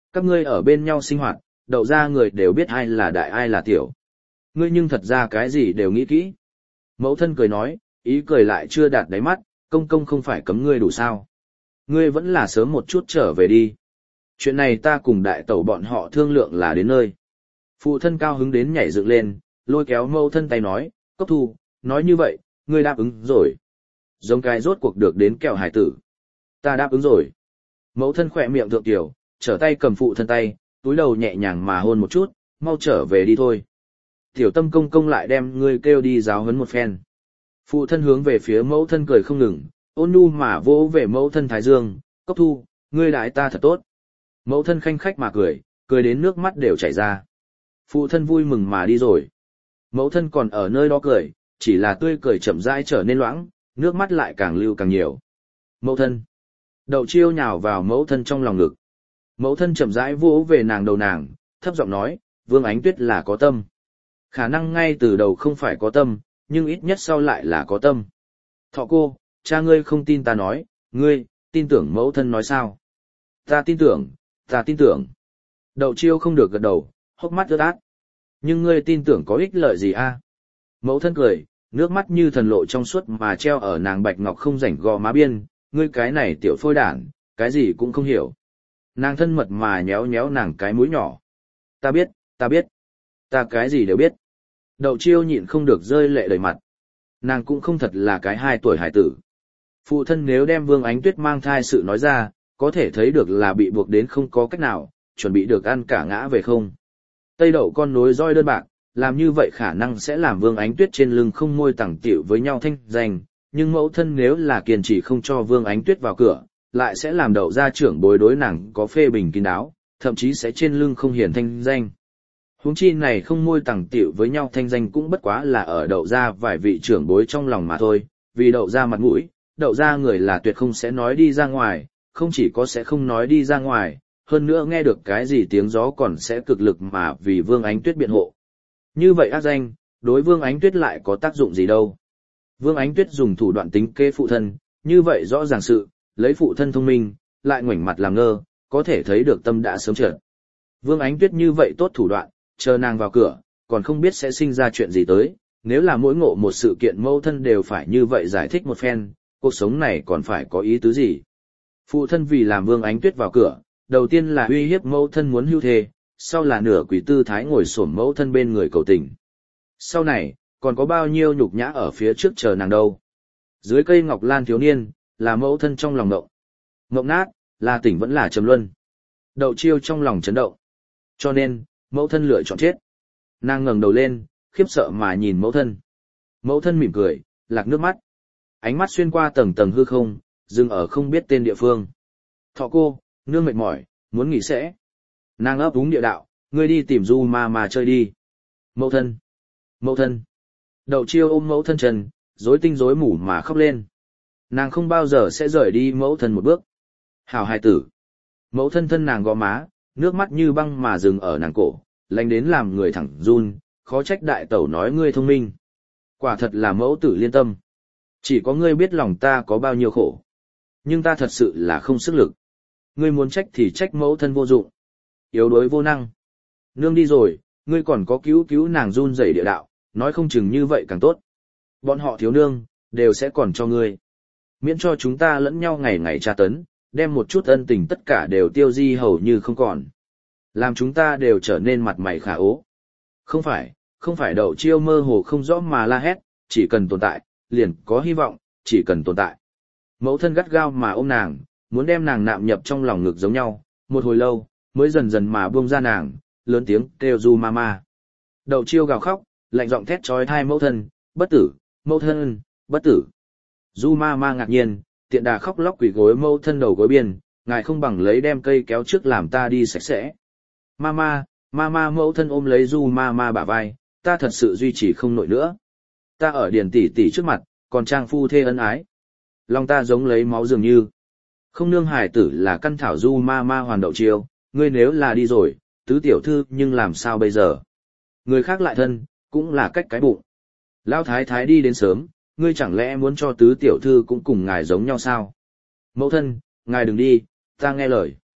Các ngươi ở bên nhau sinh hoạt, đậu ra người đều biết ai là đại ai là tiểu. Ngươi nhưng thật ra cái gì đều nghĩ kỹ. Mẫu thân cười nói, ý cười lại chưa đạt đáy mắt, công công không phải cấm ngươi đủ sao. Ngươi vẫn là sớm một chút trở về đi. Chuyện này ta cùng đại tẩu bọn họ thương lượng là đến nơi. Phụ thân cao hứng đến nhảy dựng lên, lôi kéo mẫu thân tay nói, Cốc Thu, nói như vậy, ngươi đáp ứng rồi. Giống cái rốt cuộc được đến kẹo hải tử. Ta đáp ứng rồi. Mẫu thân khỏe miệng thượng tiểu, trở tay cầm phụ thân tay, túi đầu nhẹ nhàng mà hôn một chút, mau trở về đi thôi. Tiểu tâm công công lại đem ngươi kêu đi giáo huấn một phen. Phụ thân hướng về phía mẫu thân cười không ngừng, ôn nhu mà vỗ về mẫu thân Thái Dương, Cốc Thu, ngươi đãi ta thật tốt. Mẫu thân khanh khách mà cười, cười đến nước mắt đều chảy ra. Phụ thân vui mừng mà đi rồi. Mẫu thân còn ở nơi đó cười, chỉ là tươi cười chậm rãi trở nên loãng, nước mắt lại càng lưu càng nhiều. Mẫu thân. Đậu Chiêu nhào vào mẫu thân trong lòng ngực. Mẫu thân chậm rãi vỗ về nàng đầu nàng, thấp giọng nói, Vương Ánh Tuyết là có tâm. Khả năng ngay từ đầu không phải có tâm, nhưng ít nhất sau lại là có tâm. Thọ cô, cha ngươi không tin ta nói, ngươi, tin tưởng mẫu thân nói sao? Ta tin tưởng, ta tin tưởng. Đậu Chiêu không được gật đầu, hốc mắt ướt át. Nhưng ngươi tin tưởng có ích lợi gì a? Mẫu thân cười, nước mắt như thần lộ trong suốt mà treo ở nàng bạch ngọc không rảnh gò má biên, ngươi cái này tiểu phôi đản, cái gì cũng không hiểu. Nàng thân mật mà nhéo nhéo nàng cái mũi nhỏ. Ta biết, ta biết. Ta cái gì đều biết. Đậu Chiêu nhịn không được rơi lệ đầy mặt. Nàng cũng không thật là cái hai tuổi hải tử. Phụ thân nếu đem Vương Ánh Tuyết mang thai sự nói ra, có thể thấy được là bị buộc đến không có cách nào, chuẩn bị được ăn cả ngã về không. Tây đậu con nối roi đơn bạc, làm như vậy khả năng sẽ làm Vương Ánh Tuyết trên lưng không môi tẳng tiểu với nhau thanh danh, nhưng mẫu thân nếu là kiên trì không cho Vương Ánh Tuyết vào cửa, lại sẽ làm đậu gia trưởng bối đối nàng có phê bình kín đáo, thậm chí sẽ trên lưng không hiển thanh danh. Huống chi này không môi tẳng tiểu với nhau thanh danh cũng bất quá là ở đậu gia vài vị trưởng bối trong lòng mà thôi, vì đậu gia mặt mũi, đậu gia người là tuyệt không sẽ nói đi ra ngoài, không chỉ có sẽ không nói đi ra ngoài, hơn nữa nghe được cái gì tiếng gió còn sẽ cực lực mà vì Vương Ánh Tuyết biện hộ. Như vậy ác danh, đối Vương Ánh Tuyết lại có tác dụng gì đâu. Vương Ánh Tuyết dùng thủ đoạn tính kế phụ thân, như vậy rõ ràng sự, lấy phụ thân thông minh, lại ngoảnh mặt làm ngơ, có thể thấy được tâm đã sớm trượt. Vương Ánh Tuyết như vậy tốt thủ đoạn, chờ nàng vào cửa, còn không biết sẽ sinh ra chuyện gì tới, nếu là mỗi ngộ một sự kiện mâu thân đều phải như vậy giải thích một phen, cuộc sống này còn phải có ý tứ gì. Phụ thân vì làm Vương Ánh Tuyết vào cửa, đầu tiên là uy hiếp mẫu thân muốn hưu thề, sau là nửa quỷ tư thái ngồi xổm mẫu thân bên người cầu tình. Sau này, còn có bao nhiêu nhục nhã ở phía trước chờ nàng đâu. Dưới cây ngọc lan thiếu niên, là mẫu thân trong lòng ngộng. Ngộng nát, là tỉnh vẫn là trầm luân. Đậu Chiêu trong lòng chấn động. Cho nên, mẫu thân lựa chọn chết. Nàng ngẩng đầu lên, khiếp sợ mà nhìn mẫu thân. Mẫu thân mỉm cười, lạc nước mắt. Ánh mắt xuyên qua tầng tầng hư không, dừng ở không biết tên địa phương. Thọ cô, nương mệt mỏi, muốn nghỉ sẽ. Nàng ấp úng địa đạo, ngươi đi tìm Du Ma Ma chơi đi. Mẫu thân, mẫu thân. Đậu Chiêu ôm mẫu thân trần, rối tinh rối mù mà khóc lên. Nàng không bao giờ sẽ rời đi mẫu thân một bước. Hảo hài tử. Mẫu thân thân nàng gò má, nước mắt như băng mà dừng ở nàng cổ, lạnh đến làm người thẳng run, khó trách đại tẩu nói ngươi thông minh. Quả thật là mẫu tử liên tâm. Chỉ có ngươi biết lòng ta có bao nhiêu khổ. Nhưng ta thật sự là không sức lực. Ngươi muốn trách thì trách mẫu thân vô dụng. Yếu đuối vô năng. Nương đi rồi, ngươi còn có cứu cứu nàng run rẩy địa đạo, nói không chừng như vậy càng tốt. Bọn họ thiếu nương, đều sẽ còn cho ngươi. Miễn cho chúng ta lẫn nhau ngày ngày tra tấn, đem một chút ân tình tất cả đều tiêu di hầu như không còn. Làm chúng ta đều trở nên mặt mày khả ố. Không phải, không phải Đậu Chiêu mơ hồ không rõ mà la hét, chỉ cần tồn tại, liền có hy vọng, chỉ cần tồn tại. Mẫu thân gắt gao mà ôm nàng, muốn đem nàng nạm nhập trong lòng ngực giống nhau, một hồi lâu, mới dần dần mà buông ra nàng, lớn tiếng kêu Du Ma Ma. Đậu Chiêu gào khóc, lạnh giọng thét trói thai mẫu thân, bất tử, mẫu thân, bất tử. Du Ma Ma ngạc nhiên, tiện đà khóc lóc quỳ gối mẫu thân đầu gối biên, ngài không bằng lấy đem cây kéo trước làm ta đi sạch sẽ. Mama, mama mẫu thân ôm lấy Du Ma Ma bả vai, ta thật sự duy trì không nổi nữa. Ta ở điền tỷ tỷ trước mặt, còn trang phu thê ân ái. Lòng ta giống lấy máu dường như. Không nương hải tử là căn thảo Du Ma Ma hoàn Đậu Chiêu, ngươi nếu là đi rồi, tứ tiểu thư nhưng làm sao bây giờ? Người khác lại thân, cũng là cách cái bụng. Lão thái thái đi đến sớm, ngươi chẳng lẽ muốn cho tứ tiểu thư cũng cùng ngài giống nhau sao? Mẫu thân, ngài đừng đi, ta nghe lời.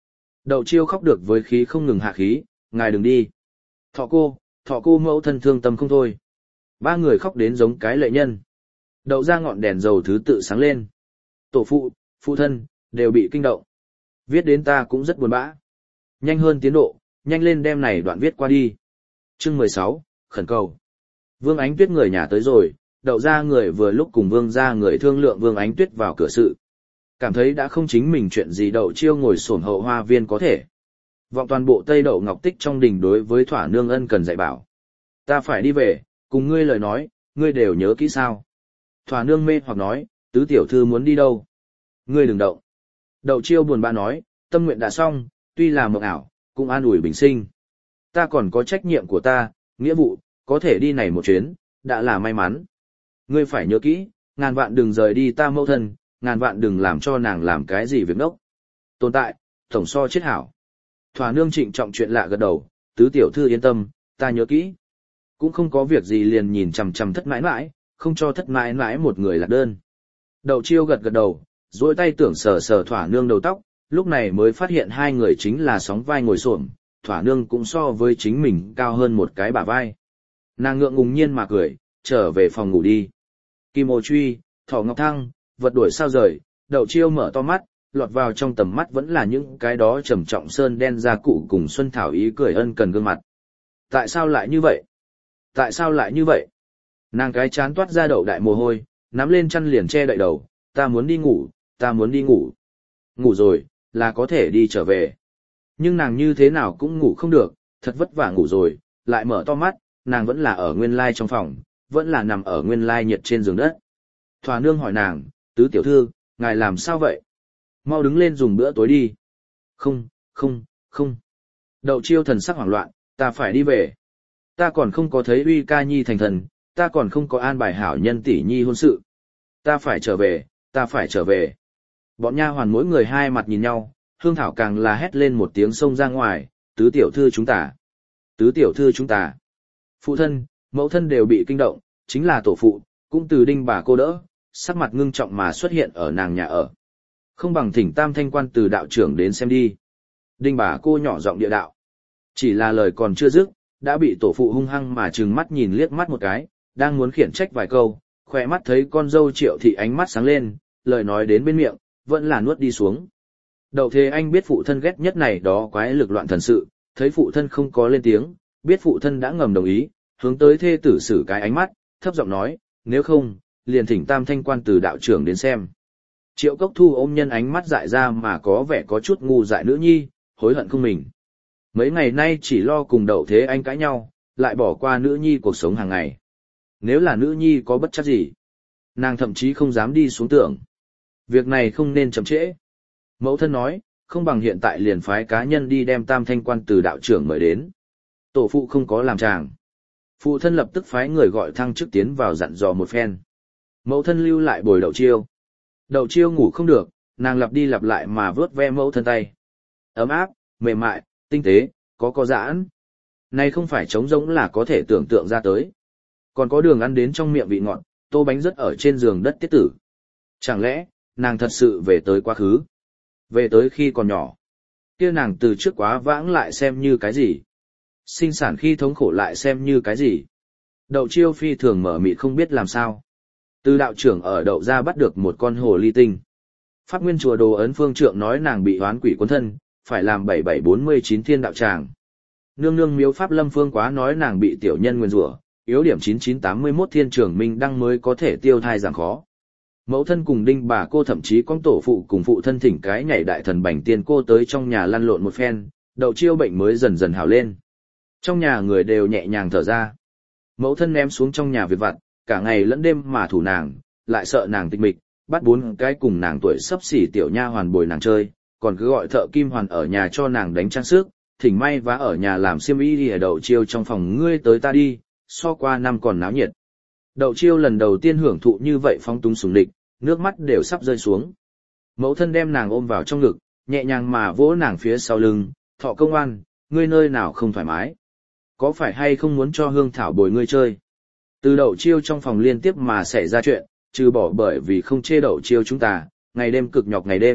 Đậu chiêu khóc được với khí không ngừng hạ khí, ngài đừng đi. Thọ cô, thọ cô mẫu thân thương tâm không thôi. Ba người khóc đến giống cái lệ nhân. Đậu ra ngọn đèn dầu thứ tự sáng lên. Tổ phụ, phụ thân, đều bị kinh động. Viết đến ta cũng rất buồn bã. Nhanh hơn tiến độ, nhanh lên đem này đoạn viết qua đi. Chương mười sáu, khẩn cầu. Vương Ánh Tuyết người nhà tới rồi, đậu ra người vừa lúc cùng vương ra người thương lượng Vương Ánh Tuyết vào cửa sự. Cảm thấy đã không chính mình chuyện gì đậu chiêu ngồi sổn hậu hoa viên có thể. Vọng toàn bộ Tây Đậu Ngọc Tích trong đình đối với thỏa nương ân cần dạy bảo. Ta phải đi về, cùng ngươi lời nói, ngươi đều nhớ kỹ sao. Thỏa nương mê hoặc nói, tứ tiểu thư muốn đi đâu? Ngươi đừng động. Đậu chiêu buồn bã nói, tâm nguyện đã xong, tuy là mộng ảo, cũng an ủi bình sinh. Ta còn có trách nhiệm của ta, nghĩa vụ, có thể đi này một chuyến, đã là may mắn. Ngươi phải nhớ kỹ, ngàn vạn đừng rời đi ta mẫu thân, ngàn vạn đừng làm cho nàng làm cái gì việc đốc. Tồn tại, tổng so chết hảo. Thỏa nương trịnh trọng chuyện lạ gật đầu, tứ tiểu thư yên tâm, ta nhớ kỹ. Cũng không có việc gì liền nhìn chằm chằm thất mãi mãi, không cho thất mãi mãi một người lạc đơn. Đậu chiêu gật gật đầu, duỗi tay tưởng sờ sờ thỏa nương đầu tóc, lúc này mới phát hiện hai người chính là sóng vai ngồi xổm, thỏa nương cũng so với chính mình cao hơn một cái bả vai. Nàng ngượng ngùng nhiên mà cười, trở về phòng ngủ đi. Kim ô truy, thỏ ngọc thăng, vật đuổi sao rời, đậu chiêu mở to mắt, lọt vào trong tầm mắt vẫn là những cái đó trầm trọng sơn đen da cụ cùng Xuân Thảo ý cười ân cần gương mặt. Tại sao lại như vậy? Tại sao lại như vậy? Nàng cái chán toát ra đậu đại mồ hôi, nắm lên chăn liền che đậy đầu, ta muốn đi ngủ, ta muốn đi ngủ. Ngủ rồi, là có thể đi trở về. Nhưng nàng như thế nào cũng ngủ không được, thật vất vả ngủ rồi, lại mở to mắt, nàng vẫn là ở nguyên lai trong phòng, vẫn là nằm ở nguyên lai nhiệt trên giường đất. Thỏa nương hỏi nàng, tứ tiểu thư, ngài làm sao vậy? Mau đứng lên dùng bữa tối đi. Không, không, không. Đậu chiêu thần sắc hoảng loạn, ta phải đi về. Ta còn không có thấy uy ca nhi thành thần, ta còn không có an bài hảo nhân tỷ nhi hôn sự. Ta phải trở về, ta phải trở về. Bọn nha hoàn mỗi người hai mặt nhìn nhau, Hương Thảo càng là hét lên một tiếng xông ra ngoài, tứ tiểu thư chúng ta. Tứ tiểu thư chúng ta. Phụ thân, mẫu thân đều bị kinh động, chính là tổ phụ, cũng từ đinh bà cô đỡ, sắc mặt ngưng trọng mà xuất hiện ở nàng nhà ở. Không bằng thỉnh tam thanh quan từ đạo trưởng đến xem đi. Đinh bà cô nhỏ giọng địa đạo. Chỉ là lời còn chưa dứt, đã bị tổ phụ hung hăng mà trừng mắt nhìn liếc mắt một cái, đang muốn khiển trách vài câu, khỏe mắt thấy con dâu Triệu thị ánh mắt sáng lên, lời nói đến bên miệng, vẫn là nuốt đi xuống. Đậu Thế Anh biết phụ thân ghét nhất này đó quái lực loạn thần sự, thấy phụ thân không có lên tiếng, biết phụ thân đã ngầm đồng ý, hướng tới thê tử xử cái ánh mắt, thấp giọng nói, nếu không, liền thỉnh tam thanh quan từ đạo trưởng đến xem. Triệu Cốc Thu ôm nhân ánh mắt dại ra mà có vẻ có chút ngu dại nữ nhi, hối hận không mình. Mấy ngày nay chỉ lo cùng Đậu Thế Anh cãi nhau, lại bỏ qua nữ nhi cuộc sống hàng ngày. Nếu là nữ nhi có bất chắc gì, nàng thậm chí không dám đi xuống tưởng. Việc này không nên chậm trễ. Mẫu thân nói, không bằng hiện tại liền phái cá nhân đi đem tam thanh quan từ đạo trưởng mời đến. Tổ phụ không có làm chàng. Phụ thân lập tức phái người gọi thăng chức tiến vào dặn dò một phen. Mẫu thân lưu lại bồi Đậu Chiêu. Đậu Chiêu ngủ không được, nàng lặp đi lặp lại mà vớt ve mẫu thân tay. Ấm áp, mềm mại, tinh tế, có có giãn. Này không phải trống rỗng là có thể tưởng tượng ra tới. Còn có đường ăn đến trong miệng vị ngọt, tô bánh rất ở trên giường đất tiết tử. Chẳng lẽ, nàng thật sự về tới quá khứ? Về tới khi còn nhỏ. Kia nàng từ trước quá vãng lại xem như cái gì? Sinh sản khi thống khổ lại xem như cái gì? Đậu Chiêu phi thường mở mịt không biết làm sao. Từ đạo trưởng ở đậu ra bắt được một con hồ ly tinh. Pháp Nguyên chùa Đồ Ấn Phương Trượng nói nàng bị hoán quỷ cuốn thân, phải làm bảy bảy bốn mươi chín thiên đạo tràng. Nương nương miếu Pháp Lâm Phương quá nói nàng bị tiểu nhân nguyền rủa, yếu điểm chín chín tám mươi mốt thiên trường minh đăng mới có thể tiêu thai giảm khó. Mẫu thân cùng đinh bà cô thậm chí con tổ phụ cùng phụ thân thỉnh cái nhảy đại thần bành tiên cô tới trong nhà lăn lộn một phen, Đậu Chiêu bệnh mới dần dần hảo lên. Trong nhà người đều nhẹ nhàng thở ra. Mẫu thân ném xuống trong nhà việc vặt, cả ngày lẫn đêm mà thủ nàng, lại sợ nàng tịch mịch, bắt bốn cái cùng nàng tuổi sắp xỉ tiểu nha hoàn bồi nàng chơi, còn cứ gọi thợ kim hoàn ở nhà cho nàng đánh trang sức, thỉnh may vá ở nhà làm xiêm y đi ở Đậu Chiêu trong phòng ngươi tới ta đi, so qua năm còn náo nhiệt. Đậu Chiêu lần đầu tiên hưởng thụ như vậy phong túng sủng địch, nước mắt đều sắp rơi xuống. Mẫu thân đem nàng ôm vào trong ngực, nhẹ nhàng mà vỗ nàng phía sau lưng, Thọ công an, ngươi nơi nào không thoải mái? Có phải hay không muốn cho Hương Thảo bồi ngươi chơi? Từ Đậu Chiêu trong phòng liên tiếp mà xảy ra chuyện, trừ bỏ bởi vì không chê Đậu Chiêu chúng ta, ngày đêm cực nhọc ngày đêm,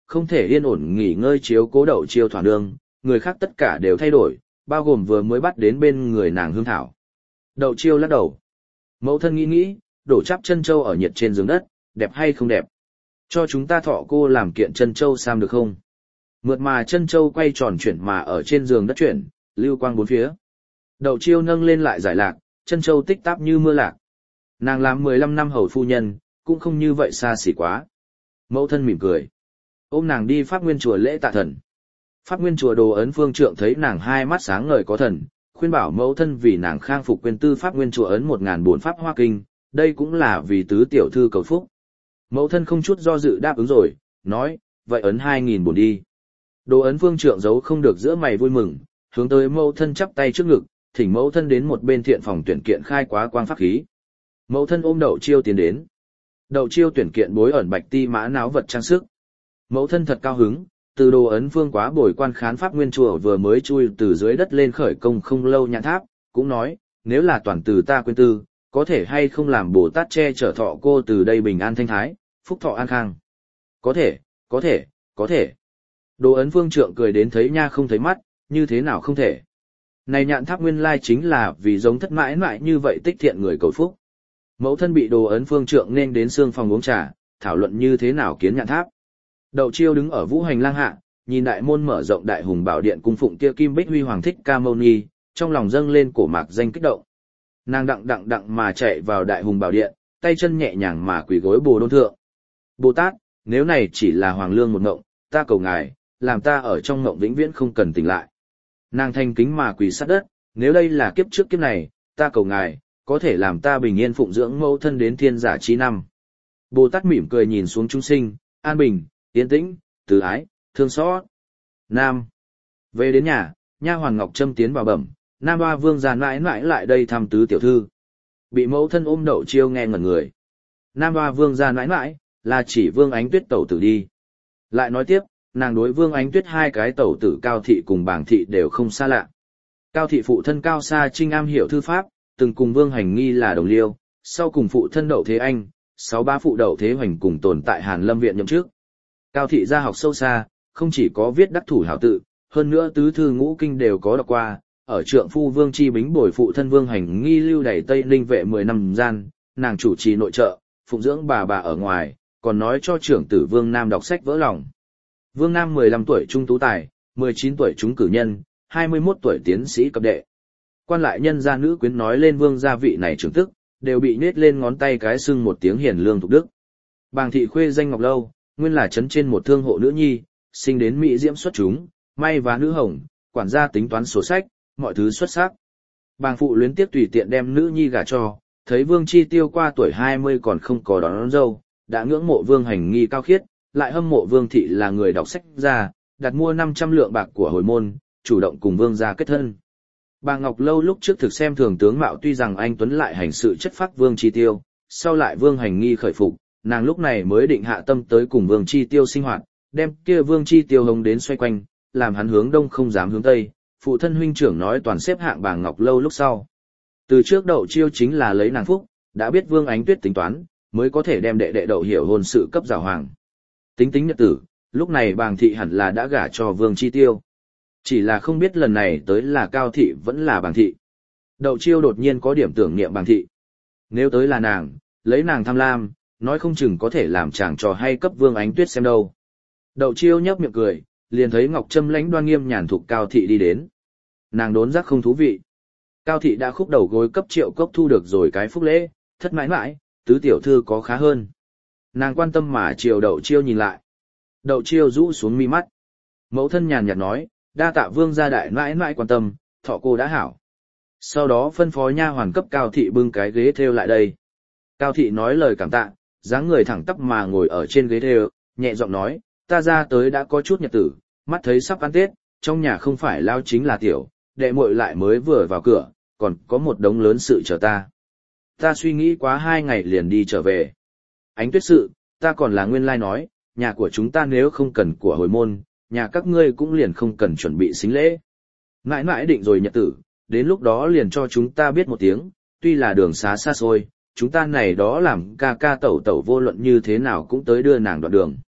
không thể yên ổn nghỉ ngơi chiếu cố Đậu Chiêu thỏa nương, người khác tất cả đều thay đổi, bao gồm vừa mới bắt đến bên người nàng Hương Thảo. Đậu Chiêu lắc đầu. Mẫu thân nghĩ nghĩ, đổ chắp chân châu ở nhiệt trên giường đất, đẹp hay không đẹp? Cho chúng ta thọ cô làm kiện chân châu sam được không? Mượt mà chân châu quay tròn chuyển mà ở trên giường đất chuyển, lưu quang bốn phía. Đậu Chiêu nâng lên lại giải lạc, chân châu tích táp như mưa lạc. Nàng làm mười lăm năm hầu phu nhân, cũng không như vậy xa xỉ quá. Mẫu thân mỉm cười. Ôm nàng đi Pháp Nguyên chùa lễ tạ thần. Pháp Nguyên chùa Đồ Ấn Phương Trượng thấy nàng hai mắt sáng ngời có thần, khuyên bảo mẫu thân vì nàng khang phục quyền tư Pháp Nguyên chùa ấn một ngàn bốn pháp hoa kinh, đây cũng là vì tứ tiểu thư cầu phúc. Mẫu thân không chút do dự đáp ứng rồi, nói, vậy ấn hai nghìn bổn đi. Đồ Ấn Phương Trượng giấu không được giữa mày vui mừng, hướng tới mẫu thân chắp tay trước ngực, thỉnh mẫu thân đến một bên thiện phòng tuyển kiện khai quá quang pháp khí. Mẫu thân ôm Đậu Chiêu tiến đến. Đậu Chiêu tuyển kiện bối ẩn bạch ti mã náo vật trang sức. Mẫu thân thật cao hứng, từ Đồ Ấn Phương quá bồi quan khán Pháp Nguyên chùa vừa mới chui từ dưới đất lên khởi công không lâu nhãn tháp, cũng nói, nếu là toàn từ ta quên tư, có thể hay không làm Bồ Tát che chở thọ cô từ đây bình an thanh thái, phúc thọ an khang. Có thể, có thể, có thể. Đồ Ấn Phương Trượng cười đến thấy nha không thấy mắt, như thế nào không thể. Này nhạn tháp nguyên lai chính là vì giống thất mãi mãi như vậy tích thiện người cầu phúc. Mẫu thân bị Đồ Ấn Phương Trượng nên đến xương phòng uống trà, thảo luận như thế nào kiến nhạn tháp. Đậu Chiêu đứng ở vũ hành lang hạ, nhìn đại môn mở rộng đại hùng bảo điện cung phụng kia kim bích huy hoàng thích ca mâu ni, trong lòng dâng lên cổ mạc danh kích động. Nàng đặng đặng đặng mà chạy vào đại hùng bảo điện, tay chân nhẹ nhàng mà quỳ gối Bồ Đôn thượng. Bồ Tát, nếu này chỉ là hoàng lương một ngộng, ta cầu ngài, làm ta ở trong ngộng vĩnh viễn không cần tỉnh lại. Nàng thanh kính mà quỳ sát đất, nếu đây là kiếp trước kiếp này, ta cầu ngài, có thể làm ta bình yên phụng dưỡng mẫu thân đến thiên giả trí năm. Bồ Tát mỉm cười nhìn xuống chúng sinh, an bình, yên tĩnh, từ ái, thương xót. Nam. Về đến nhà, nha hoàn Ngọc Trâm tiến vào bẩm, Nam Hoa Vương già mãi mãi lại đây thăm tứ tiểu thư. Bị mẫu thân ôm Đậu Chiêu nghe ngẩn người. Nam Hoa Vương già mãi mãi, là chỉ Vương Ánh Tuyết tẩu tử đi. Lại nói tiếp, nàng đối Vương Ánh Tuyết hai cái tẩu tử Cao Thị cùng Bàng Thị đều không xa lạ. Cao Thị phụ thân Cao Sa Trinh am hiểu thư pháp, từng cùng Vương Hành Nghi là đồng liêu, sau cùng phụ thân Đậu Thế Anh, sáu ba phụ Đậu Thế Hoành cùng tồn tại Hàn Lâm viện nhậm chức. Cao Thị gia học sâu xa, không chỉ có viết đắc thủ hảo tự, hơn nữa tứ thư ngũ kinh đều có đọc qua, ở trượng phu Vương Chi Bính bồi phụ thân Vương Hành Nghi lưu đày Tây Ninh vệ mười năm gian, nàng chủ trì nội trợ, phụng dưỡng bà bà ở ngoài, còn nói cho trưởng tử Vương Nam đọc sách vỡ lòng. Vương Nam mười lăm tuổi trung tú tài, mười chín tuổi trúng cử nhân, hai mươi mốt tuổi tiến sĩ cấp đệ. Quan lại nhân gia nữ quyến nói lên Vương gia vị này trưởng tức, đều bị nết lên ngón tay cái xưng một tiếng hiền lương thục đức. Bàng Thị khuê danh Ngọc Lâu, nguyên là trấn trên một thương hộ nữ nhi, sinh đến mỹ diễm xuất chúng, may vá nữ hồng, quản gia tính toán sổ sách, mọi thứ xuất sắc. Bàng phụ luyến tiếc tùy tiện đem nữ nhi gả cho, thấy Vương Chi Tiêu qua tuổi hai mươi còn không có đón, đón dâu, đã ngưỡng mộ Vương Hành Nghi cao khiết, lại hâm mộ Vương Thị là người đọc sách ra, đặt mua năm trăm lượng bạc của hồi môn, chủ động cùng Vương gia kết thân. Bà Ngọc Lâu lúc trước thực xem thường tướng mạo, tuy rằng anh tuấn lại hành sự chất phác Vương Chi Tiêu, sau lại Vương Hành Nghi khởi phục, nàng lúc này mới định hạ tâm tới cùng Vương Chi Tiêu sinh hoạt, đem kia Vương Chi Tiêu hống đến xoay quanh, làm hắn hướng đông không dám hướng tây. Phụ thân huynh trưởng nói toàn xếp hạng bà Ngọc Lâu lúc sau. Từ trước Đậu Chiêu chính là lấy nàng phúc, đã biết Vương Ánh Tuyết tính toán, mới có thể đem đệ đệ Đậu Hiểu hôn sự cấp giảo hoàng. Tính tính nhật tử, lúc này Bàng Thị hẳn là đã gả cho Vương Chi Tiêu. Chỉ là không biết lần này tới là Cao Thị vẫn là Bàng Thị. Đậu Chiêu đột nhiên có điểm tưởng niệm Bàng Thị. Nếu tới là nàng, lấy nàng tham lam, nói không chừng có thể làm chàng trò hay cấp Vương Ánh Tuyết xem đâu. Đậu Chiêu nhấp miệng cười, liền thấy Ngọc Trâm lãnh đoan nghiêm nhàn thục Cao Thị đi đến. Nàng đốn giác không thú vị. Cao Thị đã khúc đầu gối cấp Triệu Cốc thu được rồi cái phúc lễ, thất mãi mãi, tứ tiểu thư có khá hơn. Nàng quan tâm mà chiều Đậu Chiêu nhìn lại. Đậu Chiêu rũ xuống mi mắt. Mẫu thân nhàn nhạt nói, đa tạ Vương gia đại mãi mãi quan tâm, thọ cô đã hảo. Sau đó phân phó nha hoàn cấp Cao Thị bưng cái ghế thêu lại đây. Cao Thị nói lời cảm tạ, dáng người thẳng tắp mà ngồi ở trên ghế thêu, nhẹ giọng nói, ta ra tới đã có chút nhật tử, mắt thấy sắp ăn Tết, trong nhà không phải lao chính là tiểu, đệ muội lại mới vừa vào cửa, còn có một đống lớn sự chờ ta. Ta suy nghĩ quá hai ngày liền đi trở về. Ánh Tuyết sự, ta còn là nguyên lai nói, nhà của chúng ta nếu không cần của hồi môn, nhà các ngươi cũng liền không cần chuẩn bị sính lễ. Mãi mãi định rồi nhật tử, đến lúc đó liền cho chúng ta biết một tiếng, tuy là đường xá xa xôi, chúng ta này đó làm ca ca tẩu tẩu vô luận như thế nào cũng tới đưa nàng đoạn đường.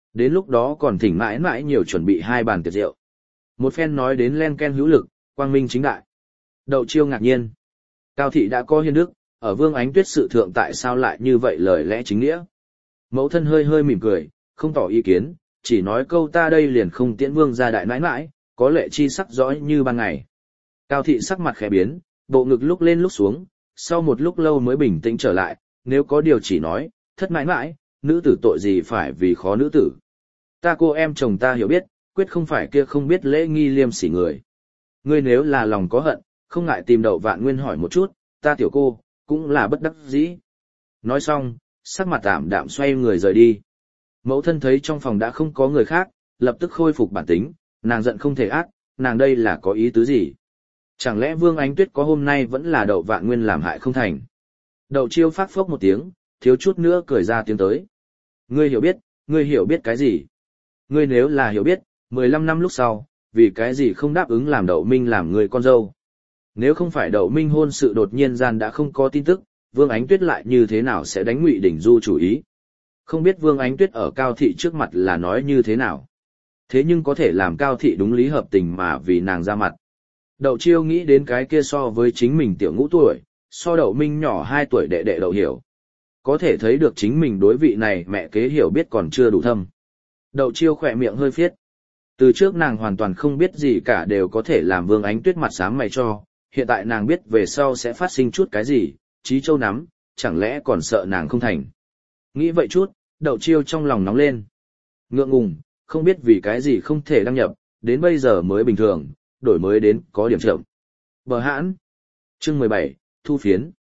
Đến lúc đó còn thỉnh mãi mãi nhiều chuẩn bị hai bàn tiệc rượu. Một phen nói đến len ken hữu lực, quang minh chính đại. Đậu Chiêu ngạc nhiên. Cao thị đã có hiên đức, ở Vương Ánh Tuyết sự thượng tại sao lại như vậy lời lẽ chính nghĩa. Mẫu thân hơi hơi mỉm cười, không tỏ ý kiến, chỉ nói câu ta đây liền không tiễn Vương ra đại nãi nãi, có lệ chi sắc rõ như ban ngày. Cao thị sắc mặt khẽ biến, bộ ngực lúc lên lúc xuống, sau một lúc lâu mới bình tĩnh trở lại, nếu có điều chỉ nói, thất mãi mãi, nữ tử tội gì phải vì khó nữ tử. Ta cô em chồng ta hiểu biết, quyết không phải kia không biết lễ nghi liêm sỉ người. Ngươi nếu là lòng có hận, không ngại tìm Đậu Vạn Nguyên hỏi một chút, ta tiểu cô, cũng là bất đắc dĩ. Nói xong, sắc mặt tạm đạm xoay người rời đi. Mẫu thân thấy trong phòng đã không có người khác, lập tức khôi phục bản tính, nàng giận không thể ác, nàng đây là có ý tứ gì? Chẳng lẽ Vương Ánh Tuyết có hôm nay vẫn là Đậu Vạn Nguyên làm hại không thành? Đậu Chiêu phát phốc một tiếng, thiếu chút nữa cười ra tiếng tới. Ngươi hiểu biết, ngươi hiểu biết cái gì? Ngươi nếu là hiểu biết, mười lăm năm lúc sau, vì cái gì không đáp ứng làm Đậu Minh làm người con dâu? Nếu không phải Đậu Minh hôn sự đột nhiên gian đã không có tin tức, Vương Ánh Tuyết lại như thế nào sẽ đánh Ngụy Đỉnh Du chủ ý? Không biết Vương Ánh Tuyết ở Cao thị trước mặt là nói như thế nào? Thế nhưng có thể làm Cao thị đúng lý hợp tình mà vì nàng ra mặt. Đậu Chiêu nghĩ đến cái kia so với chính mình tiểu ngũ tuổi, so Đậu Minh nhỏ hai tuổi đệ đệ Đậu Hiểu. Có thể thấy được chính mình đối vị này mẹ kế hiểu biết còn chưa đủ thâm. Đậu Chiêu khỏe miệng hơi phiết. Từ trước nàng hoàn toàn không biết gì cả đều có thể làm Vương Ánh Tuyết mặt sáng mày cho, hiện tại nàng biết về sau sẽ phát sinh chút cái gì, trí châu nắm, chẳng lẽ còn sợ nàng không thành. Nghĩ vậy chút, Đậu Chiêu trong lòng nóng lên. Ngượng ngùng, không biết vì cái gì không thể đăng nhập, đến bây giờ mới bình thường, đổi mới đến có điểm chậm. Bờ hãn. Chương mười bảy, Thu phiến.